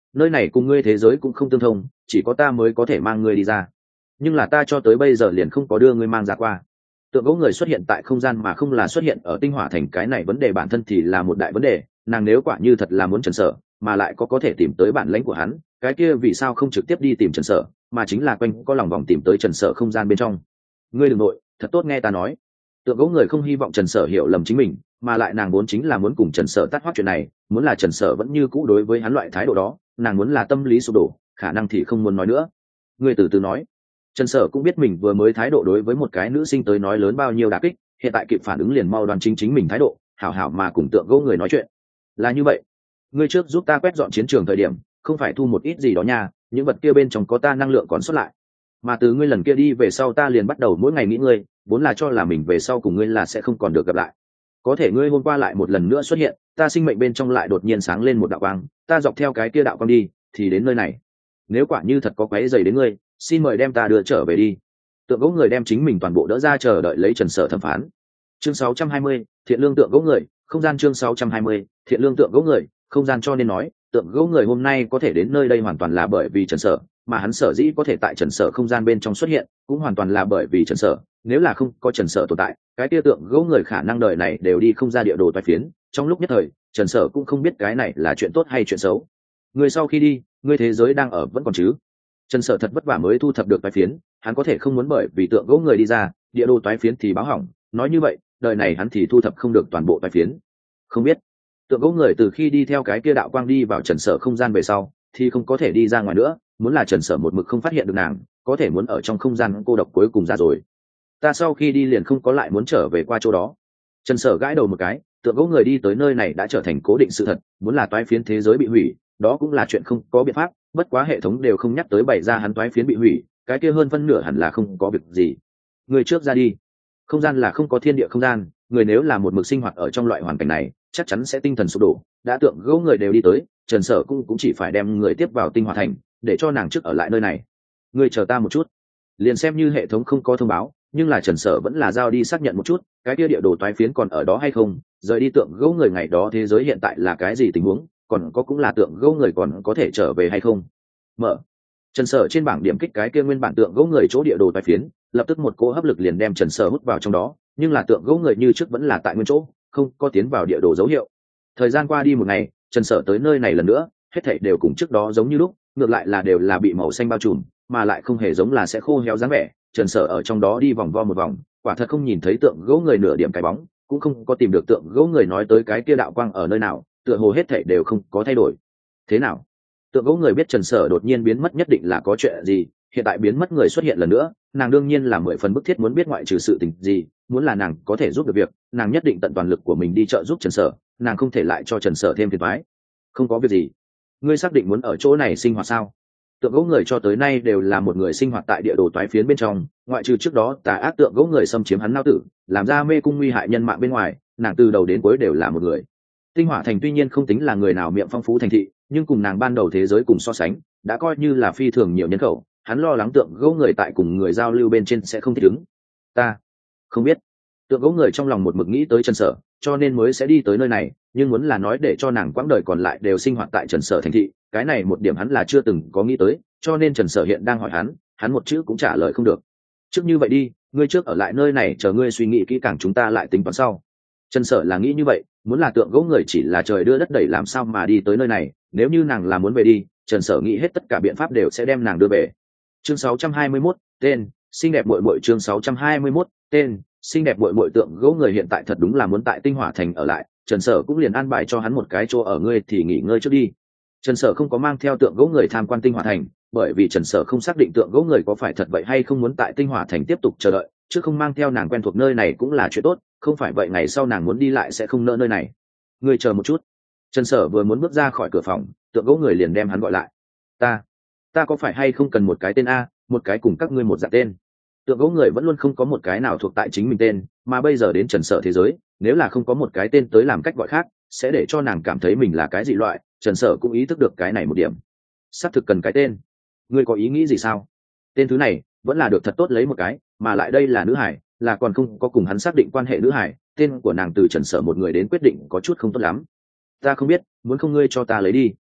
Speaker 1: nơi này cùng ngươi thế giới cũng không tương thông, chỉ có ta mới có thể mang ngươi đi ra, nhưng là ta cho tới bây giờ liền không có đưa ngươi mang ra qua. Tượng gỗ người xuất hiện tại không gian mà không là xuất hiện ở tinh hỏa thành, cái này vấn đề bản thân thì là một đại vấn đề. Nàng nếu quả như thật là muốn Trần Sở mà lại có có thể tìm tới bản lãnh của hắn, cái kia vì sao không trực tiếp đi tìm Trần Sở, mà chính là quanh có lòng vòng tìm tới Trần Sở không gian bên trong. Ngươi đừng nội, thật tốt nghe ta nói. Tượng gỗ người không hy vọng Trần Sở hiểu lầm chính mình, mà lại nàng vốn chính là muốn cùng Trần Sở tắt hoác chuyện này, muốn là Trần Sở vẫn như cũ đối với hắn loại thái độ đó, nàng muốn là tâm lý sụp đổ, khả năng thì không muốn nói nữa. Ngươi từ từ nói. Trần Sở cũng biết mình vừa mới thái độ đối với một cái nữ sinh tới nói lớn bao nhiêu đả kích, hiện tại kịp phản ứng liền mau đoán chính chính mình thái độ, hảo hảo mà cùng tượng gỗ người nói chuyện. Là như vậy, ngươi trước giúp ta quét dọn chiến trường thời điểm, không phải thu một ít gì đó nha, những vật kia bên trong có ta năng lượng còn sót lại. Mà từ ngươi lần kia đi về sau ta liền bắt đầu mỗi ngày nghĩ ngươi, vốn là cho là mình về sau cùng ngươi là sẽ không còn được gặp lại. Có thể ngươi hôm qua lại một lần nữa xuất hiện, ta sinh mệnh bên trong lại đột nhiên sáng lên một đạo quang, ta dọc theo cái kia đạo quang đi, thì đến nơi này. Nếu quả như thật có quấy rầy đến ngươi, xin mời đem ta đưa trở về đi. Tượng gỗ người đem chính mình toàn bộ đỡ ra chờ đợi lấy Trần Sở thẩm phán. Chương sáu trăm hai mươi, thiện lương tượng gỗ người, không gian. Chương sáu trăm hai mươi, thiện lương tượng gỗ người, không gian. Cho nên nói, tượng gỗ người hôm nay có thể đến nơi đây hoàn toàn là bởi vì Trần Sở, mà hắn sở dĩ có thể tại Trần Sở không gian bên trong xuất hiện, cũng hoàn toàn là bởi vì Trần Sở. Nếu là không có Trần Sở tồn tại, cái tia tượng gỗ người khả năng đời này đều đi không ra địa đồ toái phiến. Trong lúc nhất thời, Trần Sở cũng không biết cái này là chuyện tốt hay chuyện xấu. Người sau khi đi, người thế giới đang ở vẫn còn chứ? Trần Sở thật vất vả mới thu thập được toái phiến, hắn có thể không muốn bởi vì tượng gỗ người đi ra, địa đồ toái phiến thì báo hỏng. Nói như vậy, đời này hắn thì thu thập không được toàn bộ toái phiến. Không biết, tượng gỗ người từ khi đi theo cái kia đạo quang đi vào Trần Sở không gian về sau, thì không có thể đi ra ngoài nữa. Muốn là Trần Sở một mực không phát hiện được nàng, có thể muốn ở trong không gian cô độc cuối cùng ra rồi. Ta sau khi đi liền không có lại muốn trở về qua chỗ đó. Trần Sở gãi đầu một cái, tượng gỗ người đi tới nơi này đã trở thành cố định sự thật, muốn là toái phiến thế giới bị hủy, đó cũng là chuyện không có biện pháp. Bất quá hệ thống đều không nhắc tới bày ra hắn toái phiến bị hủy, cái kia hơn phân nửa hẳn là không có việc gì. Người trước ra đi. Không gian là không có thiên địa không gian, người nếu là một mực sinh hoạt ở trong loại hoàn cảnh này, chắc chắn sẽ tinh thần sụp đổ. Đã tượng gỗ người đều đi tới, Trần Sở cũng cũng chỉ phải đem người tiếp vào tinh hỏa thành, để cho nàng trước ở lại nơi này. Người chờ ta một chút. Liền xem như hệ thống không có thông báo, nhưng là Trần Sở vẫn là giao đi xác nhận một chút, cái kia địa đồ toái phiến còn ở đó hay không, rời đi tượng gỗ người ngày đó thế giới hiện tại là cái gì tình huống, còn có cũng là tượng gỗ người còn có thể trở về hay không. Mở. Trần Sở trên bảng điểm kích cái kia nguyên bản tượng gỗ người chỗ địa đồ toái phiến, lập tức một cỗ hấp lực liền đem Trần Sở hút vào trong đó, nhưng là tượng gỗ người như trước vẫn là tại nguyên chỗ, không có tiến vào địa đồ dấu hiệu. Thời gian qua đi một ngày, Trần Sở tới nơi này lần nữa, hết thảy đều cùng trước đó giống như lúc, ngược lại là đều là bị màu xanh bao trùm, mà lại không hề giống là sẽ khô héo dáng vẻ. Trần Sở ở trong đó đi vòng vo một vòng, quả thật không nhìn thấy tượng gỗ người nửa điểm cái bóng, cũng không có tìm được tượng gỗ người nói tới cái kia đạo quang ở nơi nào, tựa hồ hết thảy đều không có thay đổi. Thế nào? Tượng gỗ người biết Trần Sở đột nhiên biến mất nhất định là có chuyện gì, hiện tại biến mất người xuất hiện lần nữa, nàng đương nhiên là mười phần bức thiết muốn biết ngoại trừ sự tình gì, muốn là nàng có thể giúp được việc, nàng nhất định tận toàn lực của mình đi trợ giúp Trần Sở, nàng không thể lại cho Trần Sở thêm phiền toái. Không có việc gì. Ngươi xác định muốn ở chỗ này sinh hoạt sao? Tượng gỗ người cho tới nay đều là một người sinh hoạt tại địa đồ toái phiến bên trong, ngoại trừ trước đó tà ác tượng gỗ người xâm chiếm hắn nao tử, làm ra mê cung nguy hại nhân mạng bên ngoài, nàng từ đầu đến cuối đều là một người. Tinh hỏa thành tuy nhiên không tính là người nào miệng phong phú thành thị, nhưng cùng nàng ban đầu thế giới cùng so sánh, đã coi như là phi thường nhiều nhân khẩu, hắn lo lắng tượng gỗ người tại cùng người giao lưu bên trên sẽ không thích ứng. Ta không biết. Tượng gỗ người trong lòng một mực nghĩ tới Trần Sở, cho nên mới sẽ đi tới nơi này, nhưng muốn là nói để cho nàng quãng đời còn lại đều sinh hoạt tại Trần Sở thành thị, cái này một điểm hắn là chưa từng có nghĩ tới, cho nên Trần Sở hiện đang hỏi hắn, hắn một chữ cũng trả lời không được. Trước như vậy đi, ngươi trước ở lại nơi này chờ ngươi suy nghĩ kỹ càng chúng ta lại tính toán sau. Trần Sở là nghĩ như vậy, muốn là tượng gỗ người chỉ là trời đưa đất đẩy làm sao mà đi tới nơi này, nếu như nàng là muốn về đi, Trần Sở nghĩ hết tất cả biện pháp đều sẽ đem nàng đưa về. Chương sáu trăm hai mươi mốt, tên, xinh đẹp muội muội. Chương sáu trăm hai mươi mốt, tên, xinh đẹp muội muội. Tượng gỗ người hiện tại thật đúng là muốn tại Tinh Hỏa thành ở lại, Trần Sở cũng liền an bài cho hắn một cái chỗ ở, ngươi thì nghỉ ngơi trước đi. Trần Sở không có mang theo tượng gỗ người tham quan Tinh Hỏa thành, bởi vì Trần Sở không xác định tượng gỗ người có phải thật vậy hay không muốn tại Tinh Hỏa thành tiếp tục chờ đợi, chứ không mang theo nàng quen thuộc nơi này cũng là chuyện tốt, không phải vậy ngày sau nàng muốn đi lại sẽ không nỡ nơi này. Ngươi chờ một chút. Trần Sở vừa muốn bước ra khỏi cửa phòng, tượng gỗ người liền đem hắn gọi lại. Ta, ta có phải hay không cần một cái tên a, một cái cùng các ngươi một dạng tên? Tượng gỗ người vẫn luôn không có một cái nào thuộc tại chính mình tên, mà bây giờ đến Trần Sở thế giới, nếu là không có một cái tên tới làm cách gọi khác, sẽ để cho nàng cảm thấy mình là cái dị loại. Trần Sở cũng ý thức được cái này một điểm. Xác thực cần cái tên. Ngươi có ý nghĩ gì sao? Tên thứ này vẫn là được thật tốt lấy một cái, mà lại đây là nữ hải, là còn không có cùng hắn xác định quan hệ nữ hải, tên của nàng từ Trần Sở một người đến quyết định có chút không tốt lắm. Ta không biết, muốn không ngươi cho ta lấy đi.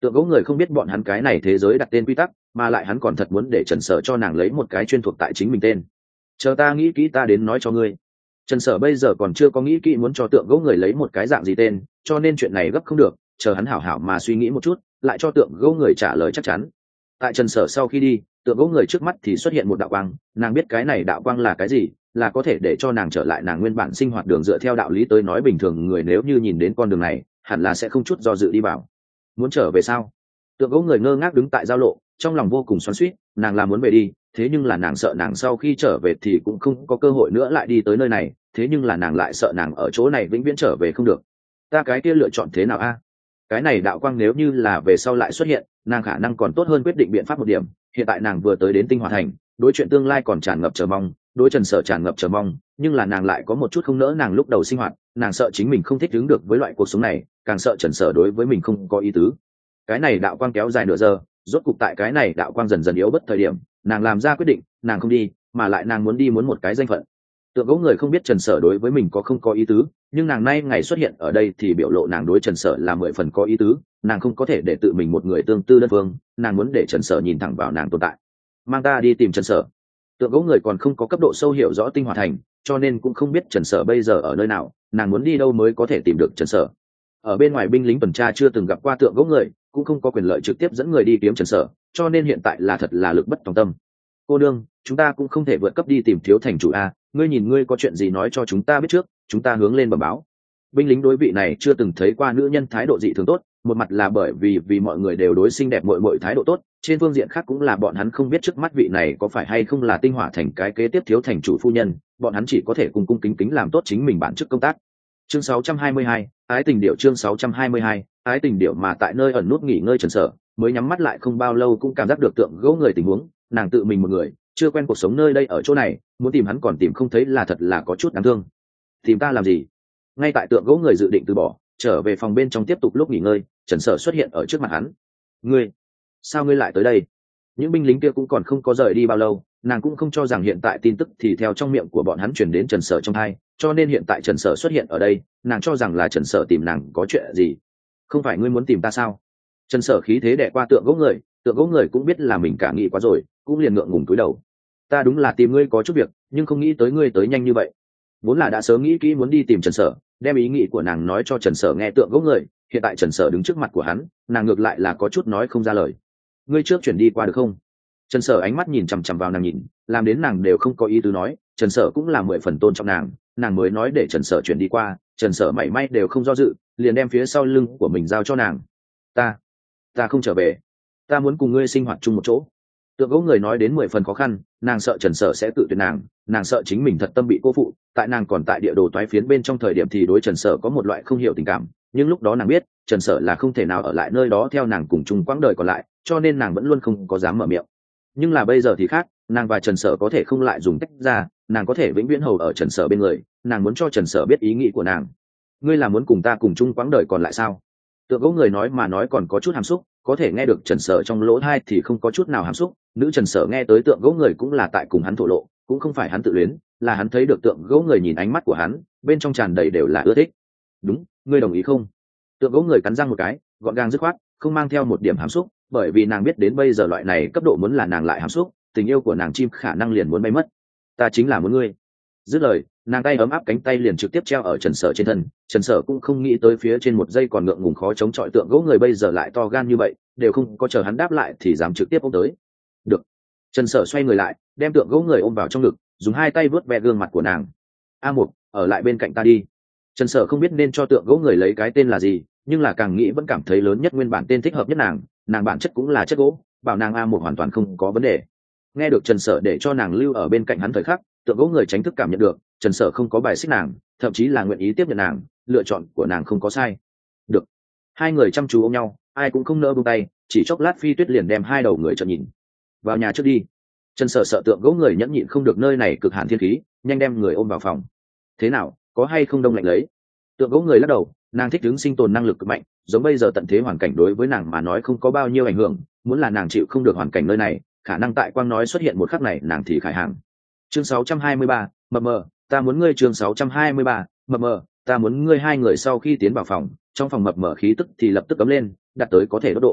Speaker 1: Tượng gỗ người không biết bọn hắn cái này thế giới đặt tên quy tắc, mà lại hắn còn thật muốn để Trần Sở cho nàng lấy một cái chuyên thuộc tại chính mình tên. Chờ ta nghĩ kỹ ta đến nói cho ngươi. Trần Sở bây giờ còn chưa có nghĩ kỹ muốn cho tượng gỗ người lấy một cái dạng gì tên, cho nên chuyện này gấp không được, chờ hắn hảo hảo mà suy nghĩ một chút, lại cho tượng gỗ người trả lời chắc chắn. Tại Trần Sở sau khi đi, tượng gỗ người trước mắt thì xuất hiện một đạo quang, nàng biết cái này đạo quang là cái gì, là có thể để cho nàng trở lại nàng nguyên bản sinh hoạt đường dựa theo đạo lý tới nói bình thường người nếu như nhìn đến con đường này, hẳn là sẽ không chút do dự đi vào. Muốn trở về sao? Tượng gỗ người ngơ ngác đứng tại giao lộ, trong lòng vô cùng xoắn xuýt, nàng là muốn về đi, thế nhưng là nàng sợ nàng sau khi trở về thì cũng không có cơ hội nữa lại đi tới nơi này, thế nhưng là nàng lại sợ nàng ở chỗ này vĩnh viễn trở về không được. Ta cái kia lựa chọn thế nào a? Cái này đạo quang nếu như là về sau lại xuất hiện, nàng khả năng còn tốt hơn quyết định biện pháp một điểm, hiện tại nàng vừa tới đến Tinh Hòa Thành, đối chuyện tương lai còn tràn ngập chờ mong, đối Trần Sở tràn ngập chờ mong, nhưng là nàng lại có một chút không nỡ nàng lúc đầu sinh hoạt, nàng sợ chính mình không thích ứng được với loại cuộc sống này, càng sợ Trần Sở đối với mình không có ý tứ. Cái này đạo quang kéo dài nửa giờ, rốt cục tại cái này đạo quang dần dần yếu bất thời điểm, nàng làm ra quyết định, nàng không đi, mà lại nàng muốn đi muốn một cái danh phận. Tượng gỗ người không biết Trần Sở đối với mình có không có ý tứ, nhưng nàng nay ngày xuất hiện ở đây thì biểu lộ nàng đối Trần Sở là mười phần có ý tứ, nàng không có thể để tự mình một người tương tư đơn phương, nàng muốn để Trần Sở nhìn thẳng vào nàng tồn tại. Mang ta đi tìm Trần Sở. Tượng gỗ người còn không có cấp độ sâu hiểu rõ Tinh Hòa Thành, cho nên cũng không biết Trần Sở bây giờ ở nơi nào, nàng muốn đi đâu mới có thể tìm được Trần Sở. Ở bên ngoài binh lính tuần tra chưa từng gặp qua tượng gỗ người, cũng không có quyền lợi trực tiếp dẫn người đi kiếm Trần Sở, cho nên hiện tại là thật là lực bất tòng tâm. Cô đương, chúng ta cũng không thể vượt cấp đi tìm thiếu thành chủ a, ngươi nhìn ngươi có chuyện gì nói cho chúng ta biết trước, chúng ta hướng lên bẩm báo. Binh lính đối vị này chưa từng thấy qua nữ nhân thái độ dị thường tốt, một mặt là bởi vì vì mọi người đều đối xinh đẹp muội muội thái độ tốt, trên phương diện khác cũng là bọn hắn không biết trước mắt vị này có phải hay không là Tinh Hỏa Thành cái kế tiếp thiếu thành chủ phu nhân, bọn hắn chỉ có thể cùng cung kính kính làm tốt chính mình bản chức công tác. Chương sáu trăm hai mươi hai, ái tình điệu chương sáu trăm hai mươi hai, ái tình điệu mà tại nơi ẩn nút nghỉ ngơi Trần Sở, mới nhắm mắt lại không bao lâu cũng cảm giác được tượng gỗ người tình huống, nàng tự mình một người, chưa quen cuộc sống nơi đây ở chỗ này, muốn tìm hắn còn tìm không thấy là thật là có chút đáng thương. Tìm ta làm gì? Ngay tại tượng gỗ người dự định từ bỏ, trở về phòng bên trong tiếp tục lúc nghỉ ngơi, Trần Sở xuất hiện ở trước mặt hắn. Ngươi, sao ngươi lại tới đây? Những binh lính kia cũng còn không có rời đi bao lâu, nàng cũng không cho rằng hiện tại tin tức thì theo trong miệng của bọn hắn truyền đến Trần Sở trong tai, cho nên hiện tại Trần Sở xuất hiện ở đây, nàng cho rằng là Trần Sở tìm nàng có chuyện gì. Không phải ngươi muốn tìm ta sao? Trần Sở khí thế đè qua tượng gỗ người, tượng gỗ người cũng biết là mình cả nghĩ quá rồi, cũng liền ngượng ngùng cúi đầu. Ta đúng là tìm ngươi có chút việc, nhưng không nghĩ tới ngươi tới nhanh như vậy. Vốn là đã sớm nghĩ kỹ muốn đi tìm Trần Sở, đem ý nghĩ của nàng nói cho Trần Sở nghe tượng gỗ người, hiện tại Trần Sở đứng trước mặt của hắn, nàng ngược lại là có chút nói không ra lời. Ngươi trước chuyển đi qua được không? Trần Sở ánh mắt nhìn chằm chằm vào nàng nhìn, làm đến nàng đều không có ý tứ nói, Trần Sở cũng là mười phần tôn trọng nàng, nàng mới nói để Trần Sở chuyển đi qua, Trần Sở mảy may đều không do dự, liền đem phía sau lưng của mình giao cho nàng. Ta, ta không trở về, ta muốn cùng ngươi sinh hoạt chung một chỗ. Tượng gỗ người nói đến mười phần khó khăn, nàng sợ Trần Sở sẽ tự tuyệt nàng, nàng sợ chính mình thật tâm bị cô phụ, tại nàng còn tại địa đồ toái phiến bên trong thời điểm thì đối Trần Sở có một loại không hiểu tình cảm, nhưng lúc đó nàng biết, Trần Sở là không thể nào ở lại nơi đó theo nàng cùng chung quãng đời còn lại, cho nên nàng vẫn luôn không có dám mở miệng. Nhưng là bây giờ thì khác, nàng và Trần Sở có thể không lại dùng tách ra, nàng có thể vĩnh viễn hầu ở Trần Sở bên người, nàng muốn cho Trần Sở biết ý nghĩ của nàng. Ngươi là muốn cùng ta cùng chung quãng đời còn lại sao? Tượng gỗ người nói mà nói còn có chút hàm xúc, có thể nghe được Trần Sở trong lỗ tai thì không có chút nào hàm xúc, nữ Trần Sở nghe tới tượng gỗ người cũng là tại cùng hắn thổ lộ, cũng không phải hắn tự luyến, là hắn thấy được tượng gỗ người nhìn ánh mắt của hắn, bên trong tràn đầy đều là ưa thích. Đúng, ngươi đồng ý không? Tượng gỗ người cắn răng một cái, gọn gàng dứt khoát, không mang theo một điểm hàm xúc, bởi vì nàng biết đến bây giờ loại này cấp độ muốn là nàng lại hàm xúc, tình yêu của nàng chim khả năng liền muốn bay mất. Ta chính là muốn ngươi. Dứt lời, nàng tay ấm áp cánh tay liền trực tiếp treo ở Trần Sở trên thân, Trần Sở cũng không nghĩ tới phía trên một giây còn ngượng ngùng khó chống chọi tượng gỗ người bây giờ lại to gan như vậy, đều không có chờ hắn đáp lại thì dám trực tiếp ôm tới. Được. Trần Sở xoay người lại, đem tượng gỗ người ôm vào trong ngực, dùng hai tay vuốt ve gương mặt của nàng. A Mục, ở lại bên cạnh ta đi. Trần Sở không biết nên cho tượng gỗ người lấy cái tên là gì, nhưng là càng nghĩ vẫn cảm thấy lớn nhất nguyên bản tên thích hợp nhất nàng, nàng bản chất cũng là chất gỗ, bảo nàng A Mục hoàn toàn không có vấn đề. Nghe được Trần Sở để cho nàng lưu ở bên cạnh hắn thời khắc, tượng gỗ người tránh thức cảm nhận được Trần Sở không có bài xích nàng, thậm chí là nguyện ý tiếp nhận nàng, lựa chọn của nàng không có sai. Được. Hai người chăm chú ôm nhau, ai cũng không nỡ buông tay, chỉ chốc lát Phi Tuyết liền đem hai đầu người trợn nhìn. Vào nhà trước đi. Trần Sở sợ tượng gỗ người nhẫn nhịn không được nơi này cực hạn thiên khí, nhanh đem người ôm vào phòng. Thế nào, có hay không đông lạnh lấy? Tượng gỗ người lắc đầu, nàng thích ứng sinh tồn năng lực cực mạnh, giống bây giờ tận thế hoàn cảnh đối với nàng mà nói không có bao nhiêu ảnh hưởng, muốn là nàng chịu không được hoàn cảnh nơi này, khả năng tại quang nói xuất hiện một khắc này nàng thì khải hàng. Chương sáu trăm hai mươi ba, mờ mờ, ta muốn ngươi chương sáu trăm hai mươi ba, mờ mờ, ta muốn ngươi hai người sau khi tiến vào phòng, trong phòng mập mờ khí tức thì lập tức cấm lên, đặt tới có thể đốt độ.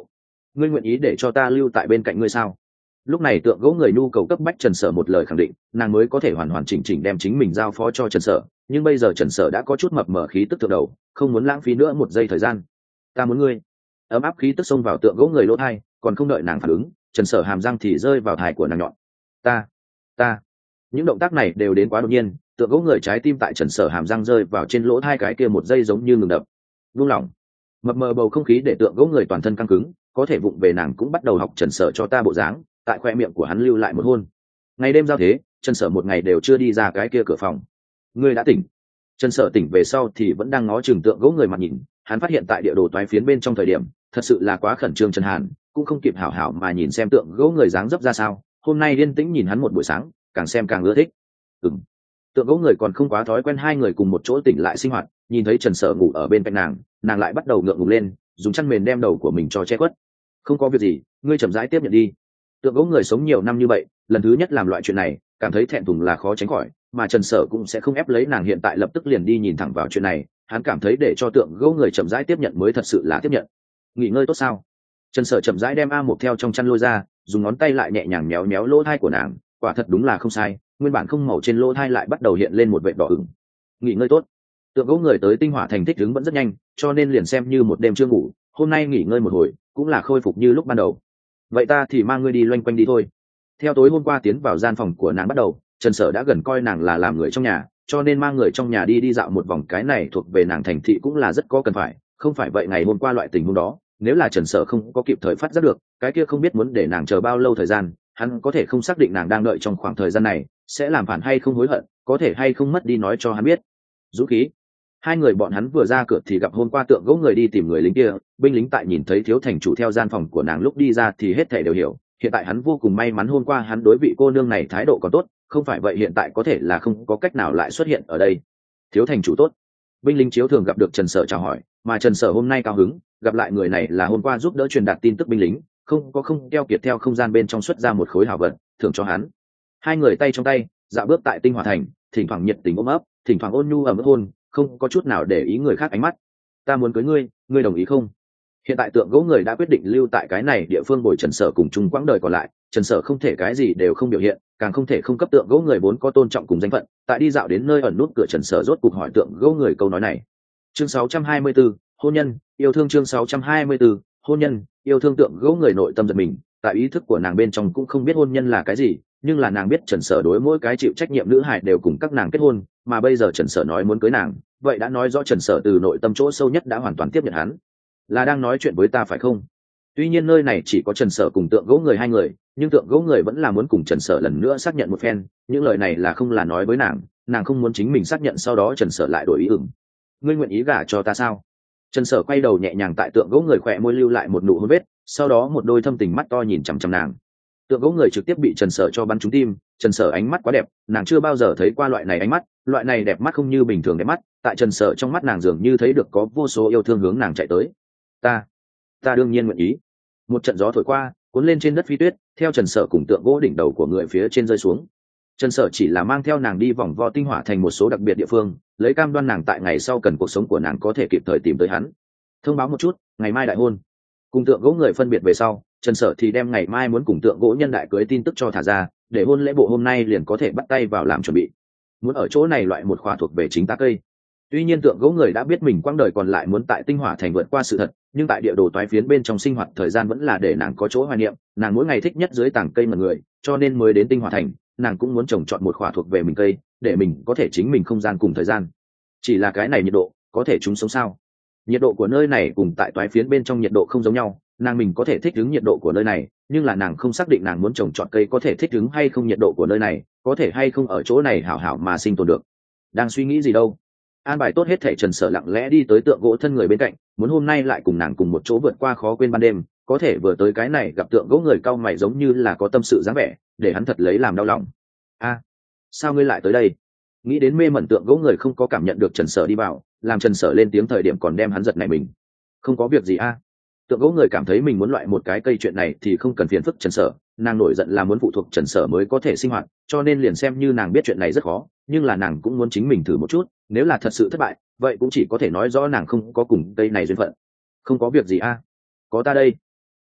Speaker 1: ngươi nguyện ý để cho ta lưu tại bên cạnh ngươi sao? Lúc này tượng gỗ người nhu cầu cấp bách Trần Sở một lời khẳng định, nàng mới có thể hoàn hoàn chỉnh chỉnh đem chính mình giao phó cho Trần Sở, nhưng bây giờ Trần Sở đã có chút mập mờ khí tức thượng đầu, không muốn lãng phí nữa một giây thời gian. Ta muốn ngươi. Ấm áp khí tức xông vào tượng gỗ người lỗ thai, còn không đợi nàng phản ứng, Trần Sở hàm răng thì rơi vào thai của nàng nhọn. Ta, ta. Những động tác này đều đến quá đột nhiên, tượng gỗ người trái tim tại Trần Sở hàm răng rơi vào trên lỗ thai cái kia một giây giống như ngừng đập. Buông lỏng. Mập mờ bầu không khí để tượng gỗ người toàn thân căng cứng, có thể vụng về nàng cũng bắt đầu học Trần Sở cho ta bộ dáng, tại khoe miệng của hắn lưu lại một hôn. Ngày đêm giao thế, Trần Sở một ngày đều chưa đi ra cái kia cửa phòng. Ngươi đã tỉnh. Trần Sở tỉnh về sau thì vẫn đang ngó chừng tượng gỗ người mặt nhìn, hắn phát hiện tại địa đồ toái phiến bên trong thời điểm, thật sự là quá khẩn trương Trần Hàn, cũng không kịp hảo hảo mà nhìn xem tượng gỗ người dáng dấp ra sao, hôm nay yên tĩnh nhìn hắn một buổi sáng, càng xem càng ưa thích. Ừm. Tượng gỗ người còn không quá thói quen hai người cùng một chỗ tỉnh lại sinh hoạt, nhìn thấy Trần Sở ngủ ở bên cạnh nàng, nàng lại bắt đầu ngượng ngùng lên, dùng chăn mền đem đầu của mình cho che khuất. Không có việc gì, ngươi chậm rãi tiếp nhận đi. Tượng gỗ người sống nhiều năm như vậy, lần thứ nhất làm loại chuyện này, cảm thấy thẹn thùng là khó tránh khỏi, mà Trần Sở cũng sẽ không ép lấy nàng hiện tại lập tức liền đi nhìn thẳng vào chuyện này, hắn cảm thấy để cho tượng gỗ người chậm rãi tiếp nhận mới thật sự là tiếp nhận. Nghỉ ngơi tốt sao? Trần Sở chậm rãi đem A Mộc theo trong chăn lôi ra, dùng ngón tay lại nhẹ nhàng méo méo lỗ thai của nàng, quả thật đúng là không sai, nguyên bản không màu trên lỗ thai lại bắt đầu hiện lên một vệt đỏ ửng. Nghỉ ngơi tốt. Tượng gỗ người tới tinh hỏa thành thích ứng vẫn rất nhanh, cho nên liền xem như một đêm chưa ngủ, hôm nay nghỉ ngơi một hồi, cũng là khôi phục như lúc ban đầu. Vậy ta thì mang ngươi đi loanh quanh đi thôi. Theo tối hôm qua tiến vào gian phòng của nàng bắt đầu, Trần Sở đã gần coi nàng là làm người trong nhà, cho nên mang người trong nhà đi đi dạo một vòng, cái này thuộc về nàng thành thị cũng là rất có cần phải, không phải vậy ngày hôm qua loại tình huống đó, nếu là Trần Sở không có kịp thời phát giác được, cái kia không biết muốn để nàng chờ bao lâu thời gian, hắn có thể không xác định nàng đang đợi trong khoảng thời gian này sẽ làm phản hay không hối hận, có thể hay không mất đi nói cho hắn biết. Dũng khí. Hai người bọn hắn vừa ra cửa thì gặp hôm qua tượng gỗ người đi tìm người lính kia, binh lính tại nhìn thấy thiếu thành chủ theo gian phòng của nàng lúc đi ra thì hết thảy đều hiểu, hiện tại hắn vô cùng may mắn hôm qua hắn đối vị cô nương này thái độ còn tốt, không phải vậy hiện tại có thể là không có cách nào lại xuất hiện ở đây. Thiếu thành chủ tốt. Binh lính chiếu thường gặp được Trần Sở chào hỏi, mà Trần Sở hôm nay cao hứng, gặp lại người này là hôm qua giúp đỡ truyền đạt tin tức binh lính, không có không keo kiệt theo không gian bên trong xuất ra một khối hảo vật, thưởng cho hắn. Hai người tay trong tay, dạo bước tại tinh hỏa thành, thỉnh thoảng nhiệt tình ôm ấp, thỉnh thoảng ôn nhu ẩm ướt hôn, không có chút nào để ý người khác ánh mắt. Ta muốn cưới ngươi, ngươi đồng ý không? Hiện tại tượng gỗ người đã quyết định lưu tại cái này địa phương bồi Trần Sở cùng chung quãng đời còn lại, Trần Sở không thể cái gì đều không biểu hiện, càng không thể không cấp tượng gỗ người vốn có tôn trọng cùng danh phận. Tại đi dạo đến nơi ẩn nút cửa, Trần Sở rốt cục hỏi tượng gỗ người câu nói này. Chương sáu trăm hai mươi tư, hôn nhân, yêu thương. Chương sáu trăm hai mươi tư, hôn nhân, yêu thương. Tượng gỗ người nội tâm giật mình, tại ý thức của nàng bên trong cũng không biết hôn nhân là cái gì, nhưng là nàng biết Trần Sở đối mỗi cái chịu trách nhiệm nữ hài đều cùng các nàng kết hôn, mà bây giờ Trần Sở nói muốn cưới nàng, vậy đã nói rõ Trần Sở từ nội tâm chỗ sâu nhất đã hoàn toàn tiếp nhận hắn. Là đang nói chuyện với ta phải không? Tuy nhiên nơi này chỉ có Trần Sở cùng tượng gỗ người hai người, nhưng tượng gỗ người vẫn là muốn cùng Trần Sở lần nữa xác nhận một phen, những lời này là không là nói với nàng, nàng không muốn chính mình xác nhận sau đó Trần Sở lại đổi ý ửng. Ngươi nguyện ý gả cho ta sao? Trần Sở quay đầu nhẹ nhàng tại tượng gỗ người khỏe môi lưu lại một nụ hôn vết, sau đó một đôi thâm tình mắt to nhìn chằm chằm nàng. Tượng gỗ người trực tiếp bị Trần Sở cho bắn trúng tim, Trần Sở ánh mắt quá đẹp, nàng chưa bao giờ thấy qua loại này ánh mắt, loại này đẹp mắt không như bình thường đẹp mắt, tại Trần Sở trong mắt nàng dường như thấy được có vô số yêu thương hướng nàng chạy tới. Ta, ta đương nhiên nguyện ý. Một trận gió thổi qua, cuốn lên trên đất phi tuyết, theo Trần Sở cùng tượng gỗ đỉnh đầu của người phía trên rơi xuống. Trần Sở chỉ là mang theo nàng đi vòng vo tinh hỏa thành một số đặc biệt địa phương, lấy cam đoan nàng tại ngày sau cần cuộc sống của nàng có thể kịp thời tìm tới hắn. Thông báo một chút, ngày mai đại hôn. Cùng tượng gỗ người phân biệt về sau, Trần Sở thì đem ngày mai muốn cùng tượng gỗ nhân đại cưới tin tức cho thả ra, để hôn lễ bộ hôm nay liền có thể bắt tay vào làm chuẩn bị. Muốn ở chỗ này loại một khỏa thuộc về chính ta cây. Tuy nhiên tượng gỗ người đã biết mình quãng đời còn lại muốn tại tinh hỏa thành vượt qua sự thật, nhưng tại địa đồ toái phiến bên trong sinh hoạt thời gian vẫn là để nàng có chỗ hoài niệm, nàng mỗi ngày thích nhất dưới tảng cây mà người, cho nên mới đến tinh hỏa thành, nàng cũng muốn trồng chọn một khỏa thuộc về mình cây, để mình có thể chính mình không gian cùng thời gian. Chỉ là cái này nhiệt độ, có thể chúng sống sao? Nhiệt độ của nơi này cùng tại toái phiến bên trong nhiệt độ không giống nhau, nàng mình có thể thích ứng nhiệt độ của nơi này, nhưng là nàng không xác định nàng muốn trồng chọn cây có thể thích ứng hay không nhiệt độ của nơi này, có thể hay không ở chỗ này hảo hảo mà sinh tồn được. Đang suy nghĩ gì đâu? An bài tốt hết thảy, Trần Sở lặng lẽ đi tới tượng gỗ thân người bên cạnh, muốn hôm nay lại cùng nàng cùng một chỗ vượt qua khó quên ban đêm, có thể vừa tới cái này gặp tượng gỗ người cau mày giống như là có tâm sự dáng vẻ, để hắn thật lấy làm đau lòng. A, sao ngươi lại tới đây? Nghĩ đến mê mẩn tượng gỗ người không có cảm nhận được Trần Sở đi vào, làm Trần Sở lên tiếng thời điểm còn đem hắn giật nảy mình. Không có việc gì a. Tượng gỗ người cảm thấy mình muốn loại một cái cây chuyện này thì không cần phiền phức Trần Sở, nàng nổi giận là muốn phụ thuộc Trần Sở mới có thể sinh hoạt, cho nên liền xem như nàng biết chuyện này rất khó, nhưng là nàng cũng muốn chính mình thử một chút, nếu là thật sự thất bại, vậy cũng chỉ có thể nói rõ nàng không có cùng cây này duyên phận. Không có việc gì a, có ta đây.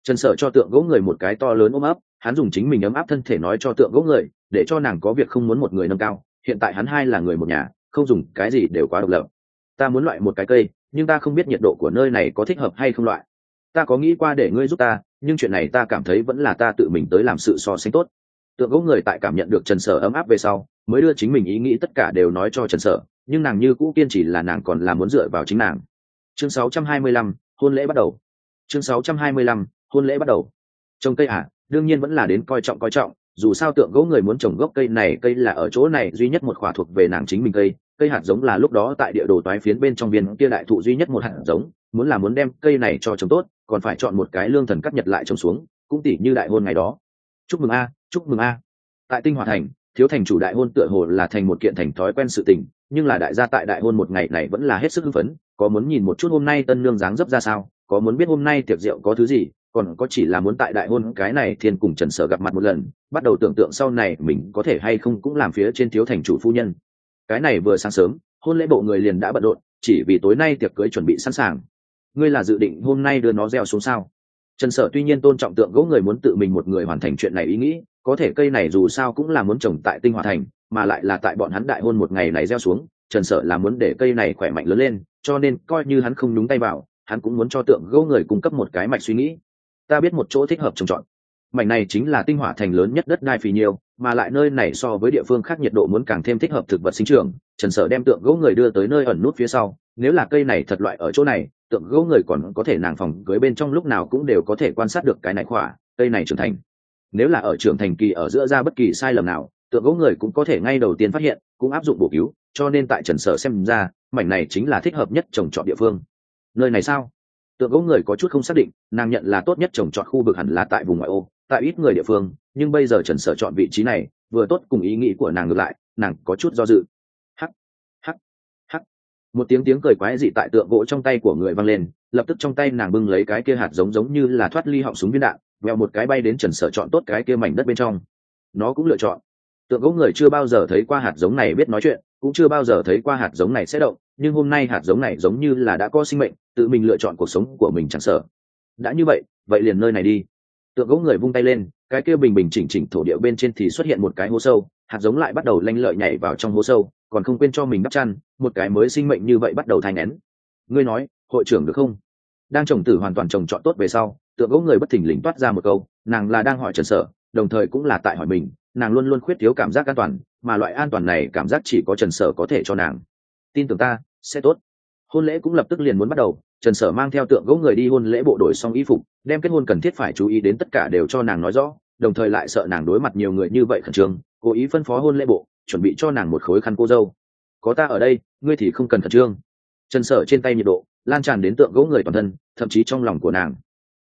Speaker 1: Trần Sở cho tượng gỗ người một cái to lớn ôm ấp, hắn dùng chính mình ấm áp thân thể nói cho tượng gỗ người, để cho nàng có việc không muốn một người nâng cao, hiện tại hắn hai là người một nhà, không dùng cái gì đều quá độc lập. Ta muốn loại một cái cây, nhưng ta không biết nhiệt độ của nơi này có thích hợp hay không loại. Ta có nghĩ qua để ngươi giúp ta, nhưng chuyện này ta cảm thấy vẫn là ta tự mình tới làm sự so sánh tốt. Tượng gỗ người tại cảm nhận được Trần Sở ấm áp về sau, mới đưa chính mình ý nghĩ tất cả đều nói cho Trần Sở, nhưng nàng như cũ kiên trì là nàng còn là muốn dựa vào chính nàng. Chương sáu trăm hai mươi lăm, hôn lễ bắt đầu. Chương sáu trăm hai mươi lăm, hôn lễ bắt đầu. Trồng cây à, đương nhiên vẫn là đến coi trọng coi trọng, dù sao tượng gỗ người muốn trồng gốc cây này, cây là ở chỗ này duy nhất một khỏa thuộc về nàng chính mình cây, cây hạt giống là lúc đó tại địa đồ toái phiến bên trong viên kia đại thụ duy nhất một hạt giống, muốn là muốn đem cây này cho trồng tốt, còn phải chọn một cái lương thần cắt nhật lại trồng xuống, cũng tỉ như đại hôn ngày đó. Chúc mừng a, chúc mừng a. Tại Tinh Hòa thành, thiếu thành chủ đại hôn tựa hồ là thành một kiện thành thói quen sự tình, nhưng là đại gia tại đại hôn một ngày này vẫn là hết sức hưng phấn, có muốn nhìn một chút hôm nay tân nương dáng dấp ra sao, có muốn biết hôm nay tiệc rượu có thứ gì, còn có chỉ là muốn tại đại hôn cái này thiên cùng Trần Sở gặp mặt một lần, bắt đầu tưởng tượng sau này mình có thể hay không cũng làm phía trên thiếu thành chủ phu nhân. Cái này vừa sáng sớm, hôn lễ bộ người liền đã bận rộn, chỉ vì tối nay tiệc cưới chuẩn bị sẵn sàng. Ngươi là dự định hôm nay đưa nó gieo xuống sao? Trần Sở tuy nhiên tôn trọng tượng gỗ người muốn tự mình một người hoàn thành chuyện này ý nghĩ, có thể cây này dù sao cũng là muốn trồng tại Tinh Hòa thành, mà lại là tại bọn hắn đại hôn một ngày này gieo xuống, Trần Sở là muốn để cây này khỏe mạnh lớn lên, cho nên coi như hắn không nhúng tay vào, hắn cũng muốn cho tượng gỗ người cung cấp một cái mạch suy nghĩ. Ta biết một chỗ thích hợp trồng trọt. Mảnh này chính là Tinh Hỏa thành lớn nhất đất đai phì nhiêu, mà lại nơi này so với địa phương khác nhiệt độ muốn càng thêm thích hợp thực vật sinh trưởng. Trần Sở đem tượng gỗ người đưa tới nơi ẩn nút phía sau, nếu là cây này thật loại ở chỗ này, tượng gỗ người còn có thể nàng phòng cưới bên trong lúc nào cũng đều có thể quan sát được cái này khỏa cây này trưởng thành. Nếu là ở trưởng thành kỳ ở giữa ra bất kỳ sai lầm nào, tượng gỗ người cũng có thể ngay đầu tiên phát hiện, cũng áp dụng bổ cứu, cho nên tại Trần Sở xem ra, mảnh này chính là thích hợp nhất trồng trọt địa phương. Nơi này sao? Tượng gỗ người có chút không xác định, nàng nhận là tốt nhất trồng trọt khu vực hẳn là tại vùng ngoại ô, tại ít người địa phương, nhưng bây giờ Trần Sở chọn vị trí này, vừa tốt cùng ý nghĩ của nàng ngược lại, nàng có chút do dự. Hắc, hắc, hắc. Một tiếng tiếng cười quái dị tại tượng gỗ trong tay của người vang lên, lập tức trong tay nàng bưng lấy cái kia hạt giống giống như là thoát ly họng súng viên đạn, vèo một cái bay đến Trần Sở chọn tốt cái kia mảnh đất bên trong. Nó cũng lựa chọn. Tượng gỗ người chưa bao giờ thấy qua hạt giống này biết nói chuyện, cũng chưa bao giờ thấy qua hạt giống này sẽ động, nhưng hôm nay hạt giống này giống như là đã có sinh mệnh, tự mình lựa chọn cuộc sống của mình chẳng sợ. Đã như vậy, vậy liền nơi này đi. Tượng gỗ người vung tay lên, cái kia bình bình chỉnh chỉnh thổ địa bên trên thì xuất hiện một cái hố sâu, hạt giống lại bắt đầu lanh lợi nhảy vào trong hố sâu, còn không quên cho mình đắp chăn, một cái mới sinh mệnh như vậy bắt đầu thai nghén. Ngươi nói, hội trưởng được không? Đang trồng tử hoàn toàn trồng trọt tốt về sau, tượng gỗ người bất thình lình toát ra một câu, nàng là đang hỏi Trần Sở, đồng thời cũng là tại hỏi mình, nàng luôn luôn khuyết thiếu cảm giác an toàn, mà loại an toàn này cảm giác chỉ có Trần Sở có thể cho nàng. Tin tưởng ta, sẽ tốt. Hôn lễ cũng lập tức liền muốn bắt đầu, Trần Sở mang theo tượng gỗ người đi hôn lễ bộ đổi xong y phục, đem kết hôn cần thiết phải chú ý đến tất cả đều cho nàng nói rõ, đồng thời lại sợ nàng đối mặt nhiều người như vậy khẩn trương, cố ý phân phó hôn lễ bộ chuẩn bị cho nàng một khối khăn cô dâu. Có ta ở đây, ngươi thì không cần khẩn trương. Trần Sở trên tay nhiệt độ lan tràn đến tượng gỗ người toàn thân, thậm chí trong lòng của nàng.